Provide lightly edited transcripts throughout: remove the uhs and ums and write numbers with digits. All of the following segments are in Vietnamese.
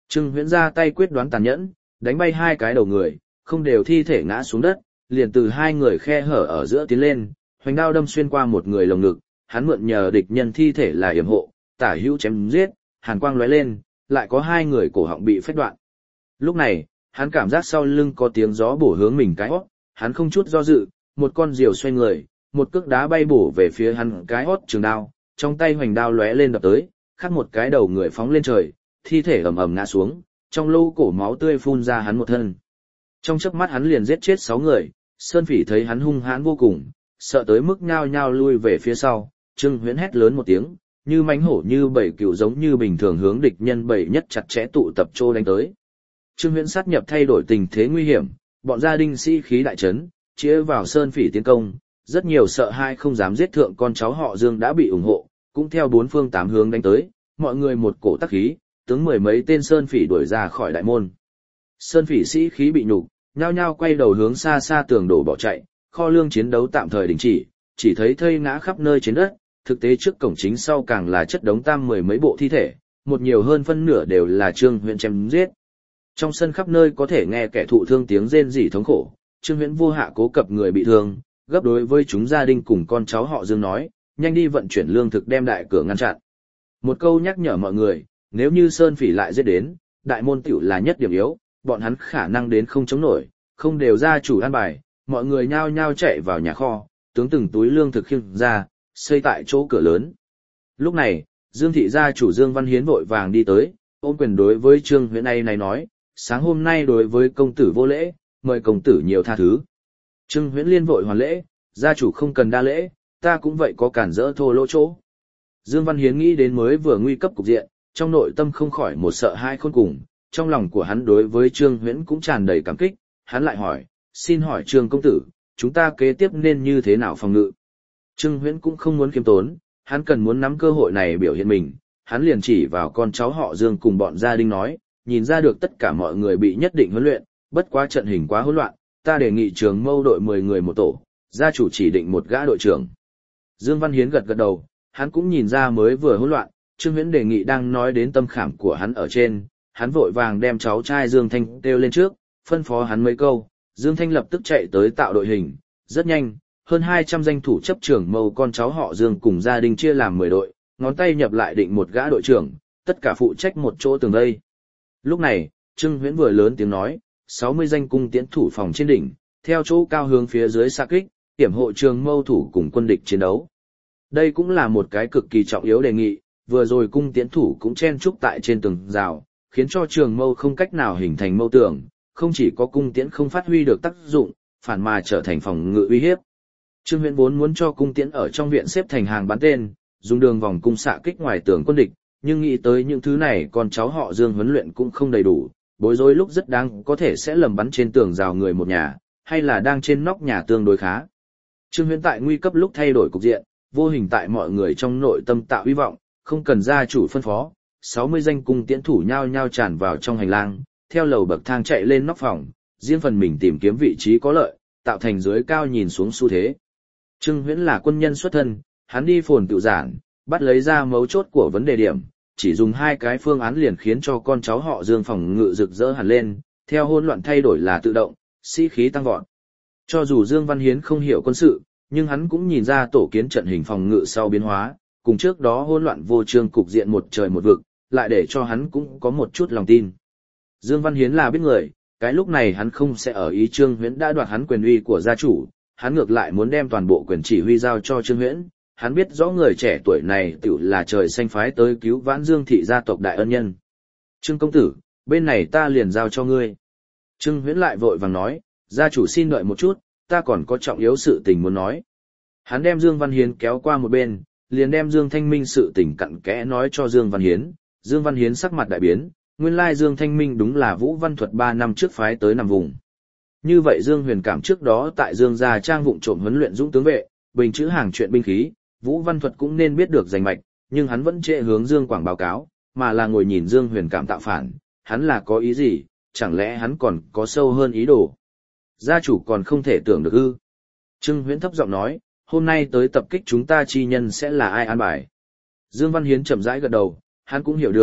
Trương Huyễn ra tay quyết đoán tàn nhẫn, đánh bay hai cái đầu người, không đều thi thể ngã xuống đất, liền từ hai người khe hở ở giữa tiến lên, hoành đao đâm xuyên qua một người lồng ngực, hắn mượn nhờ địch nhân thi thể là yểm hộ, tả hữu chém giết, hàn quang lóe lên, lại có hai người cổ họng bị phách đoạn. Lúc này, hắn cảm giác sau lưng có tiếng gió bổ hướng mình cái hót, hắn không chút do dự, một con diều xoay người, một cước đá bay bổ về phía hắn cái hót trường đao, trong tay hoành đao lóe lên đập tới, khắc một cái đầu người phóng lên trời, thi thể ầm ầm ngã xuống, trong lô cổ máu tươi phun ra hắn một thân. Trong chớp mắt hắn liền giết chết 6 người, Sơn Phỉ thấy hắn hung hãn vô cùng, sợ tới mức nhao nhao lui về phía sau, Trương Huyễn hét lớn một tiếng, như mãnh hổ như bầy cừu giống như bình thường hướng địch nhân bầy nhất chặt chẽ tụ tập trô đánh tới. Trương Huyễn sát nhập thay đổi tình thế nguy hiểm, bọn gia đình sĩ khí đại trấn, chĩa vào Sơn Phỉ tiến công, rất nhiều sợ hai không dám giết thượng con cháu họ Dương đã bị ủng hộ, cũng theo bốn phương tám hướng đánh tới, mọi người một cổ tắc khí, tướng mười mấy tên Sơn Phỉ đuổi ra khỏi đại môn. Sơn Phỉ sĩ khí bị nhục, nhao nhao quay đầu hướng xa xa tường đổ bỏ chạy, kho lương chiến đấu tạm thời đình chỉ thấy thây ngã khắp nơi trên đất, thực tế trước cổng chính sau càng là chất đống tam mười mấy bộ thi thể, một nhiều hơn phân nửa đều là Trương Huyễn chém giết. Trong sân khắp nơi có thể nghe kẻ thụ thương tiếng rên rỉ thống khổ, Trương Huyễn vô hạ cố cập người bị thương, gấp đối với chúng gia đình cùng con cháu họ Dương nói, nhanh đi vận chuyển lương thực đem đại cửa ngăn chặn. Một câu nhắc nhở mọi người, nếu như Sơn Phỉ lại giết đến, đại môn tiểu là nhất điểm yếu, bọn hắn khả năng đến không chống nổi, không đều ra chủ an bài, mọi người nhao nhao chạy vào nhà kho, tướng từng túi lương thực khiêng ra, xây tại chỗ cửa lớn. Lúc này, Dương thị gia chủ Dương Văn Hiến vội vàng đi tới, ôm quyền đối với Trương Huyễn này nói, sáng hôm nay đối với công tử vô lễ, mời công tử nhiều tha thứ. Trương Huyễn liên vội hoàn lễ, gia chủ không cần đa lễ, ta cũng vậy có cản rỡ thô lỗ chỗ. Dương Văn Hiến nghĩ đến mới vừa nguy cấp cục diện, trong nội tâm không khỏi một sợ hai khôn cùng, trong lòng của hắn đối với Trương Huyễn cũng tràn đầy cảm kích, hắn lại hỏi, xin hỏi Trương công tử, chúng ta kế tiếp nên như thế nào phòng ngự? Trương Huyễn cũng không muốn kiêm tốn, hắn cần muốn nắm cơ hội này biểu hiện mình, hắn liền chỉ vào con cháu họ Dương cùng bọn gia đình nói, nhìn ra được tất cả mọi người bị nhất định huấn luyện, bất quá trận hình quá hỗn loạn, ta đề nghị Trường Mâu đội 10 người một tổ, gia chủ chỉ định một gã đội trưởng. Dương Văn Hiến gật gật đầu, hắn cũng nhìn ra mới vừa hỗn loạn, Trương Huyễn đề nghị đang nói đến tâm khảm của hắn ở trên, hắn vội vàng đem cháu trai Dương Thanh kêu lên trước, phân phó hắn mấy câu, Dương Thanh lập tức chạy tới tạo đội hình, rất nhanh, hơn 200 danh thủ chấp trưởng mâu con cháu họ Dương cùng gia đình chia làm 10 đội, ngón tay nhập lại định một gã đội trưởng, tất cả phụ trách một chỗ tường vây. Lúc này, Trương Huyễn vừa lớn tiếng nói, 60 danh cung tiễn thủ phòng trên đỉnh, theo chỗ cao hướng phía dưới xạ kích, hiểm hộ Trường Mâu thủ cùng quân địch chiến đấu. Đây cũng là một cái cực kỳ trọng yếu đề nghị, vừa rồi cung tiễn thủ cũng chen trúc tại trên tường rào, khiến cho Trường Mâu không cách nào hình thành mâu tường, không chỉ có cung tiễn không phát huy được tác dụng, phản mà trở thành phòng ngự uy hiếp. Trương Huyễn vốn muốn cho cung tiễn ở trong viện xếp thành hàng bắn tên, dùng đường vòng cung xạ kích ngoài tường quân địch, nhưng nghĩ tới những thứ này con cháu họ Dương huấn luyện cũng không đầy đủ, bối rối lúc rất đáng có thể sẽ lầm bắn trên tường rào người một nhà, hay là đang trên nóc nhà tương đối khá. Trương Huyễn tại nguy cấp lúc thay đổi cục diện, vô hình tại mọi người trong nội tâm tạo hy vọng, không cần gia chủ phân phó, 60 danh cung tiễn thủ nhao nhao tràn vào trong hành lang, theo lầu bậc thang chạy lên nóc phòng, riêng phần mình tìm kiếm vị trí có lợi, tạo thành dưới cao nhìn xuống xu thế. Trương Huyễn là quân nhân xuất thân, hắn đi phồn tự giản, bắt lấy ra mấu chốt của vấn đề điểm, chỉ dùng 2 cái phương án liền khiến cho con cháu họ Dương phòng ngự rực rỡ hẳn lên, theo hỗn loạn thay đổi là tự động, sĩ khí tăng vọt. Cho dù Dương Văn Hiến không hiểu quân sự, nhưng hắn cũng nhìn ra tổ kiến trận hình phòng ngự sau biến hóa, cùng trước đó hỗn loạn vô chương cục diện một trời một vực, lại để cho hắn cũng có một chút lòng tin. Dương Văn Hiến là biết người, cái lúc này hắn không sẽ ở ý Trương Huyễn đã đoạt hắn quyền uy của gia chủ, hắn ngược lại muốn đem toàn bộ quyền chỉ huy giao cho Trương Huyễn. Hắn biết rõ người trẻ tuổi này tự là trời xanh phái tới cứu vãn Dương thị gia tộc đại ân nhân. Trương công tử, bên này ta liền giao cho ngươi. Trương Huyễn lại vội vàng nói, gia chủ xin đợi một chút, ta còn có trọng yếu sự tình muốn nói. Hắn đem Dương Văn Hiến kéo qua một bên, liền đem Dương Thanh Minh sự tình cặn kẽ nói cho Dương Văn Hiến. Dương Văn Hiến sắc mặt đại biến, nguyên lai Dương Thanh Minh đúng là Vũ Văn Thuật 3 năm trước phái tới nằm vùng. Như vậy Dương Huyền Cảm trước đó tại Dương gia trang vụng trộm huấn luyện dũng tướng vệ, bình chữ hàng chuyện binh khí, Vũ Văn Thuật cũng nên biết được danh mạch, nhưng hắn vẫn trễ hướng Dương Quảng báo cáo, mà là ngồi nhìn Dương Huyền Cảm tạo phản, hắn là có ý gì, chẳng lẽ hắn còn có sâu hơn ý đồ. Gia chủ còn không thể tưởng được ư. Trương Huyễn thấp giọng nói, hôm nay tới tập kích chúng ta chi nhân sẽ là ai an bài. Dương Văn Hiến chậm rãi gật đầu, hắn cũng hiểu được,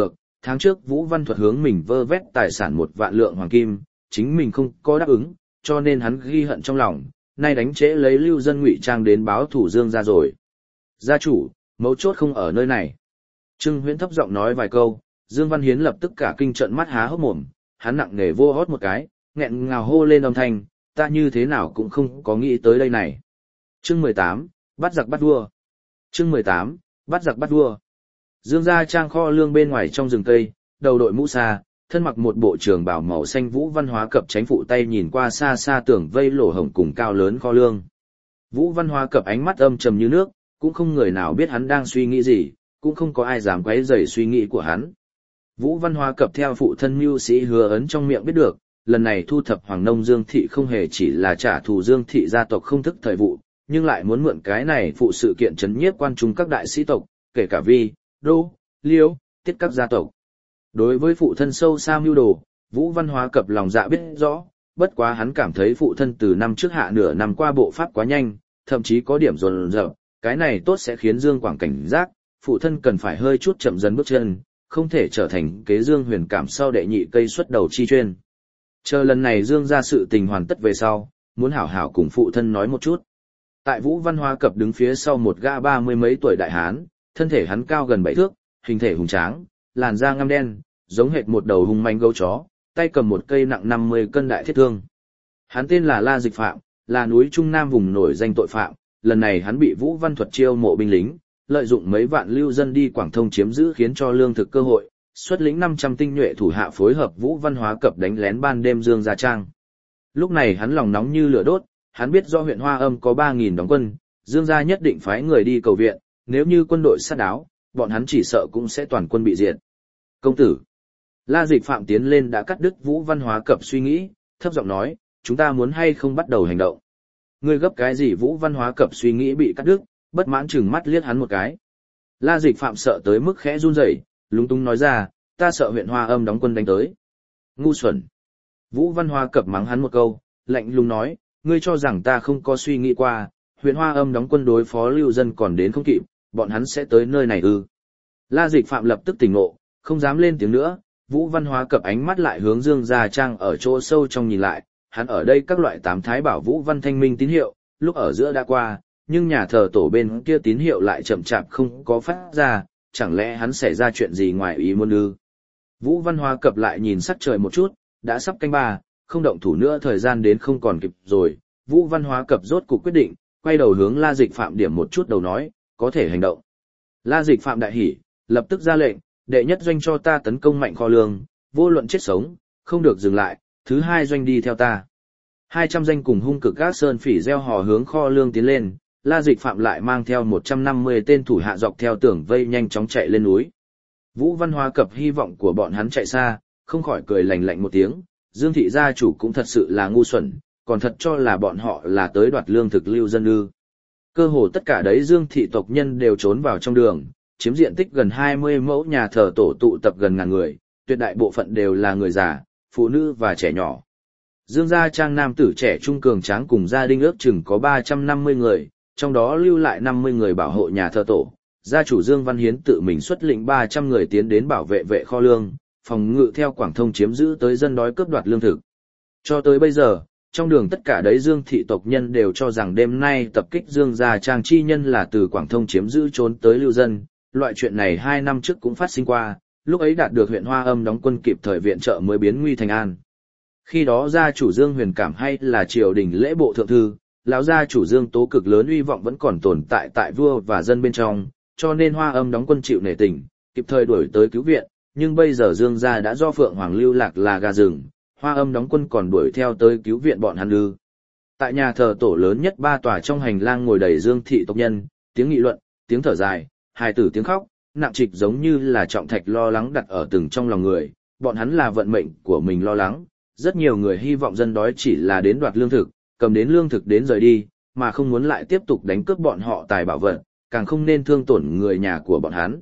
Tháng trước Vũ Văn Thuật hướng mình vơ vét tài sản 1.000.000 hoàng kim, chính mình không có đáp ứng, cho nên hắn ghi hận trong lòng, nay đánh trễ lấy Lưu Dân ngụy trang đến báo thủ Dương gia rồi. Gia chủ, mấu chốt không ở nơi này. Trương Huyễn thấp giọng nói vài câu, Dương Văn Hiến lập tức cả kinh trợn mắt há hốc mồm, hắn nặng nề vô hót một cái, nghẹn ngào hô lên âm thanh, ta như thế nào cũng không có nghĩ tới đây này. Chương 18, bắt giặc bắt vua. Chương 18, bắt giặc bắt vua. Dương gia trang kho lương bên ngoài trong rừng cây, đầu đội mũ sa, thân mặc một bộ trường bào màu xanh Vũ Văn Hóa Cập tránh phụ tay nhìn qua xa xa tường vây lỗ hổng cùng cao lớn kho lương. Vũ Văn Hóa Cập ánh mắt âm trầm như nước, cũng không người nào biết hắn đang suy nghĩ gì, cũng không có ai dám quấy rầy suy nghĩ của hắn. Vũ Văn Hóa Cập theo phụ thân mưu sĩ Hứa Ấn trong miệng biết được, lần này thu thập Hoàng Nông Dương Thị không hề chỉ là trả thù Dương Thị gia tộc không thức thời vụ, nhưng lại muốn mượn cái này phụ sự kiện chấn nhiếp quan trung các đại sĩ tộc, kể cả Vi, Đô, Liêu, Tiết các gia tộc. Đối với phụ thân sâu xa mưu đồ, Vũ Văn Hóa Cập lòng dạ biết rõ, bất quá hắn cảm thấy phụ thân từ năm trước hạ nửa năm qua bộ pháp quá nhanh, thậm chí có điểm dồn dập, cái này tốt sẽ khiến Dương Quảng cảnh giác, phụ thân cần phải hơi chút chậm dần bước chân, không thể trở thành kế Dương Huyền Cảm sau đệ nhị cây xuất đầu chi chuyên. Chờ lần này Dương ra sự tình hoàn tất về sau, muốn hảo hảo cùng phụ thân nói một chút. Tại Vũ Văn Hóa Cập đứng phía sau một gã 30 mấy tuổi đại hán, thân thể hắn cao gần 7 thước, hình thể hùng tráng, làn da ngăm đen, giống hệt một đầu hung manh gấu chó, tay cầm một cây nặng 50 cân đại thiết thương. Hắn tên là La Dịch Phạm, là núi Trung Nam vùng nổi danh tội phạm, lần này hắn bị Vũ Văn Thuật chiêu mộ binh lính, lợi dụng mấy vạn lưu dân đi Quảng Thông chiếm giữ khiến cho lương thực cơ hội, xuất lĩnh 500 tinh nhuệ thủ hạ phối hợp Vũ Văn Hóa Cập đánh lén ban đêm Dương gia trang. Lúc này hắn lòng nóng như lửa đốt, hắn biết do huyện Hoa Âm có 3.000 đóng quân, Dương gia nhất định phái người đi cầu viện, nếu như quân đội sát đáo, bọn hắn chỉ sợ cũng sẽ toàn quân bị diệt. Công tử, La Dịch Phạm tiến lên đã cắt đứt Vũ Văn Hóa Cập suy nghĩ, thấp giọng nói, chúng ta muốn hay không bắt đầu hành động. Ngươi gấp cái gì? Vũ Văn Hóa Cập suy nghĩ bị cắt đứt, bất mãn chừng mắt liếc hắn một cái. La Dịch Phạm sợ tới mức khẽ run rẩy, lúng túng nói ra, ta sợ huyện Hoa Âm đóng quân đánh tới. Ngu xuẩn. Vũ Văn Hóa Cập mắng hắn một câu, lạnh lùng nói, ngươi cho rằng ta không có suy nghĩ qua, huyện Hoa Âm đóng quân đối phó lưu dân còn đến không kịp, bọn hắn sẽ tới nơi này ư? La Dịch Phạm lập tức tỉnh ngộ, không dám lên tiếng nữa. Vũ Văn Hóa Cập ánh mắt lại hướng Dương gia trang ở chỗ sâu trong nhìn lại, hắn ở đây các loại tám thái bảo Vũ Văn Thanh Minh tín hiệu, lúc ở giữa đã qua, nhưng nhà thờ tổ bên kia tín hiệu lại chậm chạp không có phát ra, chẳng lẽ hắn xảy ra chuyện gì ngoài ý muốn ư? Vũ Văn Hóa Cập lại nhìn sắc trời một chút, đã sắp canh ba, không động thủ nữa thời gian đến không còn kịp rồi. Vũ Văn Hóa Cập rốt cuộc quyết định, quay đầu hướng La Dịch Phạm điểm một chút đầu nói, có thể hành động. La Dịch Phạm đại hỉ, lập tức ra lệnh, đệ nhất doanh cho ta tấn công mạnh kho lương, vô luận chết sống, không được dừng lại, thứ hai doanh đi theo ta. 200 danh cùng hung cực các sơn phỉ gieo hò hướng kho lương tiến lên, La Dịch Phạm lại mang theo 150 tên thủ hạ dọc theo tường vây nhanh chóng chạy lên núi. Vũ Văn Hóa Cập hy vọng của bọn hắn chạy xa, không khỏi cười lạnh lạnh một tiếng, Dương thị gia chủ cũng thật sự là ngu xuẩn, còn thật cho là bọn họ là tới đoạt lương thực lưu dân ư. Cơ hồ tất cả đấy Dương thị tộc nhân đều trốn vào trong đường, chiếm diện tích gần 20 mẫu nhà thờ tổ tụ tập gần ngàn người, tuyệt đại bộ phận đều là người già, phụ nữ và trẻ nhỏ. Dương gia trang nam tử trẻ trung cường tráng cùng gia đình ước chừng có 350 người, trong đó lưu lại 50 người bảo hộ nhà thờ tổ. Gia chủ Dương Văn Hiến tự mình xuất lĩnh 300 người tiến đến bảo vệ vệ kho lương, phòng ngự theo Quảng Thông chiếm giữ tới dân đói cướp đoạt lương thực. Cho tới bây giờ, trong đường tất cả đấy Dương thị tộc nhân đều cho rằng đêm nay tập kích Dương gia trang chi nhân là từ Quảng Thông chiếm giữ trốn tới lưu dân. Loại chuyện này 2 năm trước cũng phát sinh qua, lúc ấy đạt được huyện Hoa Âm đóng quân kịp thời viện trợ mới biến nguy thành an. Khi đó gia chủ Dương Huyền Cảm hay là triều đình lễ bộ thượng thư, lão gia chủ Dương Tố cực lớn uy vọng vẫn còn tồn tại tại vua và dân bên trong, cho nên Hoa Âm đóng quân chịu nể tình, kịp thời đuổi tới cứu viện, nhưng bây giờ Dương gia đã do Phượng Hoàng lưu lạc là gà rừng, Hoa Âm đóng quân còn đuổi theo tới cứu viện bọn hắn ư? Tại nhà thờ tổ lớn nhất 3 tòa trong hành lang ngồi đầy Dương thị tộc nhân, tiếng nghị luận, tiếng thở dài, hài tử tiếng khóc, nặng trịch giống như là trọng thạch lo lắng đặt ở từng trong lòng người, bọn hắn là vận mệnh của mình lo lắng, rất nhiều người hy vọng dân đói chỉ là đến đoạt lương thực, cầm đến lương thực đến rời đi, mà không muốn lại tiếp tục đánh cướp bọn họ tài bảo vật, càng không nên thương tổn người nhà của bọn hắn.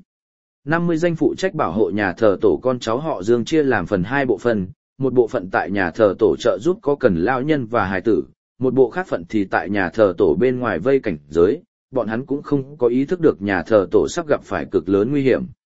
50 danh phụ trách bảo hộ nhà thờ tổ con cháu họ Dương chia làm phần 2 bộ phận, một bộ phận tại nhà thờ tổ trợ giúp có cần lão nhân và hài tử, một bộ khác phận thì tại nhà thờ tổ bên ngoài vây cảnh giới, bọn hắn cũng không có ý thức được nhà thờ tổ sắp gặp phải cực lớn nguy hiểm.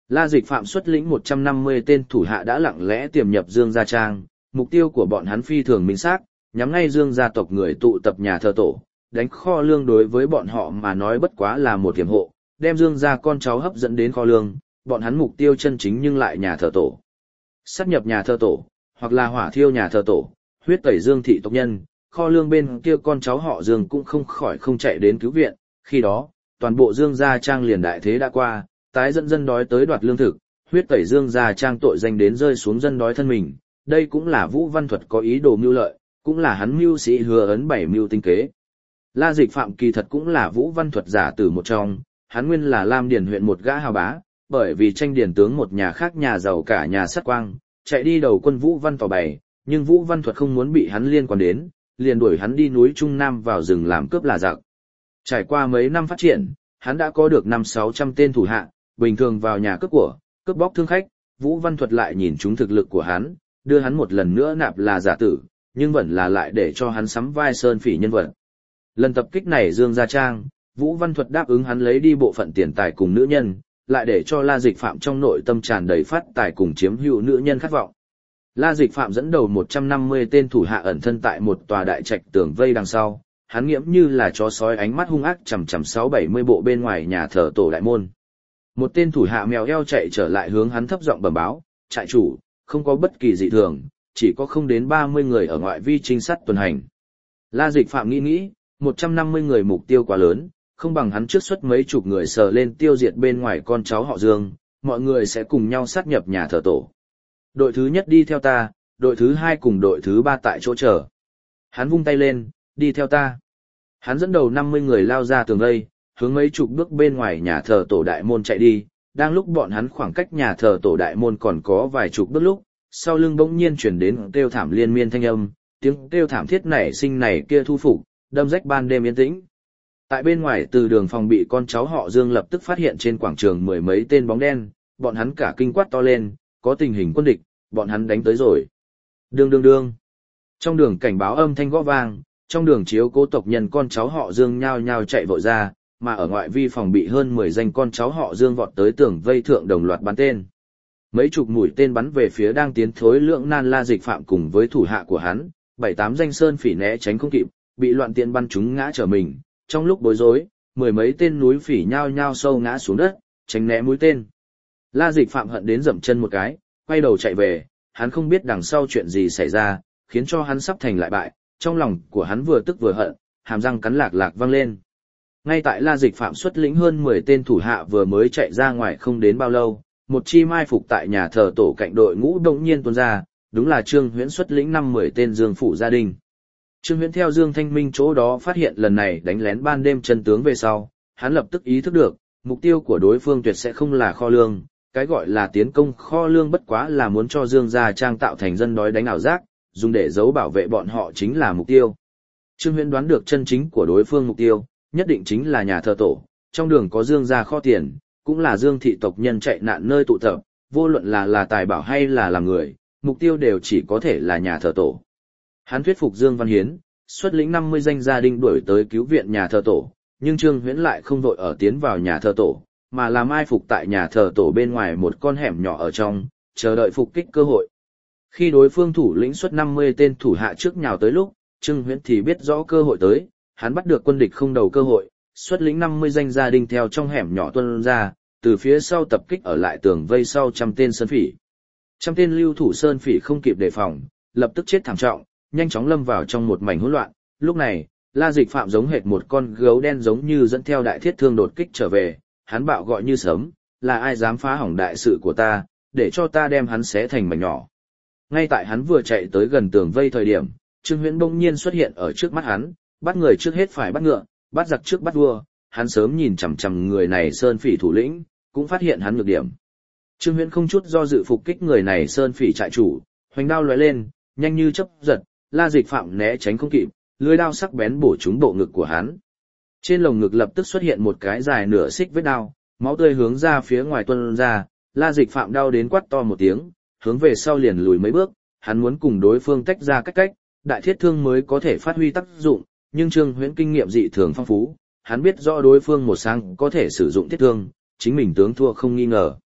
La Dịch Phạm xuất lĩnh 150 tên thủ hạ đã lặng lẽ tiềm nhập Dương Gia Trang, mục tiêu của bọn hắn phi thường minh xác, nhắm ngay Dương gia tộc người tụ tập nhà thờ tổ, đánh kho lương đối với bọn họ mà nói bất quá là một tiềm hộ, đem Dương gia con cháu hấp dẫn đến kho lương, bọn hắn mục tiêu chân chính nhưng lại nhà thờ tổ. Sát nhập nhà thờ tổ, hoặc là hỏa thiêu nhà thờ tổ, huyết tẩy Dương thị tộc nhân, kho lương bên kia con cháu họ Dương cũng không khỏi không chạy đến cứu viện, khi đó, toàn bộ Dương gia Trang liền đại thế đã qua, tái dẫn dân đói tới đoạt lương thực, huyết tẩy Dương gia Trang tội danh đến rơi xuống dân đói thân mình, đây cũng là Vũ Văn Thuật có ý đồ mưu lợi, cũng là hắn mưu sĩ Hứa Ấn bảy mưu tinh kế. La Dịch Phạm kỳ thật cũng là Vũ Văn Thuật giả tử một trong, hắn nguyên là Lam Điền huyện một gã hào bá, bởi vì tranh điền tướng một nhà khác nhà giàu cả nhà sát quang, chạy đi đầu quân Vũ Văn tỏ bày, nhưng Vũ Văn Thuật không muốn bị hắn liên quan đến, liền đuổi hắn đi núi Trung Nam vào rừng làm cướp là giặc. Trải qua mấy năm phát triển, hắn đã có được 500-600 tên thủ hạ, bình thường vào nhà cướp bóc thương khách, Vũ Văn Thuật lại nhìn trúng thực lực của hắn, đưa hắn một lần nữa nạp là giả tử, nhưng vẫn là lại để cho hắn sắm vai sơn phỉ nhân vật. Lần tập kích này Dương Gia Trang, Vũ Văn Thuật đáp ứng hắn lấy đi bộ phận tiền tài cùng nữ nhân, lại để cho La Dịch Phạm trong nội tâm tràn đầy phát tài cùng chiếm hữu nữ nhân khát vọng. La Dịch Phạm dẫn đầu 150 tên thủ hạ ẩn thân tại một tòa đại trạch tường vây đằng sau, hắn nghiễm như là chó sói ánh mắt hung ác chằm chằm 6-70 bộ bên ngoài nhà thờ tổ đại môn. Một tên thủ hạ mèo eo chạy trở lại hướng hắn thấp giọng bẩm báo, trại chủ, không có bất kỳ dị thường, chỉ có không đến 30 người ở ngoại vi trinh sát tuần hành. La Dịch Phạm nghĩ, 150 người mục tiêu quá lớn, không bằng hắn trước xuất mấy chục người sờ lên tiêu diệt bên ngoài con cháu họ Dương, mọi người sẽ cùng nhau sát nhập nhà thờ tổ. Đội thứ nhất đi theo ta, đội thứ hai cùng đội thứ ba tại chỗ chờ. Hắn vung tay lên, đi theo ta. Hắn dẫn đầu 50 người lao ra tường vây, hướng mấy chục bước bên ngoài nhà thờ tổ đại môn chạy đi, đang lúc bọn hắn khoảng cách nhà thờ tổ đại môn còn có vài chục bước lúc, sau lưng bỗng nhiên chuyển đến kêu thảm liên miên thanh âm, tiếng kêu thảm thiết nảy sinh này kia thu phục, đâm rách ban đêm yên tĩnh. Tại bên ngoài từ đường phòng bị con cháu họ Dương lập tức phát hiện trên quảng trường mười mấy tên bóng đen, bọn hắn cả kinh quát to lên, có tình hình quân địch, bọn hắn đánh tới rồi. Đương. Trong đường cảnh báo âm thanh gõ vang, trong đường chiếu cố tộc nhân con cháu họ Dương nhao nhao chạy vội ra, mà ở ngoại vi phòng bị hơn 10 danh con cháu họ Dương vọt tới tường vây thượng đồng loạt bắn tên. Mấy chục mũi tên bắn về phía đang tiến thối lưỡng nan La Dịch Phạm cùng với thủ hạ của hắn, 7-8 danh sơn phỉ né tránh không kịp, bị loạn tiện bắn chúng ngã trở mình. Trong lúc bối rối, mười mấy tên núi phỉ nhao nhao sâu ngã xuống đất, tránh né mũi tên. La Dịch Phạm hận đến dậm chân một cái, quay đầu chạy về, hắn không biết đằng sau chuyện gì xảy ra, khiến cho hắn sắp thành lại bại, trong lòng của hắn vừa tức vừa hận, hàm răng cắn lạc lạc vang lên. Ngay tại La Dịch Phạm xuất lĩnh hơn 10 tên thủ hạ vừa mới chạy ra ngoài không đến bao lâu, một chi mai phục tại nhà thờ tổ cạnh đội ngũ đột nhiên tuôn ra, đúng là Trương Huyễn xuất lĩnh 5-10 tên Dương phủ gia đình. Trương Huyễn theo Dương Thanh Minh chỗ đó phát hiện lần này đánh lén ban đêm chân tướng về sau, hắn lập tức ý thức được, mục tiêu của đối phương tuyệt sẽ không là kho lương, cái gọi là tiến công kho lương bất quá là muốn cho Dương Gia Trang tạo thành dân đói đánh ảo giác, dùng để giấu bảo vệ bọn họ chính là mục tiêu. Trương Huyễn đoán được chân chính của đối phương mục tiêu, nhất định chính là nhà thờ tổ, trong đường có Dương gia kho tiền, cũng là Dương thị tộc nhân chạy nạn nơi tụ tập, vô luận là tài bảo hay là làm người, mục tiêu đều chỉ có thể là nhà thờ tổ. Hắn thuyết phục Dương Văn Hiến, xuất lĩnh 50 danh gia đình đuổi tới cứu viện nhà thờ tổ, nhưng Trương Huyễn lại không vội ở tiến vào nhà thờ tổ, mà làm mai phục tại nhà thờ tổ bên ngoài một con hẻm nhỏ ở trong, chờ đợi phục kích cơ hội. Khi đối phương thủ lĩnh xuất 50 tên thủ hạ trước nhào tới lúc, Trương Huyễn thì biết rõ cơ hội tới, hắn bắt được quân địch không đầu cơ hội, xuất lĩnh 50 danh gia đình theo trong hẻm nhỏ tuôn ra, từ phía sau tập kích ở lại tường vây sau trăm tên sơn phỉ. Trăm tên lưu thủ sơn phỉ không kịp đề phòng, lập tức chết thảm trọng, nhanh chóng lâm vào trong một mảnh hỗn loạn. Lúc này, La Dịch Phạm giống hệt một con gấu đen giống như dẫn theo đại thiết thương đột kích trở về, hắn bạo gọi như sớm, là ai dám phá hỏng đại sự của ta, để cho ta đem hắn xé thành mảnh nhỏ. Ngay tại hắn vừa chạy tới gần tường vây thời điểm, Trương Huyễn bỗng nhiên xuất hiện ở trước mắt hắn, bắt người trước hết phải bắt ngựa, bắt giặc trước bắt vua, hắn sớm nhìn chằm chằm người này sơn phỉ thủ lĩnh, cũng phát hiện hắn nhược điểm. Trương Huyễn không chút do dự phục kích người này sơn phỉ trại chủ, hoành đao lóe lên, nhanh như chớp giật, La Dịch Phạm né tránh không kịp, lưỡi đao sắc bén bổ trúng bộ ngực của hắn. Trên lồng ngực lập tức xuất hiện một cái dài nửa xích vết đao, máu tươi hướng ra phía ngoài tuôn ra, La Dịch Phạm đau đến quát to một tiếng, hướng về sau liền lùi mấy bước, hắn muốn cùng đối phương tách ra cách, đại thiết thương mới có thể phát huy tác dụng, nhưng Trương Huyễn kinh nghiệm dị thường phong phú, hắn biết rõ đối phương một sáng có thể sử dụng thiết thương, chính mình tướng thua không nghi ngờ.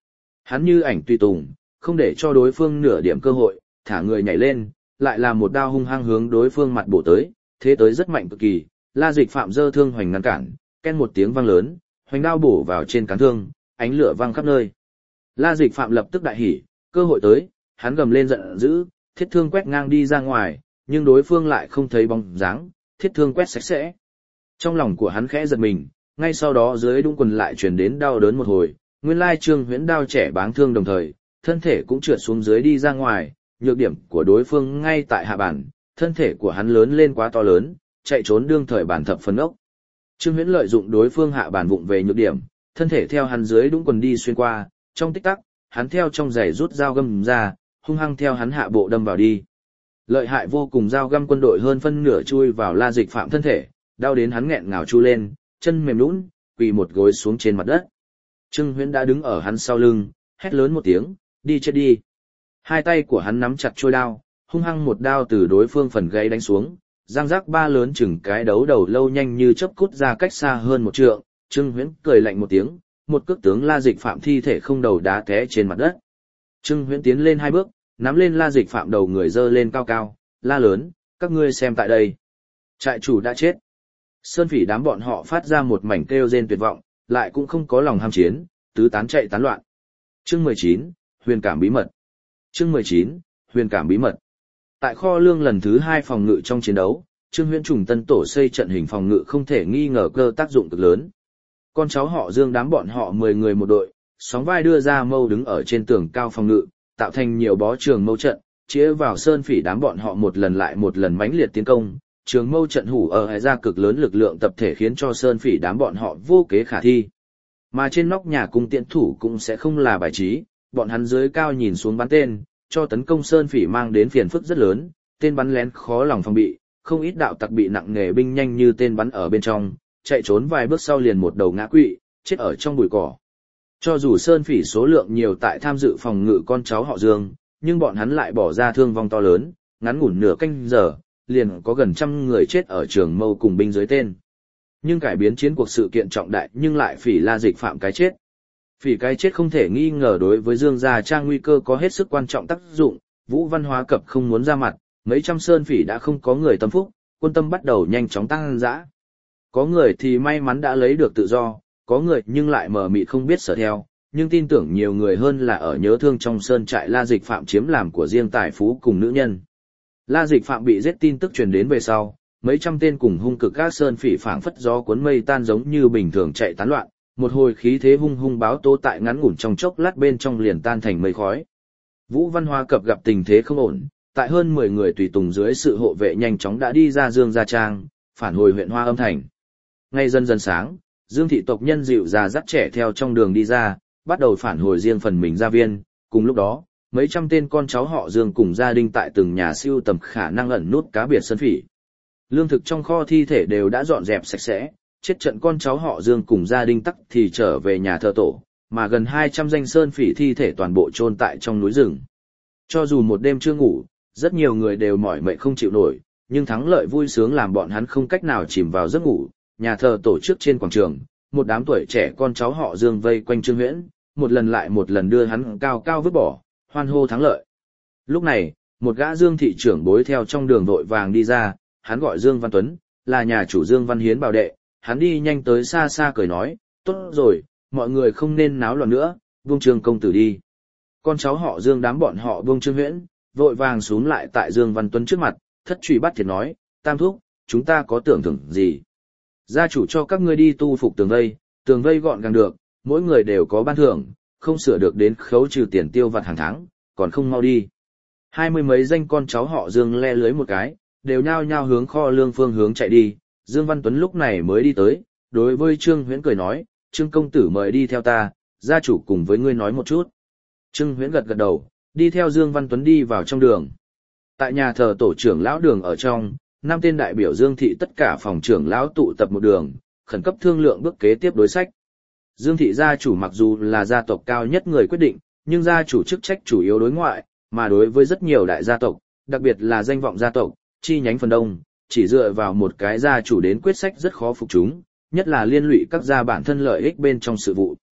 Hắn như ảnh tùy tùng, không để cho đối phương nửa điểm cơ hội, thả người nhảy lên, lại là một đao hung hăng hướng đối phương mặt bổ tới, thế tới rất mạnh cực kỳ, La Dịch Phạm giơ thương hoành ngăn cản, ken một tiếng vang lớn, hoành đao bổ vào trên cán thương, ánh lửa vang khắp nơi. La Dịch Phạm lập tức đại hỉ, cơ hội tới, hắn gầm lên giận dữ, thiết thương quét ngang đi ra ngoài, nhưng đối phương lại không thấy bóng dáng, thiết thương quét sạch sẽ. Trong lòng của hắn khẽ giật mình, ngay sau đó dưới đũng quần lại truyền đến đau đớn một hồi, nguyên lai Trương Huyễn đao trẻ báng thương đồng thời, thân thể cũng trượt xuống dưới đi ra ngoài, nhược điểm của đối phương ngay tại hạ bản, thân thể của hắn lớn lên quá to lớn, chạy trốn đương thời bản thập phần ốc. Trương Huyễn lợi dụng đối phương hạ bản vụng về nhược điểm, thân thể theo hắn dưới đũng quần đi xuyên qua, trong tích tắc, hắn theo trong giày rút dao găm ra, hung hăng theo hắn hạ bộ đâm vào đi. Lợi hại vô cùng, dao găm quân đội hơn phân nửa chui vào La Dịch Phạm thân thể, đau đến hắn nghẹn ngào chu lên, chân mềm nhũn, quỳ một gối xuống trên mặt đất. Trương Huyễn đã đứng ở hắn sau lưng, hét lớn một tiếng, đi chết đi. Hai tay của hắn nắm chặt chuôi đao, hung hăng một đao từ đối phương phần gáy đánh xuống, răng rắc ba lớn chừng cái đấu đầu lâu nhanh như chớp cút ra cách xa hơn một trượng. Trương Huyễn cười lạnh một tiếng, một cước tướng La Dịch Phạm thi thể không đầu đá té trên mặt đất. Trương Huyễn tiến lên hai bước, nắm lên La Dịch Phạm đầu người dơ lên cao cao, la lớn, các ngươi xem tại đây. Trại chủ đã chết. Sơn Phỉ đám bọn họ phát ra một mảnh kêu rên tuyệt vọng, lại cũng không có lòng ham chiến, tứ tán chạy tán loạn. Chương 19, huyền cảm bí mật. Chương 19, huyền cảm bí mật. Tại kho lương lần thứ 2 phòng ngự trong chiến đấu, Trương Huyễn trùng tân tổ xây trận hình phòng ngự không thể nghi ngờ cơ tác dụng cực lớn. Con cháu họ Dương đám bọn họ 10 người một đội, sóng vai đưa ra mâu đứng ở trên tường cao phòng ngự, tạo thành nhiều bó trường mâu trận, chĩa vào Sơn Phỉ đám bọn họ một lần lại một lần mãnh liệt tiến công. Trường mâu trận hủ ở ra cực lớn lực lượng tập thể khiến cho Sơn Phỉ đám bọn họ vô kế khả thi. Mà trên nóc nhà cung tiễn thủ cũng sẽ không là bài trí, bọn hắn dưới cao nhìn xuống bắn tên, cho tấn công Sơn Phỉ mang đến phiền phức rất lớn, tên bắn lén khó lòng phòng bị, không ít đạo tặc bị nặng nghề binh nhanh như tên bắn ở bên trong, chạy trốn vài bước sau liền một đầu ngã quỵ, chết ở trong bụi cỏ. Cho dù Sơn Phỉ số lượng nhiều tại tham dự phòng ngự con cháu họ Dương, nhưng bọn hắn lại bỏ ra thương vong to lớn, ngắn ngủn nửa canh giờ, liền có gần 100 người chết ở trường mâu cùng binh dưới tên. Nhưng cải biến chiến cuộc sự kiện trọng đại nhưng lại Phỉ La Dịch Phạm cái chết. Phỉ cái chết không thể nghi ngờ đối với Dương Gia Trang nguy cơ có hết sức quan trọng tác dụng, Vũ Văn Hóa Cập không muốn ra mặt, mấy trăm Sơn Phỉ đã không có người tâm phúc, quân tâm bắt đầu nhanh chóng tăng dã. Có người thì may mắn đã lấy được tự do, có người nhưng lại mờ mịt không biết sở theo, nhưng tin tưởng nhiều người hơn là ở nhớ thương trong sơn trại La Dịch Phạm chiếm làm của riêng tài phú cùng nữ nhân. La Dịch Phạm bị giết tin tức truyền đến về sau, mấy trăm tên cùng hung cực các Sơn Phỉ phảng phất gió cuốn mây tan giống như bình thường chạy tán loạn, một hồi khí thế hung hung báo tố tại ngắn ngủn trong chốc lát bên trong liền tan thành mây khói. Vũ Văn Hóa Cập gặp tình thế không ổn, tại hơn 10 người tùy tùng dưới sự hộ vệ nhanh chóng đã đi ra Dương Gia Trang, phản hồi huyện Hoa Âm Thành. Ngay dần dần sáng, Dương thị tộc nhân dịu già dắt trẻ theo trong đường đi ra, bắt đầu phản hồi riêng phần mình gia viên. Cùng lúc đó, mấy trăm tên con cháu họ Dương cùng gia đình tại từng nhà siêu tầm khả năng ẩn nút cá biệt Sơn Phỉ. Lương thực trong kho thi thể đều đã dọn dẹp sạch sẽ, chết trận con cháu họ Dương cùng gia đình tắc thì trở về nhà thờ tổ, mà gần 200 danh Sơn Phỉ thi thể toàn bộ chôn tại trong núi rừng. Cho dù một đêm chưa ngủ, rất nhiều người đều mỏi mệt không chịu nổi, nhưng thắng lợi vui sướng làm bọn hắn không cách nào chìm vào giấc ngủ. Nhà thờ tổ chức trên quảng trường, một đám tuổi trẻ con cháu họ Dương vây quanh Trương Huyễn, một lần lại một lần đưa hắn cao cao vứt bỏ, hoan hô thắng lợi. Lúc này, một gã Dương thị trưởng bối theo trong đường vội vàng đi ra, hắn gọi Dương Văn Tuấn, là nhà chủ Dương Văn Hiến bảo đệ, hắn đi nhanh tới xa xa cười nói, tốt rồi, mọi người không nên náo loạn nữa, buông Trương công tử đi. Con cháu họ Dương đám bọn họ buông Trương Huyễn, vội vàng xuống lại tại Dương Văn Tuấn trước mặt, thất truy bắt thiệt nói, tam thúc, chúng ta có tưởng thưởng gì? Gia chủ cho các ngươi đi tu phục tường vây gọn gàng được, mỗi người đều có ban thưởng, không sửa được đến khấu trừ tiền tiêu vặt hàng tháng, còn không mau đi. 20 mấy danh con cháu họ Dương le lưới một cái, đều nhao nhao hướng kho lương phương hướng chạy đi. Dương Văn Tuấn lúc này mới đi tới, đối với Trương Huyễn cười nói, Trương công tử mời đi theo ta, gia chủ cùng với ngươi nói một chút. Trương Huyễn gật gật đầu, đi theo Dương Văn Tuấn đi vào trong đường. Tại nhà thờ tổ trưởng lão đường ở trong, 5 tên đại biểu Dương thị tất cả phòng trưởng lão tụ tập một đường, khẩn cấp thương lượng bước kế tiếp đối sách. Dương thị gia chủ mặc dù là gia tộc cao nhất người quyết định, nhưng gia chủ chức trách chủ yếu đối ngoại, mà đối với rất nhiều đại gia tộc, đặc biệt là danh vọng gia tộc, chi nhánh phần đông, chỉ dựa vào một cái gia chủ đến quyết sách rất khó phục chúng, nhất là liên lụy các gia bản thân lợi ích bên trong sự vụ.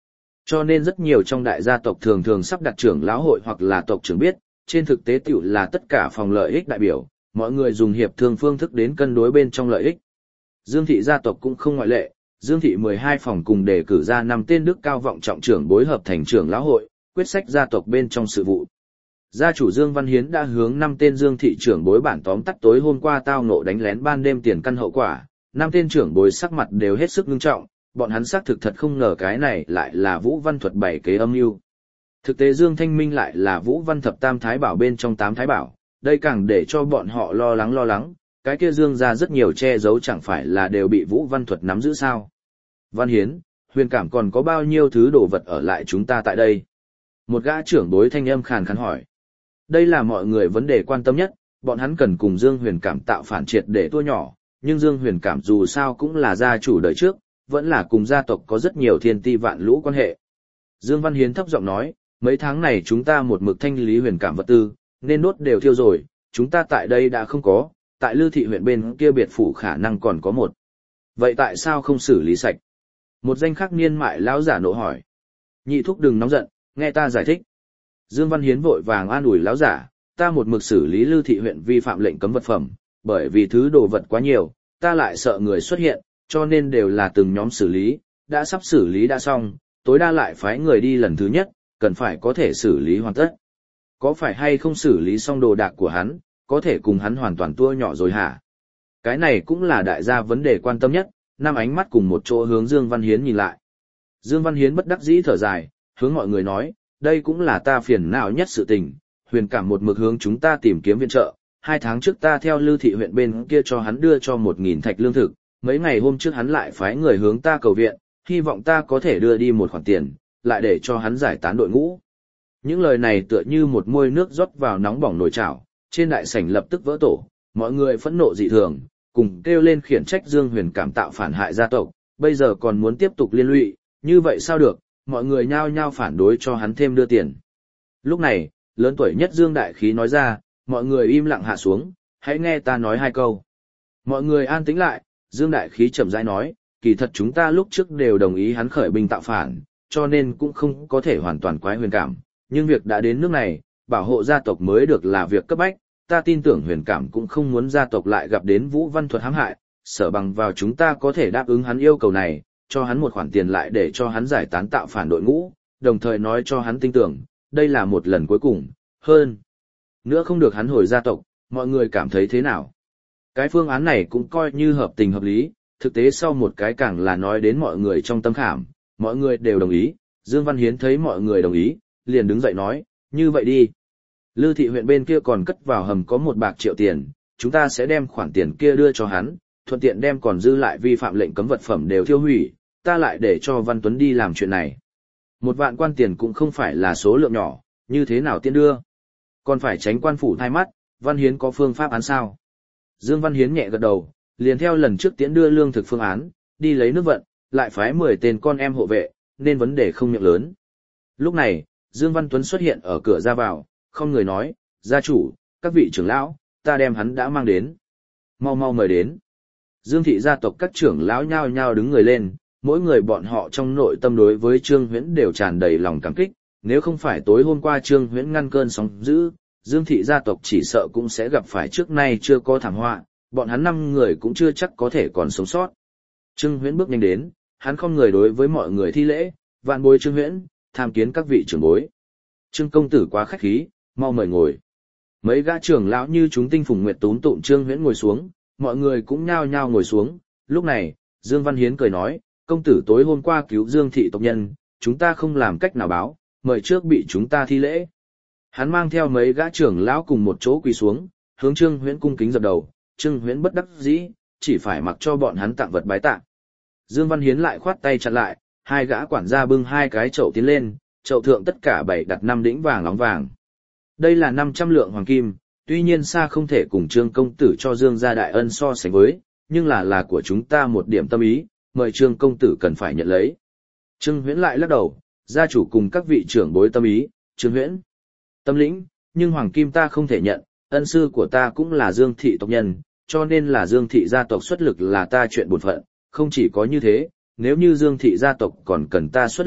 Cho nên rất nhiều trong đại gia tộc thường thường sắp đặt trưởng lão hội hoặc là tộc trưởng biết, trên thực tế tiểu là tất cả phòng lợi ích đại biểu, mọi người dùng hiệp thương phương thức đến cân đối bên trong lợi ích. Dương thị gia tộc cũng không ngoại lệ, Dương thị 12 phòng cùng đề cử ra 5 tên đức cao vọng trọng trưởng bối hợp thành trưởng lão hội, quyết sách gia tộc bên trong sự vụ. Gia chủ Dương Văn Hiến đã hướng 5 tên Dương thị trưởng bối bản tóm tắt tối hôm qua tao ngộ đánh lén ban đêm tiền căn hậu quả, 5 tên trưởng bối sắc mặt đều hết sức nghiêm trọng, bọn hắn xác thực thật không ngờ cái này lại là Vũ Văn Thuật bảy kế âm mưu. Thực tế Dương Thanh Minh lại là Vũ Văn Thập Tam Thái Bảo bên trong 8 Thái Bảo, đây càng để cho bọn họ lo lắng, cái kia Dương ra rất nhiều che giấu chẳng phải là đều bị Vũ Văn Thuật nắm giữ sao. Văn Hiến, Huyền Cảm còn có bao nhiêu thứ đồ vật ở lại chúng ta tại đây? Một gã trưởng bối thanh âm khàn khàn hỏi. Đây là mọi người vấn đề quan tâm nhất, bọn hắn cần cùng Dương Huyền Cảm tạo phản triệt để tua nhỏ, nhưng Dương Huyền Cảm dù sao cũng là gia chủ đời trước, vẫn là cùng gia tộc có rất nhiều thiên ti vạn lũ quan hệ. Dương Văn Hiến thấp giọng nói, mấy tháng này chúng ta một mực thanh lý Huyền Cảm vật tư, nên nốt đều thiêu rồi, chúng ta tại đây đã không có, tại Lư thị huyện bên kia biệt phủ khả năng còn có một. Vậy tại sao không xử lý sạch? Một danh khắc niên mại lão giả nộ hỏi. Nhị thúc đừng nóng giận, nghe ta giải thích. Dương Văn Hiến vội vàng an ủi lão giả, ta một mực xử lý Lư thị huyện vi phạm lệnh cấm vật phẩm, bởi vì thứ đồ vật quá nhiều, ta lại sợ người xuất hiện, cho nên đều là từng nhóm xử lý, đã sắp xử lý đã xong, tối đa lại phái người đi lần thứ nhất, cần phải có thể xử lý hoàn tất. Có phải hay không xử lý xong đồ đạc của hắn, có thể cùng hắn hoàn toàn tua nhỏ rồi hả? Cái này cũng là đại gia vấn đề quan tâm nhất, năm ánh mắt cùng một chỗ hướng Dương Văn Hiến nhìn lại. Dương Văn Hiến bất đắc dĩ thở dài, hướng mọi người nói, đây cũng là ta phiền não nhất sự tình, Huyền Cảm một mực hướng chúng ta tìm kiếm viện trợ, 2 tháng trước ta theo Lư thị huyện bên kia cho hắn đưa cho 1.000 thạch lương thực, mấy ngày hôm trước hắn lại phái người hướng ta cầu viện, hy vọng ta có thể đưa đi một khoản tiền, lại để cho hắn giải tán đội ngũ. Những lời này tựa như một muôi nước rót vào nóng bỏng nồi chảo, trên đại sảnh lập tức vỡ tổ, mọi người phẫn nộ dị thường, cùng kêu lên khiển trách Dương Huyền Cảm tạo phản hại gia tộc, bây giờ còn muốn tiếp tục liên lụy, như vậy sao được, mọi người nhao nhao phản đối cho hắn thêm đưa tiền. Lúc này, lớn tuổi nhất Dương Đại Khí nói ra, mọi người im lặng hạ xuống, hãy nghe ta nói 2 câu. Mọi người an tĩnh lại, Dương Đại Khí chậm rãi nói, kỳ thật chúng ta lúc trước đều đồng ý hắn khởi binh tạo phản, cho nên cũng không có thể hoàn toàn quái Huyền Cảm, nhưng việc đã đến nước này, bảo hộ gia tộc mới được là việc cấp bách, ta tin tưởng Huyền Cảm cũng không muốn gia tộc lại gặp đến Vũ Văn Thuật hãm hại, sở bằng vào chúng ta có thể đáp ứng hắn yêu cầu này, cho hắn một khoản tiền lại để cho hắn giải tán tạo phản đội ngũ, đồng thời nói cho hắn tin tưởng, đây là một lần cuối cùng, hơn nữa không được hắn hồi gia tộc, mọi người cảm thấy thế nào? Cái phương án này cũng coi như hợp tình hợp lý, thực tế sau một cái càng là nói đến mọi người trong tâm khảm, mọi người đều đồng ý, Dương Văn Hiến thấy mọi người đồng ý, liền đứng dậy nói, như vậy đi. Lư thị huyện bên kia còn cất vào hầm có 1 bạc triệu tiền, chúng ta sẽ đem khoản tiền kia đưa cho hắn, thuận tiện đem còn dư lại vi phạm lệnh cấm vật phẩm đều tiêu hủy, ta lại để cho Văn Tuấn đi làm chuyện này. 1 vạn quan tiền cũng không phải là số lượng nhỏ, như thế nào tiện đưa? Còn phải tránh quan phủ thay mắt, Văn Hiến có phương pháp án sao? Dương Văn Hiến nhẹ gật đầu, liền theo lần trước tiễn đưa lương thực phương án, đi lấy nước vận, lại phái 10 tên con em hộ vệ, nên vấn đề không miệng lớn. Lúc này, Dương Văn Tuấn xuất hiện ở cửa ra vào, không người nói, gia chủ, các vị trưởng lão, ta đem hắn đã mang đến. Mau mau mời đến. Dương thị gia tộc các trưởng lão nhao nhao đứng người lên, mỗi người bọn họ trong nội tâm đối với Trương Huyễn đều tràn đầy lòng cảm kích, nếu không phải tối hôm qua Trương Huyễn ngăn cơn sóng dữ, Dương thị gia tộc chỉ sợ cũng sẽ gặp phải trước nay chưa có thảm họa, bọn hắn 5 người cũng chưa chắc có thể còn sống sót. Trương Huyễn bước nhanh đến, hắn không người đối với mọi người thi lễ, vạn bối Trương Huyễn, tham kiến các vị trưởng bối. Trương công tử quá khách khí, mau mời ngồi. Mấy gã trưởng lão như chúng tinh phùng nguyệt túm tụm Trương Huyễn ngồi xuống, mọi người cũng nhao nhao ngồi xuống. Lúc này, Dương Văn Hiến cười nói, công tử tối hôm qua cứu Dương thị tộc nhân, chúng ta không làm cách nào báo, mời trước bị chúng ta thi lễ. Hắn mang theo mấy gã trưởng lão cùng một chỗ quỳ xuống, hướng Trương Huyễn cung kính dập đầu, Trương Huyễn bất đắc dĩ, chỉ phải mặc cho bọn hắn tặng vật bái tạ. Dương Văn Hiến lại khoát tay chặn lại, 2 gã quản gia bưng 2 cái chậu tiến lên, chậu thượng tất cả 7 đặt 5 đĩnh vàng óng vàng. Đây là 500 lượng hoàng kim, tuy nhiên xa không thể cùng Trương công tử cho Dương gia đại ân so sánh với, nhưng là của chúng ta một điểm tâm ý, mời Trương công tử cần phải nhận lấy. Trương Huyễn lại lắc đầu, gia chủ cùng các vị trưởng bối tâm ý, Trương Huyễn tâm lĩnh, nhưng hoàng kim ta không thể nhận, ân sư của ta cũng là Dương thị tộc nhân, cho nên là Dương thị gia tộc xuất lực là ta chuyện bổn phận, không chỉ có như thế, nếu như Dương thị gia tộc còn cần ta xuất lực,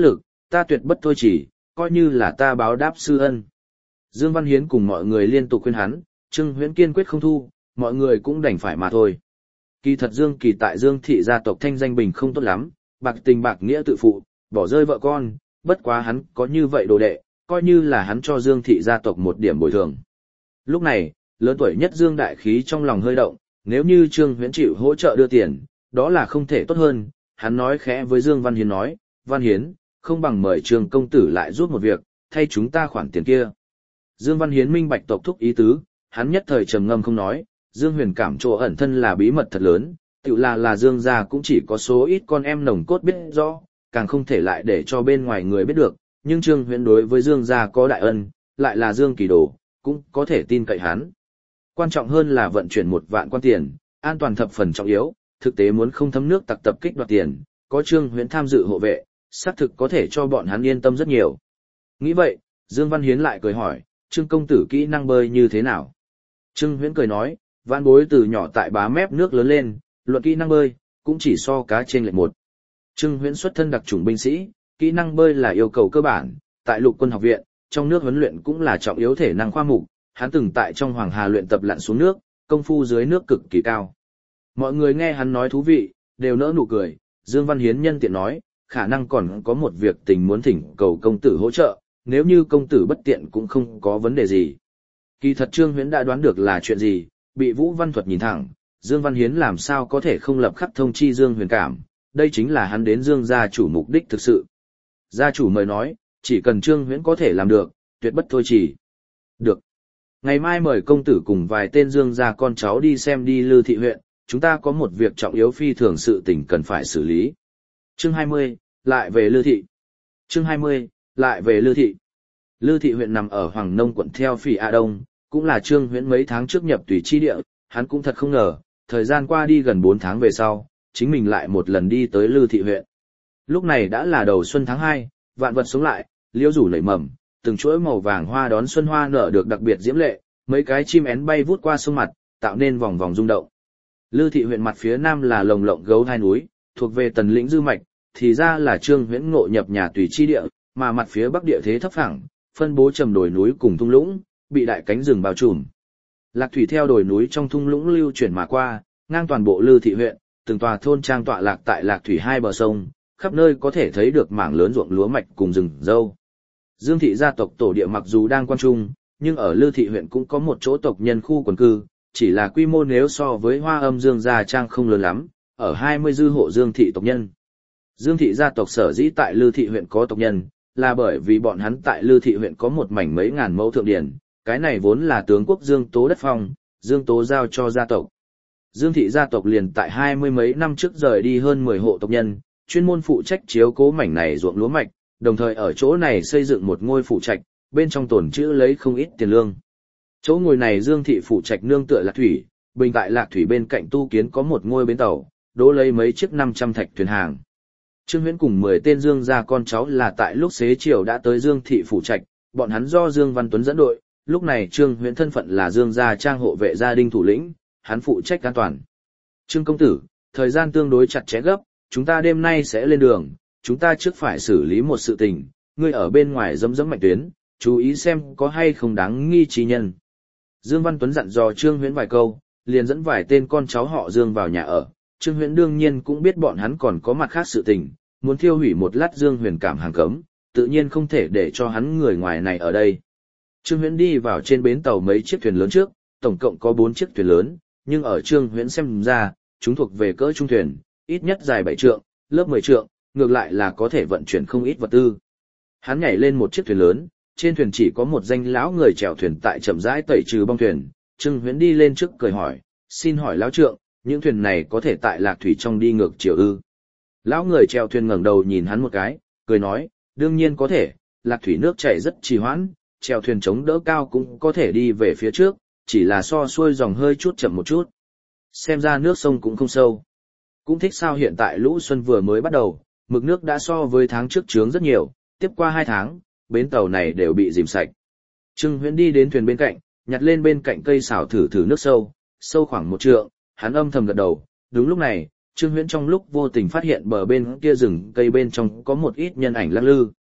ta tuyệt bất thôi chỉ, coi như là ta báo đáp sư ân. Dương Văn Hiến cùng mọi người liên tục khuyên hắn, Trương Huyễn kiên quyết không thu, mọi người cũng đành phải mà thôi. Kỳ thật Dương Kỳ tại Dương thị gia tộc thanh danh bình không tốt lắm, bạc tình bạc nghĩa tự phụ, bỏ rơi vợ con, bất quá hắn có như vậy đồ đệ, coi như là hắn cho Dương thị gia tộc một điểm bồi thường. Lúc này, lớn tuổi nhất Dương Đại Khí trong lòng hơi động, nếu như Trương Huyễn chịu hỗ trợ đưa tiền, đó là không thể tốt hơn, hắn nói khẽ với Dương Văn Hiến nói, Văn Hiến, không bằng mời Trương công tử lại giúp một việc, thay chúng ta khoản tiền kia. Dương Văn Hiến minh bạch tộc thúc ý tứ, hắn nhất thời trầm ngâm không nói, Dương Huyền Cảm chỗ ẩn thân là bí mật thật lớn, tự là Dương gia cũng chỉ có số ít con em nồng cốt biết rõ, càng không thể lại để cho bên ngoài người biết được, nhưng Trương Huyễn đối với Dương gia có đại ân, lại là Dương Kỳ đồ, cũng có thể tin cậy hắn. Quan trọng hơn là vận chuyển 1 vạn quan tiền, an toàn thập phần trọng yếu, thực tế muốn không thấm nước tặc tập kích đoạt tiền, có Trương Huyễn tham dự hộ vệ, xác thực có thể cho bọn hắn yên tâm rất nhiều. Nghĩ vậy, Dương Văn Hiến lại cười hỏi, Trương công tử kỹ năng bơi như thế nào? Trương Huyễn cười nói, vãn bối từ nhỏ tại bá mép nước lớn lên, luận kỹ năng bơi, cũng chỉ so cá trên lệch một. Trương Huyễn xuất thân đặc chủng binh sĩ, kỹ năng bơi là yêu cầu cơ bản, tại Lục Quân học viện, trong nước huấn luyện cũng là trọng yếu thể năng khoa mục, hắn từng tại trong Hoàng Hà luyện tập lặn xuống nước, công phu dưới nước cực kỳ cao. Mọi người nghe hắn nói thú vị, đều nỡ nụ cười, Dương Văn Hiến nhân tiện nói, khả năng còn có một việc tình muốn thỉnh cầu công tử hỗ trợ, nếu như công tử bất tiện cũng không có vấn đề gì. Kỳ thật Trương Huyễn đã đoán được là chuyện gì, bị Vũ Văn Thuật nhìn thẳng, Dương Văn Hiến làm sao có thể không lập khắc thông chi Dương Huyền Cảm, đây chính là hắn đến Dương gia chủ mục đích thực sự. Gia chủ mời nói, chỉ cần Trương Huyễn có thể làm được, tuyệt bất thôi chỉ. Được. Ngày mai mời công tử cùng vài tên Dương gia con cháu đi xem đi Lư thị huyện, chúng ta có một việc trọng yếu phi thường sự tình cần phải xử lý. Chương 20, lại về Lư thị. Chương 20, lại về Lư thị. Lư thị huyện nằm ở Hoàng Nông quận theo Phỉ A Đông, cũng là Trương Huyễn mấy tháng trước nhập tùy chi địa, hắn cũng thật không ngờ, thời gian qua đi gần 4 tháng về sau, chính mình lại một lần đi tới Lư thị huyện. Lúc này đã là đầu xuân tháng 2, vạn vật sống lại, liễu rủ nảy mầm, từng chuỗi màu vàng hoa đón xuân hoa nở được đặc biệt diễm lệ, mấy cái chim én bay vút qua sông mặt, tạo nên vòng vòng rung động. Lư thị huyện mặt phía nam là lồng lộng gấu hai núi, thuộc về Tần lĩnh dư mạch, thì ra là Trương Huyễn ngộ nhập nhà tùy chi địa, mà mặt phía bắc địa thế thấp phẳng, phân bố trầm đồi núi cùng thung lũng, bị đại cánh rừng bao trùm. Lạc thủy theo đồi núi trong thung lũng lưu chuyển mà qua, ngang toàn bộ Lư thị huyện, từng tòa thôn trang tọa lạc tại lạc thủy hai bờ sông, khắp nơi có thể thấy được mảng lớn ruộng lúa mạch cùng rừng dâu. Dương thị gia tộc tổ địa mặc dù đang quan trung, nhưng ở Lư thị huyện cũng có một chỗ tộc nhân khu quần cư, chỉ là quy mô nếu so với Hoa Âm Dương gia trang không lớn lắm, ở 20 dư hộ Dương thị tộc nhân. Dương thị gia tộc sở dĩ tại Lư thị huyện có tộc nhân, là bởi vì bọn hắn tại Lư thị huyện có một mảnh mấy ngàn mẫu thượng điển, cái này vốn là tướng quốc Dương Tố đất phong, Dương Tố giao cho gia tộc. Dương thị gia tộc liền tại 20 mấy năm trước rời đi hơn 10 hộ tộc nhân, chuyên môn phụ trách chiếu cố mảnh này ruộng lúa mạch, đồng thời ở chỗ này xây dựng một ngôi phủ trạch, bên trong tồn trữ lấy không ít tiền lương. Chỗ ngồi này Dương thị phủ trạch nương tựa Lạc thủy, bình tại Lạc thủy bên cạnh tu kiến có một ngôi bến tàu, đỗ lấy mấy chiếc 500 thạch thuyền hàng. Trương Huyễn cùng 10 tên Dương gia con cháu là tại lúc xế chiều đã tới Dương thị phủ trạch, bọn hắn do Dương Văn Tuấn dẫn đội, lúc này Trương Huyễn thân phận là Dương gia trang hộ vệ gia đình thủ lĩnh, hắn phụ trách an toàn. Trương công tử, thời gian tương đối chặt chẽ gấp, chúng ta đêm nay sẽ lên đường, chúng ta trước phải xử lý một sự tình, ngươi ở bên ngoài dẫm mạnh tuyến, chú ý xem có hay không đáng nghi trí nhân. Dương Văn Tuấn dặn dò Trương Huyễn vài câu, liền dẫn vài tên con cháu họ Dương vào nhà ở. Trương Huyễn đương nhiên cũng biết bọn hắn còn có mặt khác sự tình, muốn thiêu hủy một lát Dương Huyền Cảm hàng cấm, tự nhiên không thể để cho hắn người ngoài này ở đây. Trương Huyễn đi vào trên bến tàu mấy chiếc thuyền lớn trước, tổng cộng có 4 chiếc thuyền lớn, nhưng ở Trương Huyễn xem ra, chúng thuộc về cỡ trung thuyền, ít nhất dài 7 trượng, lớp 10 trượng, ngược lại là có thể vận chuyển không ít vật tư. Hắn nhảy lên một chiếc thuyền lớn, trên thuyền chỉ có một danh lão người chèo thuyền tại chậm rãi tẩy trừ bong thuyền. Trương Huyễn đi lên trước cười hỏi, xin hỏi lão trượng, những thuyền này có thể tại Lạc thủy trong đi ngược chiều ư? Lão người chèo thuyền ngẩng đầu nhìn hắn một cái, cười nói, đương nhiên có thể, Lạc thủy nước chảy rất trì hoãn, chèo thuyền chống đỡ cao cũng có thể đi về phía trước, chỉ là so xuôi dòng hơi chút chậm một chút. Xem ra nước sông cũng không sâu. Cũng thích sao hiện tại lũ xuân vừa mới bắt đầu, mực nước đã so với tháng trước trướng rất nhiều, tiếp qua 2 tháng, bến tàu này đều bị dìm sạch. Trương Huyễn đi đến thuyền bên cạnh, nhặt lên bên cạnh cây xảo thử nước sâu, sâu khoảng 1 trượng, hắn âm thầm gật đầu. Đúng lúc này, Trương Huyễn trong lúc vô tình phát hiện bờ bên kia rừng cây bên trong có một ít nhân ảnh lắc lư.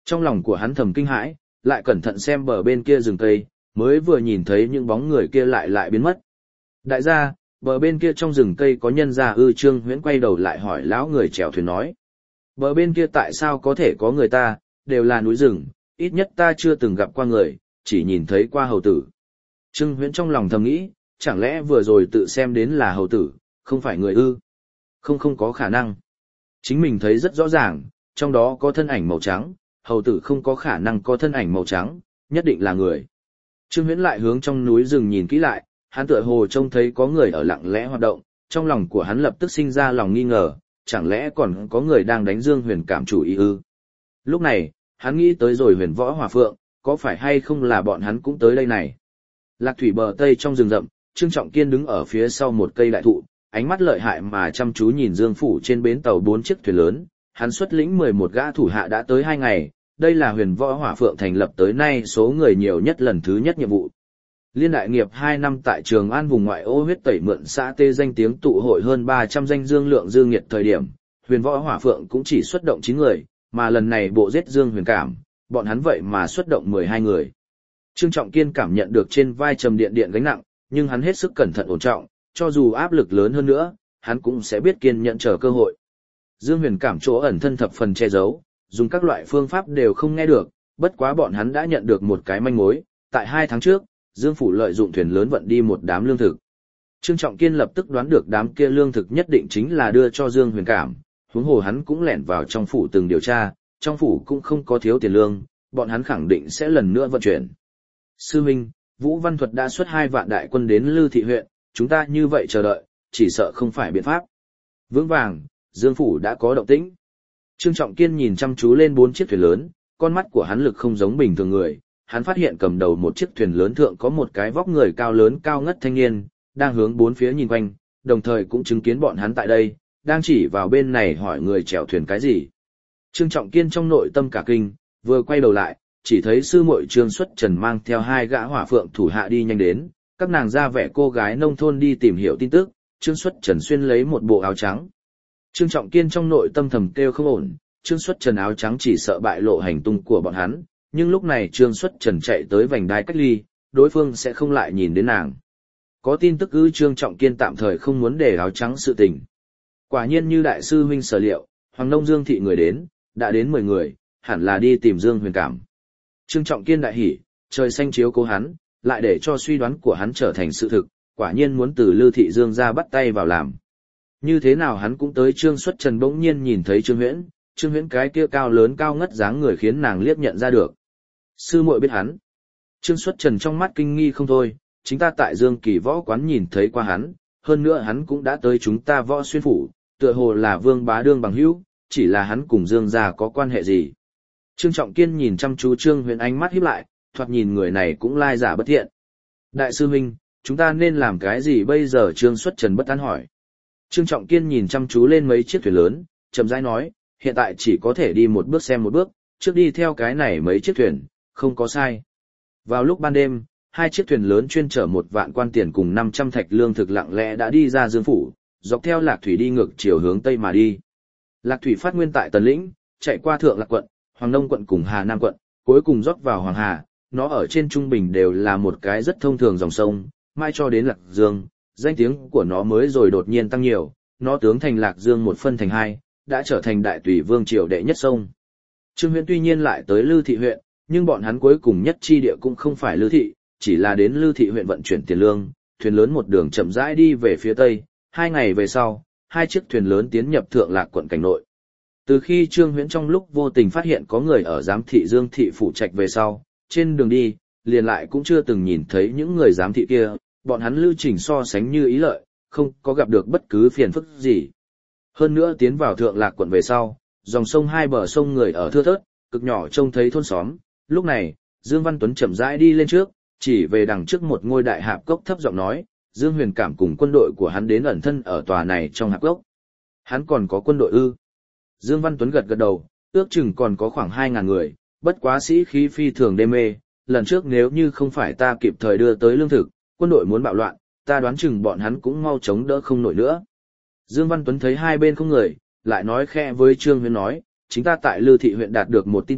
Trong lòng của hắn thầm kinh hãi, lại cẩn thận xem bờ bên kia rừng cây, mới vừa nhìn thấy những bóng người kia lại biến mất. Đại gia, bờ bên kia trong rừng cây có nhân gia ư? Trương Huyễn quay đầu lại hỏi lão người chèo thuyền nói. Bờ bên kia tại sao có thể có người ta, đều là núi rừng, ít nhất ta chưa từng gặp qua người, chỉ nhìn thấy qua hầu tử. Trương Huyễn trong lòng thầm nghĩ, chẳng lẽ vừa rồi tự xem đến là hầu tử, không phải người ư? Không có khả năng. Chính mình thấy rất rõ ràng, trong đó có thân ảnh màu trắng, hầu tử không có khả năng có thân ảnh màu trắng, nhất định là người. Trương Huyễn lại hướng trong núi rừng nhìn kỹ lại, hắn tựa hồ trông thấy có người ở lặng lẽ hoạt động, trong lòng của hắn lập tức sinh ra lòng nghi ngờ, chẳng lẽ còn có người đang đánh Dương Huyền Cảm chủ ý ư? Lúc này, hắn nghĩ tới rồi Huyền Võ Hỏa Phượng, có phải hay không là bọn hắn cũng tới đây này? Lạc thủy bờ tây trong rừng rậm, Trương Trọng Kiên đứng ở phía sau một cây đại thụ, ánh mắt lợi hại mà chăm chú nhìn Dương phủ trên bến tàu 4 chiếc thuyền lớn, hắn xuất lĩnh 11 gã thủ hạ đã tới 2 ngày, đây là Huyền Võ Hỏa Phượng thành lập tới nay số người nhiều nhất lần thứ nhất nhiệm vụ. Liên đại nghiệp 2 năm tại Trường An vùng ngoại ô huyết tẩy mượn xã tê danh tiếng tụ hội hơn 300 danh dương lượng dương nghiệt thời điểm, Huyền Võ Hỏa Phượng cũng chỉ xuất động 9 người, mà lần này bộ giết Dương Huyền Cảm, bọn hắn vậy mà xuất động 12 người. Trương Trọng Kiên cảm nhận được trên vai trầm điện điện gánh nặng, nhưng hắn hết sức cẩn thận ổn trọng, cho dù áp lực lớn hơn nữa, hắn cũng sẽ biết kiên nhẫn chờ cơ hội. Dương Huyền Cảm chỗ ẩn thân thập phần che giấu, dùng các loại phương pháp đều không nghe được, bất quá bọn hắn đã nhận được một cái manh mối, tại 2 tháng trước, Dương phủ lợi dụng thuyền lớn vận đi một đám lương thực. Trương Trọng Kiên lập tức đoán được đám kia lương thực nhất định chính là đưa cho Dương Huyền Cảm, huống hồ hắn cũng lẻn vào trong phủ từng điều tra, trong phủ cũng không có thiếu tiền lương, bọn hắn khẳng định sẽ lần nữa vận chuyển. Sư huynh, Vũ Văn Thuật đã xuất 2 vạn đại quân đến Lư Thị huyện, chúng ta như vậy chờ đợi, chỉ sợ không phải biện pháp. Vững vàng, Dương phủ đã có động tĩnh. Trương Trọng Kiên nhìn chăm chú lên 4 chiếc thuyền lớn, con mắt của hắn lực không giống bình thường người, hắn phát hiện cầm đầu một chiếc thuyền lớn thượng có một cái vóc người cao lớn cao ngất thanh niên, đang hướng 4 phía nhìn quanh, đồng thời cũng chứng kiến bọn hắn tại đây, đang chỉ vào bên này hỏi người chèo thuyền cái gì. Trương Trọng Kiên trong nội tâm cả kinh, vừa quay đầu lại, chỉ thấy sư muội Trương Xuất Trần mang theo 2 gã hỏa phượng thủ hạ đi nhanh đến, các nàng ra vẻ cô gái nông thôn đi tìm hiểu tin tức, Trương Xuất Trần xuyên lấy một bộ áo trắng. Trương Trọng Kiên trong nội tâm thầm kêu không ổn, Trương Xuất Trần áo trắng chỉ sợ bại lộ hành tung của bọn hắn, nhưng lúc này Trương Xuất Trần chạy tới vành đai cách ly, đối phương sẽ không lại nhìn đến nàng. Có tin tức ư? Trương Trọng Kiên tạm thời không muốn để áo trắng sự tình. Quả nhiên như đại sư huynh sở liệu, Hoàng Nông Dương thị người đến, đã đến 10 người, hẳn là đi tìm Dương Huyền Cảm. Trương Trọng Kiên đại hỉ, trời xanh chiếu cố hắn, lại để cho suy đoán của hắn trở thành sự thực, quả nhiên muốn từ Lư Thị Dương ra bắt tay vào làm. Như thế nào hắn cũng tới. Trương Xuất Trần bỗng nhiên nhìn thấy Trương Huyễn cái kia cao lớn cao ngất dáng người khiến nàng liếc nhận ra được. Sư muội biết hắn. Trương Xuất Trần trong mắt kinh nghi không thôi, chính ta tại Dương Kỳ võ quán nhìn thấy qua hắn, hơn nữa hắn cũng đã tới chúng ta Võ Xuyên phủ, tựa hồ là Vương Bá Đương bằng hữu, chỉ là hắn cùng Dương gia có quan hệ gì. Trương Trọng Kiên nhìn chăm chú Trương Huyễn, ánh mắt híp lại, thoạt nhìn người này cũng lai giả bất thiện. Đại sư huynh, chúng ta nên làm cái gì bây giờ? Trương Xuất Trần bất an hỏi. Trương Trọng Kiên nhìn chăm chú lên mấy chiếc thuyền lớn, chậm rãi nói, hiện tại chỉ có thể đi một bước xem một bước, trước đi theo cái này mấy chiếc thuyền, không có sai. Vào lúc ban đêm, 2 chiếc thuyền lớn chuyên chở 1 vạn quan tiền cùng 500 thạch lương thực lặng lẽ đã đi ra Dương phủ, dọc theo Lạc Thủy đi ngược chiều hướng tây mà đi. Lạc Thủy phát nguyên tại Tần Lĩnh, chạy qua Thượng Lạc quận, Hoàng Nông quận cùng Hà Nam quận, cuối cùng rót vào Hoàng Hà, nó ở trên trung bình đều là một cái rất thông thường dòng sông, mai cho đến Lạc Dương, danh tiếng của nó mới rồi đột nhiên tăng nhiều, nó tướng thành Lạc Dương một phân thành 2, đã trở thành đại tùy vương triều đệ nhất sông. Trương Huyễn tuy nhiên lại tới Lư Thị huyện, nhưng bọn hắn cuối cùng nhất chi địa cũng không phải Lư Thị, chỉ là đến Lư Thị huyện vận chuyển tiền lương, thuyền lớn một đường chậm rãi đi về phía tây, 2 ngày về sau, 2 chiếc thuyền lớn tiến nhập Thượng Lạc quận cảnh nội. Từ khi Trương Huyễn trong lúc vô tình phát hiện có người ở giám thị Dương thị phủ trạch về sau, trên đường đi, liền lại cũng chưa từng nhìn thấy những người giám thị kia, bọn hắn lưu trình so sánh như ý lợi, không có gặp được bất cứ phiền phức gì. Hơn nữa tiến vào Thượng Lạc quận về sau, dòng sông 2 bờ sông người ở thưa thớt, cực nhỏ trông thấy thôn xóm. Lúc này, Dương Văn Tuấn chậm rãi đi lên trước, chỉ về đằng trước một ngôi đại hạp cốc thấp giọng nói, Dương Huyền Cảm cùng quân đội của hắn đến ẩn thân ở tòa này trong hạp cốc. Hắn còn có quân đội ư? Dương Văn Tuấn gật gật đầu, ước chừng còn có khoảng 2.000 người, bất quá sĩ khí phi thường đê mê, lần trước nếu như không phải ta kịp thời đưa tới lương thực, quân đội muốn bạo loạn, ta đoán chừng bọn hắn cũng mau chống đỡ không nổi nữa. Dương Văn Tuấn thấy hai bên không người, lại nói khẽ với Trương Huyễn nói, chính ta tại Lư Thị huyện đạt được một tin tức,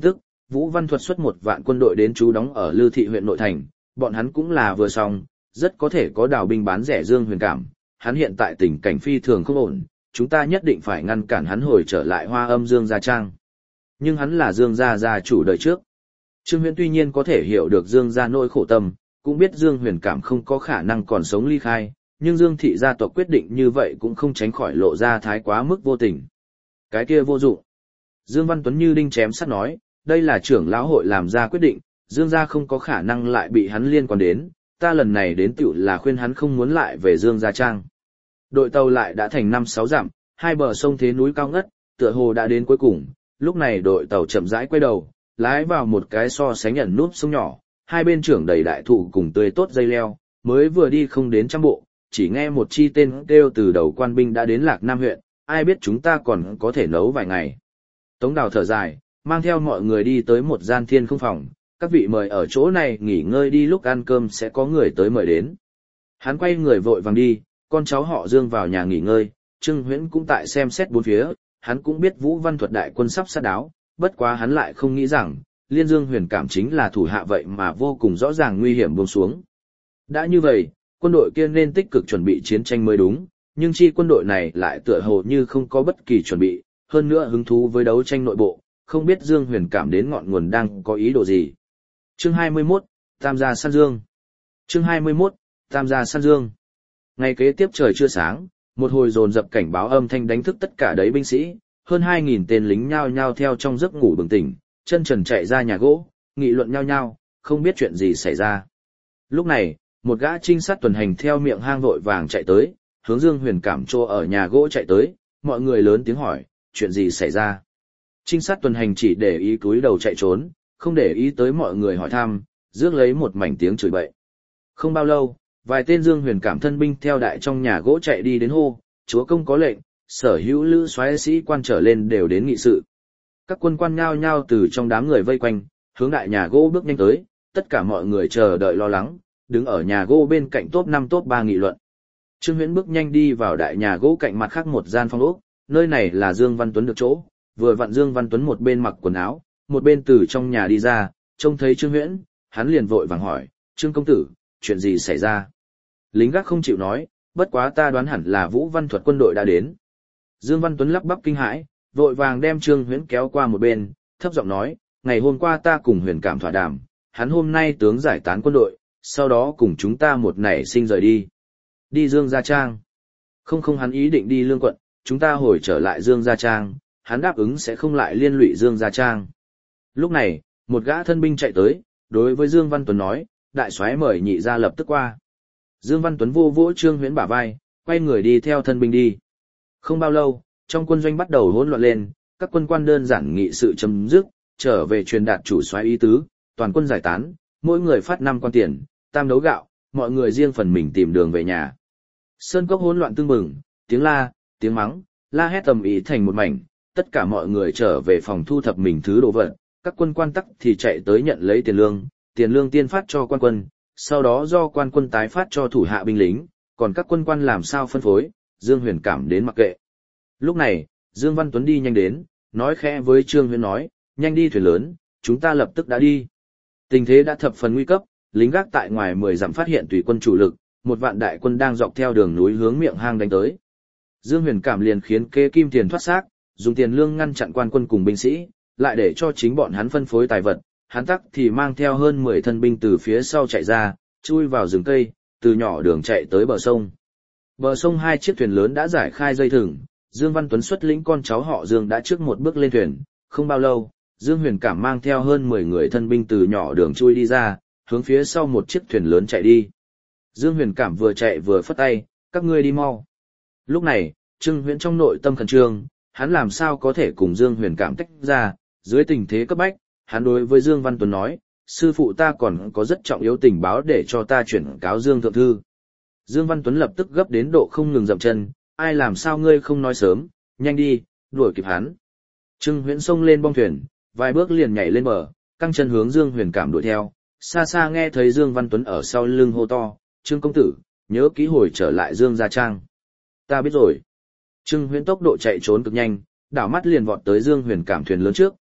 Vũ Văn Thuật xuất 1 vạn quân đội đến trú đóng ở Lư Thị huyện nội thành, bọn hắn cũng là vừa xong, rất có thể có đào binh bán rẻ Dương Huyền Cảm, hắn hiện tại tình cảnh phi thường không ổn, chúng ta nhất định phải ngăn cản hắn hồi trở lại Hoa Âm Dương Gia Trang. Nhưng hắn là Dương Gia gia chủ đời trước. Trương Huyễn tuy nhiên có thể hiểu được Dương gia nỗi khổ tâm, cũng biết Dương Huyền Cảm không có khả năng còn sống ly khai, nhưng Dương thị gia tộc quyết định như vậy cũng không tránh khỏi lộ ra thái quá mức vô tình. Cái kia vô dụng. Dương Văn Tuấn như đinh chém sắt nói, đây là trưởng lão hội làm ra quyết định, Dương gia không có khả năng lại bị hắn liên quan đến, ta lần này đến tựu là khuyên hắn không muốn lại về Dương Gia Trang. Đội tàu lại đã thành 5-6 dặm, hai bờ sông thế núi cao ngất, tựa hồ đã đến cuối cùng, lúc này đội tàu chậm rãi quay đầu, lái vào một cái so sánh ẩn núp sông nhỏ, hai bên trưởng đầy đại thụ cùng tươi tốt dây leo, mới vừa đi không đến trăm bộ, chỉ nghe một chi tên kêu từ đầu quan binh đã đến Lạc Nam huyện, ai biết chúng ta còn có thể nấu vài ngày. Tống Đào thở dài, mang theo mọi người đi tới một gian thiên không phòng, các vị mời ở chỗ này nghỉ ngơi đi, lúc ăn cơm sẽ có người tới mời đến. Hắn quay người vội vàng đi, con cháu họ Dương vào nhà nghỉ ngơi, Trương Huyễn cũng tại xem xét bốn phía, hắn cũng biết Vũ Văn Thuật đại quân sắp sát đáo, bất quá hắn lại không nghĩ rằng, Liên Dương Huyền Cảm chính là thủ hạ vậy mà vô cùng rõ ràng nguy hiểm buông xuống. Đã như vậy, quân đội kia nên tích cực chuẩn bị chiến tranh mới đúng, nhưng chi quân đội này lại tựa hồ như không có bất kỳ chuẩn bị, hơn nữa hứng thú với đấu tranh nội bộ, không biết Dương Huyền Cảm đến ngọn nguồn đang có ý đồ gì. Chương 21, Tam gia săn dương. Chương 21, Tam gia săn dương. Ngày kế tiếp trời chưa sáng, một hồi dồn dập cảnh báo âm thanh đánh thức tất cả đấy binh sĩ, hơn 2.000 tên lính nhao nhao theo trong giấc ngủ bừng tỉnh, chân trần chạy ra nhà gỗ, nghị luận nhao nhao, không biết chuyện gì xảy ra. Lúc này, một gã trinh sát tuần hành theo miệng hang vội vàng chạy tới, hướng Dương Huyền Cảm trô ở nhà gỗ chạy tới, mọi người lớn tiếng hỏi, chuyện gì xảy ra. Trinh sát tuần hành chỉ để ý cúi đầu chạy trốn, không để ý tới mọi người hỏi thăm, rước lấy một mảnh tiếng chửi bậy. Không bao lâu, vài tên Dương Huyền Cảm thân binh theo đại trong nhà gỗ chạy đi đến hô, chúa công có lệnh, sở hữu lữ soái sĩ quan trở lên đều đến nghị sự. Các quân quan nhao nhao từ trong đám người vây quanh, hướng đại nhà gỗ bước nhanh tới, tất cả mọi người chờ đợi lo lắng, đứng ở nhà gỗ bên cạnh top 5 top 3 nghị luận. Trương Huyễn bước nhanh đi vào đại nhà gỗ cạnh mặt khác một gian phòng ốc, nơi này là Dương Văn Tuấn được chỗ, vừa vặn Dương Văn Tuấn một bên mặc quần áo, một bên từ trong nhà đi ra, trông thấy Trương Huyễn, hắn liền vội vàng hỏi, Trương công tử, chuyện gì xảy ra? Lính gác không chịu nói, bất quá ta đoán hẳn là Vũ Văn Thuật quân đội đã đến. Dương Văn Tuấn lắp bắp kinh hãi, vội vàng đem Trương Huyễn kéo qua một bên, thấp giọng nói, ngày hôm qua ta cùng Huyền Cảm thỏa đàm, hắn hôm nay tướng giải tán quân đội, sau đó cùng chúng ta một nảy sinh rời đi. Đi Dương Gia Trang. Không hắn ý định đi Lương quận, chúng ta hồi trở lại Dương Gia Trang, hắn đáp ứng sẽ không lại liên lụy Dương Gia Trang. Lúc này, một gã thân binh chạy tới, đối với Dương Văn Tuấn nói, đại soái mời nhị gia lập tức qua. Dương Văn Tuấn vô vỗ Trương Huyễn bả vai, quay người đi theo thân binh đi. Không bao lâu, trong quân doanh bắt đầu hỗn loạn lên, các quân quan đơn giản nghị sự chấm dứt, trở về truyền đạt chủ soái ý tứ, toàn quân giải tán, mỗi người phát 5 quan tiền, tam đấu gạo, mọi người riêng phần mình tìm đường về nhà. Sơn cốc hỗn loạn tương bừng, tiếng la, tiếng mắng, la hét tầm ý thành một mảnh, tất cả mọi người trở về phòng thu thập mình thứ đồ vật, các quân quan tắc thì chạy tới nhận lấy tiền lương tiên phát cho quan quân, sau đó do quan quân tái phát cho thủ hạ binh lính, còn các quân quan làm sao phân phối, Dương Huyền Cảm đến mặc kệ. Lúc này, Dương Văn Tuấn đi nhanh đến, nói khẽ với Trương Huyễn nói, nhanh đi thuyền lớn, chúng ta lập tức đã đi. Tình thế đã thập phần nguy cấp, lính gác tại ngoài 10 dặm phát hiện tùy quân chủ lực, 1 vạn đại quân đang dọc theo đường núi hướng miệng hang đánh tới. Dương Huyền Cảm liền khiến kế kim tiền thoát xác, dùng tiền lương ngăn chặn quan quân cùng binh sĩ, lại để cho chính bọn hắn phân phối tài vật, hắn tắc thì mang theo hơn 10 thân binh từ phía sau chạy ra, chui vào rừng cây, từ nhỏ đường chạy tới bờ sông. Bờ sông 2 chiếc thuyền lớn đã giải khai dây thừng, Dương Văn Tuấn xuất lĩnh con cháu họ Dương đã trước một bước lên thuyền, không bao lâu, Dương Huyền Cảm mang theo hơn 10 người thân binh từ nhỏ đường chui đi ra, hướng phía sau một chiếc thuyền lớn chạy đi. Dương Huyền Cảm vừa chạy vừa phất tay, các ngươi đi mau. Lúc này, Trương Huyễn trong nội tâm khẩn trương, hắn làm sao có thể cùng Dương Huyền Cảm tách ra, dưới tình thế cấp bách, hắn đối với Dương Văn Tuấn nói, sư phụ ta còn có rất trọng yếu tình báo để cho ta chuyển cáo Dương thượng thư. Dương Văn Tuấn lập tức gấp đến độ không ngừng dậm chân, ai làm sao ngươi không nói sớm, nhanh đi, đuổi kịp hắn. Trương Huyễn xông lên bong thuyền, vài bước liền nhảy lên bờ, căng chân hướng Dương Huyền Cảm đuổi theo, xa xa nghe thấy Dương Văn Tuấn ở sau lưng hô to, Trương công tử, nhớ ký hồi trở lại Dương Gia Trang. Ta biết rồi. Trương Huyễn tốc độ chạy trốn cực nhanh, đảo mắt liền vọt tới Dương Huyền Cảm thuyền lớn trước,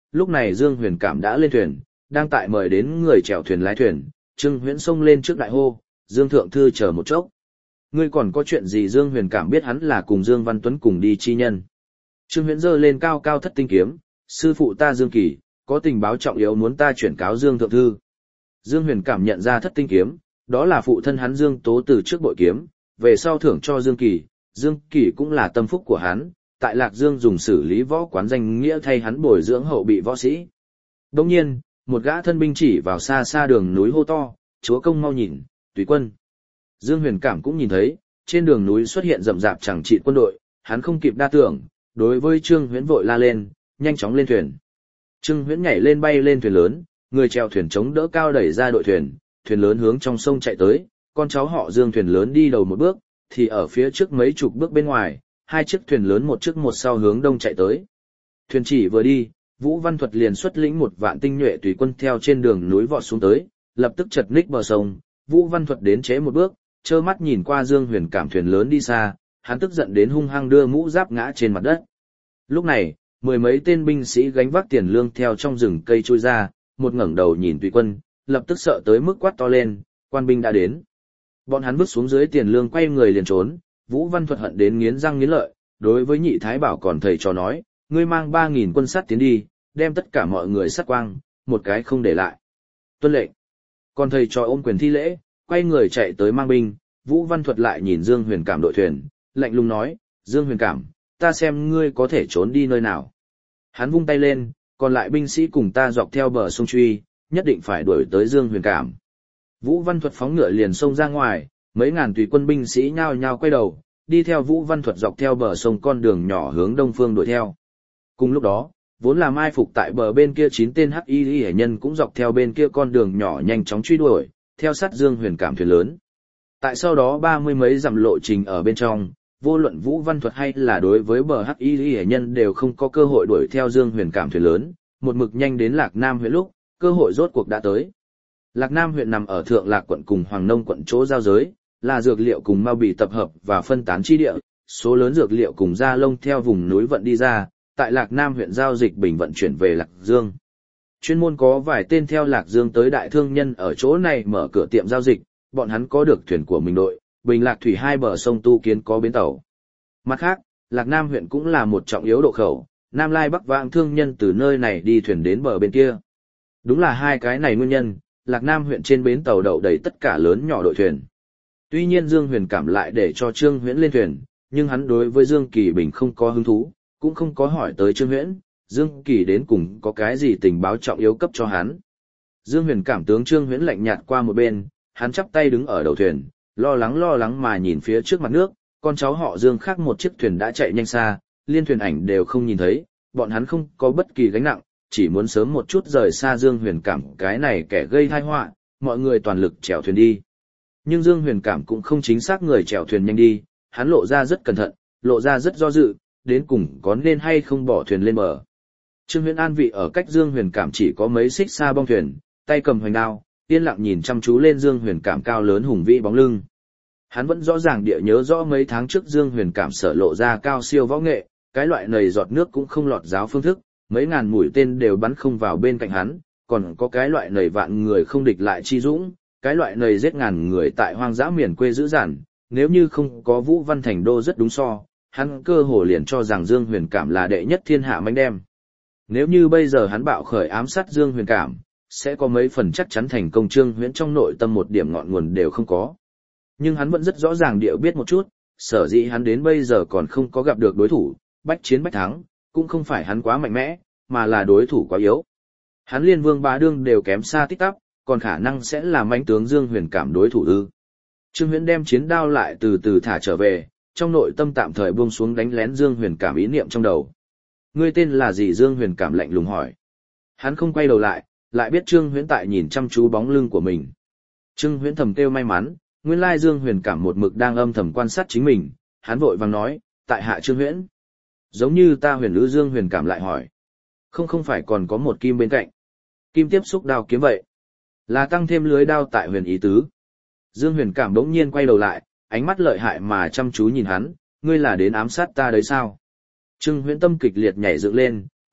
lúc này Dương Huyền Cảm đã lên thuyền, đang tại mời đến người chèo thuyền lái thuyền, Trương Huyễn xông lên trước đại hô, Dương Thượng Thư chờ một chốc. Ngươi còn có chuyện gì? Dương Huyền Cảm biết hắn là cùng Dương Văn Tuấn cùng đi chi nhân. Trương Huyễn giơ lên cao cao thất tinh kiếm, sư phụ ta Dương Kỳ, có tình báo trọng yếu muốn ta chuyển cáo Dương Thượng Thư. Dương Huyền Cảm nhận ra thất tinh kiếm, đó là phụ thân hắn Dương Tố từ trước bội kiếm, về sau thưởng cho Dương Kỳ, Dương Kỳ cũng là tâm phúc của hắn, tại Lạc Dương dùng xử lý võ quán danh nghĩa thay hắn bồi dưỡng hậu bị võ sĩ. Đồng nhiên, một gã thân binh chỉ vào xa xa đường núi hô to, chúa công mau nhìn, tùy quân. Dương Huyền Cảm cũng nhìn thấy, trên đường núi xuất hiện rậm rạp chẳng trị quân đội, hắn không kịp đa tưởng, đối với Trương Huyễn vội la lên, nhanh chóng lên thuyền. Trương Huyễn nhảy lên bay lên thuyền lớn, người chèo thuyền chống đỡ cao đẩy ra đội thuyền, thuyền lớn hướng trong sông chạy tới, con cháu họ Dương thuyền lớn đi đầu một bước, thì ở phía trước mấy chục bước bên ngoài, hai chiếc thuyền lớn một trước một sau hướng đông chạy tới. Thuyền chỉ vừa đi, Vũ Văn Thuật liền xuất lĩnh 1 vạn tinh nhuệ tùy quân theo trên đường núi vọt xuống tới, lập tức chật ních bờ sông. Vũ Văn Thuật đến chế một bước, trơ mắt nhìn qua Dương Huyền Cảm thuyền lớn đi xa, hắn tức giận đến hung hăng đưa mũ giáp ngã trên mặt đất. Lúc này, 10 mấy tên binh sĩ gánh vác tiền lương theo trong rừng cây trôi ra, một ngẩng đầu nhìn tùy quân, lập tức sợ tới mức quát to lên, quan binh đã đến. Bọn hắn vứt xuống dưới tiền lương quay người liền trốn, Vũ Văn Thuật hận đến nghiến răng nghiến lợi, đối với Nhị Thái Bảo còn thầy trò nói, ngươi mang 3.000 quân sắt tiến đi, đem tất cả mọi người sát quang, một cái không để lại. Tuân lệnh. Còn thầy trò ôm quyền thi lễ, quay người chạy tới mang binh, Vũ Văn Thuật lại nhìn Dương Huyền Cảm đội thuyền, lạnh lùng nói, Dương Huyền Cảm, ta xem ngươi có thể trốn đi nơi nào. Hắn vung tay lên, còn lại binh sĩ cùng ta dọc theo bờ sông truy, nhất định phải đuổi tới Dương Huyền Cảm. Vũ Văn Thuật phóng ngựa liền xông ra ngoài, mấy ngàn tùy quân binh sĩ nhao nhao quay đầu, đi theo Vũ Văn Thuật dọc theo bờ sông con đường nhỏ hướng đông phương đuổi theo. Cùng lúc đó, vốn là mai phục tại bờ bên kia 9 tên hắc y hệ nhân cũng dọc theo bên kia con đường nhỏ nhanh chóng truy đuổi, theo sát Dương Huyền Cảm thuyền lớn. Tại sau đó 30 mấy dặm lộ trình ở bên trong, vô luận Vũ Văn Thuật hay là đối với bờ hắc y hệ nhân đều không có cơ hội đuổi theo Dương Huyền Cảm thuyền lớn, một mực nhanh đến Lạc Nam huyện lúc, cơ hội rốt cuộc đã tới. Lạc Nam huyện nằm ở Thượng Lạc quận cùng Hoàng Nông quận chỗ giao giới, là dược liệu cùng mao bì tập hợp và phân tán chi địa, số lớn dược liệu cùng da lông theo vùng núi vận đi ra, tại Lạc Nam huyện giao dịch bình vận chuyển về Lạc Dương. Chuyên môn có vài tên theo Lạc Dương tới đại thương nhân ở chỗ này mở cửa tiệm giao dịch, bọn hắn có được thuyền của mình đội, Bình Lạc thủy hai bờ sông tu kiến có bến tàu. Mặt khác, Lạc Nam huyện cũng là một trọng yếu độ khẩu, Nam Lai Bắc Vãng thương nhân từ nơi này đi thuyền đến bờ bên kia. Đúng là hai cái này nguyên nhân, Lạc Nam huyện trên bến tàu đậu đầy tất cả lớn nhỏ đội thuyền. Tuy nhiên Dương Huyền Cảm lại để cho Trương Huyễn lên thuyền, nhưng hắn đối với Dương Kỳ Bình không có hứng thú, cũng không có hỏi tới Trương Huyễn, Dương Kỳ đến cùng có cái gì tình báo trọng yếu cấp cho hắn. Dương Huyền Cảm tướng Trương Huyễn lạnh nhạt qua một bên, hắn chắp tay đứng ở đầu thuyền, lo lắng mà nhìn phía trước mặt nước, con cháu họ Dương khác một chiếc thuyền đã chạy nhanh xa, liên thuyền ảnh đều không nhìn thấy, bọn hắn không có bất kỳ gánh nặng, chỉ muốn sớm một chút rời xa Dương Huyền Cảm cái này kẻ gây tai họa, mọi người toàn lực chèo thuyền đi. Nhưng Dương Huyền Cảm cũng không chính xác người chèo thuyền nhanh đi, hắn lộ ra rất cẩn thận, lộ ra rất do dự, đến cùng có nên hay không bỏ thuyền lên bờ. Trương Huyễn an vị ở cách Dương Huyền Cảm chỉ có mấy xích xa bong thuyền, tay cầm hoành đao, yên lặng nhìn chăm chú lên Dương Huyền Cảm cao lớn hùng vĩ bóng lưng. Hắn vẫn rõ ràng địa nhớ rõ mấy tháng trước Dương Huyền Cảm sở lộ ra cao siêu võ nghệ, cái loại nầy giọt nước cũng không lọt giáo phương thức, mấy ngàn mũi tên đều bắn không vào bên cạnh hắn, còn có cái loại nầy vạn người không địch lại chi dũng, cái loại nầy giết ngàn người tại hoang dã miền quê dữ dằn, nếu như không có Vũ Văn Thành Đô rất đúng so, hắn cơ hồ liền cho rằng Dương Huyền Cảm là đệ nhất thiên hạ manh đem. Nếu như bây giờ hắn bạo khởi ám sát Dương Huyền Cảm, sẽ có mấy phần chắc chắn thành công. Trương Huyễn trong nội tâm một điểm ngọn nguồn đều không có. Nhưng hắn vẫn rất rõ ràng địa biết một chút, sở dĩ hắn đến bây giờ còn không có gặp được đối thủ, bách chiến bách thắng, cũng không phải hắn quá mạnh mẽ, mà là đối thủ quá yếu. Hắn liên Vương Bá Đương đều kém xa tích tắp, còn khả năng sẽ là mãnh tướng Dương Huyền Cảm đối thủ ư? Trương Huyễn đem chiến đao lại từ từ thả trở về, trong nội tâm tạm thời buông xuống đánh lén Dương Huyền Cảm ý niệm trong đầu. Ngươi tên là gì? Dương Huyền Cảm lạnh lùng hỏi. Hắn không quay đầu lại, lại biết Trương Huyễn tại nhìn chăm chú bóng lưng của mình. Trương Huyễn thầm kêu may mắn, nguyên lai Dương Huyền Cảm một mực đang âm thầm quan sát chính mình, hắn vội vàng nói, tại hạ Trương Huyễn. Giống như ta huyền lữ. Dương Huyền Cảm lại hỏi. Không phải còn có một kim bên cạnh. Kim tiếp xúc đao kiếm vậy. Là tăng thêm lưới đao tại huyền ý tứ. Dương Huyền Cảm đống nhiên quay đầu lại, ánh mắt lợi hại mà chăm chú nhìn hắn, ngươi là đến ám sát ta đấy sao? Trương Huyễn tâm kịch liệt nhảy dựng lên,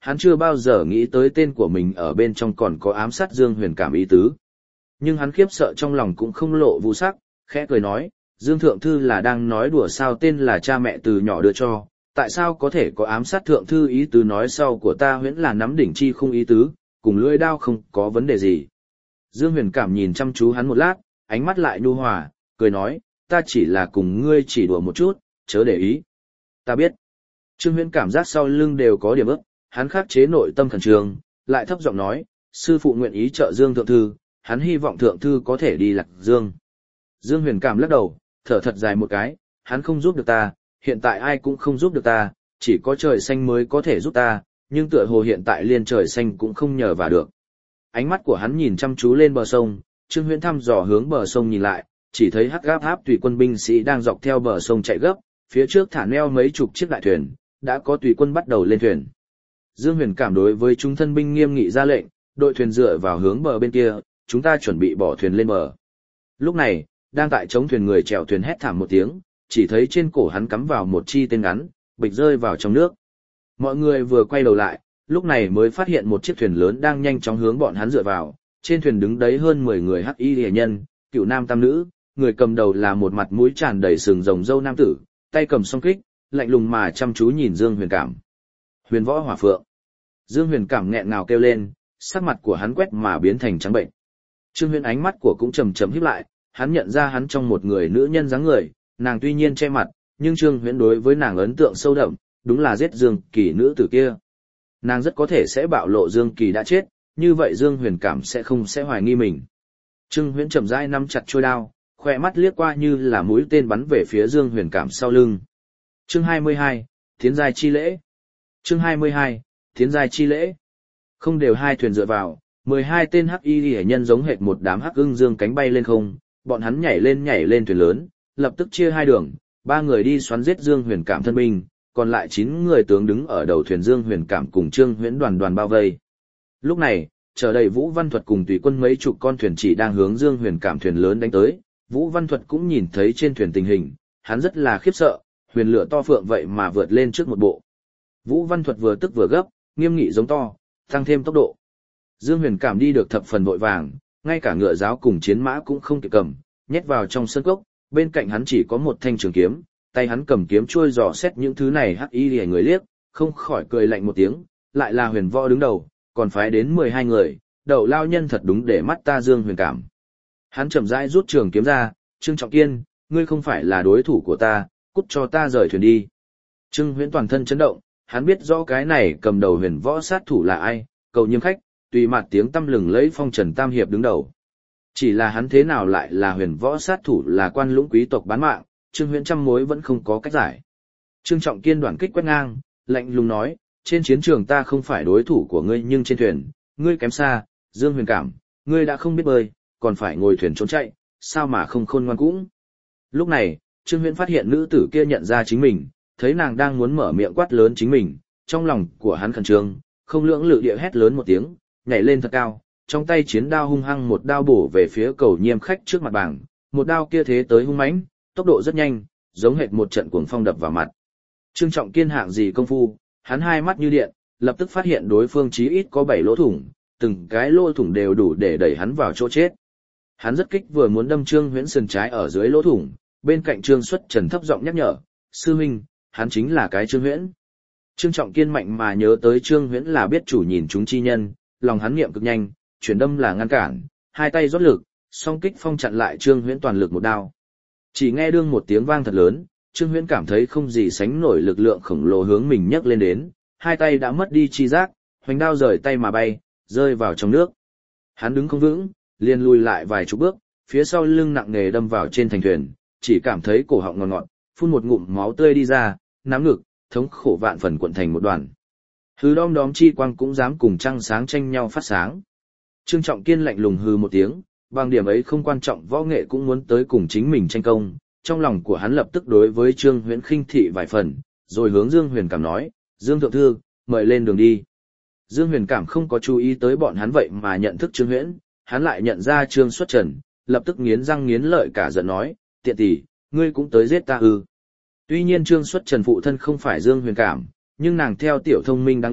Hắn chưa bao giờ nghĩ tới tên của mình ở bên trong còn có ám sát Dương Huyền Cảm ý tứ. Nhưng hắn khiếp sợ trong lòng cũng không lộ vu sắc, khẽ cười nói, Dương Thượng Thư là đang nói đùa sao, tên là cha mẹ từ nhỏ đưa cho, tại sao có thể có ám sát Thượng Thư ý tứ, nói sau của ta huyễn là nắm đỉnh chi không ý tứ, cùng lưỡi đao không có vấn đề gì. Dương Huyền Cảm nhìn chăm chú hắn một lát, ánh mắt lại nhu hòa, cười nói, ta chỉ là cùng ngươi chỉ đùa một chút, chớ để ý. Ta biết. Trương Huyễn cảm giác sau lưng đều có điểm ức, hắn khắc chế nội tâm khẩn trương, lại thấp giọng nói, sư phụ nguyện ý trợ Dương Thượng Thư, hắn hy vọng Thượng Thư có thể đi Lạc Dương. Dương Huyền Cảm lắc đầu, thở thật dài một cái, hắn không giúp được ta, hiện tại ai cũng không giúp được ta, chỉ có trời xanh mới có thể giúp ta, nhưng tựa hồ hiện tại liền trời xanh cũng không nhờ vào được. Ánh mắt của hắn nhìn chăm chú lên bờ sông, Trương Huyễn thăm dò hướng bờ sông nhìn lại, chỉ thấy hắc gáp tháp tùy quân binh sĩ đang dọc theo bờ sông chạy gấp, phía trước thả neo mấy chục chiếc đại thuyền, đã có tùy quân bắt đầu lên thuyền. Dương Huyền Cảm đối với chúng thân binh nghiêm nghị ra lệnh, đội thuyền dựa vào hướng bờ bên kia, chúng ta chuẩn bị bỏ thuyền lên bờ. Lúc này, đang tại chống thuyền người chèo thuyền hét thảm một tiếng, chỉ thấy trên cổ hắn cắm vào một chi tên ngắn, bịch rơi vào trong nước. Mọi người vừa quay đầu lại, lúc này mới phát hiện một chiếc thuyền lớn đang nhanh chóng hướng bọn hắn dựa vào, trên thuyền đứng đấy hơn 10 người hắc y liễu nhân, cựu nam tam nữ, người cầm đầu là một mặt mũi tràn đầy sừng rồng râu nam tử, tay cầm song kích, lạnh lùng mà chăm chú nhìn Dương Huyền Cảm. Huyền Võ Hỏa Phượng. Dương Huyền Cảm nghẹn ngào kêu lên, sắc mặt của hắn quét mà biến thành trắng bệnh. Trương Huyễn ánh mắt của cũng chầm chậm híp lại, hắn nhận ra hắn trong một người nữ nhân dáng người, nàng tuy nhiên che mặt, nhưng Trương Huyễn đối với nàng ấn tượng sâu đậm, đúng là giết Dương Kỳ nữ tử kia. Nàng rất có thể sẽ bạo lộ Dương Kỳ đã chết, như vậy Dương Huyền Cảm sẽ không hoài nghi mình. Trương Huyễn chậm rãi nắm chặt chuôi đao, khỏe mắt liếc qua như là mũi tên bắn về phía Dương Huyền Cảm sau lưng. Chương 22, Thiến giai chi lễ. Chương 22, Thiến giai chi lễ. Không đều hai thuyền dựa vào, 12 tên hắc y liễu nhân giống hệt một đám hắc ưng dương cánh bay lên không, bọn hắn nhảy lên thuyền lớn, lập tức chia hai đường, 3 người đi xoắn giết Dương Huyền Cảm thân binh, còn lại 9 người tướng đứng ở đầu thuyền Dương Huyền Cảm cùng Trương Huyễn đoàn bao vây. Lúc này, chờ đầy Vũ Văn Thuật cùng tùy quân mấy chục con thuyền chỉ đang hướng Dương Huyền Cảm thuyền lớn đánh tới, Vũ Văn Thuật cũng nhìn thấy trên thuyền tình hình, hắn rất là khiếp sợ, huyền lửa to phượng vậy mà vượt lên trước một bộ. Vũ Văn Thuật vừa tức vừa gấp, nghiêm nghị giống to, tăng thêm tốc độ. Dương Huyền Cảm đi được thập phần vội vàng, ngay cả ngựa giáo cùng chiến mã cũng không kịp cầm, nhét vào trong sân cốc, bên cạnh hắn chỉ có một thanh trường kiếm, tay hắn cầm kiếm chuôi dò xét những thứ này hắc y liễu người liếc, không khỏi cười lạnh một tiếng, lại là Huyền Võ đứng đầu, còn phái đến 12 người, đầu lao nhân thật đúng để mắt ta Dương Huyền Cảm. Hắn chậm rãi rút trường kiếm ra, Trương Trọng Kiên, ngươi không phải là đối thủ của ta, cút cho ta rời thuyền đi. Trương Huyễn toàn thân chấn động, hắn biết rõ cái này cầm đầu Huyền Võ sát thủ là ai, cầu nhiêm khách, tùy mặt tiếng tăm lừng lấy phong trần tam hiệp đứng đầu. Chỉ là hắn thế nào lại là Huyền Võ sát thủ, là quan lũng quý tộc bán mạng, Trương Huyễn trăm mối vẫn không có cách giải. Trương Trọng Kiên đoạn kích quét ngang, lạnh lùng nói, trên chiến trường ta không phải đối thủ của ngươi, nhưng trên thuyền, ngươi kém xa, Dương Huyền Cảm, ngươi đã không biết bơi, còn phải ngồi thuyền trốn chạy, sao mà không khôn ngoan cũng. Lúc này, Trương Huyễn phát hiện nữ tử kia nhận ra chính mình, thấy nàng đang muốn mở miệng quát lớn chính mình, trong lòng của hắn khẩn trương, không lưỡng lự địa hét lớn một tiếng, nhảy lên thật cao, trong tay chiến đao hung hăng một đao bổ về phía cầu nhiêm khách trước mặt bảng, một đao kia thế tới hung mãnh, tốc độ rất nhanh, giống hệt một trận cuồng phong đập vào mặt. Trương Trọng Kiên hạng gì công phu, hắn hai mắt như điện, lập tức phát hiện đối phương chí ít có 7 lỗ thủng, từng cái lỗ thủng đều đủ để đẩy hắn vào chỗ chết. Hắn rất kích, vừa muốn đâm Trương Huyễn sườn trái ở dưới lỗ thủng, bên cạnh Trương Xuất Trần thấp giọng nhắc nhở, sư huynh, hắn chính là cái Trương Huyễn. Trương Trọng Kiên mạnh mà nhớ tới Trương Huyễn là biết chủ nhìn chúng chi nhân, lòng hắn niệm cực nhanh, chuyển đâm là ngăn cản, hai tay rót lực, song kích phong chặn lại Trương Huyễn toàn lực một đao. Chỉ nghe đương một tiếng vang thật lớn, Trương Huyễn cảm thấy không gì sánh nổi lực lượng khổng lồ hướng mình nhấc lên đến, hai tay đã mất đi chi giác, hoành đao rời tay mà bay, rơi vào trong nước. Hắn đứng không vững, liền lùi lại vài chục bước, phía sau lưng nặng nề đâm vào trên thành thuyền, chỉ cảm thấy cổ họng ngọt ngọt, phun một ngụm máu tươi đi ra, nắm ngực, thống khổ vạn phần cuộn thành một đoàn. Hư đom đóm chi quang cũng dám cùng trăng sáng tranh nhau phát sáng. Trương Trọng Kiên lạnh lùng hư một tiếng, bằng điểm ấy không quan trọng, võ nghệ cũng muốn tới cùng chính mình tranh công. Trong lòng của hắn lập tức đối với Trương Huyễn khinh thị vài phần, rồi hướng Dương Huyền Cảm nói, Dương Thượng Thư, mời lên đường đi. Dương Huyền Cảm không có chú ý tới bọn hắn vậy mà nhận thức Trương Huyễn, hắn lại nhận ra Trương Xuất Trần, lập tức nghiến răng nghiến lợi cả giận nói, tiện tỷ, ngươi cũng tới giết ta ư. Tuy nhiên Trương Xuất Trần phụ thân không phải Dương Huyền Cảm, nhưng nàng theo tiểu thông minh đáng yêu,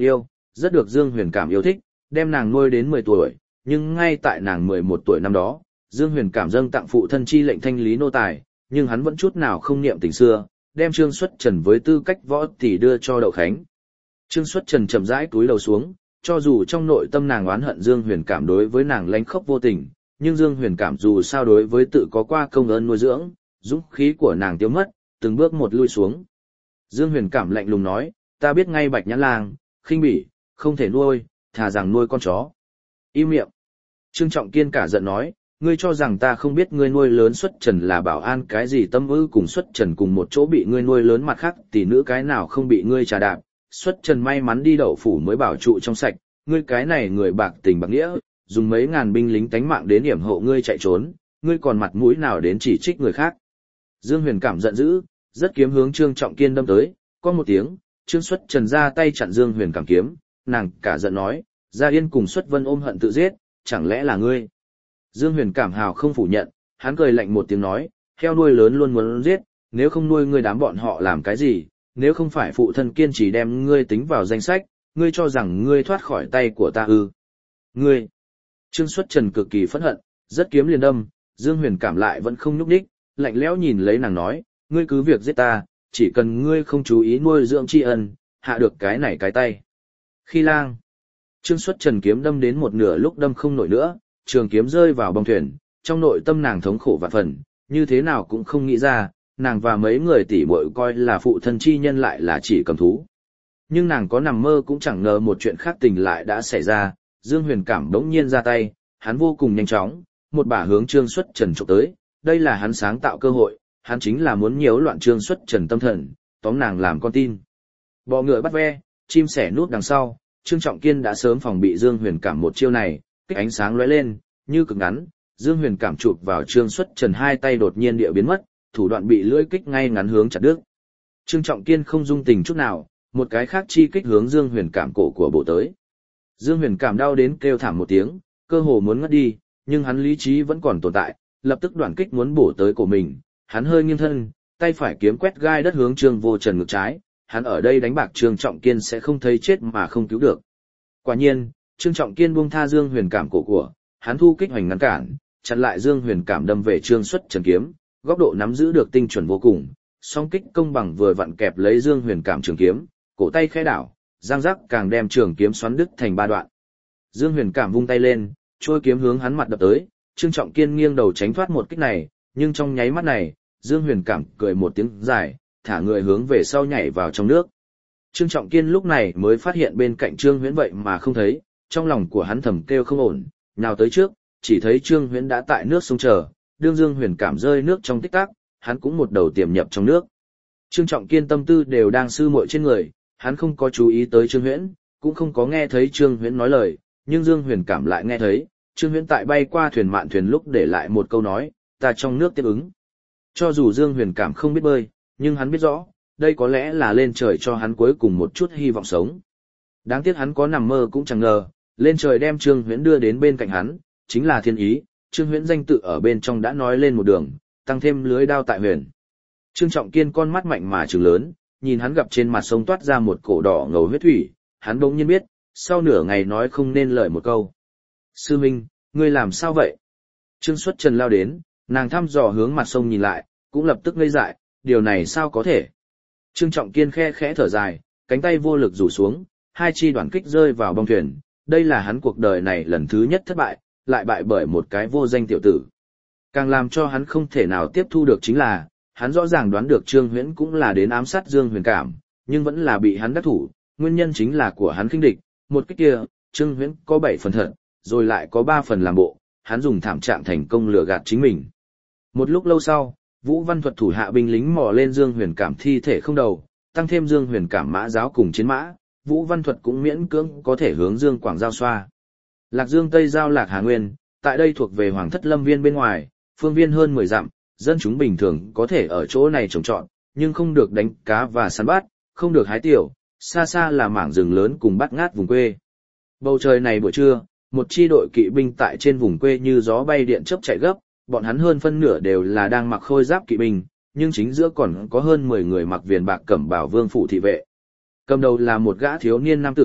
rất được Dương Huyền Cảm yêu thích, đem nàng nuôi đến 10 tuổi, nhưng ngay tại nàng 11 tuổi năm đó, Dương Huyền Cảm dâng tặng phụ thân chi lệnh thanh lý nô tài, nhưng hắn vẫn chút nào không niệm tình xưa, đem Trương Xuất Trần với tư cách võ tỷ đưa cho Đậu Khánh. Trương Xuất Trần chậm rãi cúi đầu xuống, cho dù trong nội tâm nàng oán hận Dương Huyền Cảm đối với nàng lánh khóc vô tình, nhưng Dương Huyền Cảm dù sao đối với tự có qua công ơn nuôi dưỡng, dũng khí của nàng tiêu mất, từng bước một lui xuống. Dương Huyền Cảm lạnh lùng nói, ta biết ngay Bạch Nhãn Lang, khinh bỉ, không thể nuôi, thà rằng nuôi con chó. Im miệng. Trương Trọng Kiên cả giận nói, ngươi cho rằng ta không biết ngươi nuôi lớn Xuất Trần là bảo an cái gì tâm ư, cùng Xuất Trần cùng một chỗ bị ngươi nuôi lớn, mặt khác tỷ nữ cái nào không bị ngươi trà đạp. Xuất Trần may mắn đi đậu phủ mới bảo trụ trong sạch, ngươi cái này người bạc tình bạc nghĩa, dùng mấy ngàn binh lính tánh mạng đến yểm hộ ngươi chạy trốn, ngươi còn mặt mũi nào đến chỉ trích người khác. Dương Huyền Cảm giận dữ, rất kiếm hướng Trương Trọng Kiên đâm tới, có một tiếng, Trương Xuất Trần ra tay chặn Dương Huyền Cảm kiếm, nàng cả giận nói, Gia Yên cùng Xuất Vân ôm hận tự giết, chẳng lẽ là ngươi? Dương Huyền Cảm hào không phủ nhận, hắn cười lạnh một tiếng nói, heo nuôi lớn luôn muốn giết, nếu không nuôi ngươi đám bọn họ làm cái gì, nếu không phải phụ thân kiên trì đem ngươi tính vào danh sách, ngươi cho rằng ngươi thoát khỏi tay của ta ư? Ngươi! Trương Xuất Trần cực kỳ phẫn hận, rất kiếm liền đâm, Dương Huyền Cảm lại vẫn không nhúc nhích, lạnh lẽo nhìn lấy nàng nói, ngươi cứ việc giết ta, chỉ cần ngươi không chú ý nuôi dưỡng tri ân, hạ được cái này cái tay. Khi lang! Trương Xuất Trần kiếm đâm đến một nửa lúc đâm không nổi nữa, trường kiếm rơi vào bong thuyền, trong nội tâm nàng thống khổ vạn phần, như thế nào cũng không nghĩ ra, nàng và mấy người tỷ muội coi là phụ thân chi nhân lại là chỉ cầm thú. Nhưng nàng có nằm mơ cũng chẳng ngờ một chuyện khác tình lại đã xảy ra, Dương Huyền Cảm đống nhiên ra tay, hắn vô cùng nhanh chóng, một bả hướng Trương Xuất Trần chụp tới, đây là hắn sáng tạo cơ hội, hắn chính là muốn nhiễu loạn Trương Xuất Trần tâm thần, tóm nàng làm con tin. Bọ ngựa bắt ve, chim sẻ núp đằng sau, Trương Trọng Kiên đã sớm phòng bị Dương Huyền Cảm một chiêu này, kích ánh sáng lóe lên, như cực ngắn, Dương Huyền Cảm chụp vào Trương Xuất Trần hai tay đột nhiên địa biến mất, thủ đoạn bị lưỡi kích ngay ngắn hướng chặt đứt. Trương Trọng Kiên không dung tình chút nào, một cái khác chi kích hướng Dương Huyền Cảm cổ của bộ tới. Dương Huyền Cảm đau đến kêu thảm một tiếng, cơ hồ muốn ngất đi, nhưng hắn lý trí vẫn còn tồn tại, lập tức đoạn kích muốn bổ tới cổ mình, hắn hơi nghiêng thân, tay phải kiếm quét gai đất hướng Trương Vô Trần ngực trái, hắn ở đây đánh bạc Trương Trọng Kiên sẽ không thấy chết mà không cứu được. Quả nhiên, Trương Trọng Kiên buông tha Dương Huyền Cảm cổ của, hắn thu kích hoành ngăn cản, chặn lại Dương Huyền Cảm đâm về Trương Xuất Trần kiếm, góc độ nắm giữ được tinh chuẩn vô cùng, song kích công bằng vừa vặn kẹp lấy Dương Huyền Cảm trường kiếm, cổ tay khẽ đảo, giang giác càng đem trường kiếm xoắn đứt thành ba đoạn. Dương Huyền Cảm vung tay lên, trôi kiếm hướng hắn mặt đập tới, Trương Trọng Kiên nghiêng đầu tránh thoát một kích này, nhưng trong nháy mắt này, Dương Huyền Cảm cười một tiếng dài, thả người hướng về sau nhảy vào trong nước. Trương Trọng Kiên lúc này mới phát hiện bên cạnh Trương Huyễn vậy mà không thấy, trong lòng của hắn thầm kêu không ổn, nào tới trước, chỉ thấy Trương Huyễn đã tại nước sông chờ, đương Dương Huyền Cảm rơi nước trong tích tắc, hắn cũng một đầu tiềm nhập trong nước. Trương Trọng Kiên tâm tư đều đang sư muội trên người, hắn không có chú ý tới Trương Huyễn, cũng không có nghe thấy Trương Huyễn nói lời, nhưng Dương Huyền Cảm lại nghe thấy, Trương Huyễn tại bay qua thuyền mạn thuyền lúc để lại một câu nói, ta trong nước tiếp ứng. Cho dù Dương Huyền Cảm không biết bơi, nhưng hắn biết rõ, đây có lẽ là lên trời cho hắn cuối cùng một chút hy vọng sống. Đáng tiếc hắn có nằm mơ cũng chẳng ngờ, lên trời đem Trương Huyễn đưa đến bên cạnh hắn, chính là thiên ý, Trương Huyễn danh tự ở bên trong đã nói lên một đường, tăng thêm lưới đao tại huyền. Trương Trọng Kiên con mắt mạnh mà trừng lớn, nhìn hắn gặp trên mặt sông toát ra một cổ đỏ ngầu huyết thủy, hắn bỗng nhiên biết, sau nửa ngày nói không nên lời một câu. Sư Minh, ngươi làm sao vậy? Trương Xuất Trần lao đến, nàng thăm dò hướng mặt sông nhìn lại, cũng lập tức ngây dại, điều này sao có thể? Trương Trọng Kiên khe khẽ thở dài, cánh tay vô lực rủ xuống, hai chi đoạn kích rơi vào bong thuyền, đây là hắn cuộc đời này lần thứ nhất thất bại, lại bại bởi một cái vô danh tiểu tử. Càng làm cho hắn không thể nào tiếp thu được chính là, hắn rõ ràng đoán được Trương Huyễn cũng là đến ám sát Dương Huyền Cảm, nhưng vẫn là bị hắn đắc thủ, nguyên nhân chính là của hắn khinh địch, một cái kia, Trương Huyễn có 7 phần thật, rồi lại có 3 phần làm bộ, hắn dùng thảm trạng thành công lừa gạt chính mình. Một lúc lâu sau, Vũ Văn Thuật thủ hạ binh lính mò lên Dương Huyền Cảm thi thể không đầu, tăng thêm Dương Huyền Cảm mã giáo cùng chiến mã, Vũ Văn Thuật cũng miễn cưỡng có thể hướng Dương Quảng giao xoa. Lạc Dương Tây giao Lạc Hà Nguyên, tại đây thuộc về Hoàng Thất Lâm Viên bên ngoài, phương viên hơn 10 dặm, dân chúng bình thường có thể ở chỗ này trồng trọt, nhưng không được đánh cá và săn bắt, không được hái tiểu, xa xa là mảng rừng lớn cùng bát ngát vùng quê. Bầu trời này buổi trưa, một chi đội kỵ binh tại trên vùng quê như gió bay điện chớp chạy gấp, bọn hắn hơn phân nửa đều là đang mặc khôi giáp kỵ binh, nhưng chính giữa còn có hơn 10 người mặc viền bạc cẩm bào vương phủ thị vệ. Cầm đầu là một gã thiếu niên nam tử,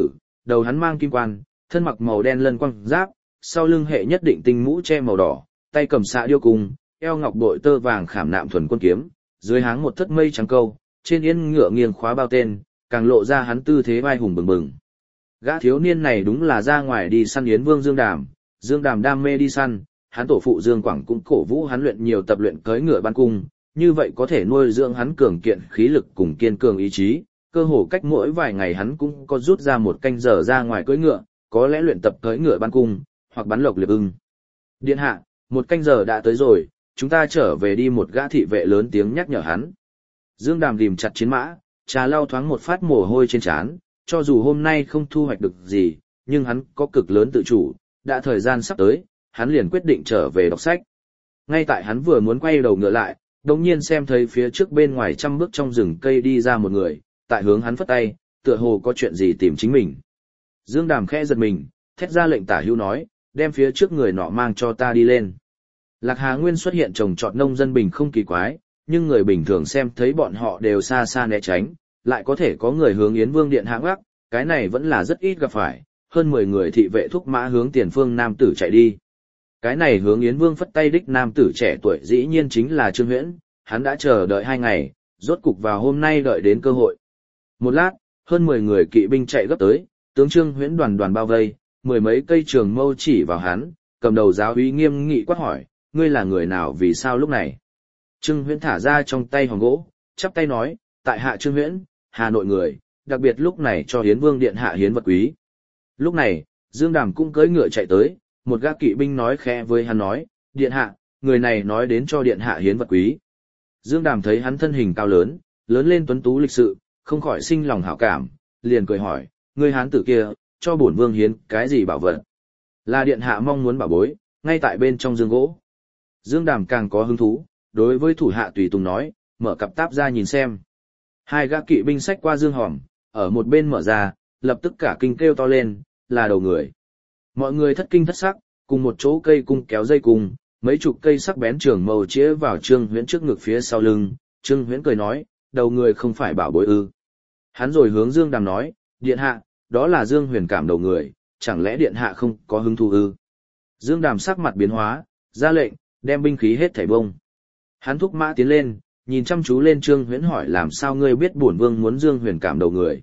đầu hắn mang kim quan, thân mặc màu đen lân quang giáp, sau lưng hệ nhất định tinh mũ che màu đỏ, tay cầm xạ điêu cung, eo ngọc bội tơ vàng khảm nạm thuần quân kiếm, dưới háng một thất mây trắng câu, trên yên ngựa nghiêng khóa bao tên, càng lộ ra hắn tư thế vai hùng bừng bừng. Gã thiếu niên này đúng là ra ngoài đi săn Yến Vương Dương Đàm, Dương Đàm đam mê đi săn, hắn tổ phụ Dương Quảng cũng cổ vũ hắn luyện nhiều tập luyện cưỡi ngựa ban cung, như vậy có thể nuôi dưỡng hắn cường kiện khí lực cùng kiên cường ý chí, cơ hồ cách mỗi vài ngày hắn cũng có rút ra một canh giờ ra ngoài cưỡi ngựa, có lẽ luyện tập cưỡi ngựa ban cung, hoặc bắn lộc liệp ưng. Điện hạ, một canh giờ đã tới rồi, chúng ta trở về đi, một gã thị vệ lớn tiếng nhắc nhở hắn. Dương Đàm ghìm chặt chiến mã, trà lau thoáng một phát mồ hôi trên trán, cho dù hôm nay không thu hoạch được gì, nhưng hắn có cực lớn tự chủ, đã thời gian sắp tới, hắn liền quyết định trở về đọc sách. Ngay tại hắn vừa muốn quay đầu ngựa lại, đột nhiên xem thấy phía trước bên ngoài trăm bước trong rừng cây đi ra một người, tại hướng hắn phất tay, tựa hồ có chuyện gì tìm chính mình. Dương Đàm khẽ giật mình, thét ra lệnh tả hữu nói, đem phía trước người nọ mang cho ta đi lên. Lạc Hà Nguyên xuất hiện trồng trọt nông dân bình không kỳ quái, nhưng người bình thường xem thấy bọn họ đều xa xa né tránh, lại có thể có người hướng Yến Vương điện hạ gác, cái này vẫn là rất ít gặp phải, hơn 10 người thị vệ thúc mã hướng tiền phương nam tử chạy đi. Cái này hướng Yến Vương phất tay đích nam tử trẻ tuổi dĩ nhiên chính là Trương Huyễn, hắn đã chờ đợi 2 ngày, rốt cục vào hôm nay đợi đến cơ hội. Một lát, hơn 10 người kỵ binh chạy gấp tới, tướng Trương Huyễn đoàn đoàn bao vây, 10 mấy cây trường mâu chỉ vào hắn, cầm đầu giáo úy nghiêm nghị quát hỏi, ngươi là người nào, vì sao lúc này? Trương Huyễn thả ra trong tay hòn gỗ, chắp tay nói, tại hạ Trương Huyễn, Hà Nội người, đặc biệt lúc này cho Yến Vương điện hạ hiến vật quý. Lúc này, Dương Đàm cũng cưỡi ngựa chạy tới, một gã kỵ binh nói khẽ với hắn nói, điện hạ, người này nói đến cho điện hạ hiến vật quý. Dương Đàm thấy hắn thân hình cao lớn, lớn lên tuấn tú lịch sự, không khỏi sinh lòng hảo cảm, liền cười hỏi, người hán tử kia, cho bổn vương hiến cái gì bảo vật? Là điện hạ mong muốn bảo bối, ngay tại bên trong dương gỗ. Dương Đàm càng có hứng thú, đối với thủ hạ tùy tùng nói, mở cặp táp ra nhìn xem. Hai gã kỵ binh xách qua dương hòm, ở một bên mở ra, lập tức cả kinh kêu to lên, là đầu người. Mọi người thất kinh thất sắc, cùng một chỗ cây cung kéo dây cung, mấy chục cây sắc bén trường mâu chĩa vào Trương Huyễn trước ngực phía sau lưng. Trương Huyễn cười nói, đầu người không phải bảo bối ư? Hắn rồi hướng Dương Đàm nói, điện hạ, đó là Dương Huyền Cảm đầu người, chẳng lẽ điện hạ không có hứng thú ư? Dương Đàm sắc mặt biến hóa, ra lệnh, đem binh khí hết thảy bông. Hắn thúc mã tiến lên, nhìn chăm chú lên Trương Huyễn hỏi, làm sao ngươi biết bổn vương muốn Dương Huyền Cảm đầu người?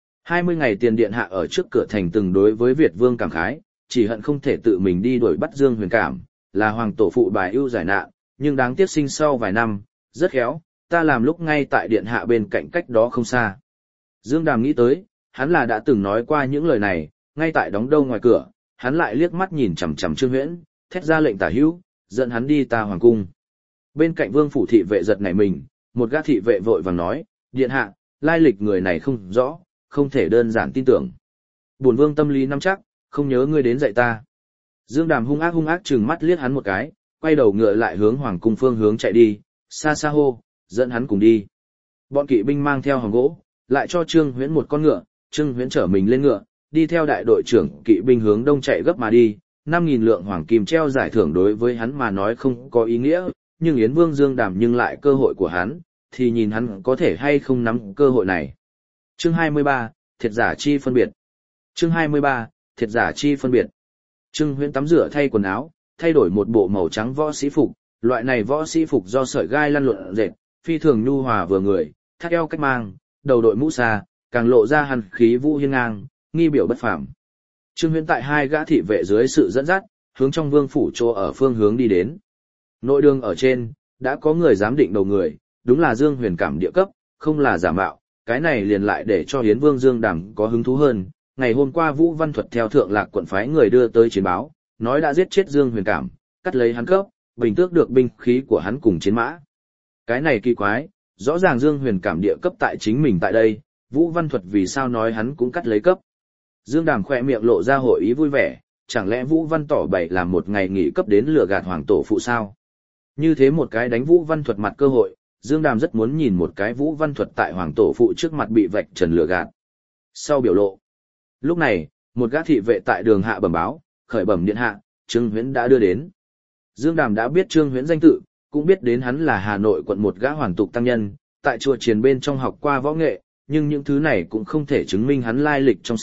20 ngày tiền điện hạ ở trước cửa thành từng đối với Việt vương cảm khái, chỉ hận không thể tự mình đi đuổi bắt Dương Huyền Cảm, là hoàng tổ phụ bài ưu giải nạn, nhưng đáng tiếc sinh sau vài năm, rất khéo, ta làm lúc ngay tại điện hạ bên cạnh cách đó không xa. Dương Đàm nghĩ tới, hắn là đã từng nói qua những lời này, ngay tại đóng đâu ngoài cửa, hắn lại liếc mắt nhìn chằm chằm Trương Huyễn, thét ra lệnh tả hữu, dẫn hắn đi ta hoàng cung. Bên cạnh vương phủ thị vệ giật nảy mình, một gã thị vệ vội vàng nói, điện hạ, lai lịch người này không rõ, không thể đơn giản tin tưởng. Bổn vương tâm lý nắm chắc, không nhớ ngươi đến dạy ta. Dương Đàm hung ác trừng mắt liếc hắn một cái, quay đầu ngựa lại hướng hoàng cung phương hướng chạy đi, xa xa hô, dẫn hắn cùng đi. Bọn kỵ binh mang theo hòm gỗ, lại cho Trương Huyễn một con ngựa, Trương Huyễn trở mình lên ngựa, đi theo đại đội trưởng kỵ binh hướng đông chạy gấp mà đi. 5.000 lượng hoàng kim treo giải thưởng đối với hắn mà nói không có ý nghĩa, nhưng Yến Vương Dương Đàm nhưng lại cơ hội của hắn, thì nhìn hắn có thể hay không nắm cơ hội này. Chương 23, thiệt giả chi phân biệt. Chương 23, thiệt giả chi phân biệt. Trương Huyễn tắm rửa thay quần áo, thay đổi một bộ màu trắng võ sĩ phục, loại này võ sĩ phục do sợi gai lăn lộn dệt, phi thường nhu hòa vừa người, thắt eo cách mang, đầu đội mũ xa, càng lộ ra hàn khí vũ hiên ngang, nghi biểu bất phàm. Trương Huyễn tại hai gã thị vệ dưới sự dẫn dắt, hướng trong vương phủ chỗ ở phương hướng đi đến. Nội đường ở trên, đã có người giám định đầu người, đúng là Dương Huyền Cảm địa cấp, không là giả mạo, cái này liền lại để cho Yến Vương Dương Đàm có hứng thú hơn. Ngày hôm qua Vũ Văn Thuật theo Thượng Lạc quận phái người đưa tới chiến báo, nói đã giết chết Dương Huyền Cảm, cắt lấy hắn cấp, bình tước được binh khí của hắn cùng chiến mã. Cái này kỳ quái, rõ ràng Dương Huyền Cảm địa cấp tại chính mình tại đây, Vũ Văn Thuật vì sao nói hắn cũng cắt lấy cấp. Dương Đàm khỏe miệng lộ ra hội ý vui vẻ, chẳng lẽ Vũ Văn tỏ bày làm một ngày nghỉ cấp đến lừa gạt hoàng tổ phụ sao? Như thế một cái đánh Vũ Văn Thuật mặt cơ hội, Dương Đàm rất muốn nhìn một cái Vũ Văn Thuật tại hoàng tổ phụ trước mặt bị vạch trần lừa gạt. Sau biểu lộ, lúc này, một gã thị vệ tại đường hạ bẩm báo, khởi bẩm điện hạ, Trương Huyễn đã đưa đến. Dương Đàm đã biết Trương Huyễn danh tự, cũng biết đến hắn là Hà Nội quận một gã hoàn tục tăng nhân, tại chùa chiền bên trong học qua võ nghệ, nhưng những thứ này cũng không thể chứng minh hắn lai lịch trong sạch,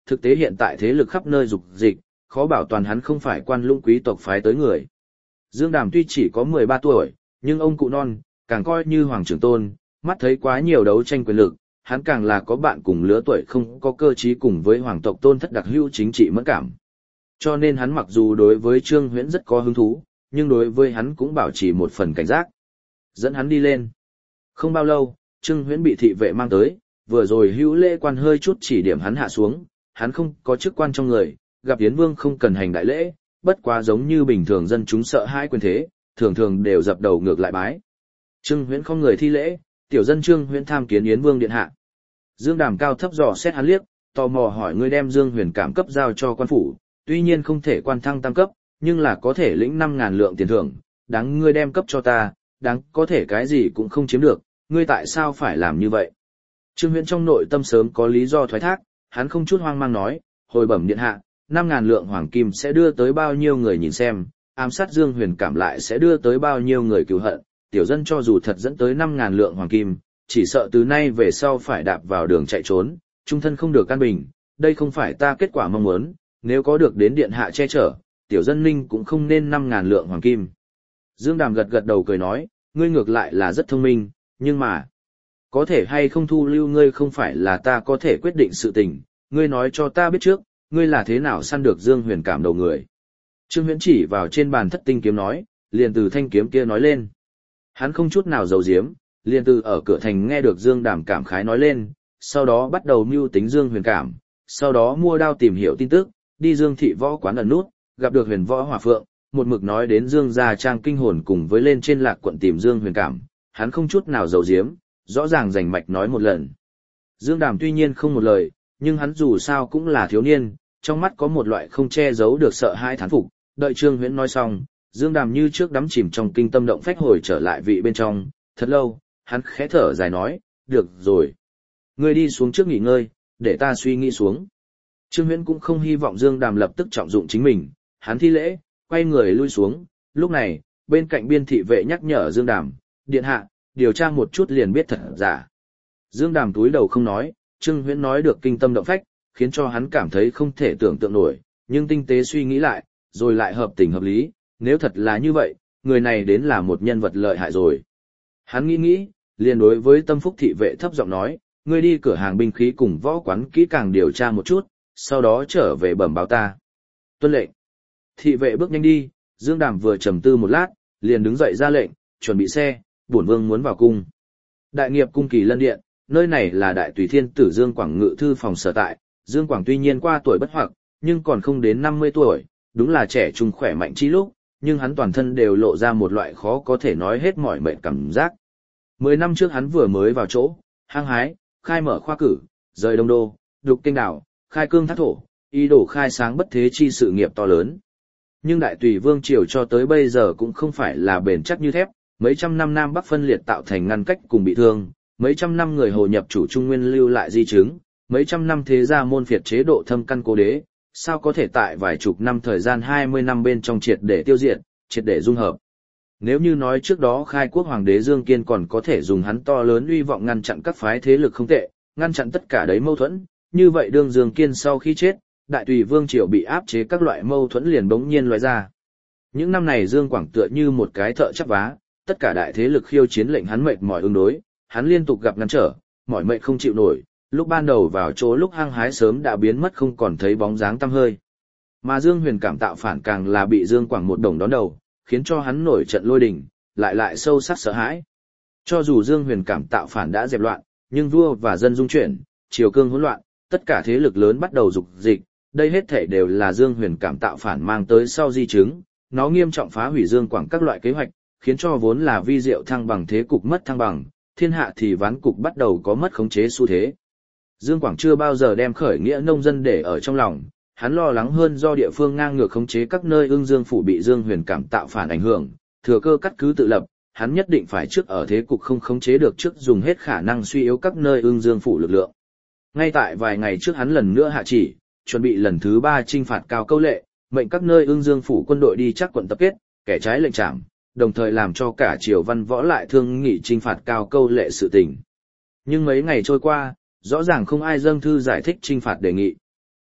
thực tế hiện tại thế lực khắp nơi dục dịch, khó bảo toàn hắn không phải quan lũng quý tộc phái tới người. Dương Đàm tuy chỉ có 13 tuổi, nhưng ông cụ non, càng coi như hoàng trưởng tôn, mắt thấy quá nhiều đấu tranh quyền lực, hắn càng là có bạn cùng lứa tuổi không có cơ trí cùng với hoàng tộc tôn thất đặc hữu chính trị mẫn cảm. Cho nên hắn mặc dù đối với Trương Huyễn rất có hứng thú, nhưng đối với hắn cũng bảo trì một phần cảnh giác. Dẫn hắn đi lên. Không bao lâu, Trương Huyễn bị thị vệ mang tới, vừa rồi hữu lễ quan hơi chút chỉ điểm hắn hạ xuống, hắn không có chức quan trong người, gặp Yến Vương không cần hành đại lễ, bất quá giống như bình thường dân chúng sợ hãi quyền thế, thường thường đều dập đầu ngược lại bái. Trương Huyễn không người thi lễ, tiểu dân Trương Huyễn tham kiến Yến Vương điện hạ. Dương Đàm cao thấp dò xét hắn liếc, tò mò hỏi ngươi đem Dương Huyền Cảm cấp giao cho quan phủ, tuy nhiên không thể quan thăng tam cấp, nhưng là có thể lĩnh 5.000 lượng tiền thưởng, đáng ngươi đem cấp cho ta, đáng có thể cái gì cũng không chiếm được, ngươi tại sao phải làm như vậy? Trương Huyễn trong nội tâm sớm có lý do thoái thác, hắn không chút hoang mang nói, hồi bẩm điện hạ, 5.000 lượng hoàng kim sẽ đưa tới bao nhiêu người nhìn xem, ám sát Dương Huyền Cảm lại sẽ đưa tới bao nhiêu người cứu hận, tiểu dân cho dù thật dẫn tới 5.000 lượng hoàng kim, chỉ sợ từ nay về sau phải đạp vào đường chạy trốn, trung thân không được an bình, đây không phải ta kết quả mong muốn, nếu có được đến điện hạ che chở, tiểu dân ninh cũng không nên 5.000 lượng hoàng kim. Dương Đàm gật gật đầu cười nói, ngươi ngược lại là rất thông minh, nhưng mà, có thể hay không thu lưu ngươi không phải là ta có thể quyết định sự tình, ngươi nói cho ta biết trước, ngươi là thế nào săn được Dương Huyền Cảm đầu người. Trương Huyễn chỉ vào trên bàn thất tinh kiếm nói, liền từ thanh kiếm kia nói lên. Hắn không chút nào giấu giếm, liền từ ở cửa thành nghe được Dương Đàm cảm khái nói lên, sau đó bắt đầu mưu tính Dương Huyền Cảm, sau đó mua đao tìm hiểu tin tức, đi Dương thị võ quán ẩn nút, gặp được Huyền Võ Hỏa Phượng, một mực nói đến Dương gia trang kinh hồn cùng với lên trên Lạc quận tìm Dương Huyền Cảm, hắn không chút nào giấu giếm, rõ ràng rành mạch nói một lần. Dương Đàm tuy nhiên không một lời, nhưng hắn dù sao cũng là thiếu niên, trong mắt có một loại không che giấu được sợ hãi thán phục, đợi Trương Huyễn nói xong, Dương Đàm như trước đắm chìm trong kinh tâm động phách hồi trở lại vị bên trong, thật lâu, hắn khẽ thở dài nói, được rồi. Ngươi đi xuống trước nghỉ ngơi, để ta suy nghĩ xuống. Trương Huyễn cũng không hy vọng Dương Đàm lập tức trọng dụng chính mình, hắn thi lễ, quay người lui xuống, lúc này, bên cạnh biên thị vệ nhắc nhở Dương Đàm, điện hạ, điều tra một chút liền biết thật giả. Dương Đàm túi đầu không nói, Trương Huyễn nói được kinh tâm động phách, khiến cho hắn cảm thấy không thể tưởng tượng nổi, nhưng tinh tế suy nghĩ lại, rồi lại hợp tình hợp lý, nếu thật là như vậy, người này đến là một nhân vật lợi hại rồi. Hắn nghĩ, liền đối với tâm phúc thị vệ thấp giọng nói, ngươi đi cửa hàng binh khí cùng võ quán kỹ càng điều tra một chút, sau đó trở về bẩm báo ta. Tuân lệnh. Thị vệ bước nhanh đi, Dương Đàm vừa trầm tư một lát, liền đứng dậy ra lệnh, chuẩn bị xe, bổn vương muốn vào cung. Đại nghiệp cung Kỳ Lân Điện, nơi này là đại tùy thiên tử Dương Quảng ngự thư phòng sở tại, Dương Quảng tuy nhiên qua tuổi bất hoặc, nhưng còn không đến 50 tuổi, đúng là trẻ trung khỏe mạnh chi lúc, nhưng hắn toàn thân đều lộ ra một loại khó có thể nói hết mỏi mệt cảm giác. 10 năm trước hắn vừa mới vào chỗ, hăng hái, khai mở khoa cử, rời Đông Đô, đục kênh đảo, khai cương thác thổ, ý đồ khai sáng bất thế chi sự nghiệp to lớn. Nhưng đại tùy vương triều cho tới bây giờ cũng không phải là bền chắc như thép, mấy trăm năm Nam Bắc phân liệt tạo thành ngăn cách cùng bị thương, mấy trăm năm người hồ nhập chủ Trung Nguyên lưu lại di chứng, mấy trăm năm thế gia môn phiệt chế độ thâm căn cố đế, sao có thể tại vài chục năm thời gian 20 năm bên trong triệt để tiêu diệt, triệt để dung hợp. Nếu như nói trước đó khai quốc hoàng đế Dương Kiên còn có thể dùng hắn to lớn uy vọng ngăn chặn các phái thế lực không tệ, ngăn chặn tất cả đấy mâu thuẫn, như vậy đương Dương Kiên sau khi chết, đại tùy vương triều bị áp chế các loại mâu thuẫn liền bỗng nhiên loại ra. Những năm này Dương Quảng tựa như một cái thợ chắp vá, tất cả đại thế lực khiêu chiến lệnh hắn mệt mỏi ứng đối, hắn liên tục gặp ngăn trở, mỏi mệt không chịu nổi, lúc ban đầu vào chỗ lúc hăng hái sớm đã biến mất không còn thấy bóng dáng tăm hơi. Mà Dương Huyền Cảm tạo phản càng là bị Dương Quảng một đồng đón đầu, khiến cho hắn nổi trận lôi đình, lại sâu sắc sợ hãi. Cho dù Dương Huyền Cảm tạo phản đã dẹp loạn, nhưng vua và dân dung chuyển, triều cương hỗn loạn, tất cả thế lực lớn bắt đầu dục dịch, đây hết thảy đều là Dương Huyền Cảm tạo phản mang tới sau di chứng, nó nghiêm trọng phá hủy Dương Quảng các loại kế hoạch, khiến cho vốn là vi diệu thăng bằng thế cục mất thăng bằng, thiên hạ thì ván cục bắt đầu có mất khống chế xu thế. Dương Quảng chưa bao giờ đem khởi nghĩa nông dân để ở trong lòng, hắn lo lắng hơn do địa phương ngang ngược khống chế các nơi Ưng Dương phủ bị Dương Huyền Cảm tạo phản ảnh hưởng, thừa cơ cắt cứ tự lập, hắn nhất định phải trước ở thế cục không khống chế được trước dùng hết khả năng suy yếu các nơi Ưng Dương phủ lực lượng. Ngay tại vài ngày trước hắn lần nữa hạ chỉ, chuẩn bị lần thứ 3 chinh phạt Cao Câu Lệ, mệnh các nơi Ưng Dương phủ quân đội đi chắc quận tập kết, kẻ trái lệnh trảm, đồng thời làm cho cả triều văn võ lại thương nghị chinh phạt Cao Câu Lệ sự tình. Nhưng mấy ngày trôi qua, rõ ràng không ai dâng thư giải thích chinh phạt đề nghị.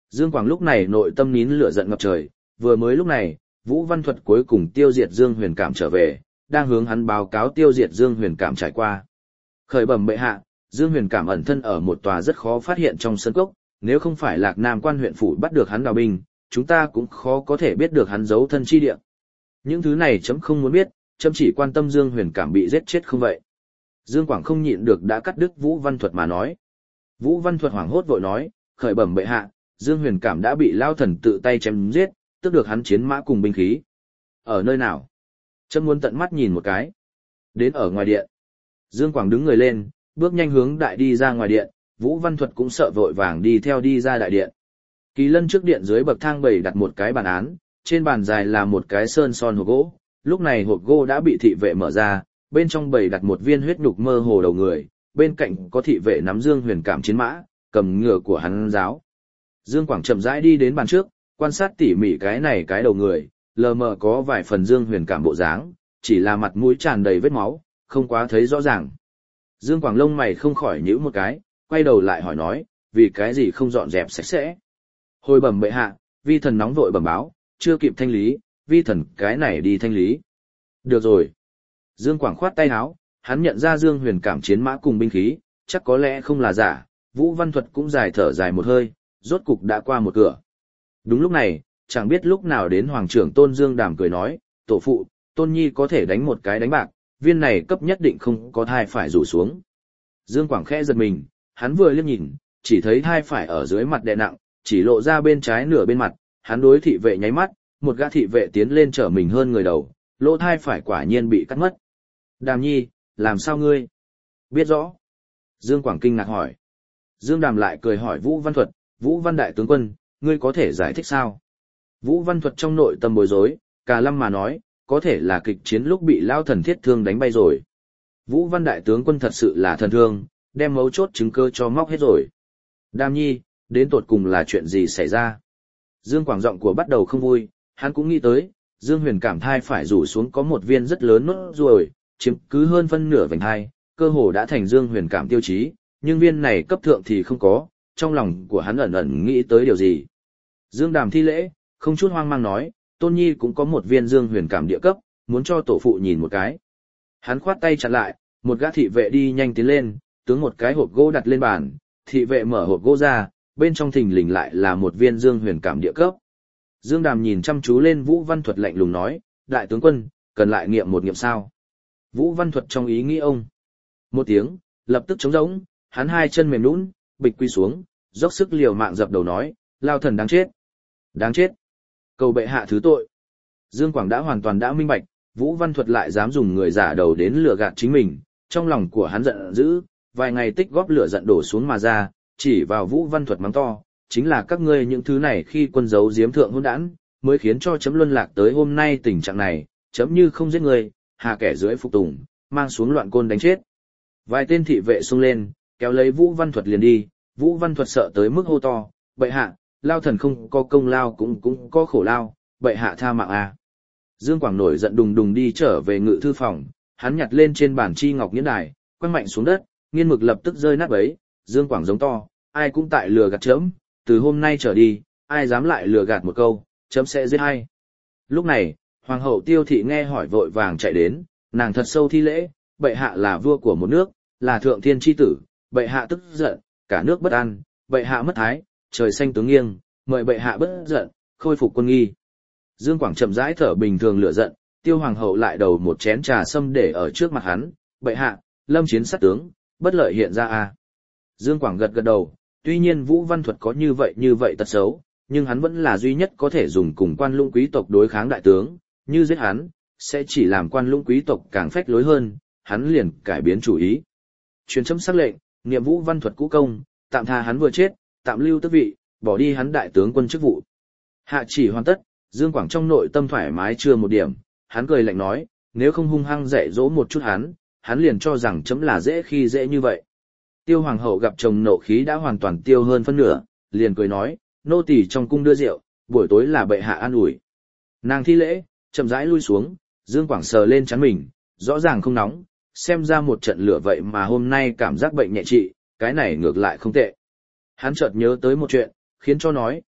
Dương Quảng lúc này nội tâm nín lửa giận ngập trời, vừa mới lúc này, Vũ Văn Thuật cuối cùng tiêu diệt Dương Huyền Cảm trở về, đang hướng hắn báo cáo tiêu diệt Dương Huyền Cảm trải qua. Khởi bẩm bệ hạ, Dương Huyền Cảm ẩn thân ở một tòa rất khó phát hiện trong sân cốc, nếu không phải Lạc Nam quan huyện phủ bắt được hắn đào binh, chúng ta cũng khó có thể biết được hắn giấu thân chi địa. Những thứ này chấm không muốn biết, chấm chỉ quan tâm Dương Huyền Cảm bị giết chết không vậy. Dương Quảng không nhịn được đã cắt đứt Vũ Văn Thuật mà nói. Vũ Văn Thuật hoảng hốt vội nói, khởi bẩm bệ hạ, Dương Huyền Cảm đã bị Lao Thần tự tay chém giết, tức được hắn chiến mã cùng binh khí. Ở nơi nào? Chấm muốn tận mắt nhìn một cái. Đến ở ngoài điện. Dương Quảng đứng người lên, bước nhanh hướng đại đi ra ngoài điện, Vũ Văn Thuật cũng sợ vội vàng đi theo đi ra đại điện. Kỳ Lân trước điện dưới bậc thang bày đặt một cái bàn án, trên bàn dài là một cái sơn son hộp gỗ, lúc này hộp gỗ đã bị thị vệ mở ra, bên trong bày đặt một viên huyết nhục mơ hồ đầu người, bên cạnh có thị vệ nắm Dương Huyền Cảm chiến mã, cầm ngựa của hắn giáo. Dương Quảng chậm rãi đi đến bàn trước, quan sát tỉ mỉ cái đầu người, lờ mờ có vài phần Dương Huyền Cảm bộ dáng, chỉ là mặt mũi tràn đầy vết máu, không quá thấy rõ ràng. Dương Quảng lông mày không khỏi nhíu một cái, quay đầu lại hỏi nói, vì cái gì không dọn dẹp sạch sẽ? Hồi bẩm bệ hạ, vi thần nóng vội bẩm báo, chưa kịp thanh lý, vi thần cái này đi thanh lý. Được rồi. Dương Quảng khoát tay áo, hắn nhận ra Dương Huyền Cảm chiến mã cùng binh khí, chắc có lẽ không là giả, Vũ Văn Thuật cũng dài thở dài một hơi, rốt cục đã qua một cửa. Đúng lúc này, chẳng biết lúc nào đến Hoàng trưởng Tôn Dương Đàm cười nói, tổ phụ, Tôn Nhi có thể đánh một cái đánh bạc, viên này cấp nhất định không có thai phải rủ xuống. Dương Quảng khẽ giật mình, hắn vừa liếc nhìn, chỉ thấy thai phải ở dưới mặt đè nặng, chỉ lộ ra bên trái nửa bên mặt, hắn đối thị vệ nháy mắt, một gã thị vệ tiến lên trở mình hơn người đầu, lỗ thai phải quả nhiên bị cắt mất. Đàm Nhi, làm sao ngươi? Biết rõ. Dương Quảng kinh ngạc hỏi. Dương Đàm lại cười hỏi Vũ Văn Thuật, Vũ Văn Đại tướng quân, ngươi có thể giải thích sao? Vũ Văn Thuật trong nội tâm bối rối, cà lâm mà nói, có thể là kịch chiến lúc bị Lao Thần thiết thương đánh bay rồi. Vũ Văn Đại tướng quân thật sự là thần thương, đem mấu chốt chứng cơ cho móc hết rồi. Đàm Nhi, đến tột cùng là chuyện gì xảy ra? Dương Quảng giọng của bắt đầu không vui, hắn cũng nghĩ tới, Dương Huyền Cảm thai phải rủ xuống có một viên rất lớn nốt ruồi, chiếm cứ hơn phân nửa vành thai, cơ hồ đã thành Dương Huyền Cảm tiêu chí, nhưng viên này cấp thượng thì không có, trong lòng của hắn ẩn ẩn nghĩ tới điều gì. Dương Đàm thi lễ, không chút hoang mang nói, Tôn Nhi cũng có một viên Dương Huyền Cảm địa cấp, muốn cho tổ phụ nhìn một cái. Hắn khoát tay chặn lại, một gã thị vệ đi nhanh tiến lên, tướng một cái hộp gỗ đặt lên bàn, thị vệ mở hộp gỗ ra, bên trong thình lình lại là một viên Dương Huyền Cảm địa cấp. Dương Đàm nhìn chăm chú lên Vũ Văn Thuật lạnh lùng nói, đại tướng quân, cần lại nghiệm một nghiệm sao? Vũ Văn Thuật trong ý nghĩ ông. Một tiếng, lập tức trống rỗng, hắn hai chân mềm nhũn, bịch quy xuống, dốc sức liều mạng dập đầu nói, Lao Thần đáng chết. Đáng chết. Cầu bệ hạ thứ tội. Dương Quảng đã hoàn toàn đã minh bạch, Vũ Văn Thuật lại dám dùng người giả đầu đến lừa gạt chính mình, trong lòng của hắn giận dữ, vài ngày tích góp lửa giận đổ xuống mà ra, chỉ vào Vũ Văn Thuật mắng to, chính là các ngươi những thứ này khi quân giấu giếm thượng hỗn đản, mới khiến cho chấm luân lạc tới hôm nay tình trạng này, chấm như không giết người, hà kẻ dưới phục tùng, mang xuống loạn côn đánh chết. Vài tên thị vệ xông lên, kéo lấy Vũ Văn Thuật liền đi, Vũ Văn Thuật sợ tới mức hô to, bệ hạ, Lao Thần không có công lao cũng có khổ lao, bệ hạ tha mạng à. Dương Quảng nổi giận đùng đùng đi trở về ngự thư phòng, hắn nhặt lên trên bàn chi ngọc nghiến đài, quăng mạnh xuống đất, nghiên mực lập tức rơi nát bấy, Dương Quảng giống to, ai cũng tại lừa gạt chấm, từ hôm nay trở đi, ai dám lại lừa gạt một câu, chấm sẽ giết hay. Lúc này, Hoàng hậu Tiêu Thị nghe hỏi vội vàng chạy đến, nàng thật sâu thi lễ, bệ hạ là vua của một nước, là thượng thiên chi tử, bệ hạ tức giận, cả nước bất an, bệ hạ mất thái, trời xanh tướng nghiêng, mời bệ hạ bất giận, khôi phục quân nghi. Dương Quảng chậm rãi thở bình thường lửa giận, Tiêu Hoàng hậu lại đầu một chén trà sâm để ở trước mặt hắn, bệ hạ, lâm chiến sát tướng, bất lợi hiện ra à. Dương Quảng gật gật đầu, tuy nhiên Vũ Văn Thuật có như vậy tật xấu, nhưng hắn vẫn là duy nhất có thể dùng cùng quan lũng quý tộc đối kháng đại tướng, như giết hắn, sẽ chỉ làm quan lũng quý tộc càng phách lối hơn, hắn liền cải biến chủ ý. Truyền chấm sắc lệnh, niệm Vũ Văn Thuật cũ công, tạm tha hắn vừa chết, tạm lưu tước vị, bỏ đi hắn đại tướng quân chức vụ. Hạ chỉ hoàn tất, Dương Quảng trong nội tâm thoải mái chưa một điểm, hắn cười lạnh nói, nếu không hung hăng dạy dỗ một chút hắn liền cho rằng chấm là dễ khi dễ như vậy. Tiêu Hoàng hậu gặp chồng nộ khí đã hoàn toàn tiêu hơn phân nửa, liền cười nói, nô tỳ trong cung đưa rượu, buổi tối là bệ hạ an ủi. Nàng thi lễ, chậm rãi lui xuống, Dương Quảng sờ lên trán mình, rõ ràng không nóng, xem ra một trận lửa vậy mà hôm nay cảm giác bệnh nhẹ trị, cái này ngược lại không tệ. Hắn chợt nhớ tới một chuyện, khiến cho nói,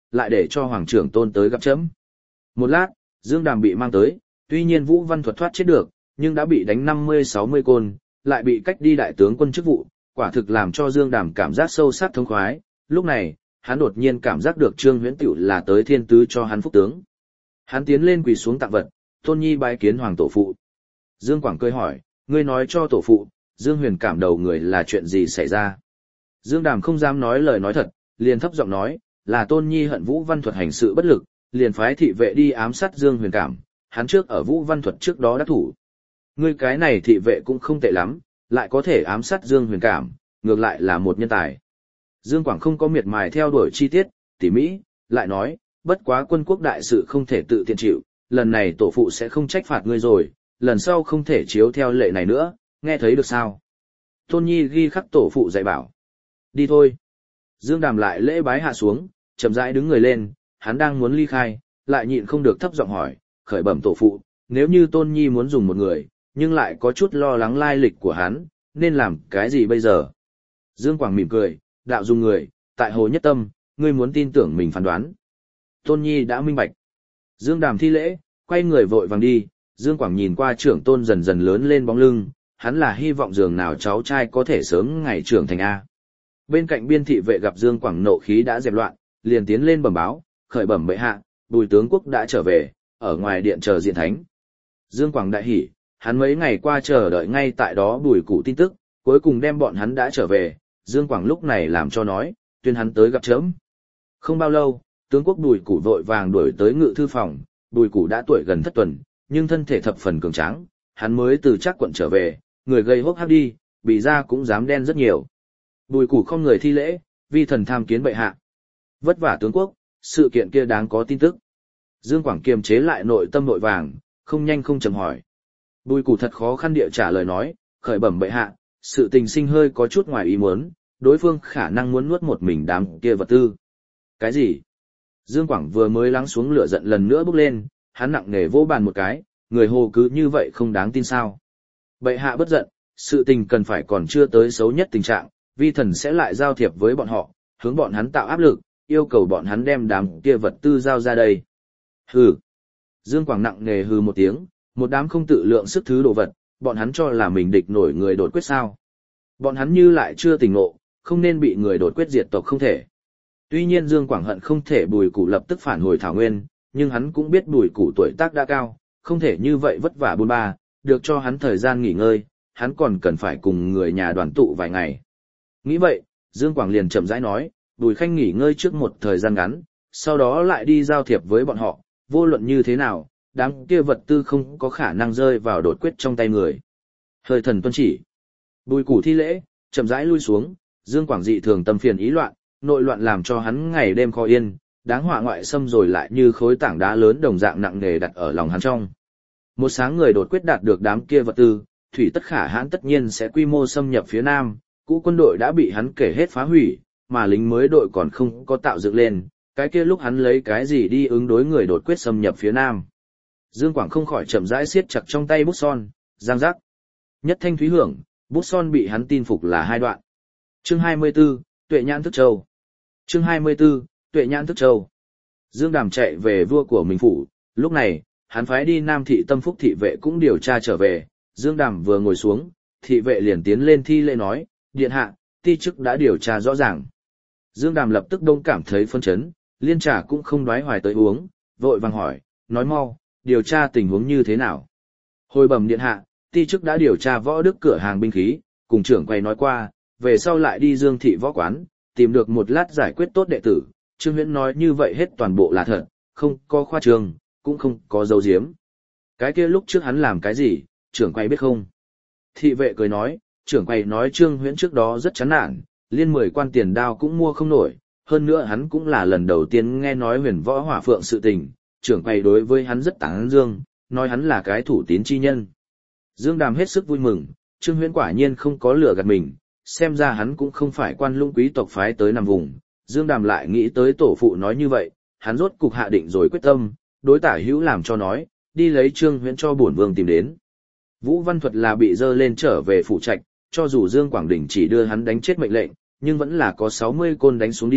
lại để cho Hoàng trưởng tôn tới gặp chấm. Một lát, Dương Đàm bị mang tới, tuy nhiên Vũ Văn Thuật thoát chết được, nhưng đã bị đánh 50-60 côn, lại bị cách đi đại tướng quân chức vụ, quả thực làm cho Dương Đàm cảm giác sâu sắc thống khoái. Lúc này, hắn đột nhiên cảm giác được Trương Huyễn Tựu là tới thiên tứ cho hắn phúc tướng. Hắn tiến lên quỳ xuống tặng vật, Tôn Nhi bái kiến Hoàng tổ phụ. Dương Quảng cười hỏi, ngươi nói cho tổ phụ, Dương Huyền cảm đầu người là chuyện gì xảy ra? Dương Đàm không dám nói lời nói thật, liền thấp giọng nói, là Tôn Nhi hận Vũ Văn Thuật hành sự bất lực, liền phái thị vệ đi ám sát Dương Huyền cảm, hắn trước ở Vũ Văn Thuật trước đó đã thủ. Ngươi cái này thị vệ cũng không tệ lắm, lại có thể ám sát Dương Huyền cảm, ngược lại là một nhân tài. Dương Quảng không có miệt mài theo đuổi chi tiết, tỉ mỹ, lại nói, bất quá quân quốc đại sự không thể tự tiện chịu, lần này tổ phụ sẽ không trách phạt ngươi rồi, lần sau không thể chiếu theo lệ này nữa, nghe thấy được sao? Tôn Nhi ghi khắc tổ phụ dạy bảo. Đi thôi. Dương Đàm lại lễ bái hạ xuống, chậm rãi đứng người lên, hắn đang muốn ly khai, lại nhịn không được thấp giọng hỏi, khởi bẩm tổ phụ, nếu như Tôn Nhi muốn dùng một người, nhưng lại có chút lo lắng lai lịch của hắn, nên làm cái gì bây giờ? Dương Quảng mỉm cười, đạo dùng người, tại hồ nhất tâm, ngươi muốn tin tưởng mình phán đoán. Tôn Nhi đã minh bạch. Dương Đàm thi lễ, quay người vội vàng đi, Dương Quảng nhìn qua trưởng tôn dần dần lớn lên bóng lưng, hắn là hy vọng dường nào cháu trai có thể sớm ngày trưởng thành A. Bên cạnh biên thị vệ gặp Dương Quảng nộ khí đã dẹp loạn, liền tiến lên bẩm báo, khởi bẩm bệ hạ, Bùi tướng quốc đã trở về, ở ngoài điện chờ diện thánh. Dương Quảng đại hỉ, hắn mấy ngày qua chờ đợi ngay tại đó Bùi Cụ tin tức, cuối cùng đem bọn hắn đã trở về, Dương Quảng lúc này làm cho nói, tuyên hắn tới gặp chớm. Không bao lâu, tướng quốc Bùi Cụ vội vàng đuổi tới ngự thư phòng, Bùi Cụ đã tuổi gần thất tuần, nhưng thân thể thập phần cường tráng, hắn mới từ Trác quận trở về, người gây hốc hác đi, bị da cũng dám đen rất nhiều. Bùi Cụ không người thi lễ, vi thần tham kiến bệ hạ. Vất vả tướng quốc, sự kiện kia đáng có tin tức. Dương Quảng kiềm chế lại nội tâm nội vàng, không nhanh không chậm hỏi. Bùi Cụ thật khó khăn địa trả lời nói, khởi bẩm bệ hạ, sự tình sinh hơi có chút ngoài ý muốn, đối phương khả năng muốn nuốt một mình đám kia vật tư. Cái gì? Dương Quảng vừa mới lắng xuống lửa giận lần nữa bốc lên, hắn nặng nề vỗ bàn một cái, người hồ cứ như vậy không đáng tin sao. Bệ hạ bất giận, sự tình cần phải còn chưa tới xấu nhất tình trạng, vi thần sẽ lại giao thiệp với bọn họ, hướng bọn hắn tạo áp lực, yêu cầu bọn hắn đem đám kia vật tư giao ra đây. Hừ. Dương Quảng nặng nề hừ một tiếng, một đám không tự lượng sức thứ đồ vật, bọn hắn cho là mình địch nổi người đột quyết sao. Bọn hắn như lại chưa tỉnh ngộ, không nên bị người đột quyết diệt tộc không thể. Tuy nhiên Dương Quảng hận không thể Bùi Cụ lập tức phản hồi Thảo Nguyên, nhưng hắn cũng biết Bùi Cụ tuổi tác đã cao, không thể như vậy vất vả bôn ba, được cho hắn thời gian nghỉ ngơi, hắn còn cần phải cùng người nhà đoàn tụ vài ngày. Nghĩ vậy, Dương Quảng liền chậm rãi nói, Bùi Khanh nghỉ ngơi trước một thời gian ngắn, sau đó lại đi giao thiệp với bọn họ, vô luận như thế nào, đám kia vật tư không có khả năng rơi vào đột quyết trong tay người. Hơi thần tuân chỉ. Bùi Cụ thi lễ, chậm rãi lui xuống, Dương Quảng dị thường tâm phiền ý loạn, nội loạn làm cho hắn ngày đêm khó yên, đáng họa ngoại xâm rồi lại như khối tảng đá lớn đồng dạng nặng nề đặt ở lòng hắn trong. Một sáng người đột quyết đạt được đám kia vật tư, Thủy Tất Khả Hãn tất nhiên sẽ quy mô xâm nhập phía Nam, cũ quân đội đã bị hắn kể hết phá hủy, mà lính mới đội còn không có tạo dựng lên, cái kia lúc hắn lấy cái gì đi ứng đối người đột quyết xâm nhập phía Nam. Dương Quảng không khỏi chậm rãi siết chặt trong tay bút son, giang giác. Nhất thanh thúy hưởng, bút son bị hắn tin phục là hai đoạn. Chương 24, Tuệ Nhãn Thức Châu. Chương 24, Tuệ Nhãn Thức Châu. Dương Đàm chạy về vua của mình phủ, lúc này, hắn phái đi Nam thị Tâm Phúc thị vệ cũng điều tra trở về, Dương Đàm vừa ngồi xuống, thị vệ liền tiến lên thi lễ nói, điện hạ, ti chức đã điều tra rõ ràng. Dương Đàm lập tức đông cảm thấy phân chấn, liên trà cũng không đoái hoài tới uống, vội vàng hỏi, nói mau, điều tra tình huống như thế nào. Hồi bẩm điện hạ, ti chức đã điều tra võ đức cửa hàng binh khí, cùng trưởng quầy nói qua, về sau lại đi Dương thị võ quán, tìm được một lát giải quyết tốt đệ tử, Trương Huyễn nói như vậy hết toàn bộ là thật, không có khoa trương, cũng không có dấu diếm. Cái kia lúc trước hắn làm cái gì, trưởng quầy biết không? Thị vệ cười nói, trưởng quầy nói Trương Huyễn trước đó rất chán nản, liên 10 quan tiền đao cũng mua không nổi, hơn nữa hắn cũng là lần đầu tiên nghe nói Huyền Võ Hỏa Phượng sự tình, trưởng quầy đối với hắn rất tán dương, nói hắn là cái thủ tín chi nhân. Dương Đàm hết sức vui mừng, Trương Huyễn quả nhiên không có lừa gạt mình, xem ra hắn cũng không phải quan lũng quý tộc phái tới nằm vùng. Dương Đàm lại nghĩ tới tổ phụ nói như vậy, hắn rốt cục hạ định rồi quyết tâm, đối tả hữu làm cho nói, đi lấy Trương Huyễn cho bổn vương tìm đến. Vũ Văn Thuật là bị dơ lên trở về phủ trạch, cho dù Dương Quảng Đình chỉ đưa hắn đánh chết mệnh lệnh, nhưng vẫn là có 60 côn đánh xuống đi,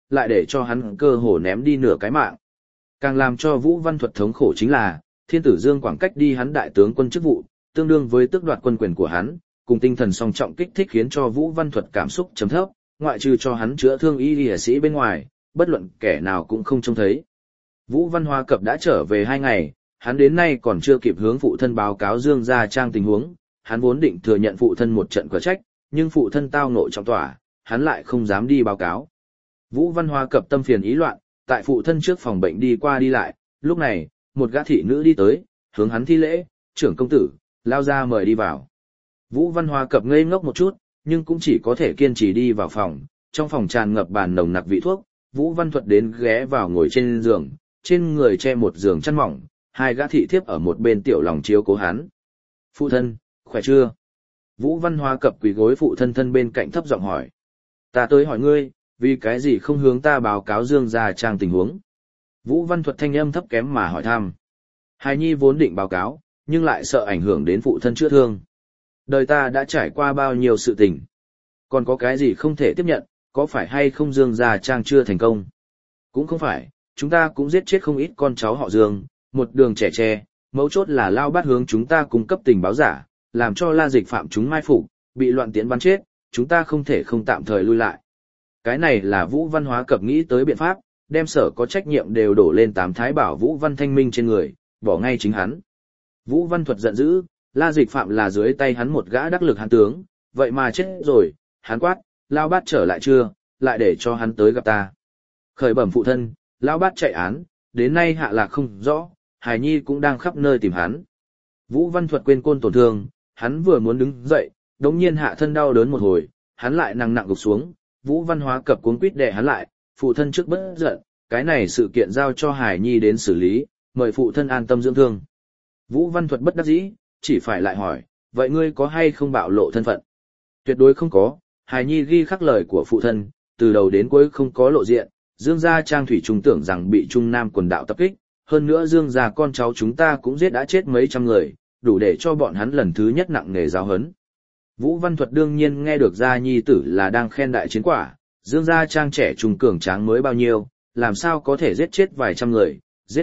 lại để cho hắn cơ hồ ném đi nửa cái mạng. Càng làm cho Vũ Văn Thuật thống khổ chính là, Thiên Tử Dương Quảng cách đi hắn đại tướng quân chức vụ, tương đương với tước đoạt quân quyền của hắn, cùng tinh thần song trọng kích thích khiến cho Vũ Văn Thuật cảm xúc chấm thấp, ngoại trừ cho hắn chữa thương y sĩ bên ngoài, bất luận kẻ nào cũng không trông thấy. Vũ Văn Hoa Cập đã trở về 2 ngày, hắn đến nay còn chưa kịp hướng phụ thân báo cáo Dương Gia Trang tình huống, hắn vốn định thừa nhận phụ thân một trận quả trách, nhưng phụ thân tao nội trọng tỏa, hắn lại không dám đi báo cáo. Vũ Văn Hoa Cập tâm phiền ý loạn, tại phụ thân trước phòng bệnh đi qua đi lại, lúc này, một gã thị nữ đi tới, hướng hắn thi lễ, trưởng công tử, lao ra mời đi vào. Vũ Văn Hoa Cập ngây ngốc một chút, nhưng cũng chỉ có thể kiên trì đi vào phòng, trong phòng tràn ngập bàn nồng nặc vị thuốc, Vũ Văn Thuật đến ghé vào ngồi trên giường, trên người che một giường chăn mỏng, 2 gã thị thiếp ở một bên tiểu lòng chiếu cố hắn. Phụ thân, khỏe chưa? Vũ Văn Hoa Cập quỳ gối phụ thân thân bên cạnh thấp giọng hỏi. Ta tới hỏi ngươi, vì cái gì không hướng ta báo cáo Dương Gia Trang tình huống? Vũ Văn Thuật thanh âm thấp kém mà hỏi thăm. Hài nhi vốn định báo cáo, nhưng lại sợ ảnh hưởng đến phụ thân chữa thương. Đời ta đã trải qua bao nhiêu sự tình. Còn có cái gì không thể tiếp nhận, có phải hay không Dương Gia Trang chưa thành công? Cũng không phải, chúng ta cũng giết chết không ít con cháu họ Dương, một đường trẻ tre, mấu chốt là Lao Bát hướng chúng ta cung cấp tình báo giả, làm cho La Dịch phạm chúng mai phục, bị loạn tiễn bắn chết, chúng ta không thể không tạm thời lui lại. Cái này là Vũ Văn Hóa Cập nghĩ tới biện pháp, đem sở có trách nhiệm đều đổ lên 8 thái bảo Vũ Văn Thanh Minh trên người, bỏ ngay chính hắn. Vũ Văn Thuật giận dữ, La Dịch phạm là dưới tay hắn một gã đắc lực hán tướng, vậy mà chết rồi, hắn quát, Lao Bát trở lại chưa, lại để cho hắn tới gặp ta. Khởi bẩm phụ thân, Lao Bát chạy án, đến nay hạ lạc không rõ, Hải Nhi cũng đang khắp nơi tìm hắn. Vũ Văn Thuật quên côn tổn thương, hắn vừa muốn đứng dậy, đống nhiên hạ thân đau đớn một hồi, hắn lại nặng nặng gục xuống, Vũ Văn Hóa Cập cuống quýt đè hắn lại, phụ thân trước bất giận, cái này sự kiện giao cho Hải Nhi đến xử lý, mời phụ thân an tâm dưỡng thương. Vũ Văn Thuật bất đắc dĩ, chỉ phải lại hỏi, vậy ngươi có hay không bạo lộ thân phận? Tuyệt đối không có, Hải Nhi ghi khắc lời của phụ thân, từ đầu đến cuối không có lộ diện, Dương Gia Trang thủy trung tưởng rằng bị Trung Nam quần đạo tập kích, hơn nữa Dương Gia con cháu chúng ta cũng giết đã chết mấy trăm người, đủ để cho bọn hắn lần thứ nhất nặng nề giáo huấn. Vũ Văn Thuật đương nhiên nghe được Gia Nhi tử là đang khen đại chiến quả, Dương Gia Trang trẻ trung cường tráng mới bao nhiêu, làm sao có thể giết chết vài trăm người,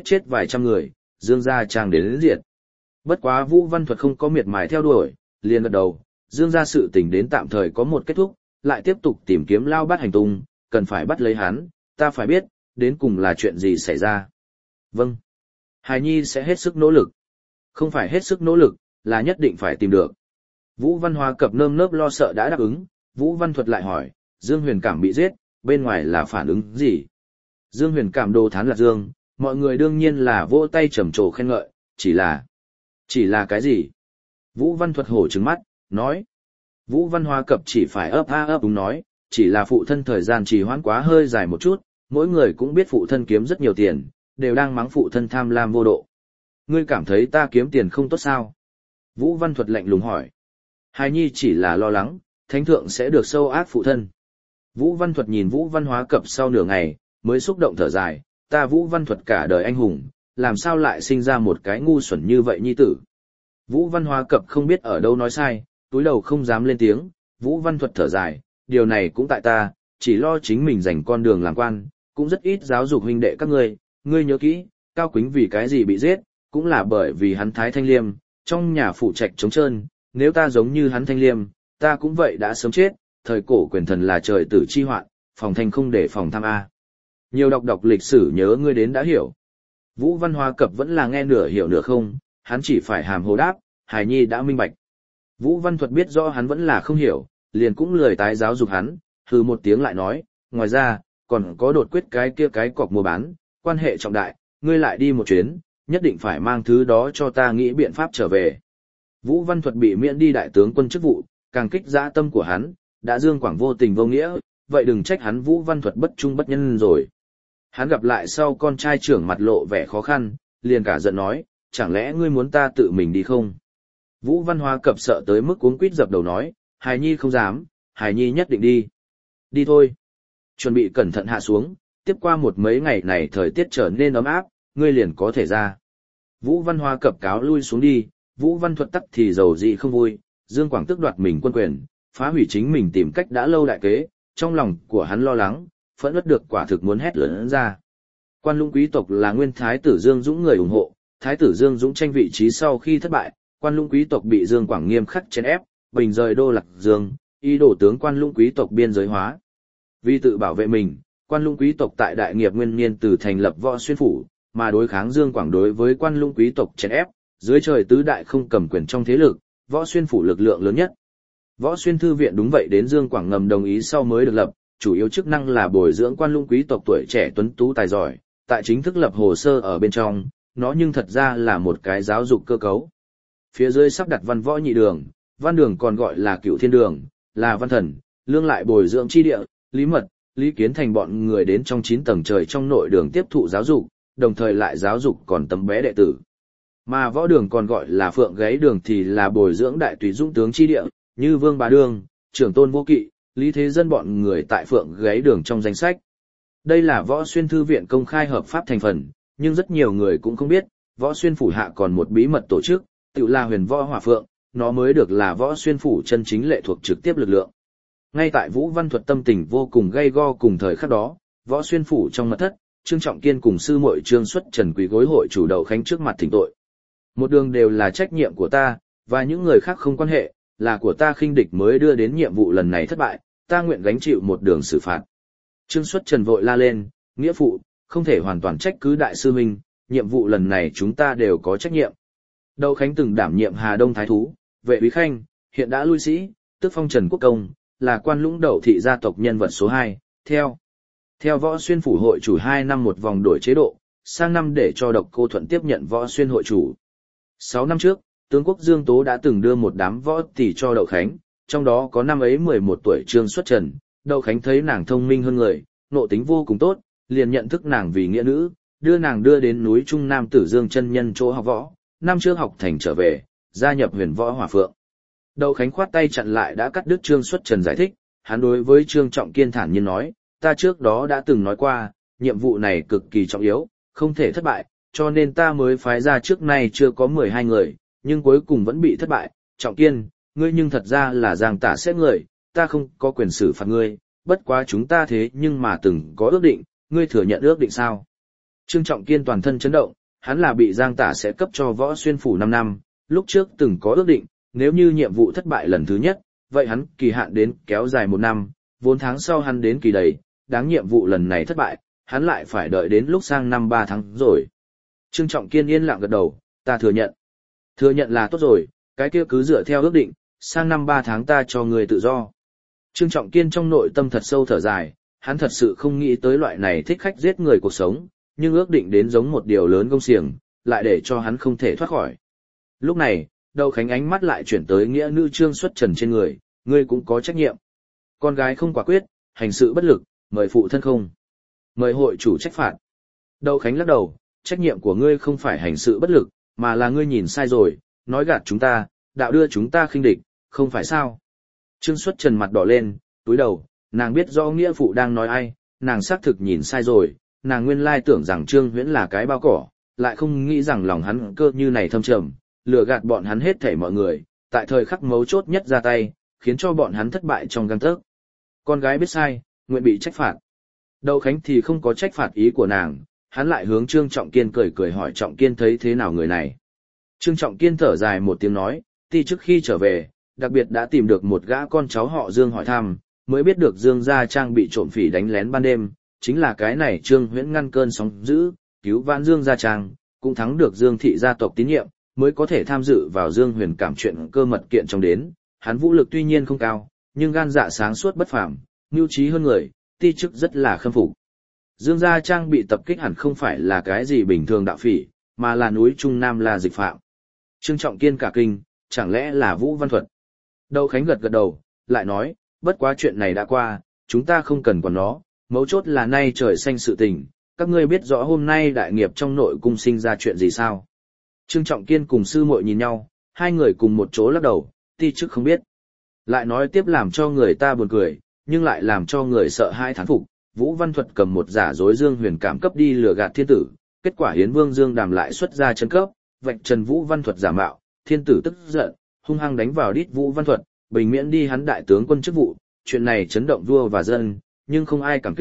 Dương Gia Trang đến diệt. Bất quá Vũ Văn Thuật không có miệt mài theo đuổi, liền gật đầu, Dương Gia sự tình đến tạm thời có một kết thúc, lại tiếp tục tìm kiếm Lao Bát hành tung, cần phải bắt lấy hắn, ta phải biết, đến cùng là chuyện gì xảy ra. Vâng. Hải Nhi sẽ hết sức nỗ lực. Không phải hết sức nỗ lực, là nhất định phải tìm được. Vũ Văn Hóa Cập nơm nớp lo sợ đã đáp ứng, Vũ Văn Thuật lại hỏi, Dương Huyền Cảm bị giết, bên ngoài là phản ứng gì? Dương Huyền Cảm đồ thán lạc dương, mọi người đương nhiên là vỗ tay trầm trồ khen ngợi, chỉ là cái gì? Vũ Văn Thuật hổ trừng mắt, nói. Vũ Văn Hóa Cập chỉ phải ấp a ấp đúng nói, chỉ là phụ thân thời gian trì hoãn quá hơi dài một chút, mỗi người cũng biết phụ thân kiếm rất nhiều tiền, đều đang mắng phụ thân tham lam vô độ. Ngươi cảm thấy ta kiếm tiền không tốt sao? Vũ Văn Thuật lạnh lùng hỏi. Hài Nhi chỉ là lo lắng, thánh thượng sẽ được sâu ác phụ thân. Vũ Văn Thuật nhìn Vũ Văn Hóa Cập sau nửa ngày, mới xúc động thở dài, ta Vũ Văn Thuật cả đời anh hùng, làm sao lại sinh ra một cái ngu xuẩn như vậy nhi tử. Vũ Văn Hóa Cập không biết ở đâu nói sai, túi đầu không dám lên tiếng, Vũ Văn Thuật thở dài, điều này cũng tại ta, chỉ lo chính mình giành con đường làm quan, cũng rất ít giáo dục huynh đệ các ngươi nhớ kỹ, Cao Quýnh vì cái gì bị giết, cũng là bởi vì hắn Thái Thanh Liêm, trong nhà phủ trạch trống trơn, nếu ta giống như hắn Thanh Liêm, ta cũng vậy đã sớm chết, thời cổ quyền thần là trời tử chi hoạn, phòng thanh không để phòng tham A. Nhiều đọc lịch sử nhớ ngươi đến đã hiểu. Vũ Văn Hóa Cập vẫn là nghe nửa hiểu nửa không, hắn chỉ phải hàm hồ đáp, Hải Nhi đã minh bạch. Vũ Văn Thuật biết rõ hắn vẫn là không hiểu, liền cũng lười tái giáo dục hắn, hừ một tiếng lại nói, ngoài ra, còn có đột quyết cái cọc mua bán, quan hệ trọng đại, ngươi lại đi một chuyến, nhất định phải mang thứ đó cho ta nghĩ biện pháp trở về. Vũ Văn Thuật bị miễn đi đại tướng quân chức vụ, càng kích dã tâm của hắn, đã Dương Quảng vô tình vô nghĩa, vậy đừng trách hắn Vũ Văn Thuật bất trung bất nhân rồi. Hắn gặp lại sau con trai trưởng mặt lộ vẻ khó khăn, liền cả giận nói, chẳng lẽ ngươi muốn ta tự mình đi không? Vũ Văn Hóa Cập sợ tới mức cuống quýt dập đầu nói, Hải Nhi không dám, Hải Nhi nhất định đi. Đi thôi. Chuẩn bị cẩn thận hạ xuống, tiếp qua một mấy ngày này thời tiết trở nên ấm áp, ngươi liền có thể ra. Vũ Văn Hóa Cập cáo lui xuống đi, Vũ Văn Thuật tắc thì giàu dị không vui, Dương Quảng tước đoạt mình quân quyền, phá hủy chính mình tìm cách đã lâu đại kế, trong lòng của hắn lo lắng, phẫn uất được quả thực muốn hét lớn ra. Quan Lũng quý tộc là nguyên thái tử Dương Dũng người ủng hộ, thái tử Dương Dũng tranh vị trí sau khi thất bại, Quan Lũng quý tộc bị Dương Quảng nghiêm khắc chèn ép, bình rời đô Lạc Dương, ý đồ tướng Quan Lũng quý tộc biên giới hóa. Vì tự bảo vệ mình, Quan Lũng quý tộc tại đại nghiệp nguyên niên từ thành lập Võ Xuyên phủ, mà đối kháng Dương Quảng đối với Quan Lũng quý tộc chèn ép, dưới trời tứ đại không cầm quyền trong thế lực, Võ Xuyên phủ lực lượng lớn nhất. Võ Xuyên thư viện đúng vậy đến Dương Quảng ngầm đồng ý sau mới được lập, chủ yếu chức năng là bồi dưỡng Quan Lũng quý tộc tuổi trẻ tuấn tú tài giỏi, tại chính thức lập hồ sơ ở bên trong, nó nhưng thật ra là một cái giáo dục cơ cấu. Phía dưới sắp đặt văn võ nhị đường, văn đường còn gọi là Cựu Thiên đường, là văn thần, lương lại bồi dưỡng chi địa, Lý Mật, Lý Kiến Thành bọn người đến trong 9 tầng trời trong nội đường tiếp thụ giáo dục, đồng thời lại giáo dục còn tấm bé đệ tử. Mà võ đường còn gọi là Phượng Gáy đường thì là bồi dưỡng đại tùy dũng tướng chi địa, như Vương Bá Đường, Trưởng Tôn Vô Kỵ, Lý Thế Dân bọn người tại Phượng Gáy đường trong danh sách. Đây là Võ Xuyên thư viện công khai hợp pháp thành phần, nhưng rất nhiều người cũng không biết, Võ Xuyên phủ hạ còn một bí mật tổ chức, tự là Huyền Võ Hỏa Phượng, nó mới được là Võ Xuyên phủ chân chính lệ thuộc trực tiếp lực lượng. Ngay tại Vũ Văn Thuật tâm tình vô cùng gay go cùng thời khắc đó, Võ Xuyên phủ trong mật thất, Trương Trọng Kiên cùng sư muội Trương Xuất Trần quỳ gối hội chủ Đậu Khánh trước mặt thỉnh tội. Một đường đều là trách nhiệm của ta, và những người khác không quan hệ, là của ta khinh địch mới đưa đến nhiệm vụ lần này thất bại, ta nguyện gánh chịu một đường xử phạt. Trương Xuất Trần vội la lên, nghĩa phụ, không thể hoàn toàn trách cứ đại sư huynh, nhiệm vụ lần này chúng ta đều có trách nhiệm. Đậu Khánh từng đảm nhiệm Hà Đông Thái Thú, vệ úy khanh, hiện đã lui sĩ, tước phong Trần Quốc Công, là Quan Lũng Đậu thị gia tộc nhân vật số 2, theo Võ Xuyên phủ hội chủ 2 năm một vòng đổi chế độ, sang năm để cho Độc Cô Thuận tiếp nhận Võ Xuyên hội chủ. 6 năm trước, tướng quốc Dương Tố đã từng đưa một đám võ tỷ cho Đậu Khánh, trong đó có năm ấy 11 tuổi Trương Xuất Trần, Đậu Khánh thấy nàng thông minh hơn người, nộ tính vô cùng tốt, liền nhận thức nàng vì nghĩa nữ, đưa nàng đưa đến núi Trung Nam Tử Dương chân nhân chỗ học võ, năm trước học thành trở về, gia nhập Huyền Võ Hỏa Phượng. Đậu Khánh khoát tay chặn lại đã cắt đứt Trương Xuất Trần giải thích, hắn đối với Trương Trọng Kiên thản nhiên nói, ta trước đó đã từng nói qua, nhiệm vụ này cực kỳ trọng yếu, không thể thất bại, cho nên ta mới phái ra trước nay chưa có 12 người, nhưng cuối cùng vẫn bị thất bại. Trọng Kiên, ngươi nhưng thật ra là giang tả xét người, ta không có quyền xử phạt ngươi, bất quá chúng ta thế nhưng mà từng có ước định, ngươi thừa nhận ước định sao? Trương Trọng Kiên toàn thân chấn động, hắn là bị giang tả sẽ cấp cho Võ Xuyên phủ 5 năm, lúc trước từng có ước định, nếu như nhiệm vụ thất bại lần thứ nhất, vậy hắn kỳ hạn đến kéo dài 1 năm, vốn tháng sau hắn đến kỳ đầy, đáng nhiệm vụ lần này thất bại, hắn lại phải đợi đến lúc sang năm 3 tháng rồi. Trương Trọng Kiên yên lặng gật đầu, ta thừa nhận. Thừa nhận là tốt rồi, cái kia cứ dựa theo ước định, sang năm 3 tháng ta cho người tự do. Trương Trọng Kiên trong nội tâm thật sâu thở dài, hắn thật sự không nghĩ tới loại này thích khách giết người cuộc sống, nhưng ước định đến giống một điều lớn công xiềng, lại để cho hắn không thể thoát khỏi. Lúc này, Đậu Khánh ánh mắt lại chuyển tới nghĩa nữ Trương Xuất Trần trên người, ngươi cũng có trách nhiệm. Con gái không quả quyết, hành sự bất lực, mời phụ thân không. Mời hội chủ trách phạt. Đậu Khánh lắc đầu, trách nhiệm của ngươi không phải hành sự bất lực, mà là ngươi nhìn sai rồi, nói gạt chúng ta, đạo đưa chúng ta khinh địch, không phải sao. Trương Xuất Trần mặt đỏ lên, túi đầu, nàng biết rõ nghĩa phụ đang nói ai, nàng xác thực nhìn sai rồi, nàng nguyên lai tưởng rằng Trương Huyễn là cái bao cỏ, lại không nghĩ rằng lòng hắn cơ như này thâm trầm, lừa gạt bọn hắn hết thảy mọi người, tại thời khắc mấu chốt nhất ra tay, khiến cho bọn hắn thất bại trong gang tấc. Con gái biết sai, nguyện bị trách phạt. Đậu Khánh thì không có trách phạt ý của nàng, hắn lại hướng Trương Trọng Kiên cười cười hỏi Trọng Kiên thấy thế nào người này. Trương Trọng Kiên thở dài một tiếng nói, ti trước khi trở về, đặc biệt đã tìm được một gã con cháu họ Dương hỏi thăm, mới biết được Dương Gia Trang bị trộm phỉ đánh lén ban đêm, chính là cái này Trương Huyễn ngăn cơn sóng dữ, cứu vãn Dương Gia Trang, cũng thắng được Dương thị gia tộc tín nhiệm, mới có thể tham dự vào Dương Huyền Cảm chuyện cơ mật kiện trong đến. Hắn vũ lực tuy nhiên không cao, nhưng gan dạ sáng suốt bất phàm, mưu trí hơn người, ti chức rất là khâm phục. Dương Gia Trang bị tập kích hẳn không phải là cái gì bình thường đạo phỉ, mà là núi Trung Nam là dịch phạm. Trương Trọng Kiên cả kinh, chẳng lẽ là Vũ Văn Thuật? Đậu Khánh gật gật đầu, lại nói, bất quá chuyện này đã qua, chúng ta không cần quản nó, mấu chốt là nay trời xanh sự tình, các ngươi biết rõ hôm nay đại nghiệp trong nội cung sinh ra chuyện gì sao? Trương Trọng Kiên cùng sư muội nhìn nhau, hai người cùng một chỗ lắc đầu, ti chức không biết. Lại nói tiếp làm cho người ta buồn cười, nhưng lại làm cho người sợ hãi thán phục. Vũ Văn Thuật cầm một giả dối Dương Huyền Cảm cấp đi lừa gạt thiên tử, kết quả Hiến Vương Dương Đàm lại xuất ra chân cấp, vạch trần Vũ Văn Thuật giả mạo, thiên tử tức giận, hung hăng đánh vào đít Vũ Văn Thuật, bình miễn đi hắn đại tướng quân chức vụ. Chuyện này chấn động vua và dân, nhưng không ai cảm kích,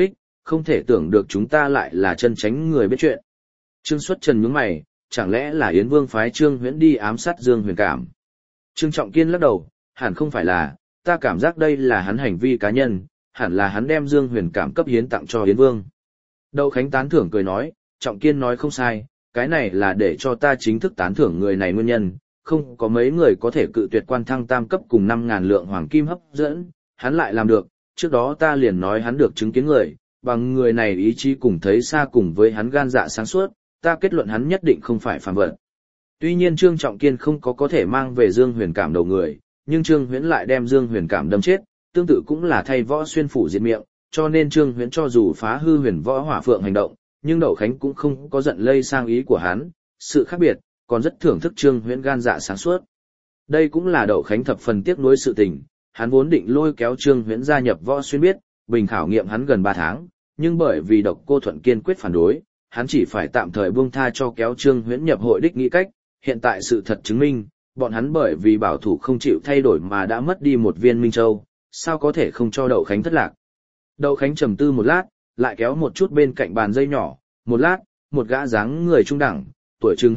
không thể tưởng được chúng ta lại là chân chánh người biết chuyện. Trương Xuất Trần nhướng mày, chẳng lẽ là Yến Vương phái Trương Huyễn đi ám sát Dương Huyền Cảm? Trương Trọng Kiên lắc đầu, hẳn không phải là, ta cảm giác đây là hắn hành vi cá nhân, hẳn là hắn đem Dương Huyền Cảm cấp hiến tặng cho Yến Vương. Đậu Khánh tán thưởng cười nói, Trọng Kiên nói không sai, cái này là để cho ta chính thức tán thưởng người này nguyên nhân, không có mấy người có thể cự tuyệt quan thăng tam cấp cùng 5.000 lượng hoàng kim hấp dẫn, hắn lại làm được, trước đó ta liền nói hắn được chứng kiến người, bằng người này ý chí cùng thấy xa cùng với hắn gan dạ sáng suốt, ta kết luận hắn nhất định không phải phàm vật. Tuy nhiên Trương Trọng Kiên không có thể mang về Dương Huyền Cảm đầu người, nhưng Trương Huyễn lại đem Dương Huyền Cảm đâm chết, tương tự cũng là thay Võ Xuyên phủ diệt miệng, cho nên Trương Huyễn cho dù phá hư Huyền Võ Hỏa Phượng hành động, nhưng Đậu Khánh cũng không có giận lây sang ý của hắn, sự khác biệt, còn rất thưởng thức Trương Huyễn gan dạ sáng suốt. Đây cũng là Đậu Khánh thập phần tiếc nuối sự tình, hắn vốn định lôi kéo Trương Huyễn gia nhập Võ Xuyên biết, bình khảo nghiệm hắn gần 3 tháng, nhưng bởi vì Độc Cô Thuận kiên quyết phản đối, hắn chỉ phải tạm thời buông tha cho kéo Trương Huyễn nhập hội đích nghĩ cách, hiện tại sự thật chứng minh, bọn hắn bởi vì bảo thủ không chịu thay đổi mà đã mất đi một viên Minh Châu, sao có thể không cho Đậu Khánh thất lạc. Đậu Khánh trầm tư một lát, lại kéo một chút bên cạnh bàn dây nhỏ, một lát, một gã dáng người trung đẳng, tuổi chừng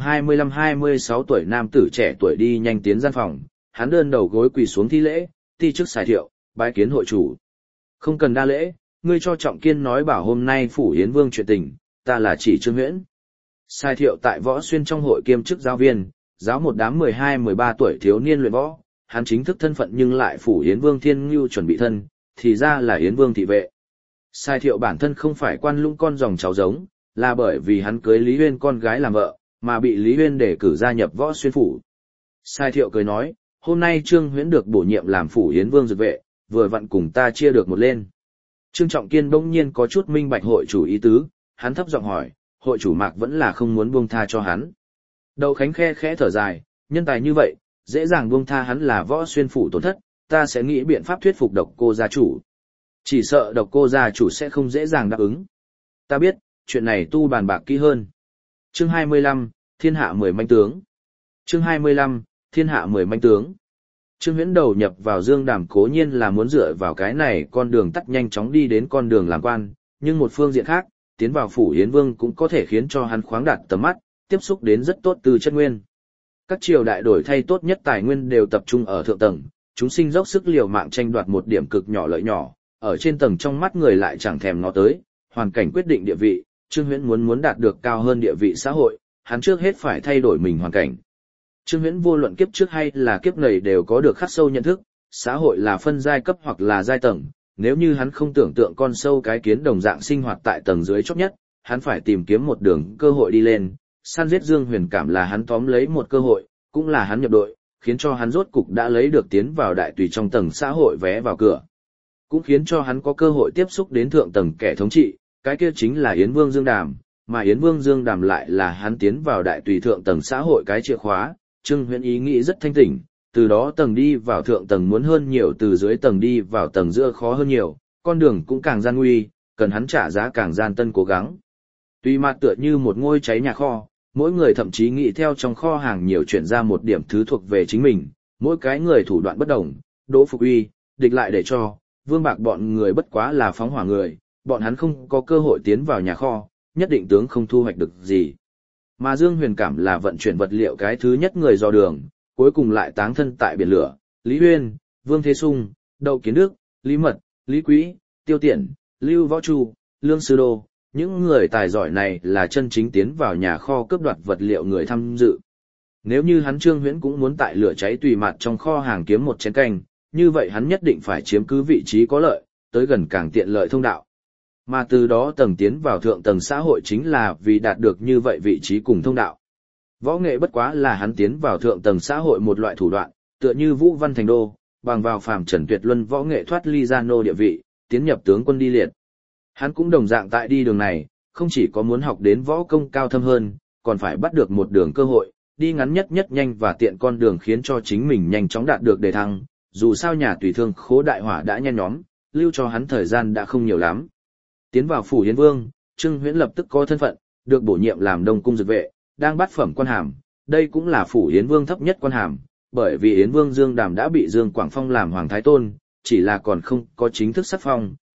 25-26 tuổi nam tử trẻ tuổi đi nhanh tiến gian phòng, hắn đơn đầu gối quỳ xuống thi lễ, ti chức Sài Thiệu, bái kiến hội chủ. Không cần đa lễ, ngươi cho Trọng Kiên nói bảo hôm nay phủ Yến Vương chuyện tình, ta là chỉ Trương Huyễn. Sài Thiệu tại Võ Xuyên trong hội kiêm chức giáo viên, giáo một đám 12-13 tuổi thiếu niên luyện võ, hắn chính thức thân phận nhưng lại phủ Yến Vương Thiên Ngưu chuẩn bị thân, thì ra là Yến Vương thị vệ. Sài Thiệu bản thân không phải quan lũng con dòng cháu giống, là bởi vì hắn cưới Lý Huyên con gái làm vợ, mà bị Lý Huyên đề cử gia nhập Võ Xuyên phủ. Sài Thiệu cười nói, hôm nay Trương Huyễn được bổ nhiệm làm phủ Yến Vương dực vệ, vừa vặn cùng ta chia được một lên. Trương Trọng Kiên bỗng nhiên có chút minh bạch hội chủ ý tứ, hắn thấp giọng hỏi, hội chủ Mạc vẫn là không muốn buông tha cho hắn. Đậu Khánh khe khẽ thở dài, nhân tài như vậy, dễ dàng buông tha hắn là Võ Xuyên phủ tổn thất, ta sẽ nghĩ biện pháp thuyết phục Độc Cô gia chủ. Chỉ sợ Độc Cô gia chủ sẽ không dễ dàng đáp ứng. Ta biết, chuyện này tu bàn bạc kỹ hơn. Chương 25, Thiên hạ 10 manh tướng. Chương 25, Thiên hạ 10 manh tướng. Trương Huyễn đầu nhập vào Dương Đàm cố nhiên là muốn dựa vào cái này con đường tắt nhanh chóng đi đến con đường làm quan, nhưng một phương diện khác, tiến vào phủ Yến Vương cũng có thể khiến cho hắn khoáng đạt tầm mắt, tiếp xúc đến rất tốt từ chất nguyên. Các triều đại đổi thay tốt nhất tài nguyên đều tập trung ở thượng tầng, chúng sinh dốc sức liều mạng tranh đoạt một điểm cực nhỏ lợi nhỏ, ở trên tầng trong mắt người lại chẳng thèm ngó tới, hoàn cảnh quyết định địa vị, Trương Huyễn muốn đạt được cao hơn địa vị xã hội, hắn trước hết phải thay đổi mình hoàn cảnh. Trương Huyễn vô luận kiếp trước hay là kiếp này đều có được khắc sâu nhận thức, xã hội là phân giai cấp hoặc là giai tầng, nếu như hắn không tưởng tượng con sâu cái kiến đồng dạng sinh hoạt tại tầng dưới chót nhất, hắn phải tìm kiếm một đường cơ hội đi lên, săn giết Dương Huyền Cảm là hắn tóm lấy một cơ hội, cũng là hắn nhập đội, khiến cho hắn rốt cục đã lấy được tiến vào đại tùy trong tầng xã hội vé vào cửa. Cũng khiến cho hắn có cơ hội tiếp xúc đến thượng tầng kẻ thống trị, cái kia chính là Yến Vương Dương Đàm, mà Yến Vương Dương Đàm lại là hắn tiến vào đại tùy thượng tầng xã hội cái chìa khóa. Trương Huyễn ý nghĩ rất thanh tỉnh, từ đó tầng đi vào thượng tầng muốn hơn nhiều, từ dưới tầng đi vào tầng giữa khó hơn nhiều, con đường cũng càng gian nguy, cần hắn trả giá càng gian tân cố gắng. Tuy mặt tựa như một ngôi cháy nhà kho, mỗi người thậm chí nghĩ theo trong kho hàng nhiều chuyển ra một điểm thứ thuộc về chính mình, mỗi cái người thủ đoạn bất đồng, Đỗ Phục Uy, địch lại để cho, Vương Bạc bọn người bất quá là phóng hỏa người, bọn hắn không có cơ hội tiến vào nhà kho, nhất định tướng không thu hoạch được gì. Mà Dương Huyền Cảm là vận chuyển vật liệu cái thứ nhất người dò đường, cuối cùng lại táng thân tại biển lửa, Lý Huyên, Vương Thế Sung, Đậu Kiến Đức, Lý Mật, Lý Quý, Tiêu Tiện, Lưu Võ Chu, Lương Sư Đô, những người tài giỏi này là chân chính tiến vào nhà kho cướp đoạt vật liệu người tham dự. Nếu như hắn Trương Huyễn cũng muốn tại lửa cháy tùy mặt trong kho hàng kiếm một chén canh, như vậy hắn nhất định phải chiếm cứ vị trí có lợi, tới gần càng tiện lợi thông đạo. Mà từ đó tầng tiến vào thượng tầng xã hội chính là vì đạt được như vậy vị trí cùng thông đạo. Võ nghệ bất quá là hắn tiến vào thượng tầng xã hội một loại thủ đoạn, tựa như Vũ Văn Thành Đô, bằng vào phàm trần tuyệt luân võ nghệ thoát ly gia nô địa vị, tiến nhập tướng quân đi liệt. Hắn cũng đồng dạng tại đi đường này, không chỉ có muốn học đến võ công cao thâm hơn, còn phải bắt được một đường cơ hội, đi ngắn nhất nhanh và tiện con đường khiến cho chính mình nhanh chóng đạt được đề thăng, dù sao nhà tùy thương khố đại hỏa đã nhen nhóm, lưu cho hắn thời gian đã không nhiều lắm. Tiến vào phủ Yến Vương, Trương Huyễn lập tức có thân phận, được bổ nhiệm làm Đông cung dực vệ, đang bắt phẩm quan hàm, đây cũng là phủ Yến Vương thấp nhất quan hàm, bởi vì Yến Vương Dương Đàm đã bị Dương Quảng Phong làm hoàng thái tôn, chỉ là còn không có chính thức sắc phong,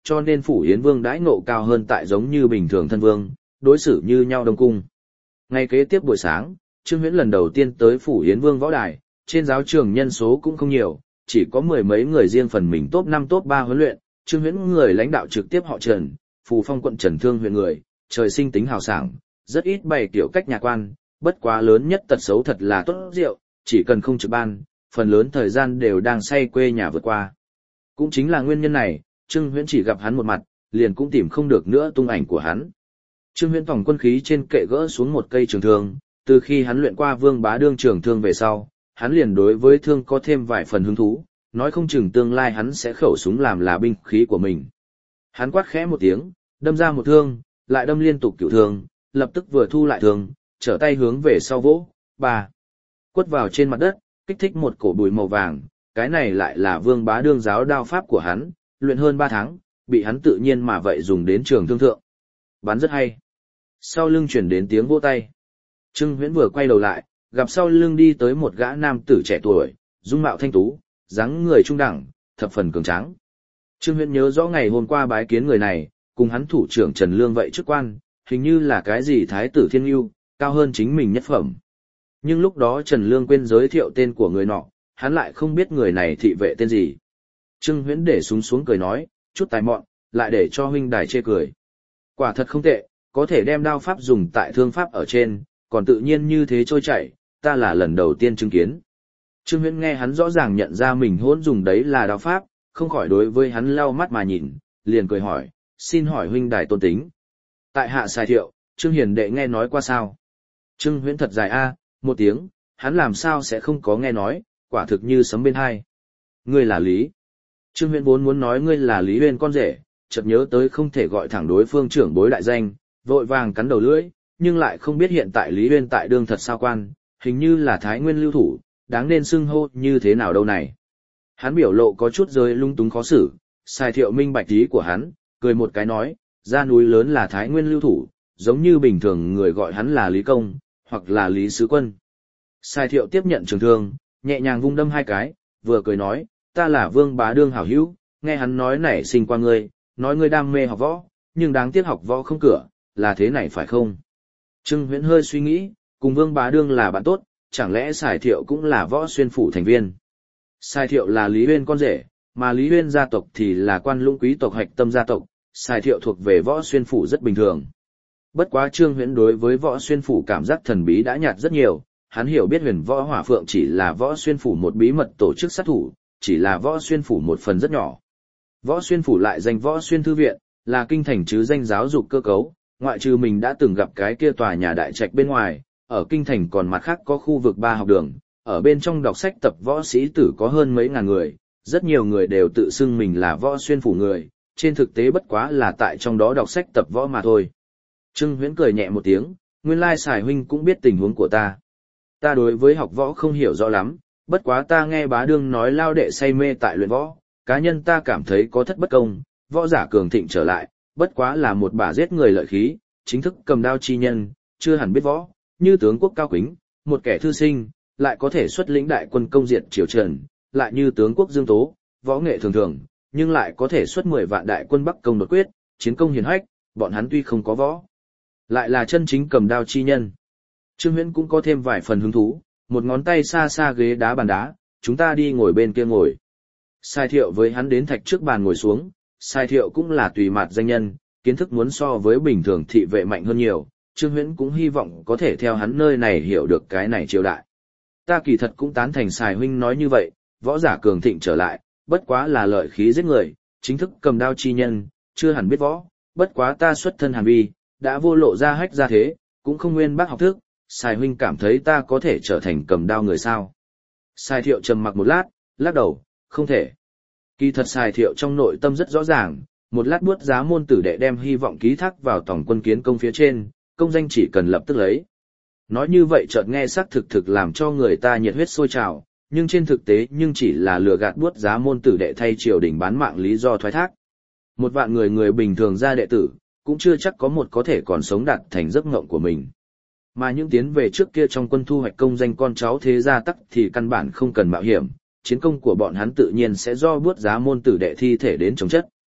cho nên Phủ Hiến Vương đãi ngộ cao hơn tại giống như bình thường thân vương, đối xử như nhau đông cung. Ngày kế tiếp buổi sáng, Trương Huyễn lần đầu tiên tới Phủ Hiến Vương võ đài, trên giáo trường nhân số cũng không nhiều, chỉ có mười mấy người riêng phần mình top 5 top 3 huấn luyện, Trương Huyễn người lãnh đạo trực tiếp họ Trần, Phù Phong quận Trần Thương huyện người, trời sinh tính hào sảng, rất ít bày tiểu cách nhà quan, bất quá lớn nhất tật xấu thật là tốt rượu, chỉ cần không trực ban, phần lớn thời gian đều đang say quê nhà vượt qua. Cũng chính là nguyên nhân này, Trương Huyễn chỉ gặp hắn một mặt, liền cũng tìm không được nữa tung ảnh của hắn. Trương Huyễn phòng quân khí trên kệ gỡ xuống một cây trường thương, từ khi hắn luyện qua Vương Bá Đương trường thương về sau, hắn liền đối với thương có thêm vài phần hứng thú, nói không chừng tương lai hắn sẽ khẩu súng làm là binh khí của mình. Hắn quát khẽ một tiếng, đâm ra một thương, lại đâm liên tục cửu thương, lập tức vừa thu lại thương, trở tay hướng về sau vỗ, bà quất vào trên mặt đất, kích thích một cổ bụi màu vàng, cái này lại là Vương Bá Đương giáo đao pháp của hắn, luyện hơn 3 tháng, bị hắn tự nhiên mà vậy dùng đến trường thương thượng. Bắn rất hay. Sau lưng chuyển đến tiếng vỗ tay. Trương Huyễn vừa quay đầu lại, gặp sau lưng đi tới một gã nam tử trẻ tuổi, dung mạo thanh tú, dáng người trung đẳng, thập phần cường tráng. Trương Huyễn nhớ rõ ngày hôm qua bái kiến người này, cùng hắn thủ trưởng Trần Lương vậy chức quan, hình như là cái gì thái tử thiên ưu, cao hơn chính mình nhất phẩm. Nhưng lúc đó Trần Lương quên giới thiệu tên của người nọ, hắn lại không biết người này thị vệ tên gì. Trương Huyễn để súng xuống cười nói, chút tài mọn, lại để cho huynh đài chê cười. Quả thật không tệ, có thể đem đao pháp dùng tại thương pháp ở trên, còn tự nhiên như thế trôi chảy, ta là lần đầu tiên chứng kiến. Trương Huyễn nghe hắn rõ ràng nhận ra mình hỗn dùng đấy là đao pháp, không khỏi đối với hắn lau mắt mà nhìn, liền cười hỏi, xin hỏi huynh đài tôn tính. Tại hạ Sài Thiệu, Trương Hiền đệ nghe nói qua sao? Trương Huyễn thật dài a, một tiếng, hắn làm sao sẽ không có nghe nói, quả thực như sấm bên hai. Ngươi là Lý. Trương Huyễn vốn muốn nói ngươi là Lý Huyên con rể, chợt nhớ tới không thể gọi thẳng đối phương trưởng bối đại danh, vội vàng cắn đầu lưỡi, nhưng lại không biết hiện tại Lý Huyên tại đương thật sao quan, hình như là Thái Nguyên lưu thủ, đáng nên xưng hô như thế nào đâu này. Hắn biểu lộ có chút rơi lung túng khó xử, Sài Thiệu minh bạch ý của hắn, cười một cái nói, ra núi lớn là Thái Nguyên lưu thủ, giống như bình thường người gọi hắn là Lý Công, hoặc là Lý Sứ Quân. Sài Thiệu tiếp nhận trường thương, nhẹ nhàng vung đâm 2 cái, vừa cười nói, ta là Vương Bá Đương hảo hữu, nghe hắn nói nảy sinh qua ngươi, nói ngươi đam mê học võ, nhưng đáng tiếc học võ không cửa, là thế này phải không? Trương Huyễn hơi suy nghĩ, cùng Vương Bá Đương là bạn tốt, chẳng lẽ Sài Thiệu cũng là Võ Xuyên phủ thành viên? Sài Thiệu là Lý Huyên con rể, mà Lý Huyên gia tộc thì là quan lũng quý tộc hạch tâm gia tộc, Sài Thiệu thuộc về Võ Xuyên phủ rất bình thường. Bất quá Trương Huyễn đối với Võ Xuyên phủ cảm giác thần bí đã nhạt rất nhiều, hắn hiểu biết Huyền Võ Hỏa Phượng chỉ là Võ Xuyên phủ một bí mật tổ chức sát thủ, chỉ là Võ Xuyên phủ một phần rất nhỏ. Võ Xuyên phủ lại danh Võ Xuyên thư viện, là kinh thành chứ danh giáo dục cơ cấu, ngoại trừ mình đã từng gặp cái kia tòa nhà đại trạch bên ngoài, ở kinh thành còn mặt khác có khu vực 3 học đường, ở bên trong đọc sách tập võ sĩ tử có hơn mấy ngàn người, rất nhiều người đều tự xưng mình là Võ Xuyên phủ người, trên thực tế bất quá là tại trong đó đọc sách tập võ mà thôi. Trương Huyễn cười nhẹ một tiếng, nguyên lai Sài huynh cũng biết tình huống của ta. Ta đối với học võ không hiểu rõ lắm, bất quá ta nghe Bá Đương nói lao đệ say mê tại luyện võ, cá nhân ta cảm thấy có thất bất công, võ giả cường thịnh trở lại, bất quá là một bả giết người lợi khí, chính thức cầm đao chi nhân, chưa hẳn biết võ, như tướng quốc Cao Quýnh, một kẻ thư sinh, lại có thể xuất lĩnh đại quân công diệt triều Trần, lại như tướng quốc Dương Tố, võ nghệ thường thường, nhưng lại có thể xuất 10 vạn đại quân Bắc công đột quyết, chiến công hiển hách, bọn hắn tuy không có võ, lại là chân chính cầm đao chi nhân. Trương Huyễn cũng có thêm vài phần hứng thú, một ngón tay xa xa ghế đá bàn đá, chúng ta đi ngồi bên kia ngồi. Sài Thiệu với hắn đến thạch trước bàn ngồi xuống, Sài Thiệu cũng là tùy mặt danh nhân, kiến thức muốn so với bình thường thị vệ mạnh hơn nhiều, Trương Huyễn cũng hy vọng có thể theo hắn nơi này hiểu được cái này triều đại. Ta kỳ thật cũng tán thành Sài huynh nói như vậy, võ giả cường thịnh trở lại, bất quá là lợi khí giết người, chính thức cầm đao chi nhân, chưa hẳn biết võ, bất quá ta xuất thân Hàn Vi, đã vô lộ ra hách ra thế, cũng không nguyên bác học thức, Sài huynh cảm thấy ta có thể trở thành cầm đao người sao? Sài Thiệu trầm mặc một lát, lắc đầu, không thể. Kỳ thật Sài Thiệu trong nội tâm rất rõ ràng, một lát buốt giá môn tử đệ đem hy vọng ký thác vào tổng quân kiến công phía trên, công danh chỉ cần lập tức lấy. Nói như vậy chợt nghe xác thực làm cho người ta nhiệt huyết sôi trào, nhưng trên thực tế nhưng chỉ là lừa gạt buốt giá môn tử đệ thay triều đình bán mạng lý do thoái thác. 1 vạn người bình thường ra đệ tử, cũng chưa chắc có một có thể còn sống đạt thành giấc mộng của mình. Mà những tiến về trước kia trong quân thu hoạch công danh con cháu thế gia tắc thì căn bản không cần mạo hiểm, chiến công của bọn hắn tự nhiên sẽ do buốt giá môn tử đệ thi thể đến chống chất.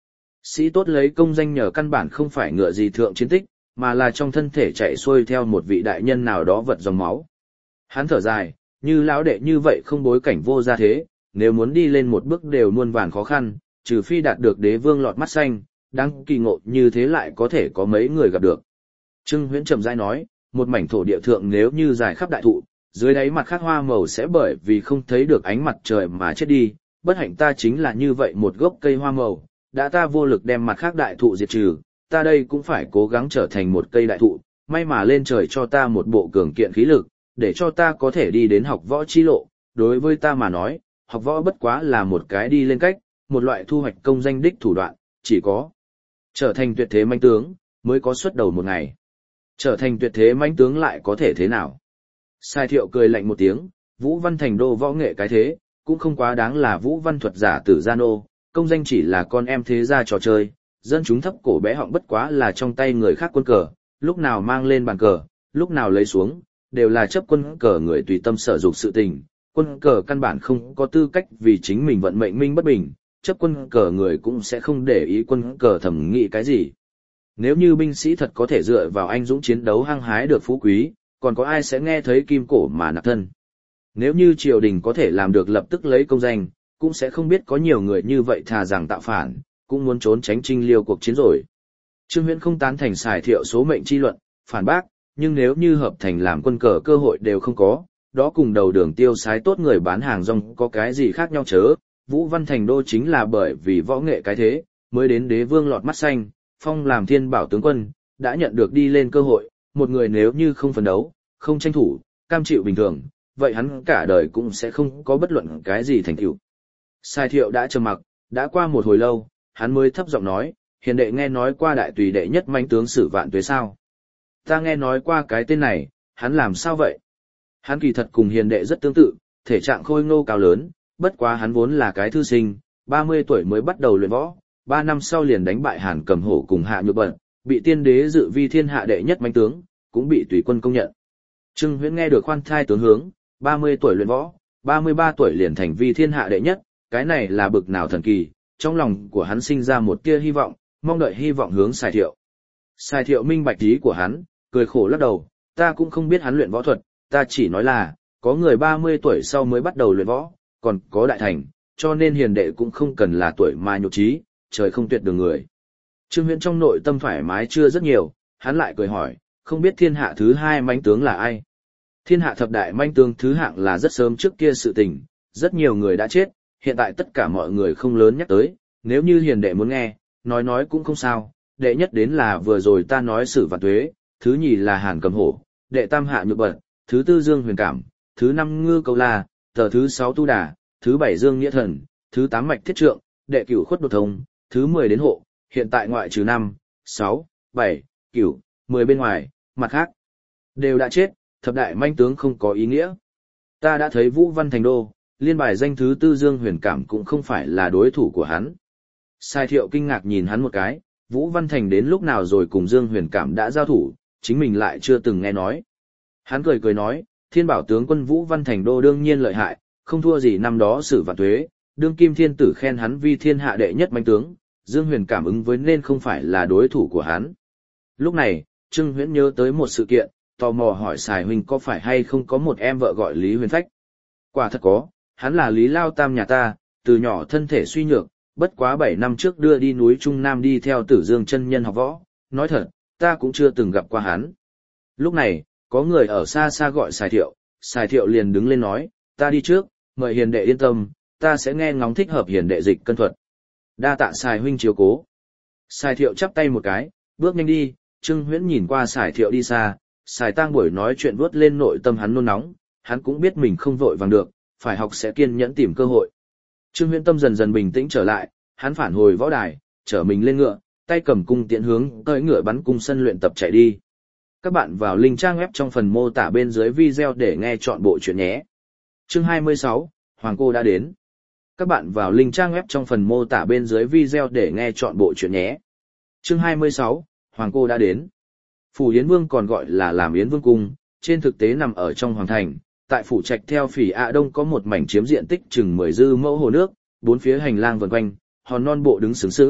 Sĩ tốt lấy công danh nhờ căn bản không phải ngựa gì thượng chiến tích, mà là trong thân thể chạy xuôi theo một vị đại nhân nào đó vật dòng máu. Hắn thở dài, như lão đệ như vậy không bối cảnh vô gia thế, nếu muốn đi lên một bước đều muôn vàn khó khăn, trừ phi đạt được đế vương lọt mắt xanh, đáng kỳ ngộ như thế lại có thể có mấy người gặp được. Trương Huyễn chậm rãi nói, một mảnh thổ địa thượng nếu như dài khắp đại thụ, dưới đáy mặt khác hoa màu sẽ bởi vì không thấy được ánh mặt trời mà chết đi, bất hạnh ta chính là như vậy một gốc cây hoa màu, đã ta vô lực đem mặt khác đại thụ diệt trừ, ta đây cũng phải cố gắng trở thành một cây đại thụ, may mà lên trời cho ta một bộ cường kiện khí lực, để cho ta có thể đi đến học võ chi lộ, đối với ta mà nói, học võ bất quá là một cái đi lên cách, một loại thu hoạch công danh đích thủ đoạn, chỉ có trở thành tuyệt thế mãnh tướng, mới có xuất đầu một ngày. Trở thành tuyệt thế mãnh tướng lại có thể thế nào? Sai Thiệu cười lạnh một tiếng, Vũ Văn Thành đô võ nghệ cái thế, cũng không quá đáng là Vũ Văn thuật giả tử gia nô, công danh chỉ là con em thế gia trò chơi, dân chúng thấp cổ bé họng bất quá là trong tay người khác quân cờ, lúc nào mang lên bàn cờ, lúc nào lấy xuống, đều là chấp quân cờ người tùy tâm sở dục sự tình, quân cờ căn bản không có tư cách vì chính mình vận mệnh minh bất bình, chấp quân cờ người cũng sẽ không để ý quân cờ thẩm nghĩ cái gì. Nếu như binh sĩ thật có thể dựa vào anh dũng chiến đấu hăng hái được phú quý, còn có ai sẽ nghe thấy kim cổ mà nạp thân. Nếu như triều đình có thể làm được lập tức lấy công danh, cũng sẽ không biết có nhiều người như vậy thà rằng tạo phản, cũng muốn trốn tránh trinh liêu cuộc chiến rồi. Trương Huyễn không tán thành Sài Thiệu số mệnh chi luận, phản bác, nhưng nếu như hợp thành làm quân cờ cơ hội đều không có, đó cùng đầu đường tiêu sái tốt người bán hàng rong có cái gì khác nhau chớ. Vũ Văn Thành đô chính là bởi vì võ nghệ cái thế, mới đến đế vương lọt mắt xanh, phong làm thiên bảo tướng quân, đã nhận được đi lên cơ hội, một người nếu như không phấn đấu, không tranh thủ, cam chịu bình thường, vậy hắn cả đời cũng sẽ không có bất luận cái gì thành tựu. Sai Thiệu đã trầm mặc, đã qua một hồi lâu, hắn mới thấp giọng nói, hiền đệ nghe nói qua đại tùy đệ nhất mãnh tướng Sử Vạn Tuế sao? Ta nghe nói qua cái tên này, hắn làm sao vậy? Hắn kỳ thật cùng hiền đệ rất tương tự, thể trạng khôi ngô cao lớn, bất quá hắn vốn là cái thư sinh, 30 tuổi mới bắt đầu luyện võ, 3 năm sau liền đánh bại Hàn Cầm Hổ cùng Hạ Nhược Bận, bị tiên đế dự vi thiên hạ đệ nhất mãnh tướng, cũng bị tùy quân công nhận. Trương Huyễn nghe được khoan thai tướng hướng, 30 tuổi luyện võ, 33 tuổi liền thành vi thiên hạ đệ nhất, cái này là bực nào thần kỳ, trong lòng của hắn sinh ra một tia hy vọng, mong đợi hy vọng hướng Sài Thiệu. Sài Thiệu minh bạch ý của hắn, cười khổ lắc đầu, ta cũng không biết hắn luyện võ thuật, ta chỉ nói là, có người 30 tuổi sau mới bắt đầu luyện võ, còn có đại thành, cho nên hiền đệ cũng không cần là tuổi mà nhục trí, trời không tuyệt đường người. Trương Huyễn trong nội tâm thoải mái chưa rất nhiều, hắn lại cười hỏi, không biết thiên hạ thứ hai mãnh tướng là ai? Thiên hạ thập đại mãnh tướng thứ hạng là rất sớm trước kia sự tình, rất nhiều người đã chết, hiện tại tất cả mọi người không lớn nhắc tới, nếu như hiền đệ muốn nghe, nói cũng không sao, đệ nhất đến là vừa rồi ta nói Sử Vạn Tuế, thứ nhì là Hàn Cầm Hổ, đệ tam Hạ Nhược Bận, thứ tư Dương Huyền Cảm, thứ năm Ngư Câu La, thứ sáu Tu Đà, thứ bảy Dương Nghĩa Thần, thứ tám Mạch Thiết Trượng, đệ cửu Khuất Đột Thông, thứ 10 đến Hộ, hiện tại ngoại trừ 5, 6, 7, cửu, 10 bên ngoài, mặt khác đều đã chết, thập đại manh tướng không có ý nghĩa. Ta đã thấy Vũ Văn Thành đô, liên bài danh thứ tư Dương Huyền Cảm cũng không phải là đối thủ của hắn. Sai Thiệu kinh ngạc nhìn hắn một cái, Vũ Văn Thành đến lúc nào rồi cùng Dương Huyền Cảm đã giao thủ, chính mình lại chưa từng nghe nói. Hắn cười nói, thiên bảo tướng quân Vũ Văn Thành đô đương nhiên lợi hại, không thua gì năm đó Sử Vạn Tuế, đương kim thiên tử khen hắn vi thiên hạ đệ nhất mãnh tướng, Dương Huyền cảm ứng với nên không phải là đối thủ của hắn. Lúc này, Trương Huyễn nhớ tới một sự kiện, tò mò hỏi Sài huynh có phải hay không có một em vợ gọi Lý Huyền Phách. Quả thật có, hắn là Lý Lao Tam nhà ta, từ nhỏ thân thể suy nhược, bất quá 7 năm trước đưa đi núi Trung Nam đi theo Tử Dương chân nhân học võ, nói thật, ta cũng chưa từng gặp qua hắn. Lúc này, có người ở xa xa gọi Sài Thiệu liền đứng lên nói, ta đi trước, mời hiền đệ yên tâm, ta sẽ nghe ngóng thích hợp hiền đệ dịch cân thuật. Đa tạ Sài huynh chiếu cố. Sài Thiệu chắp tay một cái, bước nhanh đi, Trương Huyễn nhìn qua Sài Thiệu đi xa, Sài Tang buổi nói chuyện vuốt lên nội tâm hắn nôn nóng, hắn cũng biết mình không vội vàng được, phải học sẽ kiên nhẫn tìm cơ hội. Trương Huyễn tâm dần dần bình tĩnh trở lại, hắn phản hồi võ đài, trở mình lên ngựa, tay cầm cung tiễn hướng tới ngựa bắn cung sân luyện tập chạy đi. Các bạn vào link trang web trong phần mô tả bên dưới video để nghe chọn bộ truyện nhé. Chương 26, Hoàng cô đã đến. Các bạn vào link trang web trong phần mô tả bên dưới video để nghe chọn bộ truyện nhé. Chương 26, Hoàng cô đã đến. Phủ Yến Vương còn gọi là làm Yến Vương cung, trên thực tế nằm ở trong hoàng thành, tại phủ trạch theo Phỉ ạ Đông có một mảnh chiếm diện tích chừng 10 dư mẫu hồ nước, bốn phía hành lang vần quanh, hòn non bộ đứng sướng sướng,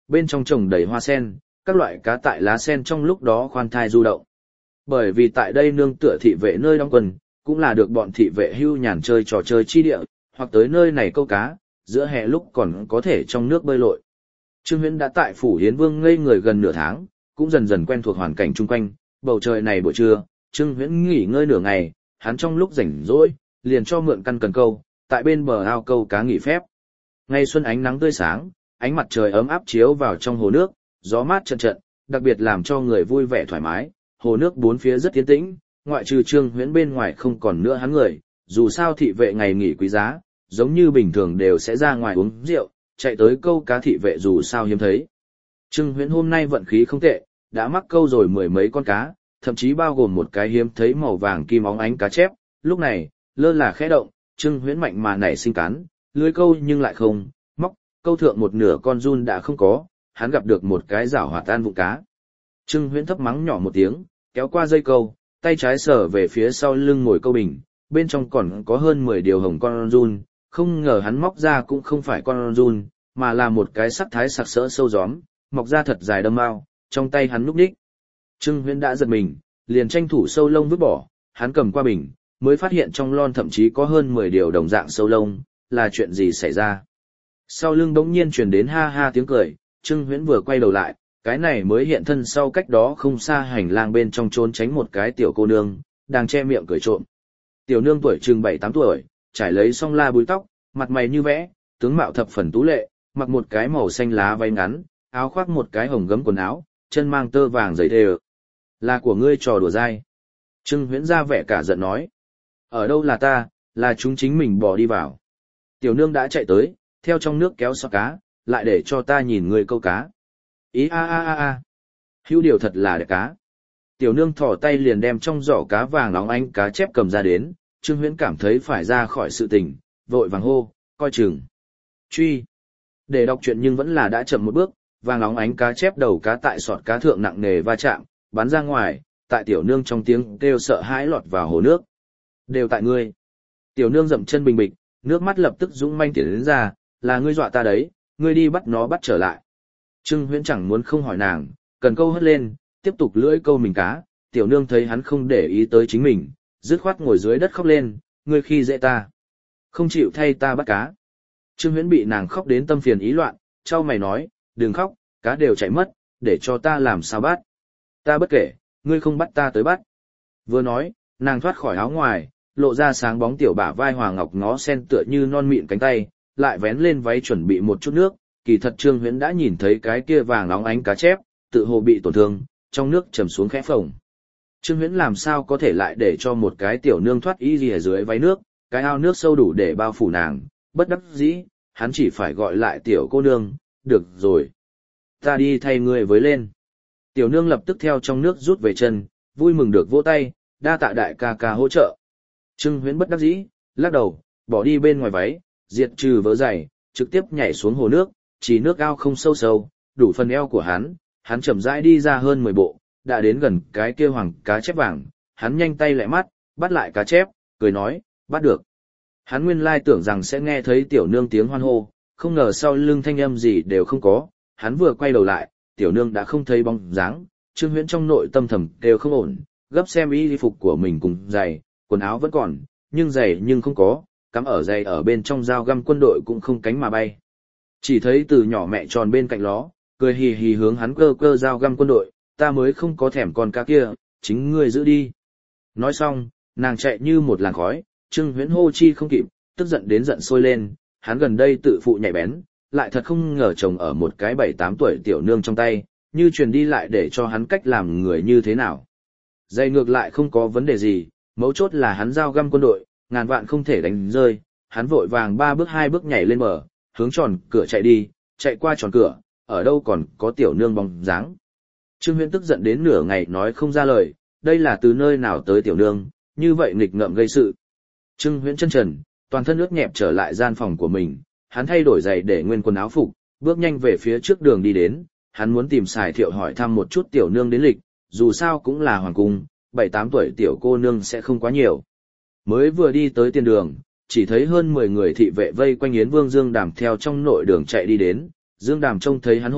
bên trong trồng đầy hoa sen, các loại cá tại lá sen trong lúc đó khoan thai du động. Bởi vì tại đây nương tựa thị vệ nơi đóng quân, cũng là được bọn thị vệ hưu nhàn chơi trò chơi chi địa, hoặc tới nơi này câu cá, giữa hè lúc còn có thể trong nước bơi lội. Trương Huyễn đã tại Phủ Hiến Vương ngây người gần nửa tháng, cũng dần dần quen thuộc hoàn cảnh chung quanh, bầu trời này buổi trưa, Trương Huyễn nghỉ ngơi nửa ngày, hắn trong lúc rảnh rỗi, liền cho mượn căn cần câu, tại bên bờ ao câu cá nghỉ phép. Ngày xuân ánh nắng tươi sáng, ánh mặt trời ấm áp chiếu vào trong hồ nước, gió mát trận trận, đặc biệt làm cho người vui vẻ thoải mái, hồ nước bốn phía rất yên tĩnh, ngoại trừ Trương Huyễn bên ngoài không còn nữa hắn người, dù sao thị vệ ngày nghỉ quý giá, giống như bình thường đều sẽ ra ngoài uống rượu, chạy tới câu cá thị vệ dù sao hiếm thấy. Trương Huyễn hôm nay vận khí không tệ, đã mắc câu rồi mười mấy con cá, thậm chí bao gồm một cái hiếm thấy màu vàng kim óng ánh cá chép, lúc này, lơ là khẽ động, Trương Huyễn mạnh mà nảy sinh cắn, lưới câu nhưng lại không, móc, câu thượng một nửa con giun đã không có, hắn gặp được một cái rảo hoạt tan vụ cá. Trương Huyễn thấp mắng nhỏ một tiếng, kéo qua dây câu, tay trái sờ về phía sau lưng ngồi câu bình, bên trong còn có hơn 10 điều hồng con giun, không ngờ hắn móc ra cũng không phải con giun, mà là một cái sắc thái sặc sỡ sâu gióm, mọc ra thật dài đâm ao, trong tay hắn núp đích. Trương Huyễn đã giật mình, liền tranh thủ sâu lông vứt bỏ, hắn cầm qua bình, mới phát hiện trong lon thậm chí có hơn 10 điều đồng dạng sâu lông, là chuyện gì xảy ra. Sau lưng bỗng nhiên truyền đến ha ha tiếng cười, Trương Huyễn vừa quay đầu lại, cái này mới hiện thân sau cách đó không xa hành lang bên trong trốn tránh một cái tiểu cô nương, đang che miệng cười trộm. Tiểu nương tuổi chừng 7-8 tuổi, trải lấy song la búi tóc, mặt mày như vẽ, tướng mạo thập phần tú lệ, mặc một cái màu xanh lá váy ngắn, áo khoác một cái hồng gấm quần áo, chân mang tơ vàng giày thề. Là của ngươi trò đùa dai. Trương Huyễn ra vẻ cả giận nói. Ở đâu là ta, là chúng chính mình bỏ đi vào. Tiểu nương đã chạy tới, theo trong nước kéo xọ cá, lại để cho ta nhìn ngươi câu cá. Ý a a a a. Hữu điều thật là đẹp cá. Tiểu nương thò tay liền đem trong giỏ cá vàng óng ánh cá chép cầm ra đến, Trương Huyễn cảm thấy phải ra khỏi sự tình, vội vàng hô, coi chừng. Truy. Để đọc truyện nhưng vẫn là đã chậm một bước, vàng óng ánh cá chép đầu cá tại sọt cá thượng nặng nề va chạm, bắn ra ngoài, tại tiểu nương trong tiếng kêu sợ hãi lọt vào hồ nước. Đều tại ngươi. Tiểu nương dậm chân bình bịch, nước mắt lập tức dũng manh tiến đến ra, là ngươi dọa ta đấy, ngươi đi bắt nó bắt trở lại. Trương Huyễn chẳng muốn không hỏi nàng, cần câu hất lên, tiếp tục lưỡi câu mình cá, tiểu nương thấy hắn không để ý tới chính mình, dứt khoát ngồi dưới đất khóc lên, ngươi khi dễ ta. Không chịu thay ta bắt cá. Trương Huyễn bị nàng khóc đến tâm phiền ý loạn, trao mày nói, đừng khóc, cá đều chạy mất, để cho ta làm sao bắt. Ta bất kể, ngươi không bắt ta tới bắt. Vừa nói, nàng thoát khỏi áo ngoài, lộ ra sáng bóng tiểu bả vai hoàng ngọc ngó sen tựa như non mịn cánh tay, lại vén lên váy chuẩn bị một chút nước, kỳ thật Trương Huyễn đã nhìn thấy cái kia vàng óng ánh cá chép, tự hồ bị tổn thương, trong nước trầm xuống khẽ phồng. Trương Huyễn làm sao có thể lại để cho một cái tiểu nương thoát y gì ở dưới váy nước, cái ao nước sâu đủ để bao phủ nàng, bất đắc dĩ, hắn chỉ phải gọi lại tiểu cô nương, được rồi. Ta đi thay người với lên. Tiểu nương lập tức theo trong nước rút về chân, vui mừng được vỗ tay, đa tạ đại ca ca hỗ trợ. Trương Huyễn bất đắc dĩ, lắc đầu, bỏ đi bên ngoài váy, diệt trừ vớ giày, trực tiếp nhảy xuống hồ nước, chỉ nước ao không sâu sâu, đủ phần eo của hắn chậm rãi đi ra hơn 10 bộ, đã đến gần cái kia hoàng cá chép vàng, hắn nhanh tay lẹ mắt, bắt lại cá chép, cười nói, bắt được. Hắn nguyên lai tưởng rằng sẽ nghe thấy tiểu nương tiếng hoan hô, không ngờ sau lưng thanh âm gì đều không có, hắn vừa quay đầu lại, tiểu nương đã không thấy bóng dáng, Trương Huyễn trong nội tâm thầm đều không ổn, gấp xem y phục của mình cùng giày, quần áo vẫn còn, nhưng giày nhưng không có, cắm ở giày ở bên trong dao găm quân đội cũng không cánh mà bay. Chỉ thấy từ nhỏ mẹ tròn bên cạnh ló, cười hì hì hướng hắn cơ cơ dao găm quân đội, ta mới không có thèm con cá kia, chính ngươi giữ đi. Nói xong, nàng chạy như một làn khói, Trương Huyễn hô chi không kịp, tức giận đến giận sôi lên, hắn gần đây tự phụ nhạy bén, lại thật không ngờ chồng ở một cái 7-8 tuổi tiểu nương trong tay, như truyền đi lại để cho hắn cách làm người như thế nào. Dây ngược lại không có vấn đề gì, mấu chốt là hắn dao găm quân đội, ngàn vạn không thể đánh rơi, hắn vội vàng 3 bước 2 bước nhảy lên bờ, hướng tròn cửa chạy đi, chạy qua tròn cửa, ở đâu còn có tiểu nương bóng dáng. Trương Huyễn tức giận đến nửa ngày nói không ra lời, đây là từ nơi nào tới tiểu nương, như vậy nghịch ngợm gây sự. Trương Huyễn chân trần, toàn thân ướt nhẹp trở lại gian phòng của mình, hắn thay đổi giày để nguyên quần áo phục, bước nhanh về phía trước đường đi đến, hắn muốn tìm Sài Thiệu hỏi thăm một chút tiểu nương đến lịch, dù sao cũng là hoàng cung, 7-8 tuổi tiểu cô nương sẽ không quá nhiều. Mới vừa đi tới tiền đường, chỉ thấy hơn 10 người thị vệ vây quanh Yến Vương Dương Đàm theo trong nội đường chạy đi đến, Dương Đàm trông thấy hắn hô,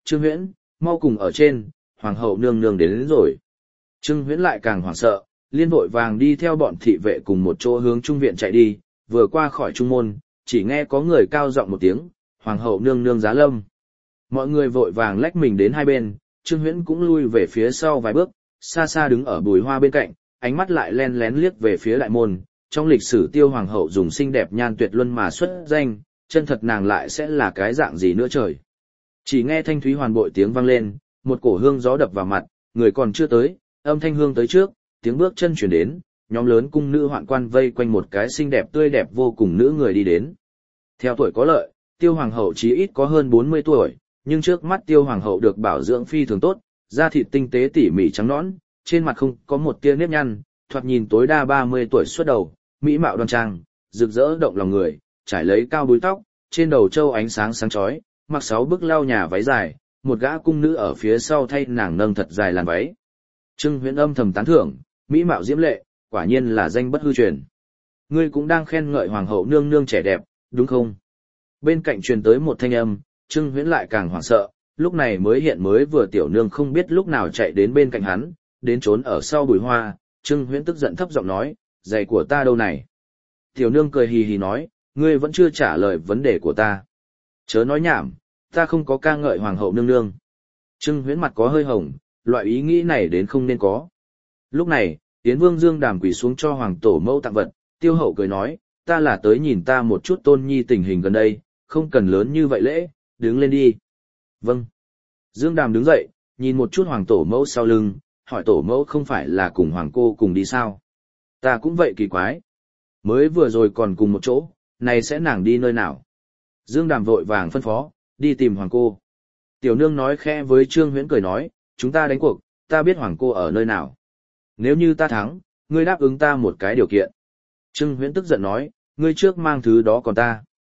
Trương Huyễn, mau cùng ở trên, hoàng hậu nương nương đến rồi. Trương Huyễn lại càng hoảng sợ, liên vội vàng đi theo bọn thị vệ cùng một chỗ hướng trung viện chạy đi, vừa qua khỏi trung môn, chỉ nghe có người cao giọng một tiếng, hoàng hậu nương nương giá lâm. Mọi người vội vàng lách mình đến hai bên, Trương Huyễn cũng lui về phía sau vài bước, xa xa đứng ở bùi hoa bên cạnh, ánh mắt lại len lén liếc về phía đại môn. Trong lịch sử Tiêu hoàng hậu dùng xinh đẹp nhan tuyệt luân mà xuất danh, chân thật nàng lại sẽ là cái dạng gì nữa trời. Chỉ nghe thanh thúy hoàn bội tiếng vang lên, một cổ hương gió đập vào mặt, người còn chưa tới, âm thanh hương tới trước, tiếng bước chân chuyển đến, nhóm lớn cung nữ hoạn quan vây quanh một cái xinh đẹp tươi đẹp vô cùng nữ người đi đến. Theo tuổi có lợi, Tiêu hoàng hậu chí ít có hơn 40 tuổi, nhưng trước mắt Tiêu hoàng hậu được bảo dưỡng phi thường tốt, da thịt tinh tế tỉ mỉ trắng nõn, trên mặt không có một tia nếp nhăn, thoạt nhìn tối đa 30 tuổi xuất đầu, mỹ mạo đoan trang, rực rỡ động lòng người, trải lấy cao búi tóc, trên đầu châu ánh sáng sáng chói, mặc 6 bức lau nhà váy dài, một gã cung nữ ở phía sau thay nàng nâng thật dài làn váy. Trương Huyễn âm thầm tán thưởng, mỹ mạo diễm lệ, quả nhiên là danh bất hư truyền. Ngươi cũng đang khen ngợi hoàng hậu nương nương trẻ đẹp, đúng không? Bên cạnh truyền tới một thanh âm, Trương Huyễn lại càng hoảng sợ, lúc này mới vừa tiểu nương không biết lúc nào chạy đến bên cạnh hắn, đến trốn ở sau bùi hoa. Trương Huyễn tức giận thấp giọng nói, giày của ta đâu này? Tiểu nương cười hì hì nói, ngươi vẫn chưa trả lời vấn đề của ta. Chớ nói nhảm, ta không có ca ngợi hoàng hậu nương nương. Trương Huyễn mặt có hơi hồng, loại ý nghĩ này đến không nên có. Lúc này, Yến Vương Dương Đàm quỳ xuống cho hoàng tổ mẫu tặng vật, Tiêu hậu cười nói, ta là tới nhìn ta một chút tôn nhi tình hình gần đây, không cần lớn như vậy lễ, đứng lên đi. Vâng. Dương Đàm đứng dậy, nhìn một chút hoàng tổ mẫu sau lưng, hỏi tổ mẫu không phải là cùng hoàng cô cùng đi sao? Ta cũng vậy kỳ quái. Mới vừa rồi còn cùng một chỗ, này sẽ nàng đi nơi nào? Dương Đàm vội vàng phân phó, đi tìm hoàng cô. Tiểu nương nói khẽ với Trương Huyễn cười nói, chúng ta đánh cuộc, ta biết hoàng cô ở nơi nào. Nếu như ta thắng, ngươi đáp ứng ta một cái điều kiện. Trương Huyễn tức giận nói, ngươi trước mang thứ đó còn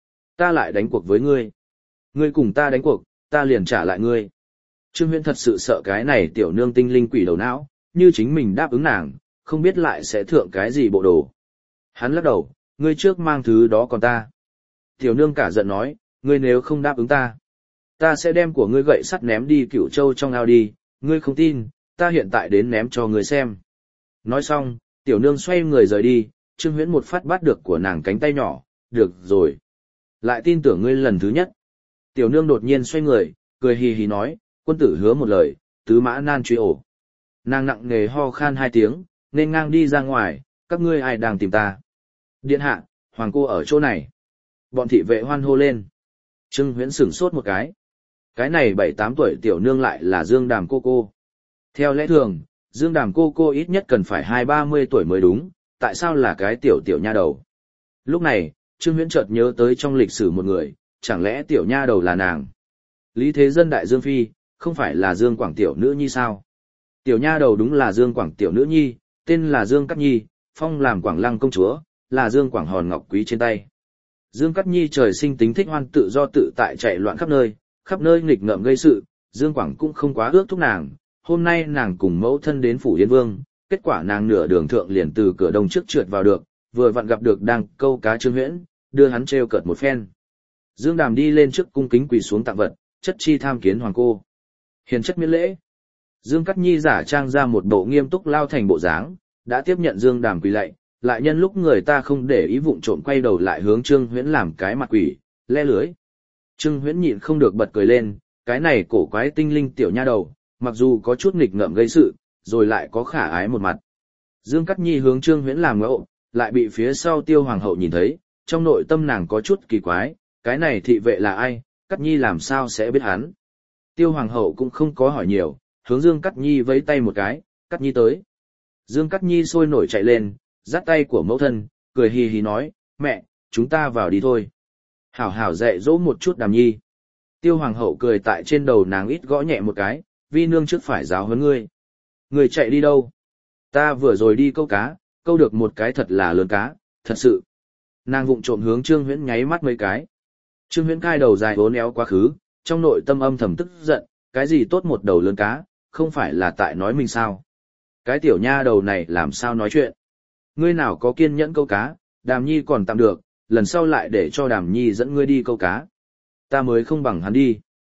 ta lại đánh cuộc với ngươi. Ngươi cùng ta đánh cuộc, ta liền trả lại ngươi. Trương Huyễn thật sự sợ cái này tiểu nương tinh linh quỷ đầu não, như chính mình đáp ứng nàng, không biết lại sẽ thượng cái gì bộ đồ. Hắn lắc đầu, ngươi trước mang thứ đó còn ta. Tiểu nương cả giận nói, ngươi nếu không đáp ứng ta sẽ đem của ngươi gậy sắt ném đi Cửu Châu trong ao đi, ngươi không tin, ta hiện tại đến ném cho ngươi xem. Nói xong, tiểu nương xoay người rời đi, Trương Huyễn một phát bắt được của nàng cánh tay nhỏ, được rồi. Lại tin tưởng ngươi lần thứ nhất. Tiểu nương đột nhiên xoay người, cười hì hì nói, quân tử hứa một lời, tứ mã nan truy ổ. Nàng nặng nề ho khan 2 tiếng, nên ngang đi ra ngoài, các ngươi ai đang tìm ta? Điện hạ, hoàng cô ở chỗ này. Bọn thị vệ hoan hô lên. Trương Huyễn sửng sốt một cái. Cái này 7-8 tuổi tiểu nương lại là Dương Đàm cô cô. Theo lẽ thường, Dương Đàm cô cô ít nhất cần phải 20-30 tuổi mới đúng, tại sao là cái tiểu nha đầu? Lúc này, Trương Huyễn chợt nhớ tới trong lịch sử một người, chẳng lẽ tiểu nha đầu là nàng? Lý Thế Dân đại Dương Phi, không phải là Dương Quảng tiểu nữ nhi sao? Tiểu nha đầu đúng là Dương Quảng tiểu nữ nhi, tên là Dương Cát Nhi, phong làm Quảng Lăng công chúa, là Dương Quảng hòn ngọc quý trên tay. Dương Cát Nhi trời sinh tính thích hoan tự do tự tại chạy loạn khắp nơi nghịch ngợm gây sự, Dương Quảng cũng không quá ước thúc nàng. Hôm nay nàng cùng mẫu thân đến phủ Yên Vương, kết quả nàng nửa đường thượng liền từ cửa đông trước trượt vào được, vừa vặn gặp được đang câu cá Trương Huyễn, đưa hắn trêu cợt một phen. Dương Đàm đi lên trước cung kính quỳ xuống tặng vật, chất chi tham kiến hoàng cô. Hiền chất miễn lễ. Dương Cát Nhi giả trang ra một bộ nghiêm túc lao thành bộ dáng, đã tiếp nhận Dương Đàm quỳ lạy, lại nhân lúc người ta không để ý vụng trộm quay đầu lại hướng Trương Huyễn làm cái mặt quỷ, le lưới. Trương Huyễn nhịn không được bật cười lên, cái này cổ quái tinh linh tiểu nha đầu, mặc dù có chút nghịch ngợm gây sự, rồi lại có khả ái một mặt. Dương Cát Nhi hướng Trương Huyễn làm ngẫu, lại bị phía sau Tiêu hoàng hậu nhìn thấy, trong nội tâm nàng có chút kỳ quái, cái này thị vệ là ai, Cát Nhi làm sao sẽ biết hắn. Tiêu hoàng hậu cũng không có hỏi nhiều, hướng Dương Cát Nhi vẫy tay một cái, Cát Nhi tới. Dương Cát Nhi sôi nổi chạy lên, dắt tay của mẫu thân, cười hì hì nói, mẹ, chúng ta vào đi thôi. Hảo hảo dạy dỗ một chút Đàm Nhi. Tiêu hoàng hậu cười tại trên đầu nàng ít gõ nhẹ một cái, vi nương trước phải giáo huấn ngươi. Ngươi chạy đi đâu? Ta vừa rồi đi câu cá, câu được một cái thật là lớn cá, thật sự. Nàng vụng trộm hướng Trương Huyễn nháy mắt mấy cái. Trương Huyễn cai đầu dài uốn éo quá khứ, trong nội tâm âm thầm tức giận, cái gì tốt một đầu lớn cá, không phải là tại nói mình sao? Cái tiểu nha đầu này làm sao nói chuyện? Ngươi nào có kiên nhẫn câu cá, Đàm Nhi còn tạm được, lần sau lại để cho Đàm Nhi dẫn ngươi đi câu cá. Ta mới không bằng hắn đi.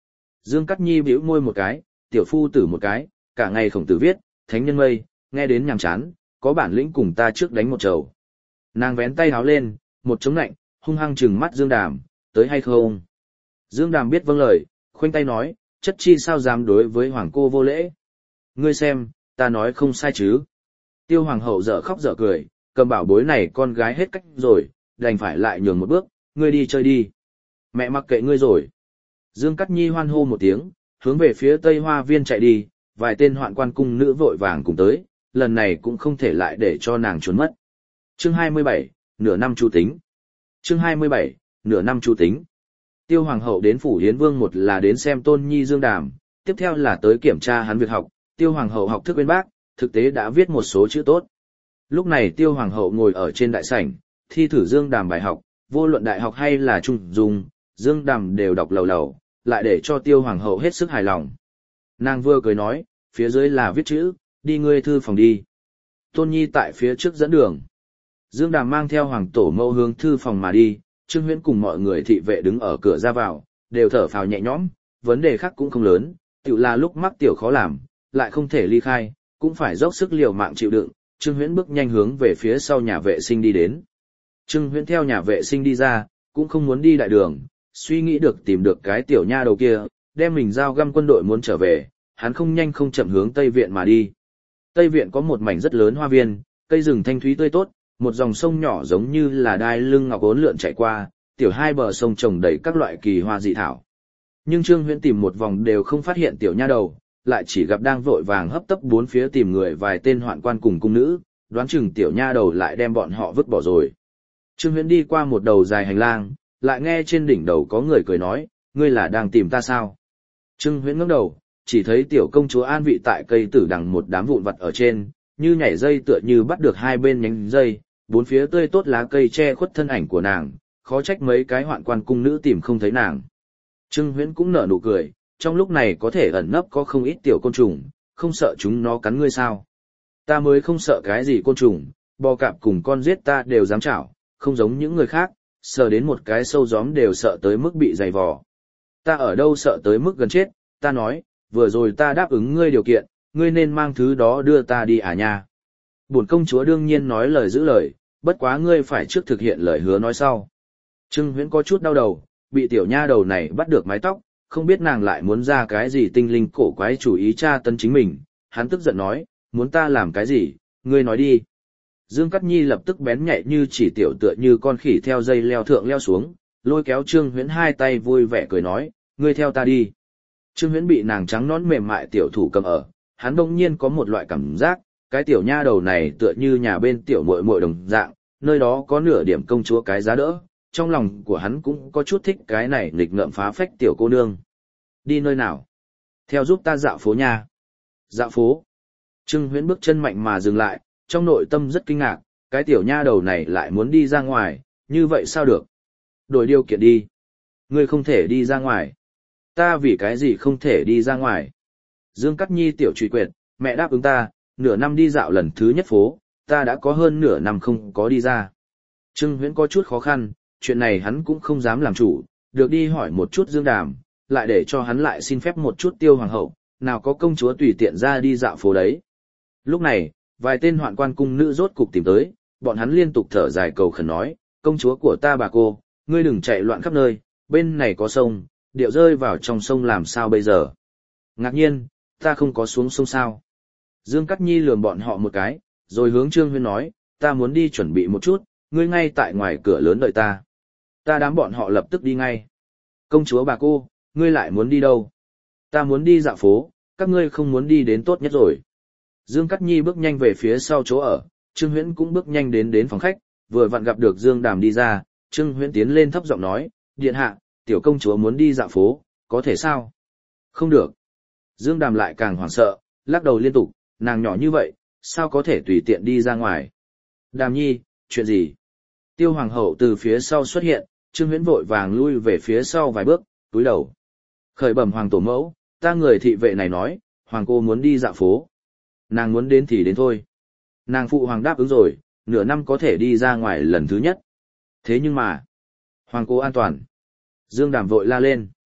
Dương Cát Nhi bĩu môi một cái, tiểu phu tử một cái, cả ngày khổng tử viết, thánh nhân mây, nghe đến nhàm chán, có bản lĩnh cùng ta trước đánh một trầu. Nàng vén tay háo lên, một chống lạnh, hung hăng trừng mắt Dương Đàm, tới hay không? Dương Đàm biết vâng lời, khoanh tay nói, chất chi sao dám đối với hoàng cô vô lễ. Ngươi xem, ta nói không sai chứ. Tiêu hoàng hậu dở khóc dở cười, cầm bảo bối này con gái hết cách rồi, đành phải lại nhường một bước, ngươi đi chơi đi. Mẹ mặc kệ ngươi rồi. Dương Cát Nhi hoan hô một tiếng, hướng về phía Tây Hoa Viên chạy đi, vài tên hoạn quan cung nữ vội vàng cùng tới, lần này cũng không thể lại để cho nàng trốn mất. Chương 27, nửa năm chu tính. Chương 27, nửa năm chu tính. Tiêu hoàng hậu đến phủ Hiến Vương một là đến xem Tôn Nhi Dương Đàm, tiếp theo là tới kiểm tra hắn việc học, Tiêu hoàng hậu học thức bên bác, thực tế đã viết một số chữ tốt. Lúc này Tiêu hoàng hậu ngồi ở trên đại sảnh, thi thử Dương Đàm bài học, vô luận đại học hay là trung dung, Dương Đàm đều đọc lầu lầu, lại để cho Tiêu hoàng hậu hết sức hài lòng. Nàng vừa cười nói, phía dưới là viết chữ, đi ngươi thư phòng đi. Tôn Nhi tại phía trước dẫn đường. Dương Đàm mang theo hoàng tổ mẫu hướng thư phòng mà đi, Trương Huyễn cùng mọi người thị vệ đứng ở cửa ra vào, đều thở phào nhẹ nhõm, vấn đề khác cũng không lớn, tự là lúc mắc tiểu khó làm, lại không thể ly khai, cũng phải dốc sức liều mạng chịu đựng. Trương Huyễn bước nhanh hướng về phía sau nhà vệ sinh đi đến. Trương Huyễn theo nhà vệ sinh đi ra, cũng không muốn đi đại đường, suy nghĩ được tìm được cái tiểu nha đầu kia, đem mình giao găm quân đội muốn trở về, hắn không nhanh không chậm hướng Tây Viện mà đi. Tây Viện có một mảnh rất lớn hoa viên, cây rừng thanh thúy tươi tốt, một dòng sông nhỏ giống như là đai lưng ngọc uốn lượn chạy qua, tiểu hai bờ sông trồng đầy các loại kỳ hoa dị thảo. Nhưng Trương Huyễn tìm một vòng đều không phát hiện tiểu nha đầu, lại chỉ gặp đang vội vàng hấp tấp bốn phía tìm người vài tên hoạn quan cùng cung nữ, đoán chừng tiểu nha đầu lại đem bọn họ vứt bỏ rồi. Trương Huyễn đi qua một đầu dài hành lang, lại nghe trên đỉnh đầu có người cười nói, ngươi là đang tìm ta sao? Trương Huyễn ngẩng đầu, chỉ thấy tiểu công chúa an vị tại cây tử đằng một đám vụn vặt ở trên, như nhảy dây tựa như bắt được hai bên nhánh dây, bốn phía tươi tốt lá cây che khuất thân ảnh của nàng, khó trách mấy cái hoạn quan cung nữ tìm không thấy nàng. Trương Huyễn cũng nở nụ cười, trong lúc này có thể ẩn nấp có không ít tiểu côn trùng, không sợ chúng nó cắn ngươi sao? Ta mới không sợ cái gì côn trùng, bò cạp cùng con giết ta đều dám chảo, không giống những người khác, sợ đến một cái sâu gióm đều sợ tới mức bị dày vò. Ta ở đâu sợ tới mức gần chết, ta nói, vừa rồi ta đáp ứng ngươi điều kiện, ngươi nên mang thứ đó đưa ta đi à nha. Bổn công chúa đương nhiên nói lời giữ lời, bất quá ngươi phải trước thực hiện lời hứa nói sau. Trương Huyễn có chút đau đầu, bị tiểu nha đầu này bắt được mái tóc, không biết nàng lại muốn ra cái gì tinh linh cổ quái chủ ý tra tấn chính mình, hắn tức giận nói, muốn ta làm cái gì, ngươi nói đi. Dương Cát Nhi lập tức bén nhạy như chỉ tiểu tựa như con khỉ theo dây leo thượng leo xuống, lôi kéo Trương Huyễn hai tay vui vẻ cười nói, ngươi theo ta đi. Trương Huyễn bị nàng trắng nõn mềm mại tiểu thủ cầm ở, hắn đông nhiên có một loại cảm giác, cái tiểu nha đầu này tựa như nhà bên tiểu muội muội đồng dạng, nơi đó có nửa điểm công chúa cái giá đỡ, trong lòng của hắn cũng có chút thích cái này nghịch ngợm phá phách tiểu cô nương. Đi nơi nào? Theo giúp ta dạo phố nha. Dạo phố. Trương Huyễn bước chân mạnh mà dừng lại, trong nội tâm rất kinh ngạc, cái tiểu nha đầu này lại muốn đi ra ngoài, như vậy sao được? Đổi điều kiện đi. Ngươi không thể đi ra ngoài. Ta vì cái gì không thể đi ra ngoài? Dương Cát Nhi tiểu trụy quyệt, mẹ đáp ứng ta, nửa năm đi dạo lần thứ nhất phố, ta đã có hơn nửa năm không có đi ra. Trương Huyễn có chút khó khăn, chuyện này hắn cũng không dám làm chủ, được đi hỏi một chút Dương Đàm, lại để cho hắn lại xin phép một chút Tiêu hoàng hậu, nào có công chúa tùy tiện ra đi dạo phố đấy. Lúc này, vài tên hoạn quan cung nữ rốt cục tìm tới, bọn hắn liên tục thở dài cầu khẩn nói, công chúa của ta bà cô, ngươi đừng chạy loạn khắp nơi, bên này có sông, điệu rơi vào trong sông làm sao bây giờ? Ngạc nhiên, ta không có xuống sông sao? Dương Cát Nhi lườm bọn họ một cái, rồi hướng Trương Huyễn nói, ta muốn đi chuẩn bị một chút, ngươi ngay tại ngoài cửa lớn đợi ta. Ta đám bọn họ lập tức đi ngay. Công chúa bà cô, ngươi lại muốn đi đâu? Ta muốn đi dạo phố, các ngươi không muốn đi đến tốt nhất rồi. Dương Cát Nhi bước nhanh về phía sau chỗ ở, Trương Huyễn cũng bước nhanh đến phòng khách, vừa vặn gặp được Dương Đàm đi ra, Trương Huyễn tiến lên thấp giọng nói, điện hạ, tiểu công chúa muốn đi dạo phố, có thể sao? Không được. Dương Đàm lại càng hoảng sợ, lắc đầu liên tục, nàng nhỏ như vậy, sao có thể tùy tiện đi ra ngoài? Đàm Nhi, chuyện gì? Tiêu hoàng hậu từ phía sau xuất hiện, Trương Huyễn vội vàng lui về phía sau vài bước, cúi đầu. Khởi bẩm hoàng tổ mẫu, ta người thị vệ này nói, hoàng cô muốn đi dạo phố. Nàng muốn đến thì đến thôi. Nàng phụ hoàng đáp ứng rồi, nửa năm có thể đi ra ngoài lần thứ nhất. Thế nhưng mà, hoàng cô an toàn. Dương Đàm vội la lên.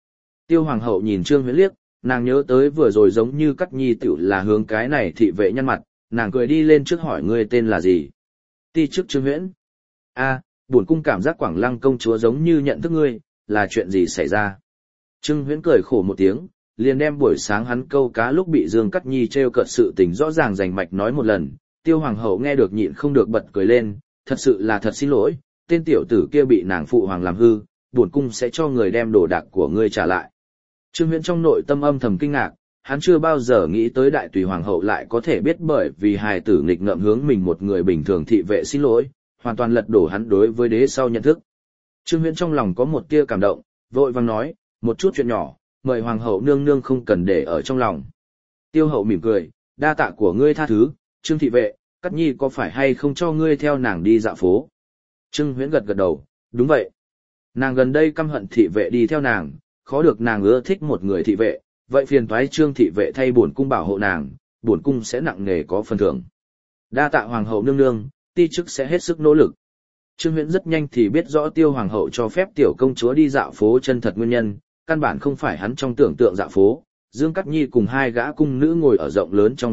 Tiêu Hoàng hậu nhìn Trương Huyễn liếc, nàng nhớ tới vừa rồi giống như Cắt Nhi tiểu là hướng cái này thị vệ nhăn mặt, nàng cười đi lên trước hỏi ngươi tên là gì. Ti chức Trương Huyễn. A, bổn cung cảm giác Quảng Lăng công chúa giống như nhận thức ngươi, là chuyện gì xảy ra? Trương Huyễn cười khổ một tiếng, liền đem buổi sáng hắn câu cá lúc bị Dương Cắt Nhi trêu cợt sự tình rõ ràng rành mạch nói một lần. Tiêu Hoàng hậu nghe được nhịn không được bật cười lên, thật sự là thật xin lỗi, tên tiểu tử kia bị nàng phụ hoàng làm hư, bổn cung sẽ cho người đem đồ đạc của ngươi trả lại. Trương Huyễn trong nội tâm âm thầm kinh ngạc, hắn chưa bao giờ nghĩ tới đại tùy hoàng hậu lại có thể biết bởi vì hài tử nghịch ngợm hướng mình một người bình thường thị vệ xin lỗi, hoàn toàn lật đổ hắn đối với đế sau nhận thức. Trương Huyễn trong lòng có một tia cảm động, vội vàng nói, một chút chuyện nhỏ, mời hoàng hậu nương nương không cần để ở trong lòng. Tiêu hậu mỉm cười, đa tạ của ngươi tha thứ, Trương thị vệ, Cắt Nhi có phải hay không cho ngươi theo nàng đi dạo phố? Trương Huyễn gật gật đầu, đúng vậy. Nàng gần đây căm hận thị vệ đi theo nàng, khó được nàng ưa thích một người thị vệ, vậy phiền toái Trương thị vệ thay bổn cung bảo hộ nàng, bổn cung sẽ nặng nề có phần thưởng. Đa tạ hoàng hậu nương nương, ti chức sẽ hết sức nỗ lực. Trương Huyễn rất nhanh thì biết rõ Tiêu hoàng hậu cho phép tiểu công chúa đi dạo phố chân thật nguyên nhân, căn bản không phải hắn trong tưởng tượng dạo phố. Dương Cắt Nhi cùng hai gã cung nữ ngồi ở rộng lớn trong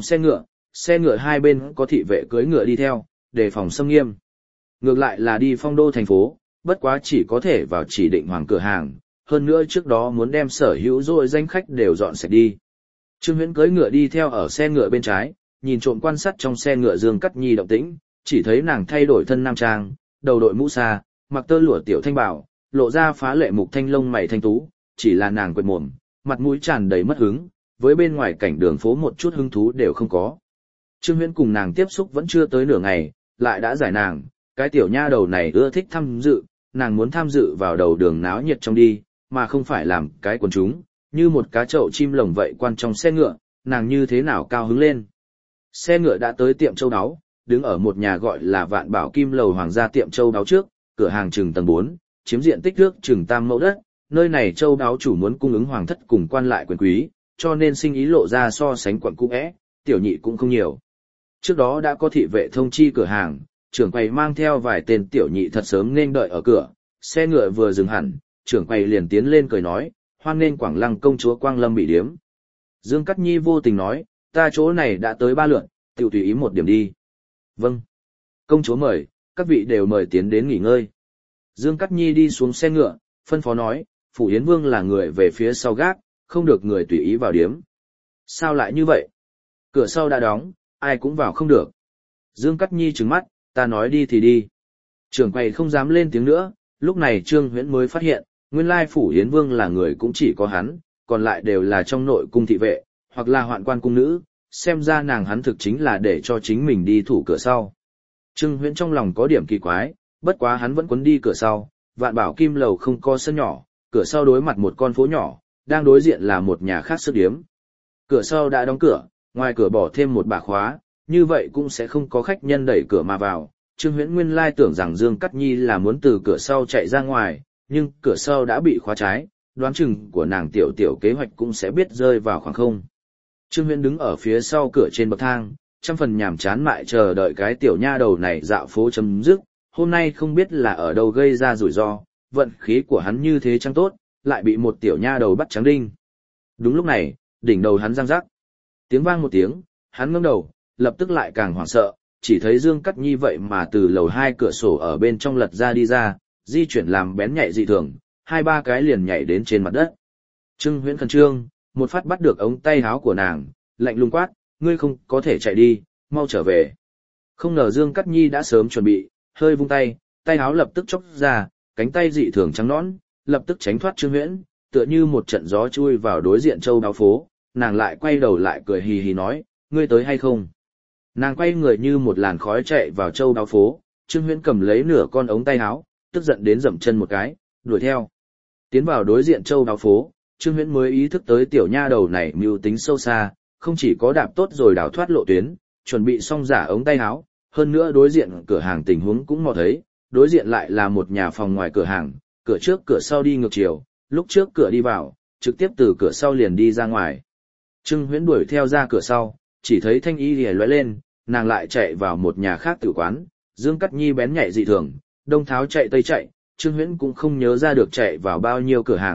xe ngựa hai bên có thị vệ cưỡi ngựa đi theo, đề phòng xâm nghiêm. Ngược lại là đi phong đô thành phố, bất quá chỉ có thể vào chỉ định hoàng cửa hàng, hơn nữa trước đó muốn đem sở hữu rồi danh khách đều dọn sạch đi. Trương Huyễn cưỡi ngựa đi theo ở xe ngựa bên trái, nhìn trộm quan sát trong xe ngựa Dương Cắt Nhi động tĩnh, chỉ thấy nàng thay đổi thân nam trang, đầu đội mũ sa, mặc tơ lụa tiểu thanh bảo, lộ ra phá lệ mục thanh lông mày thanh tú, chỉ là nàng quệt mồm, mặt mũi tràn đầy mất hứng, với bên ngoài cảnh đường phố một chút hứng thú đều không có. Trương Huyễn cùng nàng tiếp xúc vẫn chưa tới nửa ngày, lại đã giải nàng, cái tiểu nha đầu này ưa thích tham dự, nàng muốn tham dự vào đầu đường náo nhiệt trong đi, mà không phải làm cái quần chúng, như một cá trậu chim lồng vậy quan trong xe ngựa, nàng như thế nào cao hứng lên. Xe ngựa đã tới tiệm châu đáo, đứng ở một nhà gọi là Vạn Bảo Kim Lầu Hoàng gia tiệm châu đáo trước, cửa hàng chừng tầng 4, chiếm diện tích nước chừng 3 mẫu đất, nơi này châu đáo chủ muốn cung ứng hoàng thất cùng quan lại quyền quý, cho nên sinh ý lộ ra so sánh quận cũ é, tiểu nhị cũng không nhiều. Trước đó đã có thị vệ thông chi cửa hàng, trưởng quầy mang theo vài tên tiểu nhị thật sớm nên đợi ở cửa, xe ngựa vừa dừng hẳn, trưởng quầy liền tiến lên cười nói, hoan nên Quảng Lăng công chúa Quang Lâm bị điếm. Dương Cắt Nhi vô tình nói, ta chỗ này đã tới 3 lượt, tiểu tùy ý một điểm đi. Vâng. Công chúa mời, các vị đều mời tiến đến nghỉ ngơi. Dương Cắt Nhi đi xuống xe ngựa, phân phó nói, Phủ Yến Vương là người về phía sau gác, không được người tùy ý vào điếm. Sao lại như vậy? Cửa sau đã đóng, ai cũng vào không được. Dương Cắt Nhi trừng mắt, ta nói đi thì đi. Trưởng quầy không dám lên tiếng nữa, lúc này Trương Huyễn mới phát hiện, nguyên lai Phủ Yến Vương là người cũng chỉ có hắn, còn lại đều là trong nội cung thị vệ, hoặc là hoạn quan cung nữ, xem ra nàng hắn thực chính là để cho chính mình đi thủ cửa sau. Trương Huyễn trong lòng có điểm kỳ quái, bất quá hắn vẫn quấn đi cửa sau, Vạn Bảo Kim Lầu không có sân nhỏ, cửa sau đối mặt một con phố nhỏ, đang đối diện là một nhà khác sức điếm. Cửa sau đã đóng cửa, ngoài cửa bỏ thêm một bả khóa, như vậy cũng sẽ không có khách nhân đẩy cửa mà vào. Trương Huyễn nguyên lai tưởng rằng Dương Cắt Nhi là muốn từ cửa sau chạy ra ngoài, nhưng cửa sau đã bị khóa trái, đoán chừng của nàng tiểu kế hoạch cũng sẽ biết rơi vào khoảng không. Trương Huyễn đứng ở phía sau cửa trên bậc thang, trăm phần nhàm chán mại chờ đợi cái tiểu nha đầu này dạo phố chấm dứt, hôm nay không biết là ở đâu gây ra rủi ro, vận khí của hắn như thế chẳng tốt, lại bị một tiểu nha đầu bắt trắng đinh. Đúng lúc này, đỉnh đầu hắn răng rắc. Tiếng vang một tiếng, hắn ngẩng đầu, lập tức lại càng hoảng sợ, chỉ thấy Dương Cắt Nhi vậy mà từ lầu 2 cửa sổ ở bên trong lật ra đi ra, di chuyển làm bén nhạy dị thường, 2-3 cái liền nhảy đến trên mặt đất. Trương Huyễn khẩn trương, một phát bắt được ống tay áo của nàng, lạnh lùng quát, ngươi không có thể chạy đi, mau trở về. Không ngờ Dương Cắt Nhi đã sớm chuẩn bị, hơi vung tay, tay áo lập tức chốc ra, cánh tay dị thường trắng nõn, lập tức tránh thoát Trương Huyễn, tựa như một trận gió chui vào đối diện châu đáo phố, nàng lại quay đầu lại cười hì hì nói, ngươi tới hay không? Nàng quay người như một làn khói chạy vào châu đáo phố, Trương Huyễn cầm lấy nửa con ống tay áo, tức giận đến dậm chân một cái, đuổi theo. Tiến vào đối diện châu đáo phố, Trương Huyễn mới ý thức tới tiểu nha đầu này mưu tính sâu xa, không chỉ có đạp tốt rồi đào thoát lộ tuyến, chuẩn bị xong giả ống tay áo, hơn nữa đối diện cửa hàng tình huống cũng mò thấy, đối diện lại là một nhà phòng ngoài cửa hàng, cửa trước cửa sau đi ngược chiều, lúc trước cửa đi vào, trực tiếp từ cửa sau liền đi ra ngoài. Trương Huyễn đuổi theo ra cửa sau, chỉ thấy thanh y lìa lóe lên, nàng lại chạy vào một nhà khác tử quán, Dương Cắt Nhi bén nhạy dị thường, đông tháo chạy tây chạy, Trương Huyễn cũng không nhớ ra được chạy vào bao nhiêu cửa hàng,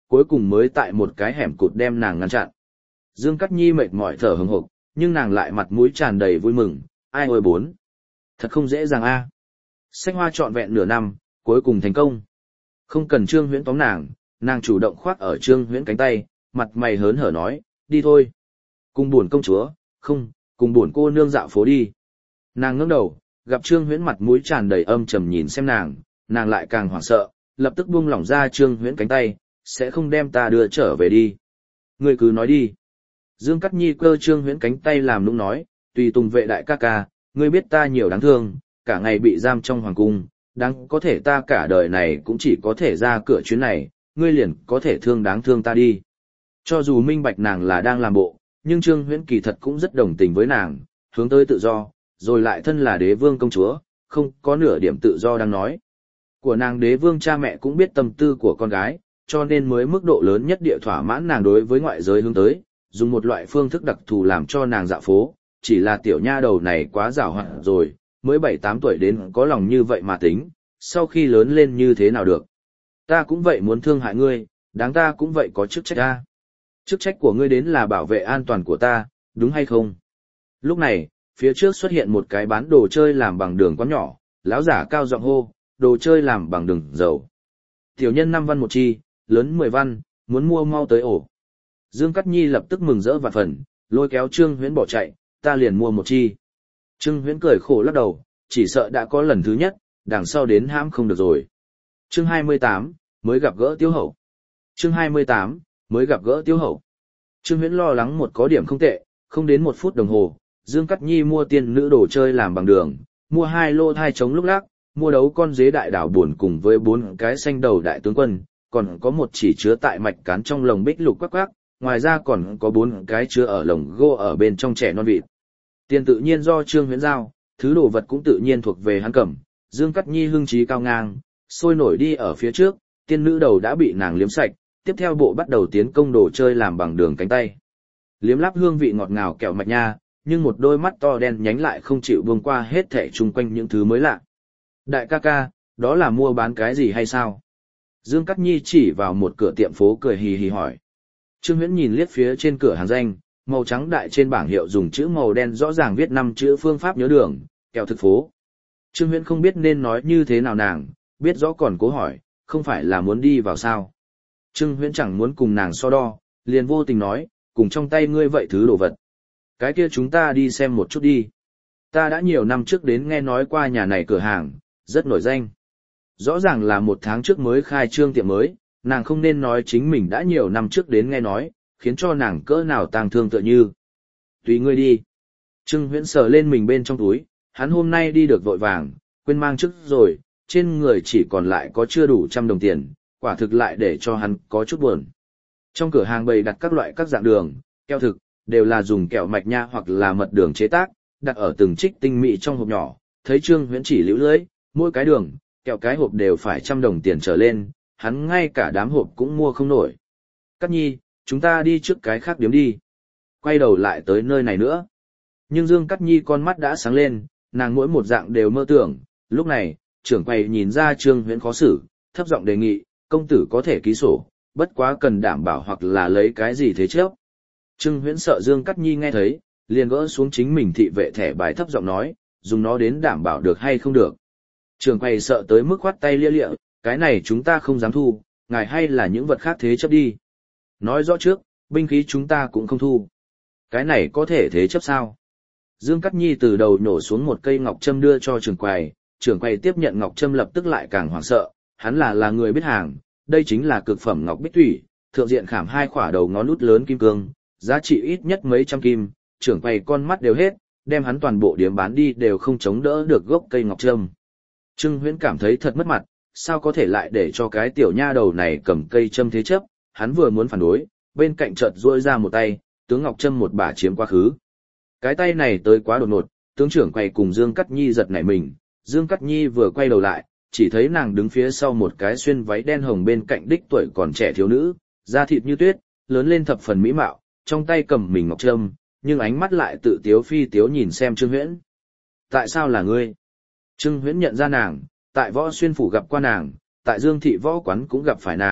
cuối cùng mới tại một cái hẻm cụt đem nàng ngăn chặn. Dương Cát Nhi mệt mỏi thở hừng hực, nhưng nàng lại mặt mũi tràn đầy vui mừng, ai ôi bốn. Thật không dễ dàng a. Xanh hoa trọn vẹn nửa năm, cuối cùng thành công. Không cần Trương Huyễn tóm nàng chủ động khoác ở Trương Huyễn cánh tay, mặt mày hớn hở nói, đi thôi. Cùng buồn công chúa, không, cùng buồn cô nương dạo phố đi. Nàng ngẩng đầu, gặp Trương Huyễn mặt mũi tràn đầy âm trầm nhìn xem nàng lại càng hoảng sợ, lập tức buông lỏng ra Trương Huyễn cánh tay, sẽ không đem ta đưa trở về đi. Ngươi cứ nói đi. Dương Cát Nhi cơ Trương Huyễn cánh tay làm nũng nói, tùy tùng vệ đại ca ca, ngươi biết ta nhiều đáng thương, cả ngày bị giam trong hoàng cung, đáng có thể ta cả đời này cũng chỉ có thể ra cửa chuyến này, ngươi liền có thể đáng thương ta đi. Cho dù minh bạch nàng là đang làm bộ, nhưng Trương Huyễn kỳ thật cũng rất đồng tình với nàng, hướng tới tự do, rồi lại thân là đế vương công chúa, không có nửa điểm tự do đang nói. Của nàng đế vương cha mẹ cũng biết tâm tư của con gái, cho nên mới mức độ lớn nhất địa thỏa mãn nàng đối với ngoại giới hướng tới, dùng một loại phương thức đặc thù làm cho nàng dạo phố, chỉ là tiểu nha đầu này quá giàu hoạt rồi, mới 7-8 tuổi đến có lòng như vậy mà tính, sau khi lớn lên như thế nào được. Ta cũng vậy muốn thương hại ngươi, đáng ta cũng vậy có chức trách ta. Chức trách của ngươi đến là bảo vệ an toàn của ta, đúng hay không? Lúc này, phía trước xuất hiện một cái bán đồ chơi làm bằng đường quán nhỏ, lão giả cao giọng hô, đồ chơi làm bằng đường dầu. Tiểu nhân 5 văn một chi, lớn 10 văn, muốn mua mau tới ổ. Dương Cát Nhi lập tức mừng rỡ vạn phần, lôi kéo Trương Huyễn bỏ chạy, ta liền mua một chi. Trương Huyễn cười khổ lắc đầu, chỉ sợ đã có lần thứ nhất, đằng sau đến hãm không được rồi. Chương 28, mới gặp gỡ Tiêu Hậu. Chương 28, mới gặp gỡ Tiêu Hậu. Trương Huyễn lo lắng một có điểm không tệ, không đến 1 phút đồng hồ, Dương Cát Nhi mua tiên nữ đồ chơi làm bằng đường, mua 2 lô thai chống lúc lắc, mua đấu con dế đại đảo buồn cùng với 4 cái xanh đầu đại tướng quân, còn có một chỉ chứa tại mạch cán trong lồng bích lục quắc quắc, ngoài ra còn có 4 cái chứa ở lồng gô ở bên trong trẻ non vịt. Tiền tự nhiên do Trương Huyễn giao, thứ đồ vật cũng tự nhiên thuộc về hắn cầm. Dương Cát Nhi hưng trí cao ngang, sôi nổi đi ở phía trước, tiên nữ đầu đã bị nàng liếm sạch, tiếp theo bộ bắt đầu tiến công đồ chơi làm bằng đường cánh tay. Liếm láp hương vị ngọt ngào kẹo mạch nha, nhưng một đôi mắt to đen nhánh lại không chịu buông qua hết thảy chung quanh những thứ mới lạ. Đại ca ca, đó là mua bán cái gì hay sao? Dương Cát Nhi chỉ vào một cửa tiệm phố cười hì hì hỏi. Trương Huyễn nhìn liếc phía trên cửa hàng danh, màu trắng đại trên bảng hiệu dùng chữ màu đen rõ ràng viết 5 chữ phương pháp nhớ đường, kẹo thực phố. Trương Huyễn không biết nên nói như thế nào nàng, biết rõ còn cố hỏi, không phải là muốn đi vào sao? Trương Huyễn chẳng muốn cùng nàng so đo, liền vô tình nói, cùng trong tay ngươi vậy thứ đồ vật. Cái kia chúng ta đi xem một chút đi. Ta đã nhiều năm trước đến nghe nói qua nhà này cửa hàng, rất nổi danh. Rõ ràng là 1 tháng trước mới khai trương tiệm mới, nàng không nên nói chính mình đã nhiều năm trước đến nghe nói, khiến cho nàng cỡ nào tang thương tựa như. Tùy ngươi đi. Trương Huyễn sờ lên mình bên trong túi, hắn hôm nay đi được vội vàng, quên mang trước rồi, trên người chỉ còn lại có chưa đủ 100 đồng tiền, quả thực lại để cho hắn có chút buồn. Trong cửa hàng bày đặt các loại các dạng đường, kẹo thực, đều là dùng kẹo mạch nha hoặc là mật đường chế tác, đặt ở từng trích tinh mỹ trong hộp nhỏ, thấy Trương Huyễn chỉ liễu lưỡi, mỗi cái đường, kẹo cái hộp đều phải 100 đồng tiền trở lên, hắn ngay cả đám hộp cũng mua không nổi. Cát Nhi, chúng ta đi trước cái khác điếm đi. Quay đầu lại tới nơi này nữa. Nhưng Dương Cát Nhi con mắt đã sáng lên, nàng mỗi một dạng đều mơ tưởng. Lúc này, trưởng quầy nhìn ra Trương Huyễn khó xử, thấp giọng đề nghị, công tử có thể ký sổ, bất quá cần đảm bảo hoặc là lấy cái gì thế chấp. Trương Huyễn sợ Dương Cát Nhi nghe thấy, liền gỡ xuống chính mình thị vệ thẻ bài thấp giọng nói, dùng nó đến đảm bảo được hay không được. Trưởng quầy sợ tới mức khoát tay lia lịa, cái này chúng ta không dám thu, ngài hay là những vật khác thế chấp đi. Nói rõ trước, binh khí chúng ta cũng không thu. Cái này có thể thế chấp sao? Dương Cát Nhi từ đầu nhổ xuống một cây ngọc châm đưa cho trưởng quầy tiếp nhận ngọc châm lập tức lại càng hoảng sợ, hắn là người biết hàng, đây chính là cực phẩm ngọc bích thủy, thượng diện khảm 2 khỏa đầu ngón út lớn kim cương, giá trị ít nhất mấy trăm kim, trưởng quầy con mắt đều hết, đem hắn toàn bộ điếm bán đi đều không chống đỡ được gốc cây ngọc châm. Trương Huyễn cảm thấy thật mất mặt, sao có thể lại để cho cái tiểu nha đầu này cầm cây châm thế chấp, hắn vừa muốn phản đối, bên cạnh chợt duỗi ra một tay, tướng ngọc châm một bả chiếm quá khứ. Cái tay này tới quá đột ngột, tướng trưởng quầy cùng Dương Cát Nhi giật nảy mình, Dương Cát Nhi vừa quay đầu lại, chỉ thấy nàng đứng phía sau một cái xuyên váy đen hồng bên cạnh đích tuổi còn trẻ thiếu nữ, da thịt như tuyết, lớn lên thập phần mỹ mạo, trong tay cầm mình ngọc trâm, nhưng ánh mắt lại tự tiếu phi tiếu nhìn xem Trương Huyễn. Tại sao là ngươi? Trương Huyễn nhận ra nàng, tại Võ Xuyên phủ gặp qua nàng, tại Dương thị võ quán cũng gặp phải nàng,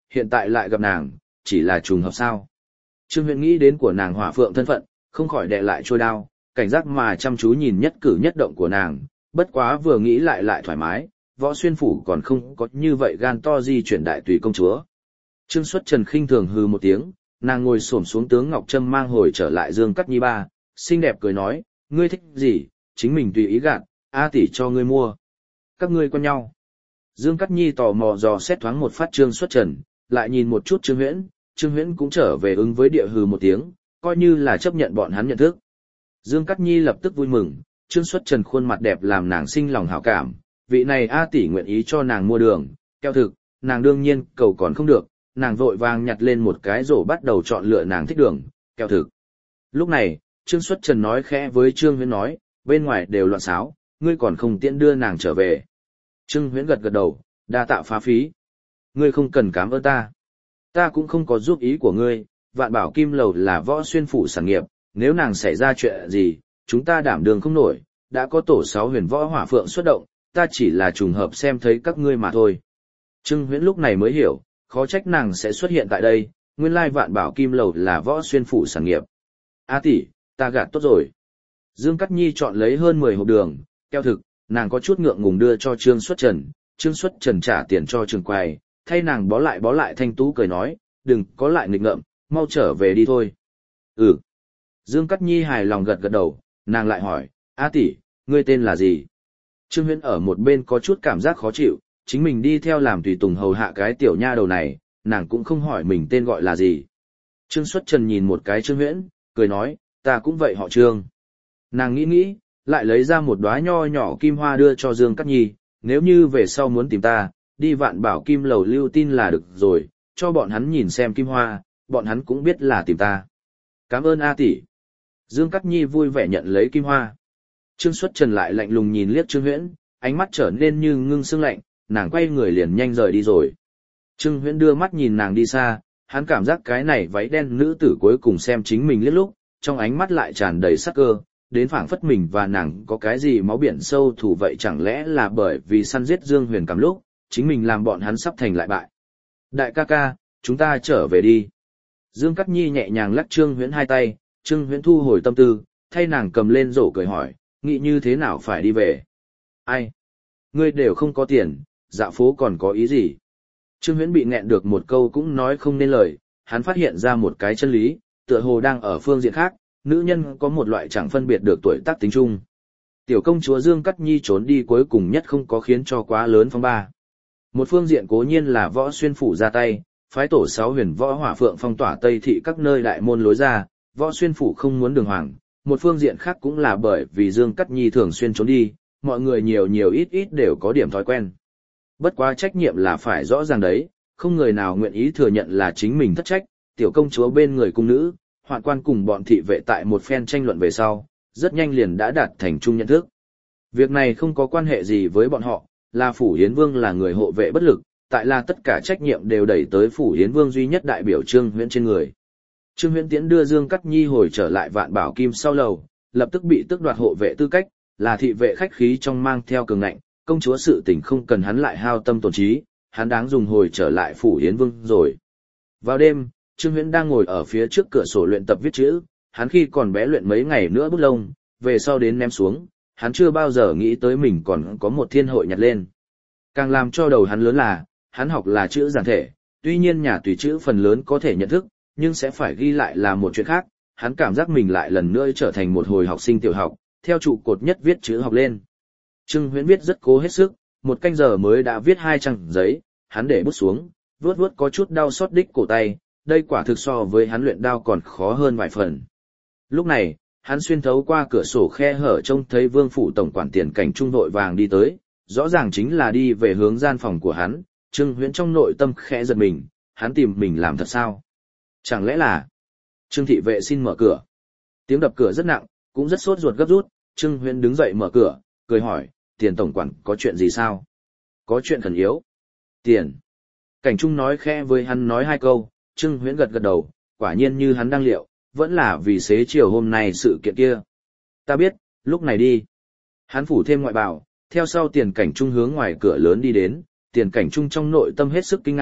hiện tại lại gặp nàng, chỉ là trùng hợp sao. Trương Huyễn nghĩ đến của nàng Hỏa Phượng thân phận, không khỏi đè lại trôi đao, cảnh giác mà chăm chú nhìn nhất cử nhất động của nàng, bất quá vừa nghĩ lại thoải mái, Võ Xuyên phủ còn không có như vậy gan to di chuyển đại tùy công chúa. Trương Xuất Trần khinh thường hừ một tiếng, nàng ngồi xổm xuống tướng Ngọc Trâm mang hồi trở lại Dương Cắt Nhi ba, xinh đẹp cười nói, ngươi thích gì, chính mình tùy ý gạt, A tỷ cho ngươi mua. Các ngươi quen nhau. Dương Cắt Nhi tò mò dò xét thoáng một phát Trương Xuất Trần, lại nhìn một chút Trương Huyễn cũng trở về ứng với địa hừ một tiếng, coi như là chấp nhận bọn hắn nhận thức. Dương Cắt Nhi lập tức vui mừng, Trương Xuất Trần khuôn mặt đẹp làm nàng sinh lòng hảo cảm, vị này A tỷ nguyện ý cho nàng mua đường, keo thực, nàng đương nhiên cầu còn không được, nàng vội vàng nhặt lên một cái rổ bắt đầu chọn lựa nàng thích đường, keo thực. Lúc này, Trương Xuất Trần nói khẽ với Trương Huyễn nói, bên ngoài đều loạn xáo, ngươi còn không tiện đưa nàng trở về. Trương Huyễn gật gật đầu, đa tạ phá phí. Ngươi không cần cảm ơn ta. Ta cũng không có giúp ý của ngươi, Vạn Bảo Kim Lầu là Võ Xuyên phủ sản nghiệp, nếu nàng xảy ra chuyện gì, chúng ta đảm đường không nổi, đã có tổ 6 huyền võ hỏa phượng xuất động, ta chỉ là trùng hợp xem thấy các ngươi mà thôi. Trương Huyễn lúc này mới hiểu, khó trách nàng sẽ xuất hiện tại đây, nguyên lai Vạn Bảo Kim Lầu là Võ Xuyên phủ sản nghiệp. A tỷ, ta gạt tốt rồi. Dương Cắt Nhi chọn lấy hơn 10 hộp đường, keo thực, nàng có chút ngượng ngùng đưa cho Trương Xuất Trần, Trương Xuất Trần trả tiền cho trường quầy, thay nàng bó lại thanh tú cười nói, đừng có lại nghịch ngợm, mau trở về đi thôi. Ừ. Dương Cắt Nhi hài lòng gật gật đầu, nàng lại hỏi, A tỷ, ngươi tên là gì? Trương Huyễn ở một bên có chút cảm giác khó chịu, chính mình đi theo làm tùy tùng hầu hạ cái tiểu nha đầu này, nàng cũng không hỏi mình tên gọi là gì. Trương Xuất Trần nhìn một cái Trương Huyễn, cười nói, ta cũng vậy họ Trương. Nàng nghĩ, lại lấy ra một đóa nho nhỏ kim hoa đưa cho Dương Cắt Nhi, nếu như về sau muốn tìm ta, đi Vạn Bảo Kim Lầu lưu tin là được rồi, cho bọn hắn nhìn xem kim hoa, bọn hắn cũng biết là tìm ta. Cảm ơn A tỷ. Dương Cắt Nhi vui vẻ nhận lấy kim hoa. Trương Xuất Trần lại lạnh lùng nhìn liếc Trương Huyễn, ánh mắt trở nên như ngưng sương lạnh, nàng quay người liền nhanh rời đi rồi. Trương Huyễn đưa mắt nhìn nàng đi xa, hắn cảm giác cái này váy đen nữ tử cuối cùng xem chính mình liếc lúc, trong ánh mắt lại tràn đầy sắc cơ, đến phảng phất mình và nàng có cái gì máu biển sâu thù vậy, chẳng lẽ là bởi vì săn giết Dương Huyền Cảm lúc, chính mình làm bọn hắn sắp thành lại bại. Đại ca ca, chúng ta trở về đi. Dương Cắt Nhi nhẹ nhàng lắc Trương Huyễn hai tay, Trương Huyễn thu hồi tâm tư, thay nàng cầm lên rổ cười hỏi, nghĩ như thế nào phải đi về? Ai? Ngươi đều không có tiền, dạo phố còn có ý gì? Trương Huyễn bị nghẹn được một câu cũng nói không nên lời, hắn phát hiện ra một cái chân lý, tựa hồ đang ở phương diện khác, nữ nhân có một loại chẳng phân biệt được tuổi tác tính chung. Tiểu công chúa Dương Cắt Nhi trốn đi cuối cùng nhất không có khiến cho quá lớn phong ba. Một phương diện cố nhiên là Võ Xuyên phủ ra tay, phái tổ 6 huyền võ hỏa phượng phong tỏa Tây thị các nơi đại môn lối ra, Võ Xuyên phủ không muốn đường hoàng. Một phương diện khác cũng là bởi vì Dương Cắt Nhi thường xuyên trốn đi, mọi người nhiều ít đều có điểm thói quen. Bất quá trách nhiệm là phải rõ ràng đấy, không người nào nguyện ý thừa nhận là chính mình thất trách, tiểu công chúa bên người cung nữ, hoạn quan cùng bọn thị vệ tại một phen tranh luận về sau, rất nhanh liền đã đạt thành chung nhận thức. Việc này không có quan hệ gì với bọn họ, là Phủ Hiến Vương là người hộ vệ bất lực, tại là tất cả trách nhiệm đều đẩy tới Phủ Hiến Vương duy nhất đại biểu Trương Huyễn trên người. Trương Huyễn Tiễn đưa Dương Cắt Nhi hồi trở lại Vạn Bảo Kim sau lầu, lập tức bị tước đoạt hộ vệ tư cách, là thị vệ khách khí trong mang theo cường ngạnh, công chúa sự tình không cần hắn lại hao tâm tổn trí, hắn đáng dùng hồi trở lại Phủ Hiến Vương rồi. Vào đêm, Trương Huyễn đang ngồi ở phía trước cửa sổ luyện tập viết chữ, hắn khi còn bé luyện mấy ngày nữa bút lông, về sau đến ném xuống, hắn chưa bao giờ nghĩ tới mình còn có một thiên hội nhặt lên. Càng làm cho đầu hắn lớn là, hắn học là chữ giản thể, tuy nhiên nhà tùy chữ phần lớn có thể nhận thức, nhưng sẽ phải ghi lại là một chuyện khác, hắn cảm giác mình lại lần nữa trở thành một hồi học sinh tiểu học, theo trụ cột nhất viết chữ học lên. Trương Huyễn viết rất cố hết sức, một canh giờ mới đã viết 2 trang giấy, hắn để bút xuống, vuốt có chút đau xót đích cổ tay, đây quả thực so với hắn luyện đao còn khó hơn vài phần. Lúc này, hắn xuyên thấu qua cửa sổ khe hở trông thấy Vương phủ tổng quản Tiền Cảnh Trung vội vàng đi tới, rõ ràng chính là đi về hướng gian phòng của hắn, Trương Huyễn trong nội tâm khẽ giật mình, hắn tìm mình làm thật sao? Chẳng lẽ là... Trương thị vệ xin mở cửa. Tiếng đập cửa rất nặng, cũng rất sốt ruột gấp rút, Trương Huyễn đứng dậy mở cửa, cười hỏi, Tiền tổng quản có chuyện gì sao? Có chuyện khẩn yếu. Tiền. Cảnh Trung nói khẽ với hắn nói 2 câu, Trương Huyễn gật gật đầu, quả nhiên như hắn đang liệu, vẫn là vì xế chiều hôm nay sự kiện kia. Ta biết, lúc này đi. Hắn phủ thêm ngoại bào, theo sau Tiền Cảnh Trung hướng ngoài cửa lớn đi đến, Tiền Cảnh Trung trong nội tâm hết sức kinh ngạc,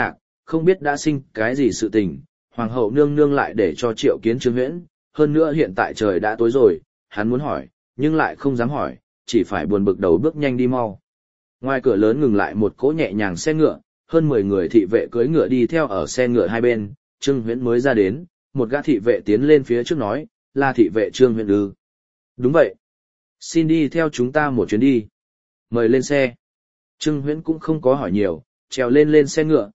không biết đã sinh cái gì sự tình, hoàng hậu nương nương lại để cho triệu kiến Trương Huyễn, hơn nữa hiện tại trời đã tối rồi, hắn muốn hỏi, nhưng lại không dám hỏi, chỉ phải buồn bực đầu bước nhanh đi mau. Ngoài cửa lớn ngừng lại một cỗ nhẹ nhàng xe ngựa, hơn 10 người thị vệ cưỡi ngựa đi theo ở xe ngựa hai bên, Trương Huyễn mới ra đến, một gã thị vệ tiến lên phía trước nói, là thị vệ Trương Huyễn ư? Đúng vậy. Xin đi theo chúng ta một chuyến đi. Mời lên xe. Trương Huyễn cũng không có hỏi nhiều, trèo lên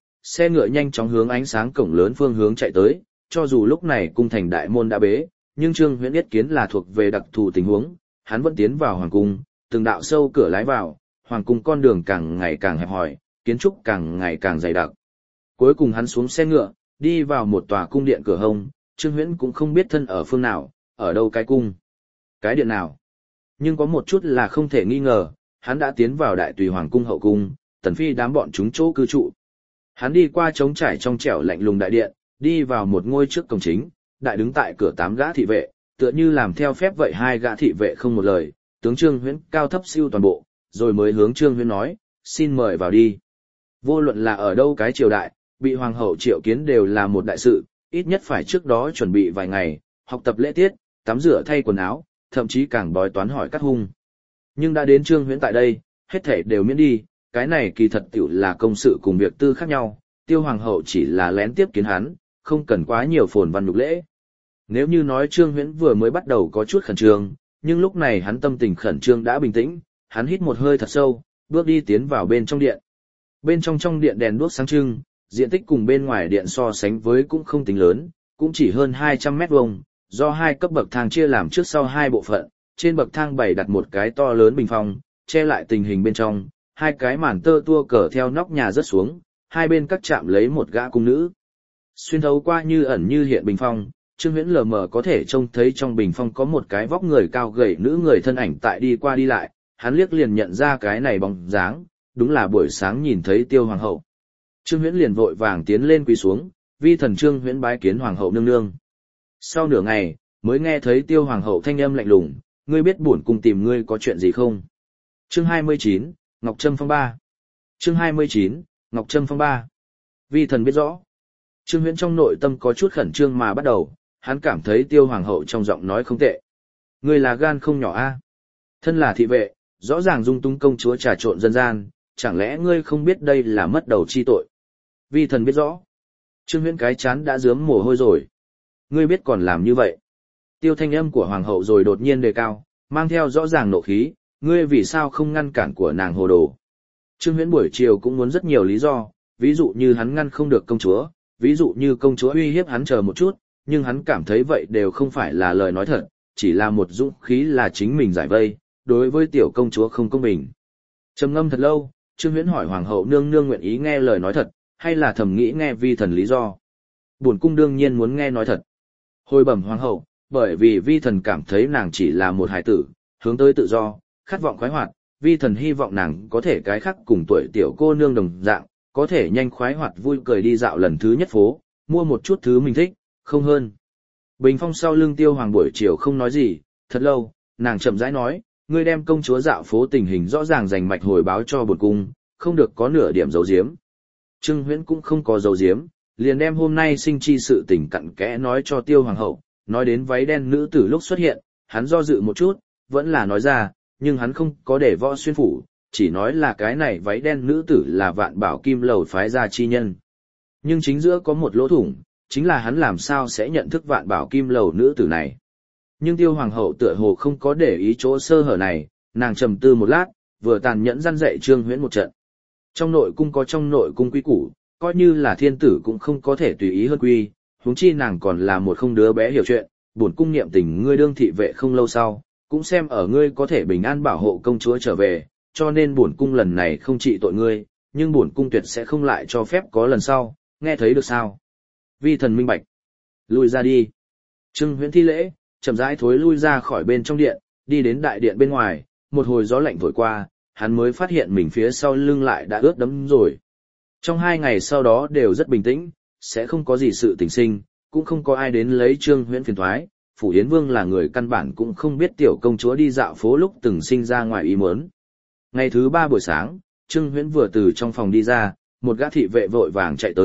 xe ngựa nhanh chóng hướng ánh sáng cổng lớn phương hướng chạy tới, cho dù lúc này cung thành đại môn đã bế, nhưng Trương Huyễn biết kiến là thuộc về đặc thù tình huống, hắn vẫn tiến vào hoàng cung, từng đạo sâu cửa lái vào, hoàng cung con đường càng ngày càng hẹp hòi, kiến trúc càng ngày càng dày đặc. Cuối cùng hắn xuống xe ngựa, đi vào một tòa cung điện cửa hông, Trương Huyễn cũng không biết thân ở phương nào, ở đâu cái cung, cái điện nào. Nhưng có một chút là không thể nghi ngờ, hắn đã tiến vào đại tùy hoàng cung hậu cung, tần phi đám bọn chúng chỗ cư trụ. Hắn đi qua trống trải trong trẻo lạnh lùng đại điện, đi vào một ngôi trước cổng chính, đại đứng tại cửa 8 gã thị vệ, tựa như làm theo phép vậy, 2 gã thị vệ không một lời, tướng Trương Huyễn cao thấp siêu toàn bộ, rồi mới hướng Trương Huyễn nói, xin mời vào đi. Vô luận là ở đâu cái triều đại, bị hoàng hậu triệu kiến đều là một đại sự, ít nhất phải trước đó chuẩn bị vài ngày, học tập lễ tiết, tắm rửa thay quần áo, thậm chí càng bói toán hỏi cắt hung. Nhưng đã đến Trương Huyễn tại đây, hết thảy đều miễn đi, cái này kỳ thật tiểu là công sự cùng việc tư khác nhau, Tiêu hoàng hậu chỉ là lén tiếp kiến hắn, không cần quá nhiều phồn văn nhục lễ. Nếu như nói Trương Huyễn vừa mới bắt đầu có chút khẩn trương, nhưng lúc này hắn tâm tình khẩn trương đã bình tĩnh, hắn hít một hơi thật sâu, bước đi tiến vào bên trong điện. Bên trong điện đèn đuốc sáng trưng, diện tích cùng bên ngoài điện so sánh với cũng không tính lớn, cũng chỉ hơn 200 mét vuông, do 2 cấp bậc thang chia làm trước sau 2 bộ phận, trên bậc thang bày đặt một cái to lớn bình phong, che lại tình hình bên trong, 2 cái màn tơ tua cờ theo nóc nhà rớt xuống, hai bên các chạm lấy một gã cung nữ. Xuyên thấu qua như ẩn như hiện bình phong, Trương Huyễn lờ mờ có thể trông thấy trong bình phong có một cái vóc người cao gầy nữ người thân ảnh tại đi qua đi lại, hắn liếc liền nhận ra cái này bóng dáng, đúng là buổi sáng nhìn thấy Tiêu hoàng hậu. Trương Huyễn liền vội vàng tiến lên quỳ xuống, vi thần Trương Huyễn bái kiến hoàng hậu nương nương. Sau nửa ngày, mới nghe thấy Tiêu hoàng hậu thanh âm lạnh lùng, ngươi biết bổn cung tìm ngươi có chuyện gì không? Chương 29, Ngọc Trâm phong ba. Chương 29, Ngọc Trâm phong ba. Vi thần biết rõ. Trương Huyễn trong nội tâm có chút khẩn trương mà bắt đầu, hắn cảm thấy Tiêu hoàng hậu trong giọng nói không tệ. Ngươi là gan không nhỏ a. Thân là thị vệ, rõ ràng dung túng công chúa trà trộn dân gian, chẳng lẽ ngươi không biết đây là mất đầu chi tội? Vi thần biết rõ. Trương Huyễn cái chán đã rướm mồ hôi rồi. Ngươi biết còn làm như vậy? Tiêu thanh âm của hoàng hậu rồi đột nhiên đề cao, mang theo rõ ràng nộ khí, ngươi vì sao không ngăn cản của nàng hồ đồ? Trương Huyễn buổi chiều cũng muốn rất nhiều lý do, ví dụ như hắn ngăn không được công chúa, ví dụ như công chúa uy hiếp hắn chờ một chút, nhưng hắn cảm thấy vậy đều không phải là lời nói thật, chỉ là một dũng khí là chính mình giải vây, đối với tiểu công chúa không công bình. Trầm ngâm thật lâu, Trương Huyễn hỏi hoàng hậu nương nương nguyện ý nghe lời nói thật, hay là thầm nghĩ nghe vi thần lý do. Bổn cung đương nhiên muốn nghe nói thật. Hồi bẩm hoàng hậu, bởi vì vi thần cảm thấy nàng chỉ là một hài tử, hướng tới tự do, khát vọng khoái hoạt, vi thần hy vọng nàng có thể cái khác cùng tuổi tiểu cô nương đồng dạng, có thể nhanh khoái hoạt vui cười đi dạo lần thứ nhất phố, mua một chút thứ mình thích, không hơn. Bình phong sau lưng Tiêu hoàng buổi chiều không nói gì, thật lâu, nàng chậm rãi nói, ngươi đem công chúa dạo phố tình hình rõ ràng rành mạch hồi báo cho bổn cung, không được có nửa điểm giấu giếm. Trương Huyễn cũng không có giấu giếm, liền đem hôm nay sinh chi sự tình cặn kẽ nói cho Tiêu hoàng hậu, nói đến váy đen nữ tử lúc xuất hiện, hắn do dự một chút, vẫn là nói ra, nhưng hắn không có để Võ Xuyên phủ, chỉ nói là cái này váy đen nữ tử là Vạn Bảo Kim Lầu phái ra chi nhân. Nhưng chính giữa có một lỗ thủng, chính là hắn làm sao sẽ nhận thức Vạn Bảo Kim Lầu nữ tử này. Nhưng Tiêu hoàng hậu tựa hồ không có để ý chỗ sơ hở này, nàng trầm tư một lát, vừa tàn nhẫn răn dạy Trương Huyễn một trận. Trong nội cung có trong nội cung quy củ, coi như là thiên tử cũng không có thể tùy ý hơn quy, huống chi nàng còn là một không đứa bé hiểu chuyện, bổn cung niệm tình ngươi đương thị vệ không lâu sau, cũng xem ở ngươi có thể bình an bảo hộ công chúa trở về, cho nên bổn cung lần này không trị tội ngươi, nhưng bổn cung tuyệt sẽ không lại cho phép có lần sau, nghe thấy được sao? Vi thần minh bạch. Lui ra đi. Trương Huyễn thi lễ, chậm rãi thối lui ra khỏi bên trong điện, đi đến đại điện bên ngoài, một hồi gió lạnh thổi qua, hắn mới phát hiện mình phía sau lưng lại đã ướt đẫm rồi. Trong 2 ngày sau đó đều rất bình tĩnh, sẽ không có gì sự tình sinh, cũng không có ai đến lấy Trương Huyễn phiền toái. Phủ Yến Vương là người căn bản cũng không biết tiểu công chúa đi dạo phố lúc từng sinh ra ngoài ý muốn. Ngày thứ 3 buổi sáng, Trương Huyễn vừa từ trong phòng đi ra, một gã thị vệ vội vàng chạy tới,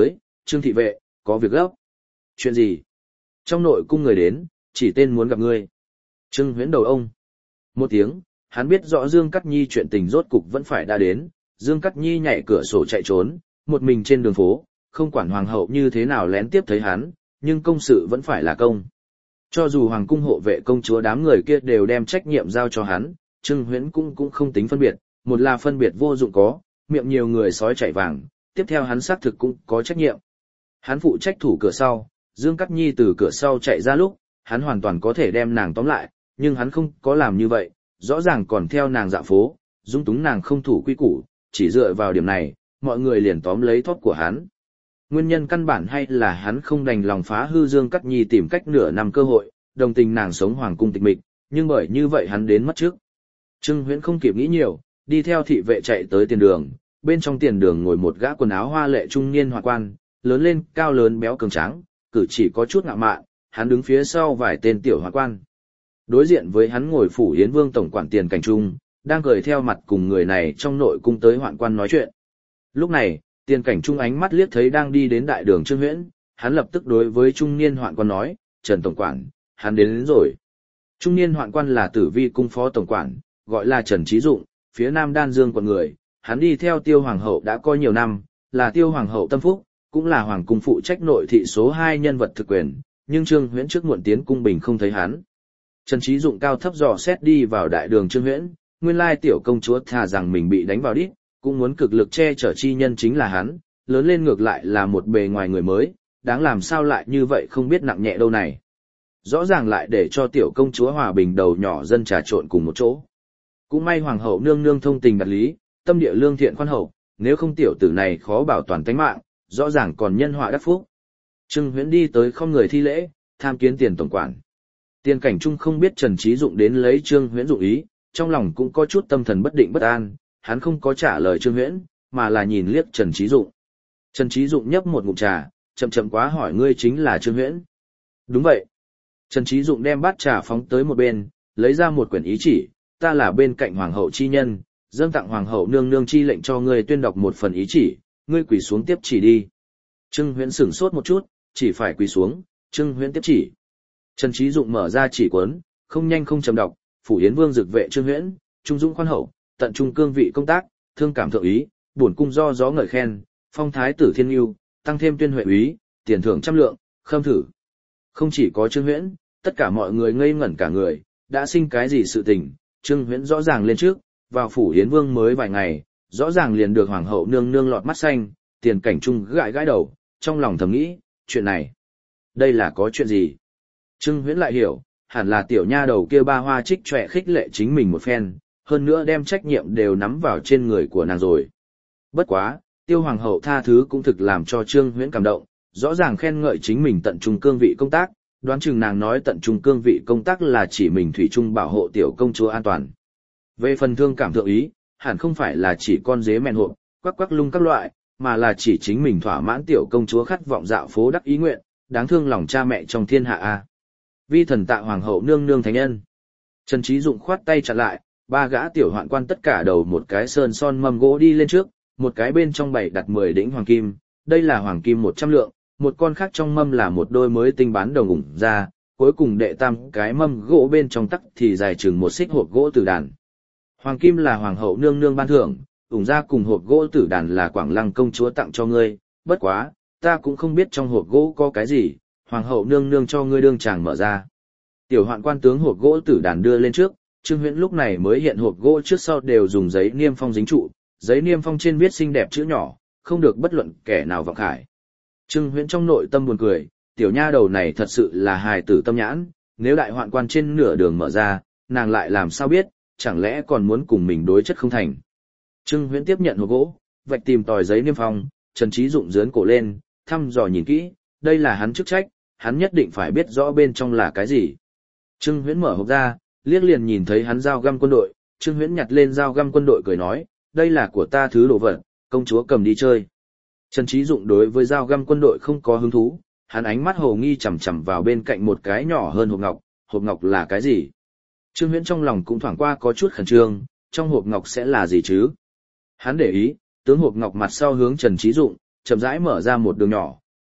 Trương thị vệ, có việc gấp. Chuyện gì? Trong nội cung người đến, chỉ tên muốn gặp ngươi. Trương Huyễn đầu ông. Một tiếng, hắn biết rõ Dương Cát Nhi chuyện tình rốt cục vẫn phải đã đến. Dương Cát Nhi nhảy cửa sổ chạy trốn, một mình trên đường phố, không quản hoàng hậu như thế nào lén tiếp thấy hắn, nhưng công sự vẫn phải là công. Cho dù hoàng cung hộ vệ công chúa đám người kia đều đem trách nhiệm giao cho hắn, Trương Huyễn cũng không tính phân biệt, một là phân biệt vô dụng có, miệng nhiều người sói chạy vàng, tiếp theo hắn xác thực cũng có trách nhiệm. Hắn phụ trách thủ cửa sau, Dương Cát Nhi từ cửa sau chạy ra lúc, hắn hoàn toàn có thể đem nàng tóm lại, nhưng hắn không có làm như vậy, rõ ràng còn theo nàng dạo phố, dung túng nàng không thủ quy củ, chỉ dựa vào điểm này, mọi người liền tóm lấy thóp của hắn. Nguyên nhân căn bản hay là hắn không đành lòng phá hư Dương Cát Nhi tìm cách nửa năm cơ hội, đồng tình nàng sống hoàng cung tịch mịch, nhưng bởi như vậy hắn đến mất trước. Trương Huyễn không kịp nghĩ nhiều, đi theo thị vệ chạy tới tiền đường, bên trong tiền đường ngồi một gã quần áo hoa lệ trung niên hoạn quan, lớn lên, cao lớn béo cường tráng, cử chỉ có chút ngạo mạn, hắn đứng phía sau vài tên tiểu hoạn quan. Đối diện với hắn ngồi Phủ Hiến Vương tổng quản Tiền Cảnh Trung, đang cười theo mặt cùng người này trong nội cung tới hoạn quan nói chuyện. Lúc này, Tiền Cảnh Trung ánh mắt liếc thấy đang đi đến đại đường Trương Huyễn, hắn lập tức đối với trung niên hoạn quan nói, Trần tổng quản, hắn đến rồi. Trung niên hoạn quan là Tử Vi cung phó tổng quản, gọi là Trần Trí Dụng, phía Nam Đan Dương quận người, hắn đi theo Tiêu Hoàng hậu đã có nhiều năm, là Tiêu Hoàng hậu tâm phúc, cũng là hoàng cung phụ trách nội thị số 2 nhân vật thực quyền, nhưng Trương Huyễn trước muộn tiến cung bình không thấy hắn. Trần Trí Dụng cao thấp dò xét đi vào đại đường Trương Huyễn, nguyên lai tiểu công chúa thà rằng mình bị đánh vào đít, cũng muốn cực lực che chở chi nhân chính là hắn, lớn lên ngược lại là một bề ngoài người mới, đáng làm sao lại như vậy không biết nặng nhẹ đâu này. Rõ ràng lại để cho tiểu công chúa hòa bình đầu nhỏ dân trà trộn cùng một chỗ. Cũng may hoàng hậu nương nương thông tình đạt lý, tâm địa lương thiện khoan hậu, nếu không tiểu tử này khó bảo toàn tánh mạng, rõ ràng còn nhân họa đắc phúc. Trương Huyễn đi tới không người thi lễ, tham kiến Tiền tổng quản. Tiền Cảnh Trung không biết Trần Trí Dụng đến lấy Trương Huyễn dụng ý, trong lòng cũng có chút tâm thần bất định bất an, hắn không có trả lời Trương Huyễn, mà là nhìn liếc Trần Trí Dụng. Trần Trí Dụng nhấp một ngụm trà, chậm chậm quá hỏi ngươi chính là Trương Huyễn. Đúng vậy. Trần Trí Dụng đem bát trà phóng tới một bên, lấy ra một quyển ý chỉ, ta là bên cạnh hoàng hậu chi nhân, dâng tặng hoàng hậu nương nương chi lệnh cho ngươi tuyên đọc một phần ý chỉ, ngươi quỳ xuống tiếp chỉ đi. Trương Huyễn sửng sốt một chút, chỉ phải quỳ xuống, Trương Huyễn tiếp chỉ. Trần Trí Dụng mở ra chỉ cuốn, không nhanh không chậm đọc, Phủ Hiến Vương dực vệ Trương Huyễn, trung dũng khoan hậu, tận trung cương vị công tác, thương cảm thượng ý, bổn cung do gió ngợi khen, phong thái tử thiên ưu, tăng thêm tuyên huệ úy, tiền thưởng 100 lượng, khâm thử. Không chỉ có Trương Huyễn, tất cả mọi người ngây ngẩn cả người, đã sinh cái gì sự tình, Trương Huyễn rõ ràng lên trước, vào Phủ Hiến Vương mới vài ngày, rõ ràng liền được hoàng hậu nương nương lọt mắt xanh, Tiền Cảnh Trung gãi gãi đầu, trong lòng thầm nghĩ, chuyện này, đây là có chuyện gì? Trương Huyễn lại hiểu, hẳn là tiểu nha đầu kia ba hoa trích trọe khích lệ chính mình một phen, hơn nữa đem trách nhiệm đều nắm vào trên người của nàng rồi. Bất quá, Tiêu hoàng hậu tha thứ cũng thực làm cho Trương Huyễn cảm động, rõ ràng khen ngợi chính mình tận trung cương vị công tác, đoán chừng nàng nói tận trung cương vị công tác là chỉ mình thủy chung bảo hộ tiểu công chúa an toàn. Về phần thương cảm thượng ý, hẳn không phải là chỉ con dế mèn hộp, quắc quắc lung các loại, mà là chỉ chính mình thỏa mãn tiểu công chúa khát vọng dạo phố đắc ý nguyện, đáng thương lòng cha mẹ trong thiên hạ a. Vi thần tạ hoàng hậu nương nương thánh nhân. Trần Trí Dụng khoát tay chặn lại, ba gã tiểu hoạn quan tất cả đầu một cái sơn son mâm gỗ đi lên trước, một cái bên trong bày đặt 10 đĩnh hoàng kim, đây là hoàng kim 100 lượng, một con khác trong mâm là một đôi mới tinh bán đồng ủng ra, cuối cùng đệ tam cái mâm gỗ bên trong tắc thì dài chừng một xích hộp gỗ tử đàn. Hoàng kim là hoàng hậu nương nương ban thưởng, ủng ra cùng hộp gỗ tử đàn là Quảng Lăng công chúa tặng cho ngươi, bất quá, ta cũng không biết trong hộp gỗ có cái gì, hoàng hậu nương nương cho ngươi đương chàng mở ra. Tiểu hoạn quan tướng hộp gỗ tử đàn đưa lên trước, Trương Huyễn lúc này mới hiện hộp gỗ trước sau đều dùng giấy niêm phong dính trụ, giấy niêm phong trên viết xinh đẹp chữ nhỏ, không được bất luận kẻ nào vọng khải. Trương Huyễn trong nội tâm buồn cười, tiểu nha đầu này thật sự là hài tử tâm nhãn, nếu đại hoạn quan trên nửa đường mở ra, nàng lại làm sao biết, chẳng lẽ còn muốn cùng mình đối chất không thành. Trương Huyễn tiếp nhận hộp gỗ, vạch tìm tòi giấy niêm phong, Trần Trí Dụng giớn cổ lên, thăm dò nhìn kỹ, đây là hắn chức trách, hắn nhất định phải biết rõ bên trong là cái gì. Trương Huyễn mở hộp ra, liếc liền nhìn thấy hắn dao găm quân đội, Trương Huyễn nhặt lên dao găm quân đội cười nói, đây là của ta thứ đồ vật, công chúa cầm đi chơi. Trần Trí Dụng đối với dao găm quân đội không có hứng thú, hắn ánh mắt hồ nghi chằm chằm vào bên cạnh một cái nhỏ hơn hộp ngọc là cái gì? Trương Huyễn trong lòng cũng thoảng qua có chút khẩn trương, trong hộp ngọc sẽ là gì chứ? Hắn để ý, tướng hộp ngọc mặt sau hướng Trần Trí Dụng, chậm rãi mở ra một đường nhỏ,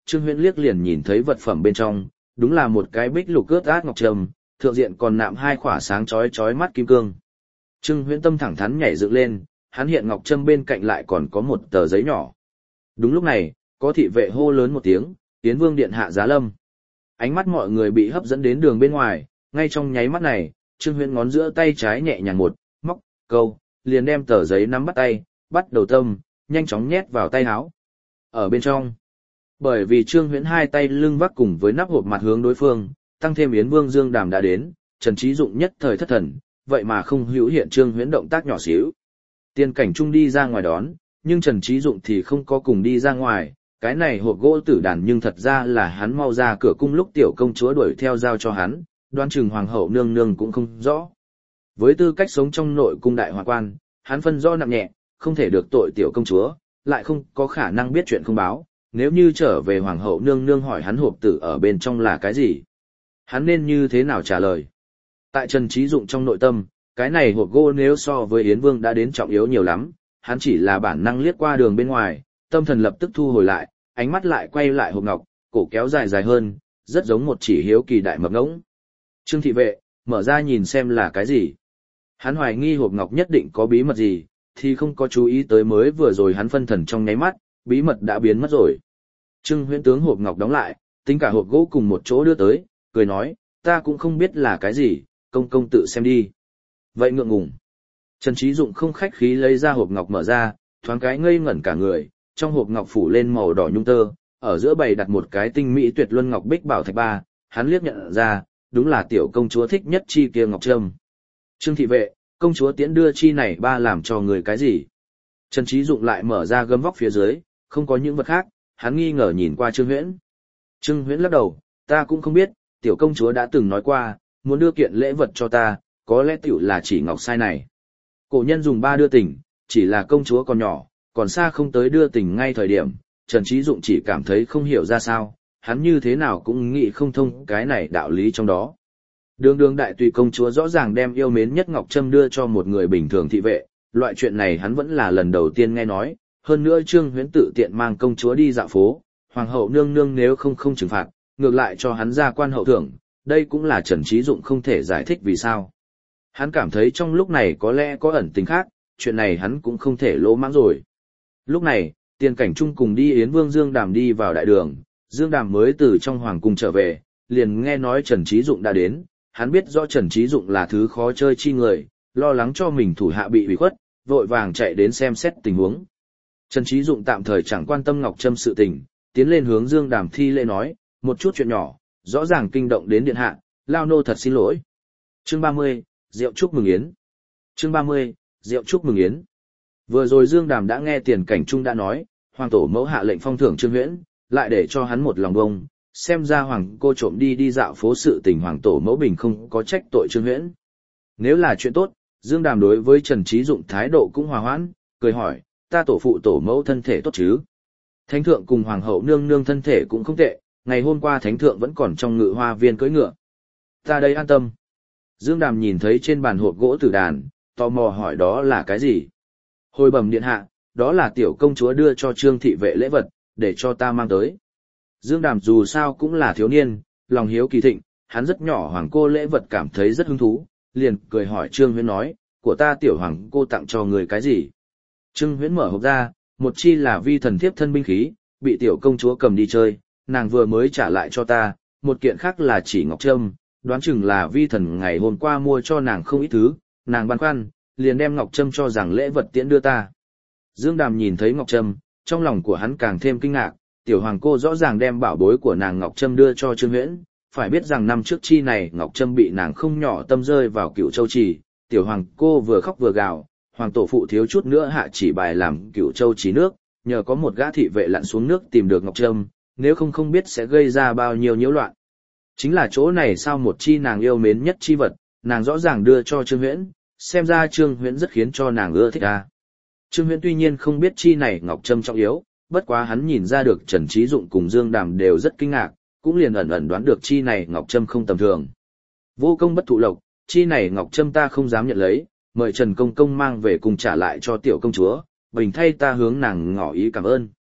Trương Huyễn liếc liền nhìn thấy vật phẩm bên trong, đúng là một cái bích lục ướt át ngọc trâm, thượng diện còn nạm hai khỏa sáng chói chói mắt kim cương. Trương Huyễn tâm thẳng thắn nhảy dựng lên, hắn hiện ngọc trâm bên cạnh lại còn có một tờ giấy nhỏ. Đúng lúc này, có thị vệ hô lớn một tiếng, Yến Vương điện hạ giá lâm. Ánh mắt mọi người bị hấp dẫn đến đường bên ngoài, ngay trong nháy mắt này, Trương Huyễn ngón giữa tay trái nhẹ nhàng một, móc, câu, liền đem tờ giấy nắm bắt tay, bắt đầu tâm, nhanh chóng nhét vào tay áo. Ở bên trong, bởi vì Trương Huyễn hai tay lưng vác cùng với nắp hộp mặt hướng đối phương, tăng thêm Yến Vương Dương Đàm đã đến, Trần Trí Dụng nhất thời thất thần, vậy mà không hữu hiện Trương Huyễn động tác nhỏ xíu. Tiên Cảnh Trung đi ra ngoài đón, nhưng Trần Trí Dụng thì không có cùng đi ra ngoài, cái này hộp gỗ tử đàn nhưng thật ra là hắn mau ra cửa cung lúc tiểu công chúa đuổi theo giao cho hắn, đoán chừng hoàng hậu nương nương cũng không rõ. Với tư cách sống trong nội cung đại hoàng quan, hắn phân rõ nặng nhẹ, không thể được tội tiểu công chúa, lại không có khả năng biết chuyện không báo, nếu như trở về hoàng hậu nương nương hỏi hắn hộp tử ở bên trong là cái gì, hắn nên như thế nào trả lời. Tại Trần Trí Dụng trong nội tâm, cái này hộp gỗ nếu so với Yến Vương đã đến trọng yếu nhiều lắm, hắn chỉ là bản năng liếc qua đường bên ngoài, tâm thần lập tức thu hồi lại, ánh mắt lại quay lại hộp ngọc, cổ kéo dài dài hơn, rất giống một chỉ hiếu kỳ đại mập ngỗng. Trương thị vệ, mở ra nhìn xem là cái gì. Hắn hoài nghi hộp ngọc nhất định có bí mật gì, thì không có chú ý tới mới vừa rồi hắn phân thần trong nháy mắt, bí mật đã biến mất rồi. Trương Huyễn tướng hộp ngọc đóng lại, tính cả hộp gỗ cùng một chỗ đưa tới, cười nói, ta cũng không biết là cái gì, công công tự xem đi. Vậy ngượng ngùng. Trần Trí Dụng không khách khí lấy ra hộp ngọc mở ra, thoáng cái ngây ngẩn cả người, trong hộp ngọc phủ lên màu đỏ nhung tơ, ở giữa bày đặt một cái tinh mỹ tuyệt luân ngọc bích bảo thạch ba, hắn liếc nhận ra, đúng là tiểu công chúa thích nhất chi kia ngọc trâm. Trương thị vệ, công chúa tiễn đưa chi này ba làm cho người cái gì? Trần Trí Dụng lại mở ra gấm vóc phía dưới, không có những vật khác, hắn nghi ngờ nhìn qua Trương Huyễn. Trương Huyễn lắc đầu, ta cũng không biết, tiểu công chúa đã từng nói qua, muốn đưa kiện lễ vật cho ta, có lẽ tiểu là chỉ ngọc sai này. Cổ nhân dùng ba đưa tình, chỉ là công chúa còn nhỏ, còn xa không tới đưa tình ngay thời điểm, Trần Trí Dụng chỉ cảm thấy không hiểu ra sao, hắn như thế nào cũng nghĩ không thông cái này đạo lý trong đó. Đường đường đại tùy công chúa rõ ràng đem yêu mến nhất ngọc trâm đưa cho một người bình thường thị vệ, loại chuyện này hắn vẫn là lần đầu tiên nghe nói, hơn nữa Trương Huyễn tự tiện mang công chúa đi dạo phố, hoàng hậu nương nương nếu không trừng phạt, ngược lại cho hắn ra quan hậu thưởng, đây cũng là Trần Trí Dụng không thể giải thích vì sao. Hắn cảm thấy trong lúc này có lẽ có ẩn tình khác, chuyện này hắn cũng không thể lỗ mãng rồi. Lúc này, Tiên Cảnh Trung cùng đi Yến Vương Dương Đàm đi vào đại đường, Dương Đàm mới từ trong hoàng cung trở về, liền nghe nói Trần Trí Dụng đã đến, hắn biết rõ Trần Trí Dụng là thứ khó chơi chi người, lo lắng cho mình thủ hạ bị hủy khuất, vội vàng chạy đến xem xét tình huống. Trần Trí Dụng tạm thời chẳng quan tâm ngọc trâm sự tình, tiến lên hướng Dương Đàm thi lễ nói, một chút chuyện nhỏ, rõ ràng kinh động đến điện hạ, lao nô thật xin lỗi. Chương 30, rượu chúc mừng yến. Chương 30, rượu chúc mừng yến. Vừa rồi Dương Đàm đã nghe Tiền Cảnh Trung đã nói, hoàng tổ mẫu hạ lệnh phong thưởng Trương Huyễn, lại để cho hắn một lòng bông, xem ra hoàng cô trộm đi dạo phố sự tình hoàng tổ mẫu bình không có trách tội Trương Huyễn. Nếu là chuyện tốt, Dương Đàm đối với Trần Trí Dụng thái độ cũng hòa hoãn, cười hỏi, ta tổ phụ tổ mẫu thân thể tốt chứ? Thánh thượng cùng hoàng hậu nương nương thân thể cũng không tệ, ngày hôm qua thánh thượng vẫn còn trong ngự hoa viên cưỡi ngựa. Ta đây an tâm. Dương Đàm nhìn thấy trên bàn hộp gỗ tử đàn, tò mò hỏi đó là cái gì? Hồi bẩm điện hạ, đó là tiểu công chúa đưa cho Trương thị vệ lễ vật, để cho ta mang tới. Dương Đàm dù sao cũng là thiếu niên, lòng hiếu kỳ thịnh, hắn rất nhỏ hoàng cô lễ vật cảm thấy rất hứng thú, liền cười hỏi Trương Huyễn nói, của ta tiểu hoàng cô tặng cho người cái gì? Trương Huyễn mở hộp ra, một chi là vi thần thiếp thân binh khí, bị tiểu công chúa cầm đi chơi, nàng vừa mới trả lại cho ta, một kiện khác là chỉ ngọc trâm, đoán chừng là vi thần ngày hôm qua mua cho nàng không ít thứ, nàng băn khoăn, liền đem ngọc trâm cho rằng lễ vật tiễn đưa ta. Dương Đàm nhìn thấy ngọc trâm, trong lòng của hắn càng thêm kinh ngạc, tiểu hoàng cô rõ ràng đem bảo bối của nàng ngọc trâm đưa cho Trương Huyễn, phải biết rằng năm trước chi này ngọc trâm bị nàng không nhỏ tâm rơi vào Cựu Châu Trì, tiểu hoàng cô vừa khóc vừa gào, hoàng tổ phụ thiếu chút nữa hạ chỉ bài làm Cựu Châu Trì nước, nhờ có một gã thị vệ lặn xuống nước tìm được ngọc trâm, nếu không biết sẽ gây ra bao nhiêu nhiễu loạn. Chính là chỗ này sao một chi nàng yêu mến nhất chi vật, nàng rõ ràng đưa cho Trương Huyễn, xem ra Trương Huyễn rất khiến cho nàng ưa thích à. Trương Huyễn tuy nhiên không biết chi này ngọc trâm trọng yếu, bất quá hắn nhìn ra được Trần Trí Dụng cùng Dương Đàm đều rất kinh ngạc, cũng liền ẩn ẩn đoán được chi này ngọc trâm không tầm thường. Vô công bất thụ lộc, chi này ngọc trâm ta không dám nhận lấy, mời Trần công công mang về cùng trả lại cho tiểu công chúa, bình thay ta hướng nàng ngỏ ý cảm ơn.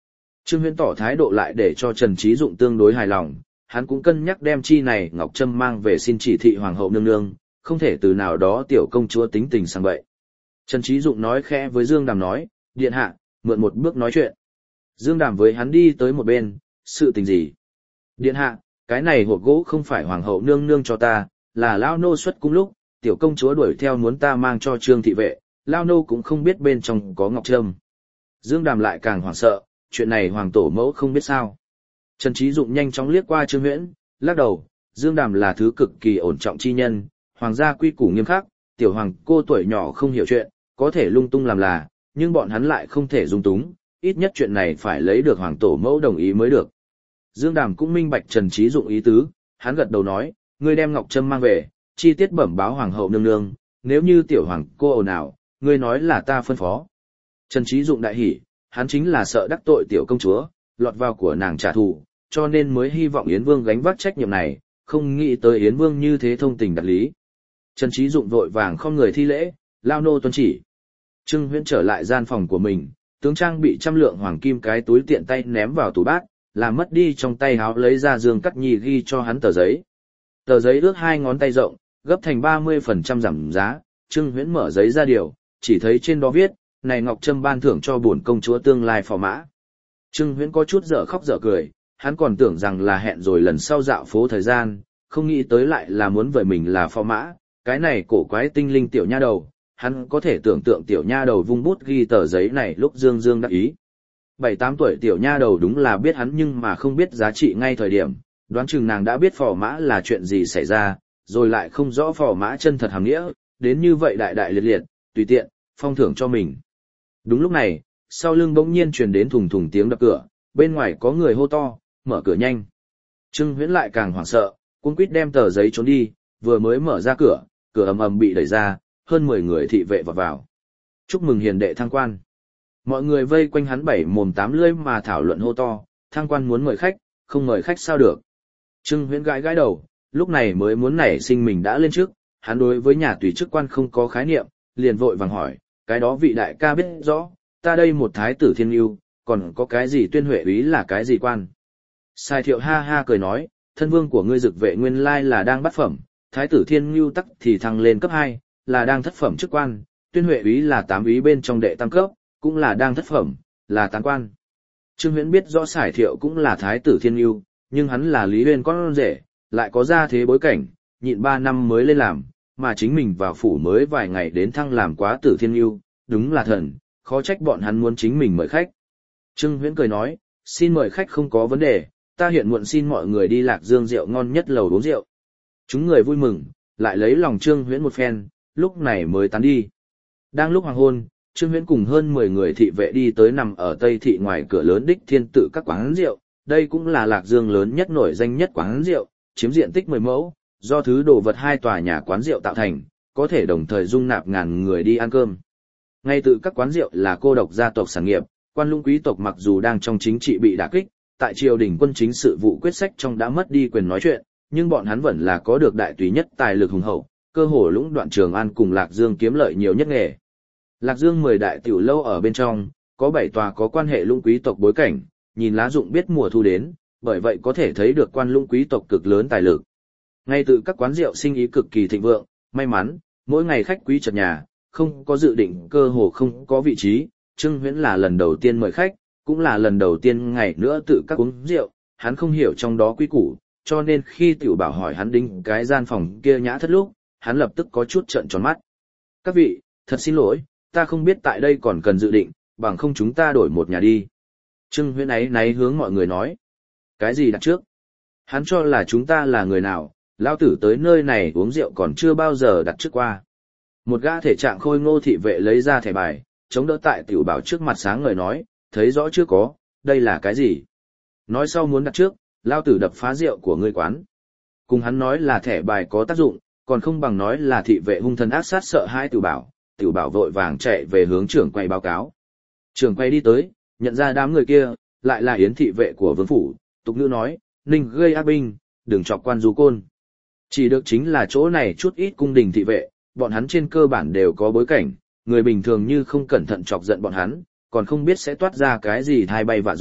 Trương Huyễn tỏ thái độ lại để cho Trần Trí Dụng tương đối hài lòng, hắn cũng cân nhắc đem chi này ngọc trâm mang về xin chỉ thị hoàng hậu nương nương, không thể từ nào đó tiểu công chúa tính tình sang vậy. Trần Trí Dụng nói khẽ với Dương Đàm nói, điện hạ, mượn một bước nói chuyện. Dương Đàm với hắn đi tới một bên, sự tình gì? Điện hạ, cái này hộp gỗ không phải hoàng hậu nương nương cho ta, là lao nô xuất cung lúc, tiểu công chúa đuổi theo muốn ta mang cho Trương thị vệ, lao nô cũng không biết bên trong có ngọc trâm. Dương Đàm lại càng hoảng sợ, chuyện này hoàng tổ mẫu không biết sao. Trần Trí Dụng nhanh chóng liếc qua Trương Huyễn, lắc đầu, Dương Đàm là thứ cực kỳ ổn trọng chi nhân, hoàng gia quy củ nghiêm khắc, tiểu hoàng cô tuổi nhỏ không hiểu chuyện, có thể lung tung làm là, nhưng bọn hắn lại không thể dung túng, ít nhất chuyện này phải lấy được hoàng tổ mẫu đồng ý mới được. Dương Đàm cũng minh bạch Trần Trí Dụng ý tứ, hắn gật đầu nói, ngươi đem ngọc trâm mang về, chi tiết bẩm báo hoàng hậu nương nương, nếu như tiểu hoàng cô ồn ào, ngươi nói là ta phân phó. Trần Trí Dụng đại hỉ, hắn chính là sợ đắc tội tiểu công chúa, lọt vào của nàng trả thù, cho nên mới hy vọng Yến Vương gánh vác trách nhiệm này, không nghĩ tới Yến Vương như thế thông tình đạt lý. Trần Trí Dụng vội vàng không người thi lễ, lao nô tuân chỉ. Trương Huyễn trở lại gian phòng của mình, tướng trang bị trăm lượng hoàng kim cái túi tiện tay ném vào tủ bát, làm mất đi trong tay háo lấy ra Dương Cắt Nhi ghi cho hắn tờ giấy. Tờ giấy ước 2 ngón tay rộng, gấp thành 30% giảm giá, Trương Huyễn mở giấy ra điều, chỉ thấy trên đó viết, này ngọc trâm ban thưởng cho bổn công chúa tương lai phò mã. Trương Huyễn có chút dở khóc dở cười, hắn còn tưởng rằng là hẹn rồi lần sau dạo phố thời gian, không nghĩ tới lại là muốn vời mình là phò mã, cái này cổ quái tinh linh tiểu nha đầu, hắn có thể tưởng tượng tiểu nha đầu vung bút ghi tờ giấy này lúc Dương Dương đắc ý. 7-8 tuổi tiểu nha đầu đúng là biết hắn nhưng mà không biết giá trị ngay thời điểm, đoán chừng nàng đã biết phò mã là chuyện gì xảy ra, rồi lại không rõ phò mã chân thật hàm nghĩa, đến như vậy đại đại liệt liệt, tùy tiện, phong thưởng cho mình. Đúng lúc này, sau lưng bỗng nhiên truyền đến thùng thùng tiếng đập cửa, bên ngoài có người hô to, mở cửa nhanh. Trương Huyễn lại càng hoảng sợ, cuống quýt đem tờ giấy trốn đi, vừa mới mở ra cửa, cửa ầm ầm bị đẩy ra, hơn 10 người thị vệ vọt vào. Chúc mừng hiền đệ thăng quan. Mọi người vây quanh hắn 7 mồm 8 lưỡi mà thảo luận hô to, thăng quan muốn mời khách, không mời khách sao được. Trương Huyễn gãi gãi đầu, lúc này mới muốn nảy sinh mình đã lên trước, hắn đối với nhà tùy chức quan không có khái niệm, liền vội vàng hỏi, cái đó vị đại ca biết rõ, ta đây một thái tử thiên yêu, còn có cái gì tuyên huệ úy là cái gì quan. Sai Thiệu ha ha cười nói, thân vương của ngươi dực vệ nguyên lai là đang bắt phẩm, thái tử thiên ngưu tắc thì thăng lên cấp 2, là đang thất phẩm chức quan, tuyên huệ úy là 8 úy bên trong đệ tam cấp, cũng là đang thất phẩm, là tán quan. Trương Huyễn biết rõ Sải Thiệu cũng là thái tử thiên ngưu, nhưng hắn là Lý Uyên con rể, lại có gia thế bối cảnh, nhịn 3 năm mới lên làm, mà chính mình vào phủ mới vài ngày đến thăng làm quá tử thiên ngưu, đúng là thần, khó trách bọn hắn muốn chính mình mời khách. Trương Huyễn cười nói, xin mời khách không có vấn đề, ta hiện muộn xin mọi người đi Lạc Dương rượu ngon nhất lầu uống rượu. Chúng người vui mừng, lại lấy lòng Trương Huyễn một phen, lúc này mới tán đi. Đang lúc hoàng hôn, Trương Huyễn cùng hơn 10 người thị vệ đi tới nằm ở Tây thị ngoài cửa lớn đích thiên tự các quán rượu, đây cũng là Lạc Dương lớn nhất nổi danh nhất quán rượu, chiếm diện tích 10 mẫu, do thứ đồ vật 2 tòa nhà quán rượu tạo thành, có thể đồng thời dung nạp ngàn người đi ăn cơm. Ngay tự các quán rượu là cô độc gia tộc sản nghiệp, quan lũng quý tộc mặc dù đang trong chính trị bị đả kích, tại triều đình quân chính sự vụ quyết sách trong đã mất đi quyền nói chuyện, nhưng bọn hắn vẫn là có được đại tùy nhất tài lực hùng hậu, cơ hồ lũng đoạn Trường An cùng Lạc Dương kiếm lợi nhiều nhất nghề. Lạc Dương 10 đại tiểu lâu ở bên trong, có 7 tòa có quan hệ lũng quý tộc bối cảnh, nhìn lá dụng biết mùa thu đến, bởi vậy có thể thấy được quan lũng quý tộc cực lớn tài lực. Ngay từ các quán rượu sinh ý cực kỳ thịnh vượng, may mắn, mỗi ngày khách quý chật nhà, không có dự định cơ hồ không có vị trí, Trương Huyễn là lần đầu tiên mời khách, cũng là lần đầu tiên ngày nữa tự các uống rượu, hắn không hiểu trong đó quy củ, cho nên khi tiểu bảo hỏi hắn đính cái gian phòng kia nhã thất lúc, hắn lập tức có chút trợn tròn mắt. Các vị, thật xin lỗi, ta không biết tại đây còn cần dự định, bằng không chúng ta đổi một nhà đi. Trương Huyễn ấy náy hướng mọi người nói. Cái gì đặt trước? Hắn cho là chúng ta là người nào, lao tử tới nơi này uống rượu còn chưa bao giờ đặt trước qua. Một gã thể trạng khôi ngô thị vệ lấy ra thẻ bài, chống đỡ tại tiểu bảo trước mặt sáng ngời nói, thấy rõ chưa có, đây là cái gì? Nói sau muốn đặt trước, lao tử đập phá rượu của ngươi quán. Cùng hắn nói là thẻ bài có tác dụng, còn không bằng nói là thị vệ hung thần ác sát sợ hai tiểu bảo vội vàng chạy về hướng trưởng quay báo cáo. Trưởng quay đi tới, nhận ra đám người kia, lại là yến thị vệ của vương phủ, tục ngữ nói, ninh gây ác binh, đừng chọc quan du côn. Chỉ được chính là chỗ này chút ít cung đình thị vệ, bọn hắn trên cơ bản đều có bối cảnh, người bình thường như không cẩn thận chọc giận bọn hắn, còn không biết sẽ toát ra cái gì thai bay vạ gió,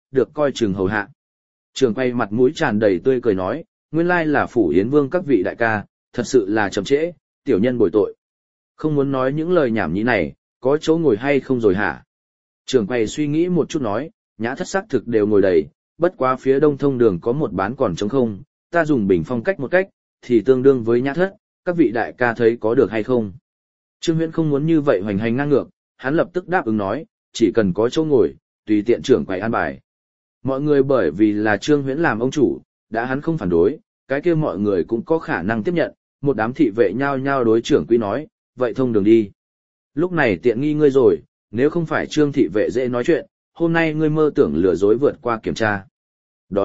được coi chừng hầu hạ. Trường quay mặt mũi tràn đầy tươi cười nói, nguyên lai là Phủ Yến Vương các vị đại ca, thật sự là chậm trễ, tiểu nhân bồi tội. Không muốn nói những lời nhảm nhí này, có chỗ ngồi hay không rồi hả? Trường quay suy nghĩ một chút nói, nhã thất xác thực đều ngồi đầy, bất quá phía đông thông đường có một bán còn trống không, ta dùng bình phong cách một cách, thì tương đương với nhã thất, các vị đại ca thấy có được hay không? Trương Huyễn không muốn như vậy hoành hành ngang ngược, hắn lập tức đáp ứng nói, chỉ cần có chỗ ngồi, tùy tiện trưởng quầy an bài. Mọi người bởi vì là Trương Huyễn làm ông chủ, đã hắn không phản đối, cái kia mọi người cũng có khả năng tiếp nhận, một đám thị vệ nhao nhao đối trưởng quỹ nói, vậy thông đường đi. Lúc này tiện nghi ngươi rồi, nếu không phải Trương thị vệ dễ nói chuyện, hôm nay ngươi mơ tưởng lừa dối vượt qua kiểm tra. Đó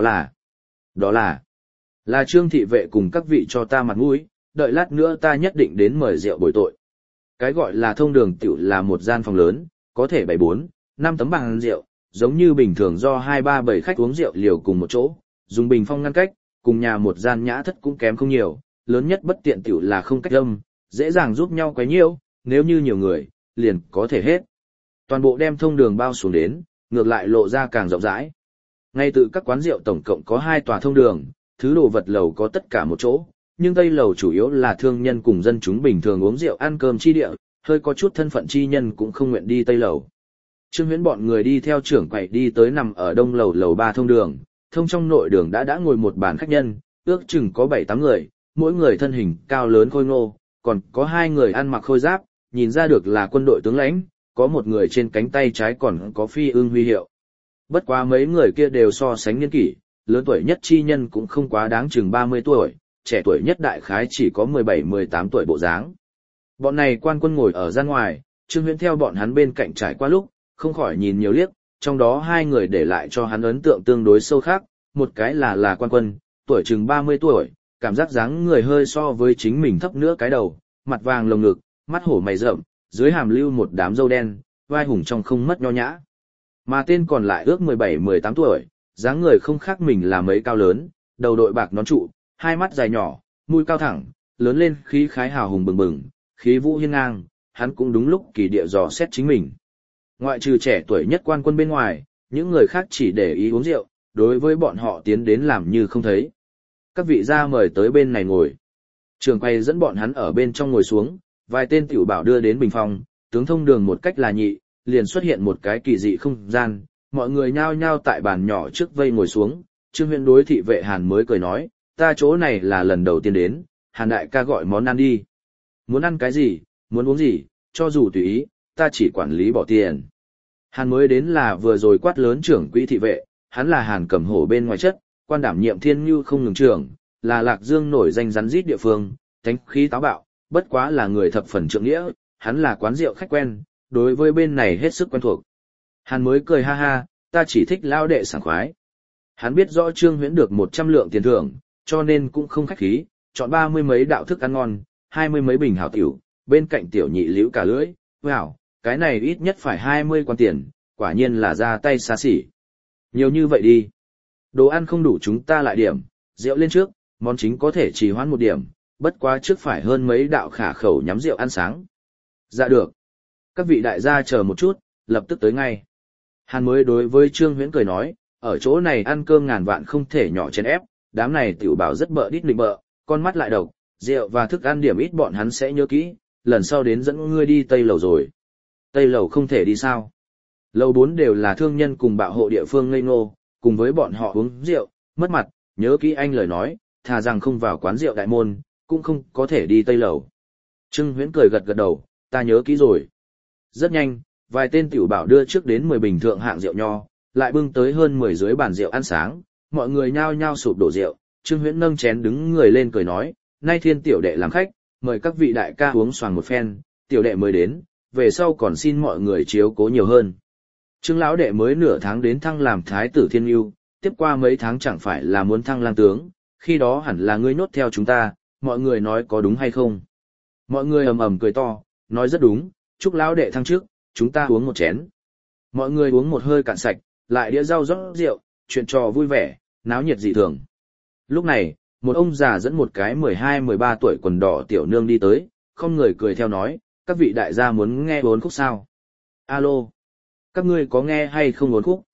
là Trương thị vệ cùng các vị cho ta mặt mũi, đợi lát nữa ta nhất định đến mời rượu bồi tội. Cái gọi là thông đường tiểu là một gian phòng lớn, có thể bày 4, 5 tấm bàn rượu, giống như bình thường do 2-3-7 khách uống rượu liều cùng một chỗ, dùng bình phong ngăn cách, cùng nhà một gian nhã thất cũng kém không nhiều, lớn nhất bất tiện tiểu là không cách âm, dễ dàng giúp nhau quấy nhiễu, nếu như nhiều người, liền có thể hết. Toàn bộ đem thông đường bao xuống đến, ngược lại lộ ra càng rộng rãi. Ngay từ các quán rượu tổng cộng có 2 tòa thông đường, thứ đồ vật lầu có tất cả một chỗ, nhưng Tây lầu chủ yếu là thương nhân cùng dân chúng bình thường uống rượu ăn cơm chi địa, hơi có chút thân phận chi nhân cũng không nguyện đi Tây lầu. Trương Huyễn bọn người đi theo trưởng quầy đi tới nằm ở đông lầu lầu 3 thông đường, thông trong nội đường đã ngồi một bàn khách nhân, ước chừng có 7-8 người, mỗi người thân hình cao lớn khôi ngô, còn có 2 người ăn mặc khôi giáp, nhìn ra được là quân đội tướng lãnh, có một người trên cánh tay trái còn có phi ưng huy hiệu. Bất quá mấy người kia đều so sánh niên kỷ, lớn tuổi nhất chi nhân cũng không quá đáng chừng 30 tuổi, trẻ tuổi nhất đại khái chỉ có 17-18 tuổi bộ dáng. Bọn này quan quân ngồi ở gian ngoài, Trương Huyễn theo bọn hắn bên cạnh trải qua lúc, không khỏi nhìn nhiều liếc, trong đó 2 người để lại cho hắn ấn tượng tương đối sâu khác, một cái là quan quân, tuổi chừng 30 tuổi, cảm giác dáng người hơi so với chính mình thấp nữa cái đầu, mặt vàng lồng ngực, mắt hổ mày rậm, dưới hàm lưu một đám râu đen, vai hùng trong không mất nho nhã. Mà tên còn lại ước 17-18 tuổi, dáng người không khác mình là mấy cao lớn, đầu đội bạc nón trụ, 2 mắt dài nhỏ, mũi cao thẳng, lớn lên khí khái hào hùng bừng bừng, khí vũ hiên ngang, hắn cũng đúng lúc kỳ địa dò xét chính mình. Ngoại trừ trẻ tuổi nhất quan quân bên ngoài, những người khác chỉ để ý uống rượu, đối với bọn họ tiến đến làm như không thấy. Các vị gia mời tới bên này ngồi. Trường quay dẫn bọn hắn ở bên trong ngồi xuống, vài tên tiểu bảo đưa đến bình phòng, tướng thông đường một cách là nhị, liền xuất hiện một cái kỳ dị không gian, mọi người nhao nhao tại bàn nhỏ trước vây ngồi xuống. Trương Huyễn đối thị vệ Hàn mới cười nói, ta chỗ này là lần đầu tiên đến, Hàn đại ca gọi món ăn đi. Muốn ăn cái gì, muốn uống gì, cho dù tùy ý, ta chỉ quản lý bỏ tiền. Hàn mới đến là vừa rồi quát lớn trưởng quỹ thị vệ, hắn là Hàn Cẩm Hổ bên ngoài chất, quan đảm nhiệm Thiên Nhu không ngừng trưởng, là Lạc Dương nổi danh rắn rít địa phương, thánh khí táo bạo, bất quá là người thập phần trượng nghĩa, hắn là quán rượu khách quen, đối với bên này hết sức quen thuộc. Hàn mới cười ha ha, ta chỉ thích lao đệ sảng khoái. Hắn biết rõ Trương Huyễn được 100 lượng tiền thưởng, cho nên cũng không khách khí, chọn 30 mấy đạo thức ăn ngon, 20 mấy bình hảo tiểu, bên cạnh tiểu nhị liễu cả lưỡi, wow, cái này ít nhất phải 20 quan tiền, quả nhiên là ra tay xa xỉ. Nhiều như vậy đi. Đồ ăn không đủ chúng ta lại điểm, rượu lên trước, món chính có thể trì hoãn một điểm, bất quá trước phải hơn mấy đạo khả khẩu nhắm rượu ăn sáng. Dạ được. Các vị đại gia chờ một chút, lập tức tới ngay. Hàn mới đối với Trương Huyễn cười nói, ở chỗ này ăn cơm ngàn vạn không thể nhỏ chén ép, đám này tiểu bảo rất bợ đít định bợ, con mắt lại độc, rượu và thức ăn điểm ít bọn hắn sẽ nhớ kỹ, lần sau đến dẫn ngươi đi Tây lầu rồi. Tây lầu không thể đi sao? Lầu 4 đều là thương nhân cùng bạo hộ địa phương ngây ngô, cùng với bọn họ uống rượu, mất mặt, nhớ kỹ anh lời nói, thà rằng không vào quán rượu đại môn, cũng không có thể đi Tây lầu. Trương Huyễn cười gật gật đầu, ta nhớ kỹ rồi. Rất nhanh, vài tên tiểu bảo đưa trước đến 10 bình thượng hạng rượu nho, lại bưng tới hơn 10 dưới bàn rượu ăn sáng, mọi người nhao nhao sụp đổ rượu, Trương Huyễn nâng chén đứng người lên cười nói, nay Thiên tiểu đệ làm khách, mời các vị đại ca uống xoàng một phen, tiểu đệ mới đến, về sau còn xin mọi người chiếu cố nhiều hơn. Trương lão đệ mới nửa tháng đến thăng làm thái tử Thiên Nưu, tiếp qua mấy tháng chẳng phải là muốn thăng lang tướng, khi đó hẳn là ngươi nhốt theo chúng ta, mọi người nói có đúng hay không? Mọi người ầm ầm cười to, nói rất đúng, chúc lão đệ thăng trước, chúng ta uống một chén. Mọi người uống một hơi cạn sạch, lại đĩa rau rót rượu, chuyện trò vui vẻ, náo nhiệt dị thường. Lúc này, một ông già dẫn một cái 12-13 tuổi quần đỏ tiểu nương đi tới, không người cười theo nói, các vị đại gia muốn nghe bốn khúc sao? Alo, các ngươi có nghe hay không bốn khúc?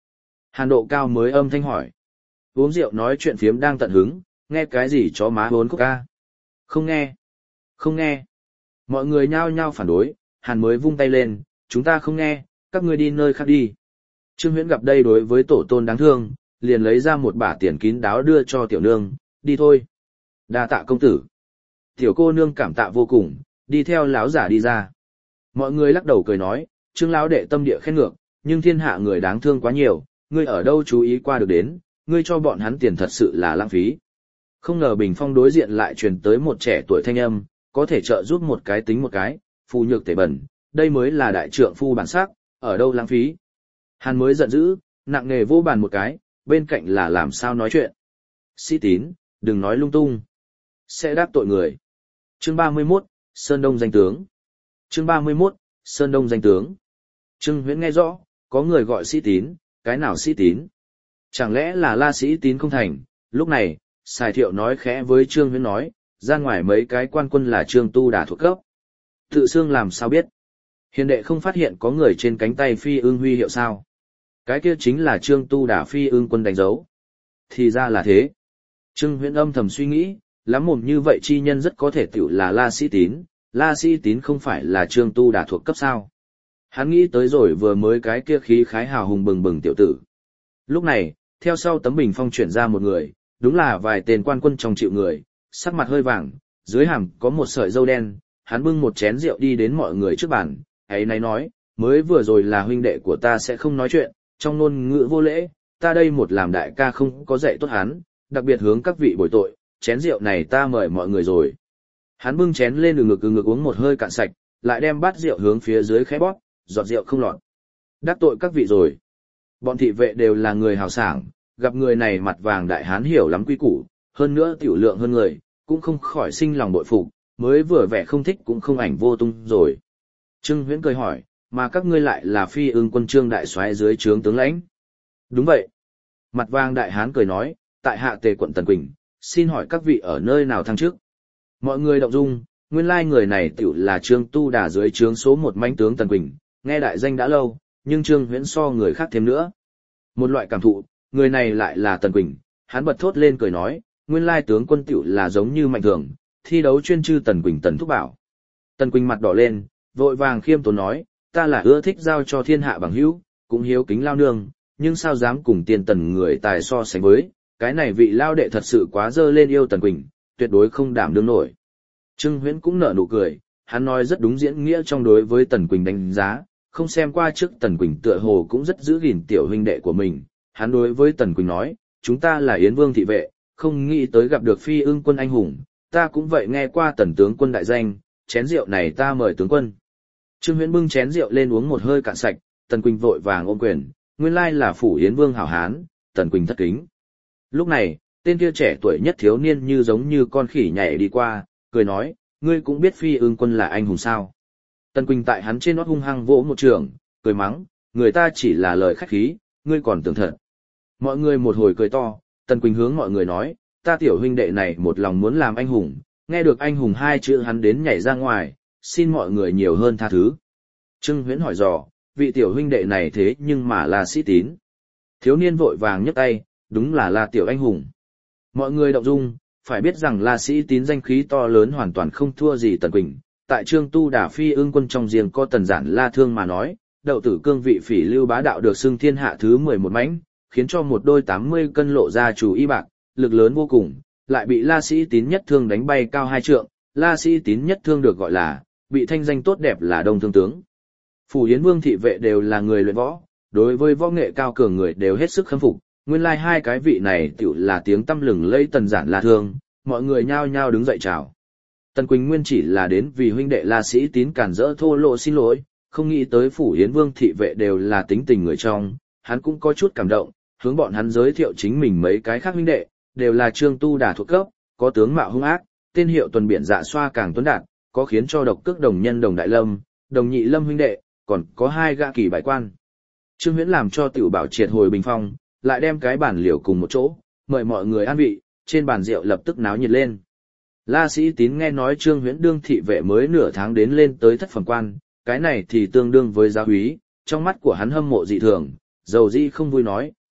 Hàn Độ Cao mới âm thanh hỏi. Uống rượu nói chuyện phiếm đang tận hứng, nghe cái gì chó má bốn khúc ca. Không nghe. Không nghe. Mọi người nhao nhao phản đối, Hàn mới vung tay lên, chúng ta không nghe, các ngươi đi nơi khác đi. Trương Huyễn gặp đây đối với tổ tôn đáng thương, liền lấy ra một bả tiền kín đáo đưa cho tiểu nương, đi thôi. Đa tạ công tử. Tiểu cô nương cảm tạ vô cùng, đi theo lão giả đi ra. Mọi người lắc đầu cười nói, Trương lão đệ tâm địa khen ngược, nhưng thiên hạ người đáng thương quá nhiều, ngươi ở đâu chú ý qua được đến, ngươi cho bọn hắn tiền thật sự là lãng phí. Không ngờ bình phong đối diện lại truyền tới một trẻ tuổi thanh âm, có thể trợ giúp một cái tính một cái, phù nhược tể bẩn, đây mới là đại trượng phu bản sắc, ở đâu lãng phí. Hàn mới giận dữ, nặng nề vô bàn một cái, bên cạnh là làm sao nói chuyện. Sĩ Tín, đừng nói lung tung. Sẽ đáp tội người. Chương 31, Sơn Đông danh tướng. Chương 31, Sơn Đông danh tướng. Trương Huyễn nghe rõ, có người gọi Sĩ Tín, cái nào Sĩ Tín? Chẳng lẽ là La Sĩ Tín không thành? Lúc này, Sài Thiệu nói khẽ với Trương Huyễn nói, ra ngoài mấy cái quan quân là Trương Tu Đà thuộc cấp. Tự xương làm sao biết? Hiền đệ không phát hiện có người trên cánh tay phi ưng huy hiệu sao? Cái kia chính là Trương Tu Đà phi ưng quân đánh dấu. Thì ra là thế. Trương Huyễn âm thầm suy nghĩ, lắm mồm như vậy chi nhân rất có thể tiểu là La Sĩ Tín. La Sĩ Tín không phải là Trương Tu Đà thuộc cấp sao? Hắn nghĩ tới rồi vừa mới cái kia khí khái hào hùng bừng bừng tiểu tử. Lúc này, theo sau tấm bình phong chuyển ra một người, đúng là vài tên quan quân trong triệu người, sắc mặt hơi vàng, dưới hàm có một sợi râu đen, hắn bưng một chén rượu đi đến mọi người trước bàn, ấy này nói, mới vừa rồi là huynh đệ của ta sẽ không nói chuyện, trong ngôn ngữ vô lễ, ta đây một làm đại ca không có dạy tốt hắn, đặc biệt hướng các vị bồi tội, chén rượu này ta mời mọi người rồi. Hắn bưng chén lên ừ ngực uống một hơi cạn sạch, lại đem bát rượu hướng phía dưới khẽ bóp, giọt rượu không lọt. Đắc tội các vị rồi. Bọn thị vệ đều là người hào sảng, gặp người này mặt vàng đại hán hiểu lắm quy củ, hơn nữa tiểu lượng hơn người, cũng không khỏi sinh lòng bội phục, mới vừa vẻ không thích cũng không ảnh vô tung rồi. Trương Huyễn cười hỏi, mà các ngươi lại là phi ưng quân Trương đại soái dưới trướng tướng lãnh? Đúng vậy. Mặt vàng đại hán cười nói, tại hạ Tề quận Tần Quỳnh, xin hỏi các vị ở nơi nào thăng chức? Mọi người động dung, nguyên lai người này tiểu là Trương Tu Đà dưới trướng số một mãnh tướng Tần Quỳnh, nghe đại danh đã lâu, nhưng Trương Huyễn so người khác thêm nữa. Một loại cảm thụ, người này lại là Tần Quỳnh, hắn bật thốt lên cười nói, nguyên lai tướng quân tiểu là giống như Mạnh Thường, thi đấu chuyên chư Tần Quỳnh Tần Thúc Bảo. Tần Quỳnh mặt đỏ lên, vội vàng khiêm tốn nói, ta là ưa thích giao cho thiên hạ bằng hữu, cũng hiếu kính lao nương, nhưng sao dám cùng tiền tần người tài so sánh với, cái này vị lao đệ thật sự quá dơ lên yêu Tần Quỳnh, tuyệt đối không đảm đương nổi. Trương Huyễn cũng nở nụ cười, hắn nói rất đúng diễn nghĩa trong đối với Tần Quỳnh đánh giá, không xem qua trước Tần Quỳnh tựa hồ cũng rất giữ gìn tiểu huynh đệ của mình, hắn đối với Tần Quỳnh nói, chúng ta là Yến Vương thị vệ, không nghĩ tới gặp được phi ưng quân anh hùng, ta cũng vậy nghe qua Tần tướng quân đại danh, chén rượu này ta mời tướng quân. Trương Huyễn bưng chén rượu lên uống một hơi cạn sạch, Tần Quỳnh vội vàng ôm quyền, nguyên lai là phủ Yến Vương hảo hán, Tần Quỳnh thất kính. Lúc này, tên kia trẻ tuổi nhất thiếu niên như giống như con khỉ nhảy đi qua, cười nói, ngươi cũng biết phi ưng quân là anh hùng sao? Tần Quỳnh tại hắn trên nót hung hăng vỗ một trường, cười mắng, người ta chỉ là lời khách khí, ngươi còn tưởng thật. Mọi người một hồi cười to, Tần Quỳnh hướng mọi người nói, ta tiểu huynh đệ này một lòng muốn làm anh hùng, nghe được anh hùng hai chữ hắn đến nhảy ra ngoài, xin mọi người nhiều hơn tha thứ. Trương Huyễn hỏi dò, vị tiểu huynh đệ này thế nhưng mà là Sĩ Tín. Thiếu niên vội vàng nhấc tay, đúng là tiểu anh hùng. Mọi người động dung, phải biết rằng La Sĩ Tín danh khí to lớn hoàn toàn không thua gì Tần Quỳnh. Tại Trương Tu Đà phi ưng quân trong riêng có Tần Giản La Thương mà nói, đậu tử cương vị phỉ lưu bá đạo được xưng thiên hạ thứ 11 mãnh, khiến cho một đôi 80 cân lộ ra chủ y bạc, lực lớn vô cùng, lại bị La Sĩ Tín nhất thương đánh bay cao 2 trượng. La Sĩ Tín nhất thương được gọi là bị thanh danh tốt đẹp là Đông Thương tướng. Phủ Yến Vương thị vệ đều là người luyện võ, đối với võ nghệ cao cường người đều hết sức khâm phục. Nguyên lai hai cái vị này tiểu là tiếng tăm lừng lẫy Tần Giản La Thương, mọi người nhao nhao đứng dậy chào. Tần Quỳnh nguyên chỉ là đến vì huynh đệ La Sĩ Tín cản rỡ thô lộ xin lỗi, không nghĩ tới phủ Yến Vương thị vệ đều là tính tình người trong, hắn cũng có chút cảm động, hướng bọn hắn giới thiệu chính mình mấy cái khác huynh đệ, đều là Trương Tu Đà thuộc cấp, có tướng mạo hung ác, tên hiệu tuần biển dạ xoa càng tuấn đạt, có khiến cho độc cước đồng nhân Đồng Đại Lâm, Đồng Nhị Lâm huynh đệ, còn có 2 gã kỳ bại quan. Trương Huyễn làm cho tiểu bảo triệt hồi bình phong, lại đem cái bàn liều cùng một chỗ, mời mọi người ăn vị, trên bàn rượu lập tức náo nhiệt lên. La Sĩ Tín nghe nói Trương Huyễn đương thị vệ mới nửa tháng đến lên tới thất phẩm quan, cái này thì tương đương với giáo úy, trong mắt của hắn hâm mộ dị thường, dầu di không vui nói,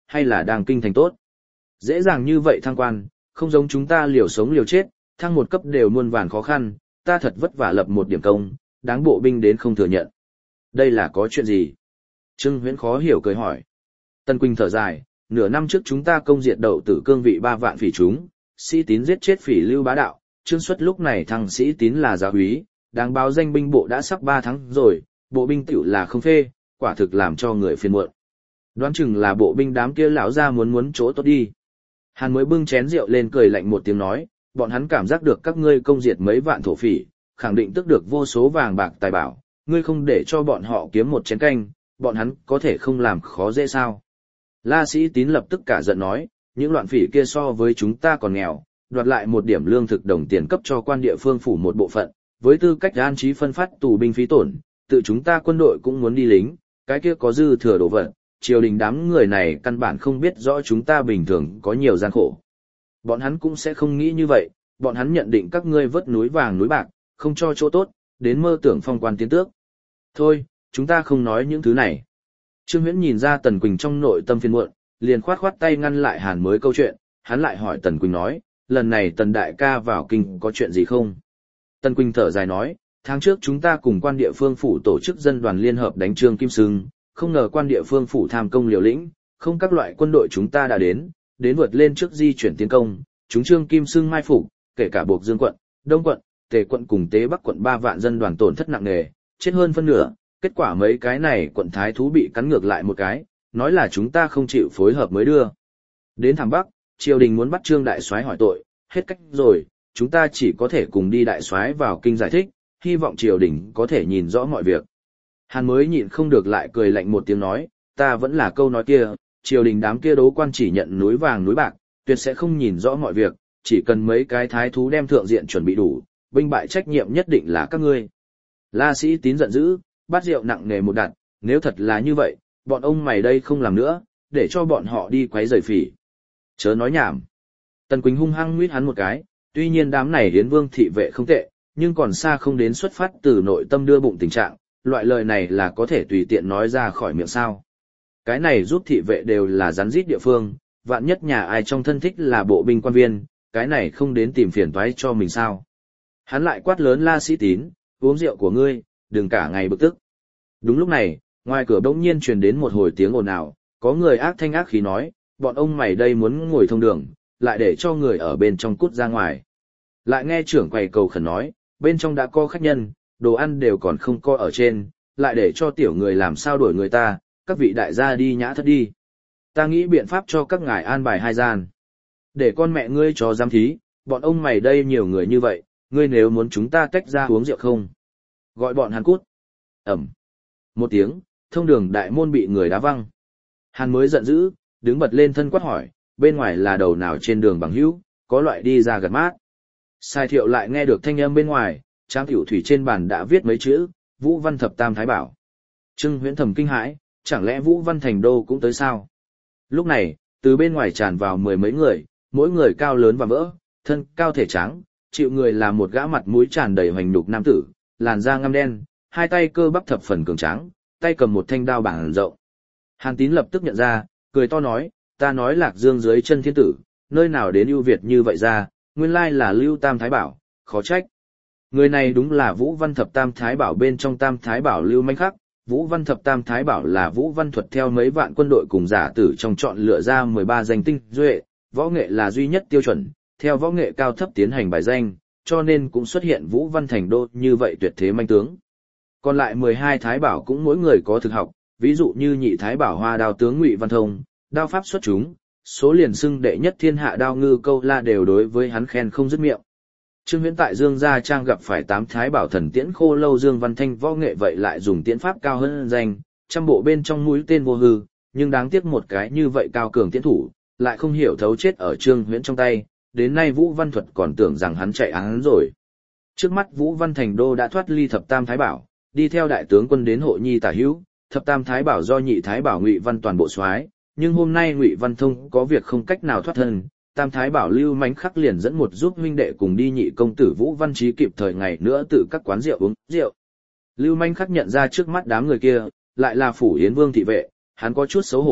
hay là đang kinh thành tốt. Dễ dàng như vậy thăng quan, không giống chúng ta liều sống liều chết, thăng một cấp đều muôn vàn khó khăn, ta thật vất vả lập một điểm công, đáng bộ binh đến không thừa nhận. Đây là có chuyện gì? Trương Huyễn khó hiểu cười hỏi. Tân Quỳnh thở dài, nửa năm trước chúng ta công diệt Đậu Tử cương vị 3 vạn phỉ chúng, Sĩ Tín giết chết phỉ Lưu Bá Đạo, Trương Xuất lúc này thăng Sĩ Tín là giáo úy, đáng báo danh binh bộ đã sắp 3 tháng rồi, bộ binh tiểu là không phê, quả thực làm cho người phiền muộn. Đoán chừng là bộ binh đám kia lão ra muốn chỗ tốt đi. Hàn mới bưng chén rượu lên cười lạnh một tiếng nói, bọn hắn cảm giác được các ngươi công diệt mấy vạn thổ phỉ, khẳng định tức được vô số vàng bạc tài bảo, ngươi không để cho bọn họ kiếm một chén canh, bọn hắn có thể không làm khó dễ sao. La Sĩ Tín lập tức cả giận nói, những loạn phỉ kia so với chúng ta còn nghèo, đoạt lại một điểm lương thực đồng tiền cấp cho quan địa phương phủ một bộ phận, với tư cách an trí phân phát tù binh phí tổn, tự chúng ta quân đội cũng muốn đi lính, cái kia có dư thừa đồ vật, triều đình đám người này căn bản không biết rõ chúng ta bình thường có nhiều gian khổ. Bọn hắn cũng sẽ không nghĩ như vậy, bọn hắn nhận định các ngươi vớt núi vàng núi bạc, không cho chỗ tốt, đến mơ tưởng phong quan tiến tước. Thôi, chúng ta không nói những thứ này. Trương Huyễn nhìn ra Tần Quỳnh trong nội tâm phiền muộn, liền khoát khoát tay ngăn lại Hàn mới câu chuyện, hắn lại hỏi Tần Quỳnh nói, lần này Tần đại ca vào kinh có chuyện gì không? Tần Quỳnh thở dài nói, tháng trước chúng ta cùng quan địa phương phủ tổ chức dân đoàn liên hợp đánh Trương Kim Sưng, không ngờ quan địa phương phủ tham công liều lĩnh, không các loại quân đội chúng ta đã đến vượt lên trước di chuyển tiến công, chúng Trương Kim Sưng mai phục, kể cả Bộc Dương quận, Đông quận, Tề quận cùng Tế Bắc quận 3 vạn dân đoàn tổn thất nặng nề, chết hơn phân nửa, kết quả mấy cái này quận thái thú bị cắn ngược lại một cái, nói là chúng ta không chịu phối hợp mới đưa. Đến thẳng Bắc, triều đình muốn bắt Trương đại soái hỏi tội, hết cách rồi, chúng ta chỉ có thể cùng đi đại soái vào kinh giải thích, hy vọng triều đình có thể nhìn rõ mọi việc. Hàn mới nhịn không được lại cười lạnh một tiếng nói, ta vẫn là câu nói kia, triều đình đám kia đấu quan chỉ nhận núi vàng núi bạc, tuyệt sẽ không nhìn rõ mọi việc, chỉ cần mấy cái thái thú đem thượng diện chuẩn bị đủ, binh bại trách nhiệm nhất định là các ngươi. La Sĩ Tín giận dữ, bát rượu nặng nề một đặt, nếu thật là như vậy, bọn ông mày đây không làm nữa, để cho bọn họ đi quấy rầy phỉ. Chớ nói nhảm. Tần Quỳnh hung hăng nguyết hắn một cái, tuy nhiên đám này Hiến Vương thị vệ không tệ, nhưng còn xa không đến xuất phát từ nội tâm đưa bụng tình trạng, loại lời này là có thể tùy tiện nói ra khỏi miệng sao. Cái này giúp thị vệ đều là rắn rít địa phương, vạn nhất nhà ai trong thân thích là bộ binh quan viên, cái này không đến tìm phiền toái cho mình sao. Hắn lại quát lớn La Sĩ Tín, uống rượu của ngươi, đừng cả ngày bực tức. Đúng lúc này, ngoài cửa bỗng nhiên truyền đến một hồi tiếng ồn ào, có người ác thanh ác khí nói, bọn ông mày đây muốn ngồi thông đường, lại để cho người ở bên trong cút ra ngoài. Lại nghe trưởng quầy cầu khẩn nói, bên trong đã có khách nhân, đồ ăn đều còn không có ở trên, lại để cho tiểu người làm sao đuổi người ta, các vị đại gia đi nhã thất đi. Ta nghĩ biện pháp cho các ngài an bài 2 gian. Để con mẹ ngươi cho giám thí, bọn ông mày đây nhiều người như vậy, ngươi nếu muốn chúng ta tách ra uống rượu không? Gọi bọn hắn cút. Ẩm. Một tiếng, thông đường đại môn bị người đá văng. Hàn mới giận dữ, đứng bật lên thân quát hỏi, bên ngoài là đầu nào trên đường bằng hữu, có loại đi ra gật mát. Sai Thiệu lại nghe được thanh âm bên ngoài, trang tiểu thủy trên bàn đã viết mấy chữ, Vũ Văn Thập Tam Thái Bảo. Trương Huyễn thầm kinh hãi, chẳng lẽ Vũ Văn Thành Đô cũng tới sao? Lúc này, từ bên ngoài tràn vào 10 mấy người, mỗi người cao lớn và vỡ, thân cao thể trắng, chịu người là một gã mặt mũi tràn đầy hoành nhục nam tử, làn da ngăm đen, hai tay cơ bắp thập phần cường tráng, tay cầm một thanh đao bảng rộng. Hàn Tín lập tức nhận ra, cười to nói, ta nói Lạc Dương dưới chân thiên tử, nơi nào đến ưu việt như vậy ra, nguyên lai là Lưu Tam Thái Bảo, khó trách. Người này đúng là Vũ Văn Thập Tam Thái Bảo bên trong Tam Thái Bảo Lưu Manh Khắc. Vũ Văn Thập Tam Thái Bảo là Vũ Văn Thuật theo mấy vạn quân đội cùng giả tử trong chọn lựa ra 13 danh tinh duệ, võ nghệ là duy nhất tiêu chuẩn, theo võ nghệ cao thấp tiến hành bài danh, cho nên cũng xuất hiện Vũ Văn Thành Đô như vậy tuyệt thế manh tướng. Còn lại 12 Thái Bảo cũng mỗi người có thực học, ví dụ như nhị Thái Bảo Hoa đao tướng Ngụy Văn Thông, đao pháp xuất chúng, số liền xưng đệ nhất thiên hạ đao ngư câu la đều đối với hắn khen không dứt miệng. Trương Huyễn tại Dương Gia Trang gặp phải 8 Thái Bảo thần tiễn khô lâu Dương Văn Thanh võ nghệ vậy lại dùng tiễn pháp cao hơn danh, trăm bộ bên trong mũi tên vô hư, nhưng đáng tiếc một cái như vậy cao cường tiễn thủ, lại không hiểu thấu chết ở Trương Huyễn trong tay, đến nay Vũ Văn Thuật còn tưởng rằng hắn chạy án rồi. Trước mắt Vũ Văn Thành Đô đã thoát ly Thập Tam Thái Bảo, đi theo đại tướng quân đến Hộ Nhi tả hữu, Thập Tam Thái Bảo do nhị Thái Bảo Ngụy Văn toàn bộ soái, nhưng hôm nay Ngụy Văn Thông có việc không cách nào thoát thân. Tam Thái Bảo Lưu Mánh Khắc liền dẫn một giúp huynh đệ cùng đi nhị công tử Vũ Văn Chí kịp thời ngày nữa từ các quán rượu uống rượu. Lưu Mánh Khắc nhận ra trước mắt đám người kia, lại là Phủ Yến Vương thị vệ, hắn có chút xấu hổ,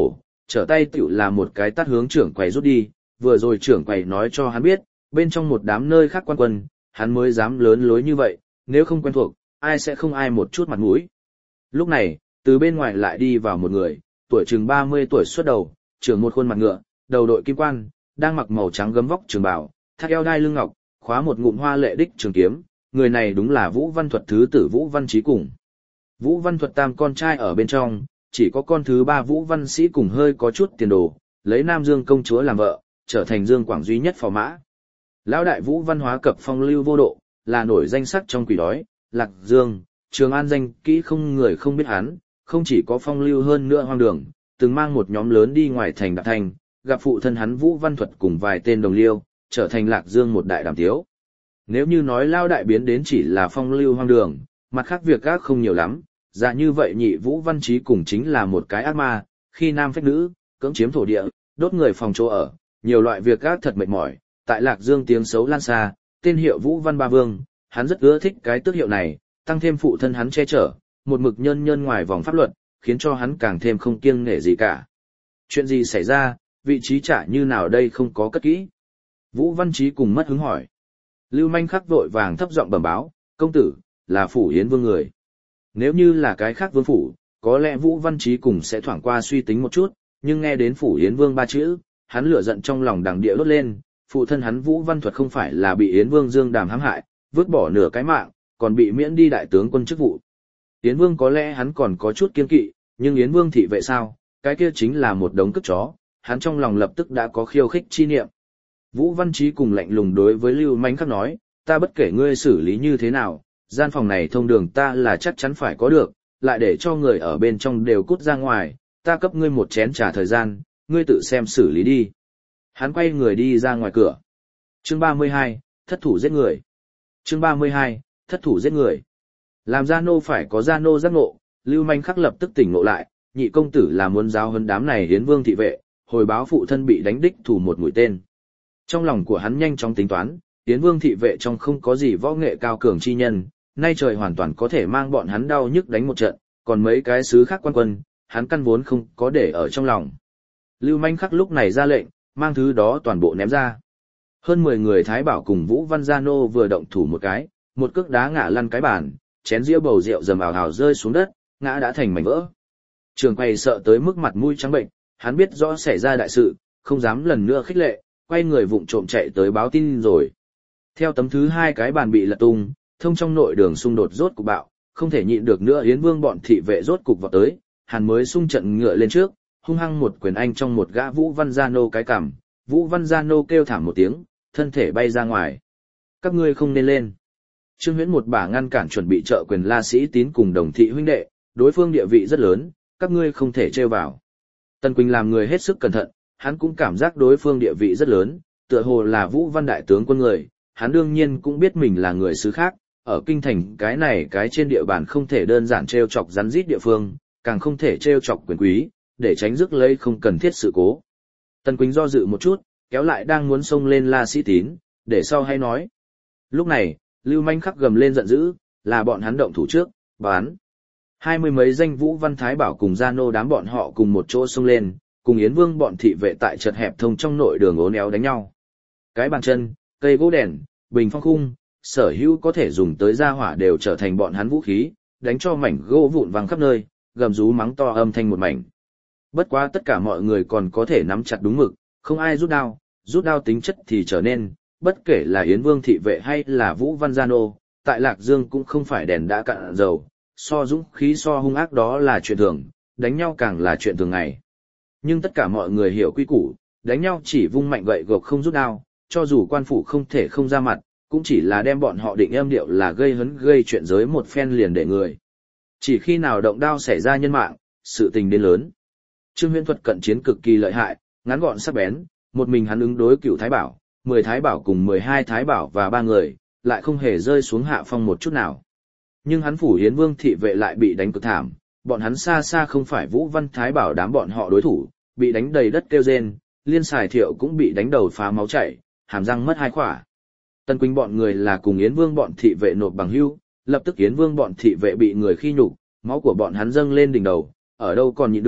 trở tay tiểu là một cái tát hướng trưởng quầy rút đi, vừa rồi trưởng quầy nói cho hắn biết, bên trong một đám nơi khác quan quân, hắn mới dám lớn lối như vậy, nếu không quen thuộc, ai sẽ không ai một chút mặt mũi. Lúc này, từ bên ngoài lại đi vào một người, tuổi chừng 30 tuổi xuất đầu, trưởng một khuôn mặt ngựa, đầu đội kim quan, đang mặc màu trắng gấm vóc trường bào, thắt eo đai lưng ngọc, khóa một ngụm hoa lệ đích trường kiếm, người này đúng là Vũ Văn Thuật thứ tử Vũ Văn Chí cùng. Vũ Văn Thuật tam con trai ở bên trong, chỉ có con thứ ba Vũ Văn Sĩ cùng hơi có chút tiền đồ, lấy Nam Dương công chúa làm vợ, trở thành Dương Quảng duy nhất phò mã. Lão đại Vũ Văn Hóa cập phong lưu vô độ, là nổi danh sắc trong quỷ đói, Lạc Dương, Trường An danh kỹ không người không biết hắn, không chỉ có phong lưu hơn nữa hoang đường, từng mang một nhóm lớn đi ngoài thành đạp thành, gặp phụ thân hắn Vũ Văn Thuật cùng vài tên đồng liêu, trở thành Lạc Dương một đại đàm tiếu. Nếu như nói lao đại biến đến chỉ là phong lưu hoang đường, mặt khác việc gác không nhiều lắm, dạ như vậy nhị Vũ Văn Chí cùng chính là một cái ác ma, khi nam phách nữ, cưỡng chiếm thổ địa, đốt người phòng chỗ ở, nhiều loại việc gác thật mệt mỏi, tại Lạc Dương tiếng xấu lan xa, tên hiệu Vũ Văn Ba Vương, hắn rất ưa thích cái tước hiệu này, tăng thêm phụ thân hắn che chở, một mực nhân nhân ngoài vòng pháp luật, khiến cho hắn càng thêm không kiêng nể gì cả. Chuyện gì xảy ra, vị trí trả như nào đây không có cất kỹ. Vũ Văn Chí cùng mất hứng hỏi. Lưu Manh Khắc vội vàng thấp giọng bẩm báo, công tử, là phủ Yến Vương người. Nếu như là cái khác vương phủ, có lẽ Vũ Văn Chí cùng sẽ thoảng qua suy tính một chút, nhưng nghe đến phủ Yến Vương ba chữ, hắn lửa giận trong lòng đằng địa đốt lên, phụ thân hắn Vũ Văn Thuật không phải là bị Yến Vương Dương Đàm hãm hại, vứt bỏ nửa cái mạng, còn bị miễn đi đại tướng quân chức vụ. Yến Vương có lẽ hắn còn có chút kiên kỵ, nhưng Yến Vương thị vệ sao, cái kia chính là một đống cướp chó, hắn trong lòng lập tức đã có khiêu khích chi niệm. Vũ Văn Chí cùng lạnh lùng đối với Lưu Manh Khắc nói, ta bất kể ngươi xử lý như thế nào, gian phòng này thông đường ta là chắc chắn phải có được, lại để cho người ở bên trong đều cút ra ngoài, ta cấp ngươi một chén trà thời gian, ngươi tự xem xử lý đi. Hắn quay người đi ra ngoài cửa. Chương 32, thất thủ giết người. Chương 32, thất thủ giết người. Làm gia nô phải có gia nô giác ngộ, Lưu Manh Khắc lập tức tỉnh ngộ lại, nhị công tử là muốn giáo huấn đám này Yến Vương thị vệ, hồi báo phụ thân bị đánh đích thủ một mũi tên. Trong lòng của hắn nhanh chóng tính toán, Yến Vương thị vệ trong không có gì võ nghệ cao cường chi nhân, nay trời hoàn toàn có thể mang bọn hắn đau nhức đánh một trận, còn mấy cái sứ khác quan quân, hắn căn vốn không có để ở trong lòng. Lưu Manh Khắc lúc này ra lệnh, mang thứ đó toàn bộ ném ra. Hơn 10 người Thái Bảo cùng Vũ Văn Gia Nô vừa động thủ một cái, một cước đá ngã lăn cái bàn, chén dĩa bầu rượu rầm ào ào rơi xuống đất, ngã đã thành mảnh vỡ. Trường quầy sợ tới mức mặt mũi trắng bệnh, hắn biết rõ xảy ra đại sự, không dám lần nữa khích lệ, quay người vụng trộm chạy tới báo tin rồi. Theo tấm thứ hai cái bàn bị lật tung, thông trong nội đường xung đột rốt cục bạo, không thể nhịn được nữa Yến Vương bọn thị vệ rốt cục vào tới, hắn mới xung trận ngựa lên trước, hung hăng một quyền anh trong một gã Vũ Văn Gia Nô cái cằm, Vũ Văn Gia Nô kêu thảm một tiếng, thân thể bay ra ngoài. Các ngươi không nên lên. Trương Huyễn một bả ngăn cản chuẩn bị trợ quyền La Sĩ Tín cùng đồng thị huynh đệ, đối phương địa vị rất lớn, các ngươi không thể trêu vào. Tần Quỳnh làm người hết sức cẩn thận, hắn cũng cảm giác đối phương địa vị rất lớn, tựa hồ là Vũ Văn đại tướng quân người, hắn đương nhiên cũng biết mình là người xứ khác, ở kinh thành cái này cái trên địa bàn không thể đơn giản trêu chọc rắn rít địa phương, càng không thể trêu chọc quyền quý, để tránh rước lấy không cần thiết sự cố. Tần Quỳnh do dự một chút, kéo lại đang muốn xông lên La Sĩ Tín, để sau hay nói. Lúc này, Lưu Manh Khắc gầm lên giận dữ, là bọn hắn động thủ trước, bán. 20 mấy danh Vũ Văn Thái Bảo cùng Gia Nô đám bọn họ cùng một chỗ xông lên, cùng Yến Vương bọn thị vệ tại chật hẹp thông trong nội đường ố néo đánh nhau. Cái bàn chân, cây gỗ đèn, bình phong khung, sở hữu có thể dùng tới gia hỏa đều trở thành bọn hắn vũ khí, đánh cho mảnh gỗ vụn văng khắp nơi, gầm rú mắng to âm thanh một mảnh. Bất quá tất cả mọi người còn có thể nắm chặt đúng mực, không ai rút đao tính chất thì trở nên, bất kể là Yến Vương thị vệ hay là Vũ Văn Gia Nô, tại Lạc Dương cũng không phải đèn đã cạn dầu, so dũng khí so hung ác đó là chuyện thường, đánh nhau càng là chuyện thường ngày. Nhưng tất cả mọi người hiểu quy củ, đánh nhau chỉ vung mạnh gậy gộc không rút đao, cho dù quan phủ không thể không ra mặt, cũng chỉ là đem bọn họ định âm điệu là gây hấn gây chuyện giới một phen liền để người. Chỉ khi nào động đao xảy ra nhân mạng, sự tình đến lớn. Trương Huyễn thuật cận chiến cực kỳ lợi hại, ngắn gọn sắc bén, một mình hắn ứng đối cựu Thái Bảo, 10 Thái Bảo cùng 12 Thái Bảo và 3 người, lại không hề rơi xuống hạ phong một chút nào. Nhưng hắn phủ Yến Vương thị vệ lại bị đánh cực thảm, bọn hắn xa xa không phải Vũ Văn Thái Bảo đám bọn họ đối thủ, bị đánh đầy đất kêu rên, Liên Xài Thiệu cũng bị đánh đầu phá máu chảy, hàm răng mất 2 khỏa. Tân Quỳnh bọn người là cùng Yến Vương bọn thị vệ nộp bằng hưu, lập tức Yến Vương bọn thị vệ bị người khi nhục, máu của bọn hắn dâng lên đỉnh đầu, ở đâu còn nhịn được,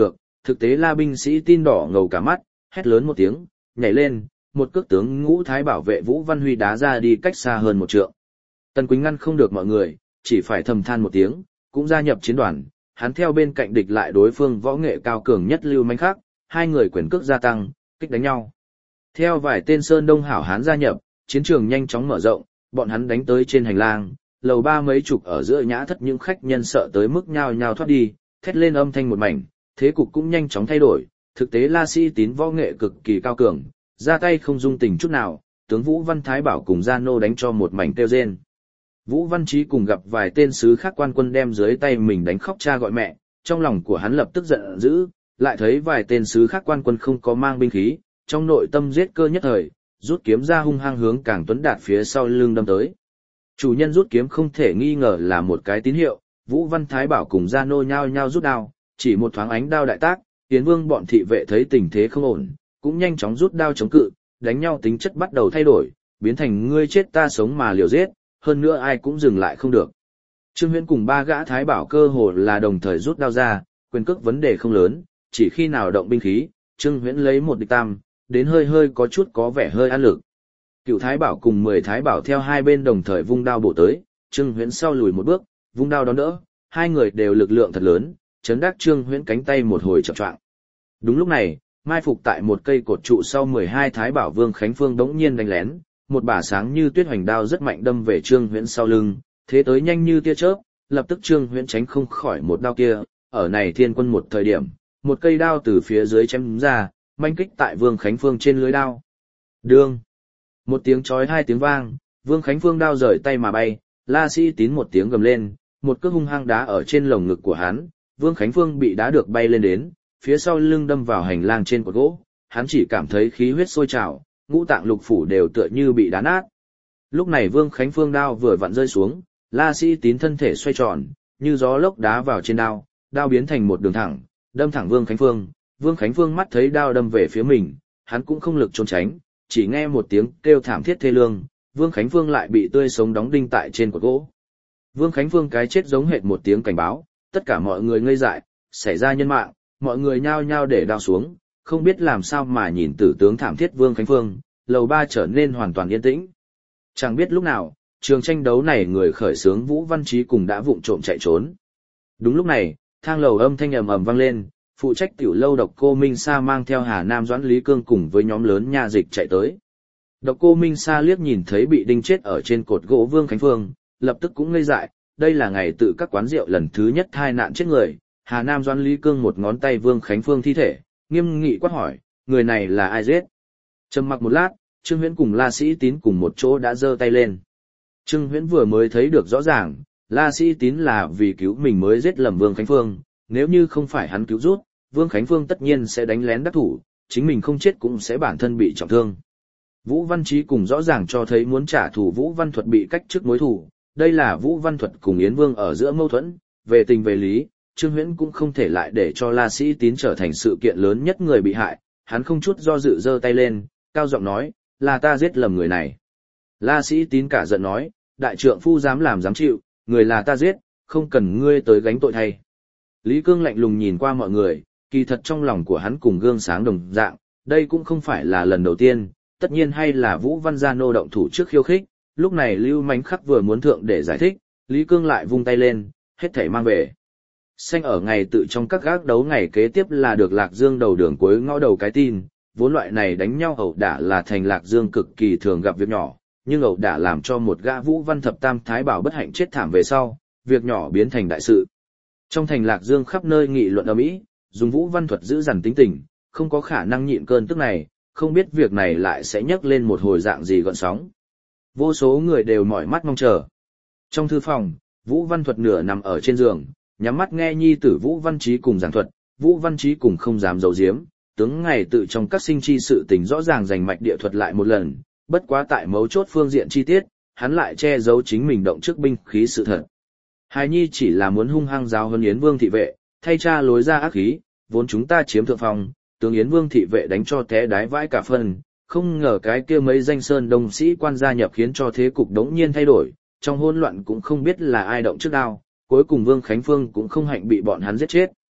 Thực tế La binh sĩ tin đỏ ngầu cả mắt, hét lớn một tiếng, nhảy lên, một cước tướng Ngũ Thái bảo vệ Vũ Văn Huy đá ra đi cách xa hơn một trượng. Tần Quỳnh ngăn không được mọi người, chỉ phải thầm than một tiếng, cũng gia nhập chiến đoàn, hắn theo bên cạnh địch lại đối phương võ nghệ cao cường nhất Lưu Manh Khắc, hai người quyền cước gia tăng, kích đánh nhau. Theo vài tên Sơn Đông hảo hán gia nhập, chiến trường nhanh chóng mở rộng, bọn hắn đánh tới trên hành lang, lầu ba mấy chục ở giữa nhã thất những khách nhân sợ tới mức nhao nhao thoát đi, thét lên âm thanh một mảnh, thế cục cũng nhanh chóng thay đổi, thực tế La Sĩ Tín võ nghệ cực kỳ cao cường, ra tay không dung tình chút nào, tướng Vũ Văn Thái Bảo cùng Gia Nô đánh cho một mảnh kêu rên. Vũ Văn Chí cùng gặp vài tên sứ khác quan quân đem dưới tay mình đánh khóc cha gọi mẹ, trong lòng của hắn lập tức giận dữ, lại thấy vài tên sứ khác quan quân không có mang binh khí, trong nội tâm giết cơ nhất thời, rút kiếm ra hung hăng hướng Càng Tuấn Đạt phía sau lưng đâm tới. Chủ nhân rút kiếm không thể nghi ngờ là một cái tín hiệu, Vũ Văn Thái Bảo cùng Gia Nô nhao nhao rút đao, chỉ một thoáng ánh đao đại tác, Yến Vương bọn thị vệ thấy tình thế không ổn, cũng nhanh chóng rút đao chống cự, đánh nhau tính chất bắt đầu thay đổi, biến thành ngươi chết ta sống mà liều giết, hơn nữa ai cũng dừng lại không được. Trương Huyễn cùng ba gã Thái Bảo cơ hồ là đồng thời rút đao ra, quyền cước vấn đề không lớn, chỉ khi nào động binh khí, Trương Huyễn lấy một địch tam, đến hơi hơi có chút có vẻ hơi ăn lực. Cựu Thái Bảo cùng 10 Thái Bảo theo hai bên đồng thời vung đao bổ tới, Trương Huyễn sau lùi một bước, vung đao đón đỡ, hai người đều lực lượng thật lớn, chấn đắc Trương Huyễn cánh tay một hồi chậm choạng. Đúng lúc này, mai phục tại một cây cột trụ sau 12 Thái Bảo Vương Khánh Phương đống nhiên đánh lén, một bả sáng như tuyết hoành đao rất mạnh đâm về Trương Huyễn sau lưng, thế tới nhanh như tia chớp, lập tức Trương Huyễn tránh không khỏi một đao kia, ở này thiên quân một thời điểm, một cây đao từ phía dưới chém ra, manh kích tại Vương Khánh Phương trên lưới đao. Đương! Một tiếng chói hai tiếng vang, Vương Khánh Phương đao rời tay mà bay, La Sĩ Tín một tiếng gầm lên, một cước hung hăng đá ở trên lồng ngực của hắn, Vương Khánh Phương bị đá được bay lên đến, phía sau lưng đâm vào hành lang trên cột gỗ, hắn chỉ cảm thấy khí huyết sôi trào, ngũ tạng lục phủ đều tựa như bị đá nát. Lúc này Vương Khánh Phương đao vừa vặn rơi xuống, La Sĩ Tín thân thể xoay tròn, như gió lốc đá vào trên đao, đao biến thành một đường thẳng, đâm thẳng Vương Khánh Phương. Vương Khánh Phương mắt thấy đao đâm về phía mình, hắn cũng không lực trốn tránh, chỉ nghe một tiếng kêu thảm thiết thê lương, Vương Khánh Phương lại bị tươi sống đóng đinh tại trên cột gỗ. Vương Khánh Phương cái chết giống hệt một tiếng cảnh báo, tất cả mọi người ngây dại, xảy ra nhân mạng, mọi người nhao nhao để đao xuống, không biết làm sao mà nhìn tử tướng thảm thiết Vương Khánh Phương, lầu ba trở nên hoàn toàn yên tĩnh. Chẳng biết lúc nào, trường tranh đấu này người khởi xướng Vũ Văn Chí cùng đã vụng trộm chạy trốn. Đúng lúc này, thang lầu âm thanh ầm ầm vang lên, phụ trách tiểu lâu Độc Cô Minh Sa mang theo Hà Nam Doãn Lý Cương cùng với nhóm lớn nha dịch chạy tới. Độc Cô Minh Sa liếc nhìn thấy bị đinh chết ở trên cột gỗ Vương Khánh Phương, lập tức cũng ngây dại, đây là ngày tự các quán rượu lần thứ nhất tai nạn chết người. Hà Nam Doãn Lý Cương một ngón tay Vương Khánh Phương thi thể, nghiêm nghị quát hỏi, người này là ai giết? Trầm mặc một lát, Trương Huyễn cùng La Sĩ Tín cùng một chỗ đã giơ tay lên. Trương Huyễn vừa mới thấy được rõ ràng, La Sĩ Tín là vì cứu mình mới giết lầm Vương Khánh Phương, nếu như không phải hắn cứu rút, Vương Khánh Phương tất nhiên sẽ đánh lén đắc thủ, chính mình không chết cũng sẽ bản thân bị trọng thương. Vũ Văn Chí cùng rõ ràng cho thấy muốn trả thù Vũ Văn Thuật bị cách chức mối thù, đây là Vũ Văn Thuật cùng Yến Vương ở giữa mâu thuẫn, về tình về lý, Trương Huyễn cũng không thể lại để cho La Sĩ Tín trở thành sự kiện lớn nhất người bị hại, hắn không chút do dự giơ tay lên, cao giọng nói, là ta giết lầm người này. La Sĩ Tín cả giận nói, đại trượng phu dám làm dám chịu, người là ta giết, không cần ngươi tới gánh tội thay. Lý Cương lạnh lùng nhìn qua mọi người, kỳ thật trong lòng của hắn cùng gương sáng đồng dạng, đây cũng không phải là lần đầu tiên, tất nhiên hay là Vũ Văn Gia Nô động thủ trước khiêu khích, lúc này Lưu Mánh Khắc vừa muốn thượng để giải thích, Lý Cương lại vung tay lên, hết thảy mang về. Xanh ở ngày tự trong các gác đấu ngày kế tiếp là được Lạc Dương đầu đường cuối ngõ đầu cái tin, vốn loại này đánh nhau ẩu đả là thành Lạc Dương cực kỳ thường gặp việc nhỏ, nhưng ẩu đả làm cho một gã Vũ Văn thập tam thái bảo bất hạnh chết thảm về sau, việc nhỏ biến thành đại sự. Trong thành Lạc Dương khắp nơi nghị luận ầm ĩ, dùng Vũ Văn Thuật giữ dằn tính tình, không có khả năng nhịn cơn tức này, không biết việc này lại sẽ nhấc lên một hồi dạng gì gợn sóng. Vô số người đều mỏi mắt mong chờ. Trong thư phòng, Vũ Văn Thuật nửa nằm ở trên giường, nhắm mắt nghe nhi tử Vũ Văn Chí cùng giảng thuật, Vũ Văn Chí cùng không dám giấu giếm, tướng ngày tự trong các sinh chi sự tình rõ ràng rành mạch địa thuật lại một lần, bất quá tại mấu chốt phương diện chi tiết, hắn lại che giấu chính mình động trước binh khí sự thật. Hài nhi chỉ là muốn hung hăng giáo huấn Yến Vương thị vệ, thay cha lối ra ác khí, vốn chúng ta chiếm thượng phòng, tướng Yến Vương thị vệ đánh cho té đái vãi cả phân, không ngờ cái kia mấy danh sơn đông sĩ quan gia nhập khiến cho thế cục đống nhiên thay đổi, trong hỗn loạn cũng không biết là ai động trước đao, cuối cùng Vương Khánh Phương cũng không hạnh bị bọn hắn giết chết.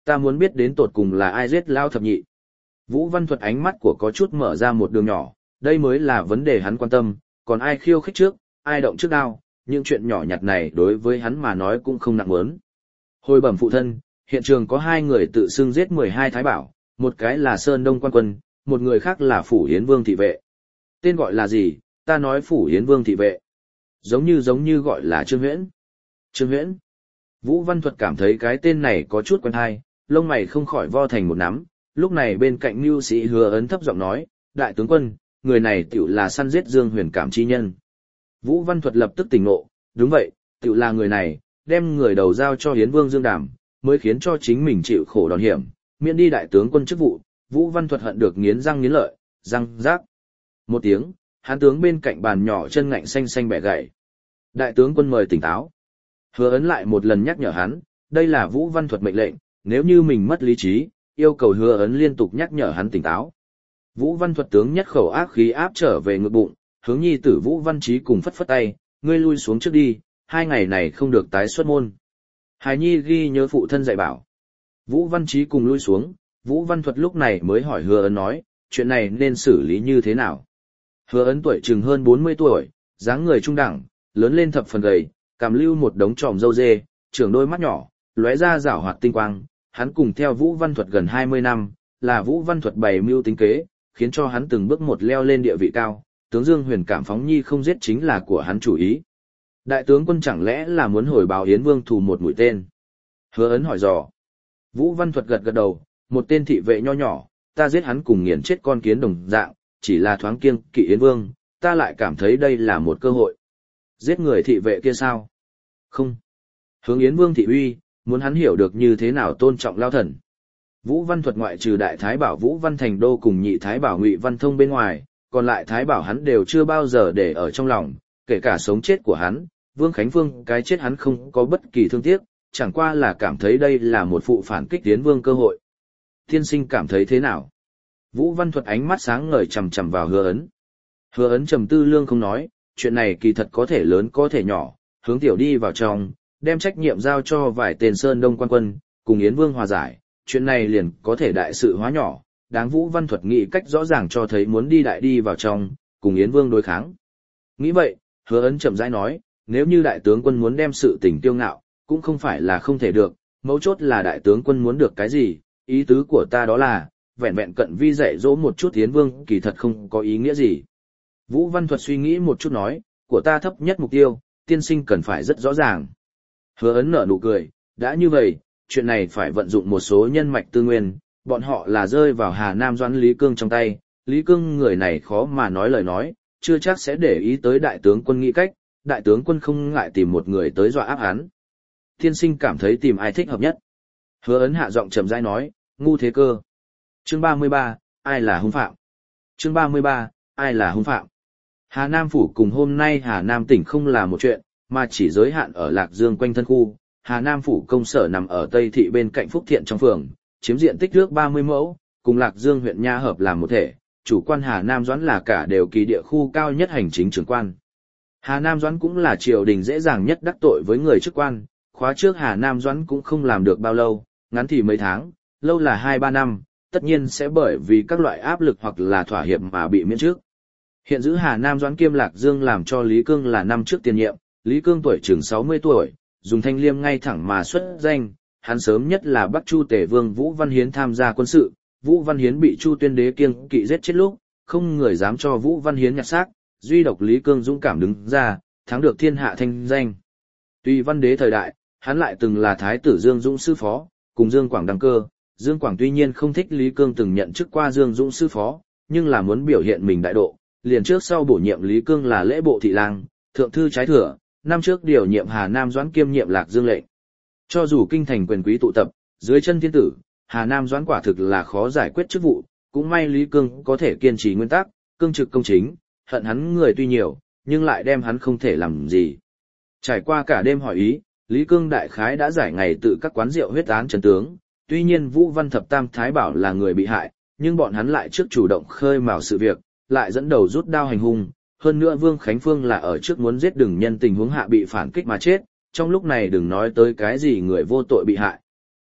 Ta muốn biết đến tột cùng là ai giết Lao thập nhị. Vũ Văn Thuật ánh mắt của có chút mở ra một đường nhỏ, đây mới là vấn đề hắn quan tâm, còn ai khiêu khích trước, ai động trước đao, những chuyện nhỏ nhặt này đối với hắn mà nói cũng không nặng mớn. Hồi bẩm phụ thân, hiện trường có 2 người tự xưng giết 12 thái bảo, một cái là Sơn Đông quan quân, một người khác là Phủ Hiến Vương thị vệ. Tên gọi là gì? Ta nói Phủ Hiến Vương thị vệ. Giống như gọi là Trương Huyễn. Trương Huyễn. Vũ Văn Thuật cảm thấy cái tên này có chút quen tai, lông mày không khỏi vo thành một nắm, lúc này bên cạnh mưu sĩ Hứa Ấn thấp giọng nói, đại tướng quân, người này tiểu là săn giết Dương Huyền Cảm chi nhân. Vũ Văn Thuật lập tức tỉnh ngộ, đúng vậy, tiểu là người này, đem người đầu giao cho Hiến Vương Dương Đàm, mới khiến cho chính mình chịu khổ đòn hiểm, miễn đi đại tướng quân chức vụ. Vũ Văn Thuật hận được nghiến răng nghiến lợi, răng rác. Một tiếng, hán tướng bên cạnh bàn nhỏ chân ngạnh xanh xanh bẻ gãy. Đại tướng quân mời tỉnh táo. Hứa Ấn lại một lần nhắc nhở hắn, đây là Vũ Văn Thuật mệnh lệnh, nếu như mình mất lý trí, yêu cầu Hứa Ấn liên tục nhắc nhở hắn tỉnh táo. Vũ Văn Thuật tướng nhất khẩu ác khí áp trở về ngực bụng, hướng nhi tử Vũ Văn Chí cùng phất phất tay, ngươi lui xuống trước đi, 2 ngày này không được tái xuất môn. Hài nhi ghi nhớ phụ thân dạy bảo. Vũ Văn Chí cùng lui xuống, Vũ Văn Thuật lúc này mới hỏi Hứa Ấn nói, chuyện này nên xử lý như thế nào. Hứa Ấn tuổi chừng hơn 40 tuổi, dáng người trung đẳng, lớn lên thập phần gầy, cằm lưu một đống tròm râu dê, trưởng đôi mắt nhỏ, lóe ra rảo hoạt tinh quang. Hắn cùng theo Vũ Văn Thuật gần 20 năm, là Vũ Văn Thuật bày mưu tính kế, khiến cho hắn từng bước một leo lên địa vị cao, tướng Dương Huyền Cảm phóng nhi không giết chính là của hắn chủ ý. Đại tướng quân chẳng lẽ là muốn hồi báo Yến Vương thù một mũi tên? Hứa Ấn hỏi dò. Vũ Văn Thuật gật gật đầu, một tên thị vệ nho nhỏ, ta giết hắn cùng nghiền chết con kiến đồng dạng, chỉ là thoáng kiêng kỵ Yến Vương, ta lại cảm thấy đây là một cơ hội. Giết người thị vệ kia sao? Không. Hướng Yến Vương thị uy, muốn hắn hiểu được như thế nào tôn trọng Lao thần. Vũ Văn Thuật ngoại trừ đại thái bảo Vũ Văn Thành Đô cùng nhị thái bảo Ngụy Văn Thông bên ngoài, còn lại thái bảo hắn đều chưa bao giờ để ở trong lòng, kể cả sống chết của hắn, Vương Khánh Vương cái chết hắn không có bất kỳ thương tiếc, chẳng qua là cảm thấy đây là một phụ phản kích Yến Vương cơ hội. Tiên sinh cảm thấy thế nào? Vũ Văn Thuật ánh mắt sáng ngời chằm chằm vào Hứa Ấn. Hứa Ấn trầm tư lương không nói, chuyện này kỳ thật có thể lớn có thể nhỏ, hướng tiểu đi vào trong, đem trách nhiệm giao cho vài tên Sơn Đông quan quân, cùng Yến Vương hòa giải, chuyện này liền có thể đại sự hóa nhỏ. Đáng Vũ Văn Thuật nghĩ cách rõ ràng cho thấy muốn đi đại đi vào trong, cùng Yến Vương đối kháng. Nghĩ vậy, Hứa Ấn chậm rãi nói, nếu như đại tướng quân muốn đem sự tình tiêu ngạo, cũng không phải là không thể được, mấu chốt là đại tướng quân muốn được cái gì, ý tứ của ta đó là, vẹn vẹn cận vi dạy dỗ một chút Yến Vương kỳ thật không có ý nghĩa gì. Vũ Văn Thuật suy nghĩ một chút nói, của ta thấp nhất mục tiêu, tiên sinh cần phải rất rõ ràng. Hứa Ấn nở nụ cười, đã như vậy, chuyện này phải vận dụng một số nhân mạch tư nguyên, bọn họ là rơi vào Hà Nam Doãn Lý Cương trong tay, Lý Cương người này khó mà nói lời nói, chưa chắc sẽ để ý tới đại tướng quân nghĩ cách, đại tướng quân không ngại tìm một người tới dọa áp hắn. Tiên sinh cảm thấy tìm ai thích hợp nhất. Hứa Ấn hạ giọng trầm rãi nói, ngu thế cơ. Chương 33, ai là hung phạm? Chương 33, ai là hung phạm? Hà Nam phủ cùng hôm nay Hà Nam tỉnh không là một chuyện, mà chỉ giới hạn ở Lạc Dương quanh thân khu. Hà Nam phủ công sở nằm ở Tây thị bên cạnh Phúc Thiện trong phường, chiếm diện tích nước 30 mẫu, cùng Lạc Dương huyện nha hợp làm một thể. Chủ quan Hà Nam Doãn là cả đều kỳ địa khu cao nhất hành chính trưởng quan. Hà Nam Doãn cũng là triều đình dễ dàng nhất đắc tội với người chức quan, khóa trước Hà Nam Doãn cũng không làm được bao lâu, ngắn thì mấy tháng, lâu là 2-3 năm, tất nhiên sẽ bởi vì các loại áp lực hoặc là thỏa hiệp mà bị miễn chức. Hiện giữ Hà Nam Doãn kiêm Lạc Dương làm cho Lý Cương là năm trước tiền nhiệm, Lý Cương tuổi chừng 60 tuổi, dùng thanh liêm ngay thẳng mà xuất danh, hắn sớm nhất là Bắc Chu Tể Vương Vũ Văn Hiến tham gia quân sự, Vũ Văn Hiến bị Chu Tuyên Đế kiêng kỵ giết chết lúc, không người dám cho Vũ Văn Hiến nhặt xác, duy độc Lý Cương dũng cảm đứng ra, thắng được thiên hạ thanh danh. Tuy Văn Đế thời đại, hắn lại từng là Thái tử Dương Dũng sư phó, cùng Dương Quảng đăng cơ. Dương Quảng tuy nhiên không thích Lý Cương từng nhận chức qua Dương Dũng sư phó, nhưng là muốn biểu hiện mình đại độ, liền trước sau bổ nhiệm Lý Cương là lễ bộ thị lang, thượng thư trái thừa, năm trước điều nhiệm Hà Nam Doãn kiêm nhiệm Lạc Dương lệnh. Cho dù kinh thành quyền quý tụ tập, dưới chân thiên tử, Hà Nam Doãn quả thực là khó giải quyết chức vụ, cũng may Lý Cương có thể kiên trì nguyên tắc, cương trực công chính, hận hắn người tuy nhiều, nhưng lại đem hắn không thể làm gì. Trải qua cả đêm hỏi ý, Lý Cương đại khái đã giải ngày tự các quán rượu huyết án trần tướng, tuy nhiên Vũ Văn Thập Tam Thái Bảo là người bị hại, nhưng bọn hắn lại trước chủ động khơi mào sự việc, lại dẫn đầu rút đao hành hung, hơn nữa Vương Khánh Phương là ở trước muốn giết đừng nhân tình huống hạ bị phản kích mà chết, trong lúc này đừng nói tới cái gì người vô tội bị hại.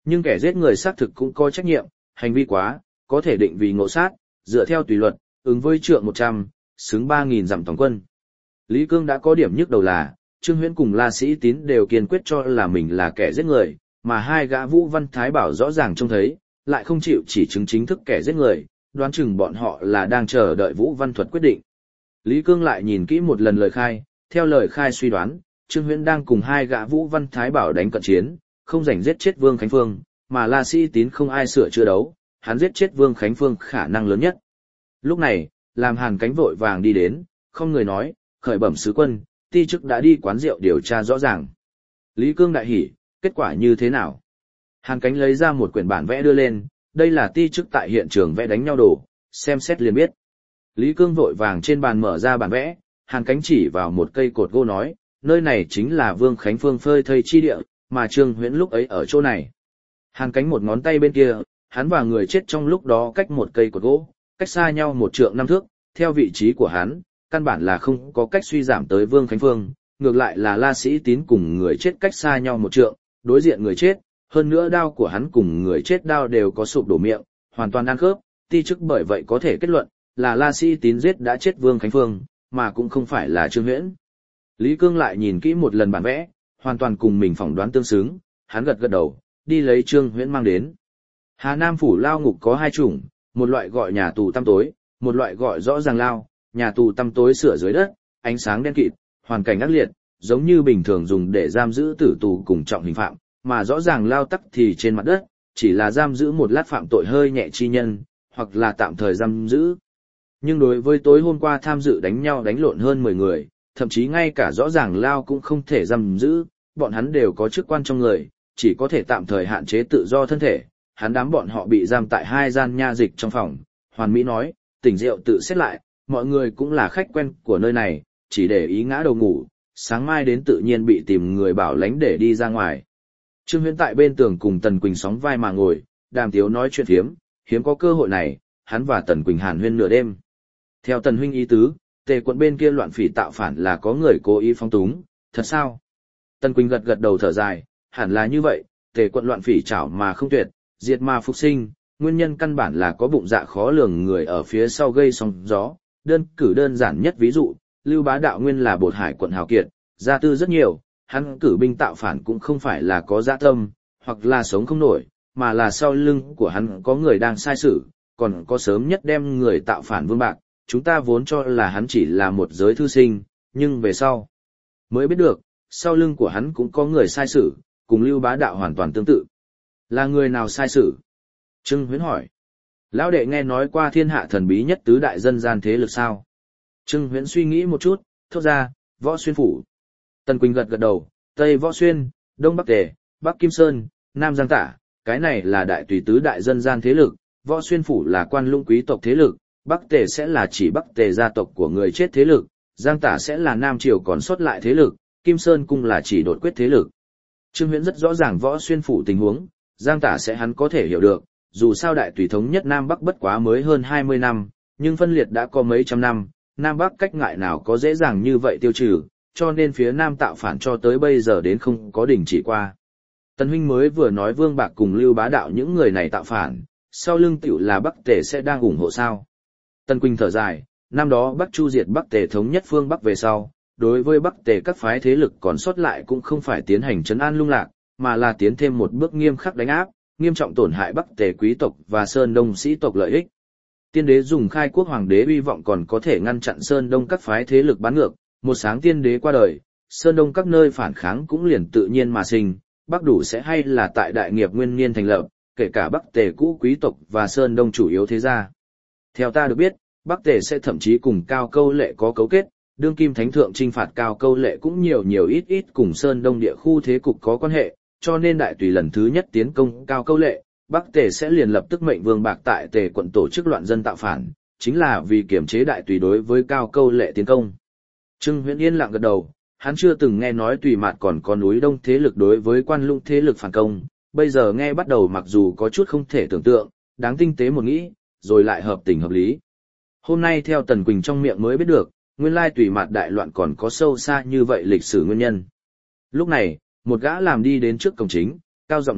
Nhưng kẻ giết người xác thực cũng có trách nhiệm, hành vi quá, có thể định vì ngộ sát, dựa theo tùy luật, ứng với trượng 100, xứng 3.000 dặm tổng quân. Lý Cương đã có điểm nhức đầu là, Trương Huyễn cùng La Sĩ Tín đều kiên quyết cho là mình là kẻ giết người, mà hai gã Vũ Văn Thái Bảo rõ ràng trông thấy, lại không chịu chỉ chứng chính thức kẻ giết người, đoán chừng bọn họ là đang chờ đợi Vũ Văn Thuật quyết định. Lý Cương lại nhìn kỹ một lần lời khai, theo lời khai suy đoán, Trương Huyễn đang cùng hai gã Vũ Văn Thái Bảo đánh cận chiến, không rảnh giết chết Vương Khánh Phương, mà La Sĩ Tín không ai sửa chữa đấu, hắn giết chết Vương Khánh Phương khả năng lớn nhất. Lúc này, làm Hàn Cánh vội vàng đi đến, không người nói, khởi bẩm sứ quân, ti chức đã đi quán rượu điều tra rõ ràng. Lý Cương đại hỉ, kết quả như thế nào? Hàn Cánh lấy ra một quyển bản vẽ đưa lên, đây là ti chức tại hiện trường vẽ đánh nhau đồ, xem xét liền biết. Lý Cương vội vàng trên bàn mở ra bản vẽ, Hàn Cánh chỉ vào một cây cột gỗ nói, nơi này chính là Vương Khánh Phương phơi thây chi địa, mà Trương Huyễn lúc ấy ở chỗ này. Hàn Cánh một ngón tay bên kia, hắn và người chết trong lúc đó cách một cây cột gỗ, cách xa nhau 1 trượng 5 thước, theo vị trí của hắn, căn bản là không có cách suy giảm tới Vương Khánh Phương, ngược lại là La Sĩ Tín cùng người chết cách xa nhau 1 trượng, đối diện người chết, hơn nữa đao của hắn cùng người chết đao đều có sụp đổ miệng, hoàn toàn ăn khớp, ti chức bởi vậy có thể kết luận, là La Sĩ Tín giết đã chết Vương Khánh Phương, mà cũng không phải là Trương Huyễn. Lý Cương lại nhìn kỹ một lần bản vẽ, hoàn toàn cùng mình phỏng đoán tương xứng, hắn gật gật đầu, đi lấy Trương Huyễn mang đến. Hà Nam phủ lao ngục có 2 chủng, một loại gọi nhà tù tăm tối, một loại gọi rõ ràng lao, nhà tù tăm tối sửa dưới đất, ánh sáng đen kịt, hoàn cảnh ác liệt, giống như bình thường dùng để giam giữ tử tù cùng trọng hình phạm, mà rõ ràng lao tắc thì trên mặt đất, chỉ là giam giữ một lát phạm tội hơi nhẹ chi nhân, hoặc là tạm thời giam giữ. Nhưng đối với tối hôm qua tham dự đánh nhau đánh lộn hơn 10 người, thậm chí ngay cả rõ ràng lao cũng không thể giam giữ, bọn hắn đều có chức quan trong người, chỉ có thể tạm thời hạn chế tự do thân thể. Hắn đám bọn họ bị giam tại 2 gian nha dịch trong phòng, Hoàn Mỹ nói, tỉnh rượu tự xét lại, mọi người cũng là khách quen của nơi này, chỉ để ý ngã đầu ngủ, sáng mai đến tự nhiên bị tìm người bảo lánh để đi ra ngoài. Trương Huyễn tại bên tường cùng Tần Quỳnh sóng vai mà ngồi, đàm tiếu nói chuyện hiếm có cơ hội này, hắn và Tần Quỳnh hàn huyên nửa đêm. Theo Tần huynh ý tứ, Tề quận bên kia loạn phỉ tạo phản là có người cố ý phóng túng, thật sao? Tần Quỳnh gật gật đầu thở dài, hẳn là như vậy, Tề quận loạn phỉ chảo mà không tuyệt, diệt mà phục sinh, nguyên nhân căn bản là có bụng dạ khó lường người ở phía sau gây sóng gió. Đơn giản nhất ví dụ, Lưu Bá Đạo nguyên là Bột Hải quận hào kiệt, gia tư rất nhiều, hắn cử binh tạo phản cũng không phải là có dã tâm, hoặc là sống không nổi, mà là sau lưng của hắn có người đang sai sử, còn có sớm nhất đem người tạo phản Vương Bạc, chúng ta vốn cho là hắn chỉ là một giới thư sinh, nhưng về sau mới biết được, sau lưng của hắn cũng có người sai sử, cùng Lưu Bá Đạo hoàn toàn tương tự. Là người nào sai sử? Trương Huyễn hỏi. Lão đệ nghe nói qua thiên hạ thần bí nhất tứ đại dân gian thế lực sao? Trương Huyễn suy nghĩ một chút, thốt ra, Võ Xuyên phủ. Tần Quỳnh gật gật đầu, Tây Võ Xuyên, Đông Bắc Tề, Bắc Kim Sơn, Nam Giang Tả, cái này là đại tùy tứ đại dân gian thế lực, Võ Xuyên phủ là quan lũng quý tộc thế lực, Bắc Tề sẽ là chỉ Bắc Tề gia tộc của người chết thế lực, Giang Tả sẽ là Nam Triều còn sót lại thế lực, Kim Sơn cung là chỉ đột quyết thế lực. Trương Huyễn rất rõ ràng Võ Xuyên phủ tình huống, Giang Tả sẽ hắn có thể hiểu được, dù sao đại tùy thống nhất Nam Bắc bất quá mới hơn 20 năm, nhưng phân liệt đã có mấy trăm năm, Nam Bắc cách ngại nào có dễ dàng như vậy tiêu trừ, cho nên phía Nam tạo phản cho tới bây giờ đến không có đình chỉ qua. Tần huynh mới vừa nói Vương Bạc cùng Lưu Bá Đạo những người này tạo phản, sau lưng tiểu là Bắc Tề sẽ đang ủng hộ sao? Tần Quỳnh thở dài, năm đó Bắc Chu diệt Bắc Tề thống nhất phương Bắc về sau, đối với Bắc Tề các phái thế lực còn sót lại cũng không phải tiến hành trấn an lung lạc, mà là tiến thêm một bước nghiêm khắc đánh áp, nghiêm trọng tổn hại Bắc Tề quý tộc và Sơn Đông sĩ tộc lợi ích. Tiên đế dùng khai quốc hoàng đế uy vọng còn có thể ngăn chặn Sơn Đông các phái thế lực bán ngược, một sáng tiên đế qua đời, Sơn Đông các nơi phản kháng cũng liền tự nhiên mà sinh, Bắc đủ sẽ hay là tại đại nghiệp nguyên niên thành lập, kể cả Bắc Tề cũ quý tộc và Sơn Đông chủ yếu thế gia. Theo ta được biết, Bắc Tề sẽ thậm chí cùng Cao Câu Lệ có cấu kết, đương kim thánh thượng trinh phạt Cao Câu Lệ cũng nhiều ít cùng Sơn Đông địa khu thế cục có quan hệ, cho nên đại tùy lần thứ nhất tiến công Cao Câu Lệ, Bắc Tề sẽ liền lập tức mệnh Vương Bạc tại Tề quận tổ chức loạn dân tạo phản, chính là vì kiểm chế đại tùy đối với Cao Câu Lệ tiến công. Trương Huyễn yên lặng gật đầu, hắn chưa từng nghe nói Tùy Mạt còn có núi Đông thế lực đối với quan lũng thế lực phản công, bây giờ nghe bắt đầu mặc dù có chút không thể tưởng tượng, đáng tinh tế một nghĩ, rồi lại hợp tình hợp lý. Hôm nay theo Tần Quỳnh trong miệng mới biết được, nguyên lai Tùy Mạt đại loạn còn có sâu xa như vậy lịch sử nguyên nhân. Lúc này, một gã làm đi đến trước cổng chính, cao giọng nói,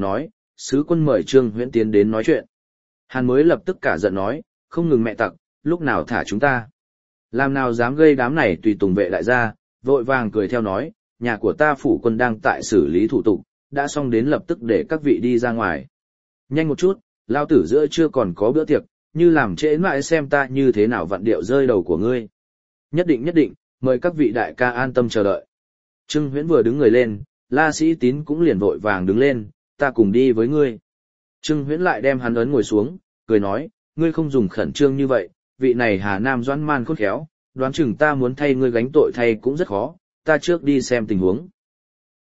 sứ quân mời Trương Huyễn tiến đến nói chuyện. Hàn mới lập tức cả giận nói, không ngừng mẹ tặc, lúc nào thả chúng ta. Làm nào dám gây đám này tùy tùng vệ đại gia, vội vàng cười theo nói, nhà của ta phủ quân đang tại xử lý thủ tục, đã xong đến lập tức để các vị đi ra ngoài. Nhanh một chút, lao tử giữa chưa còn có bữa tiệc, như làm trễ mãi xem ta như thế nào vặn điệu rơi đầu của ngươi. Nhất định, mời các vị đại ca an tâm chờ đợi. Trương Huyễn vừa đứng người lên, La Sĩ Tín cũng liền vội vàng đứng lên, ta cùng đi với ngươi. Trương Huyễn lại đem hắn ấn ngồi xuống, cười nói, ngươi không dùng khẩn trương như vậy, vị này Hà Nam Doãn Man khôn khéo, đoán chừng ta muốn thay ngươi gánh tội thay cũng rất khó, ta trước đi xem tình huống.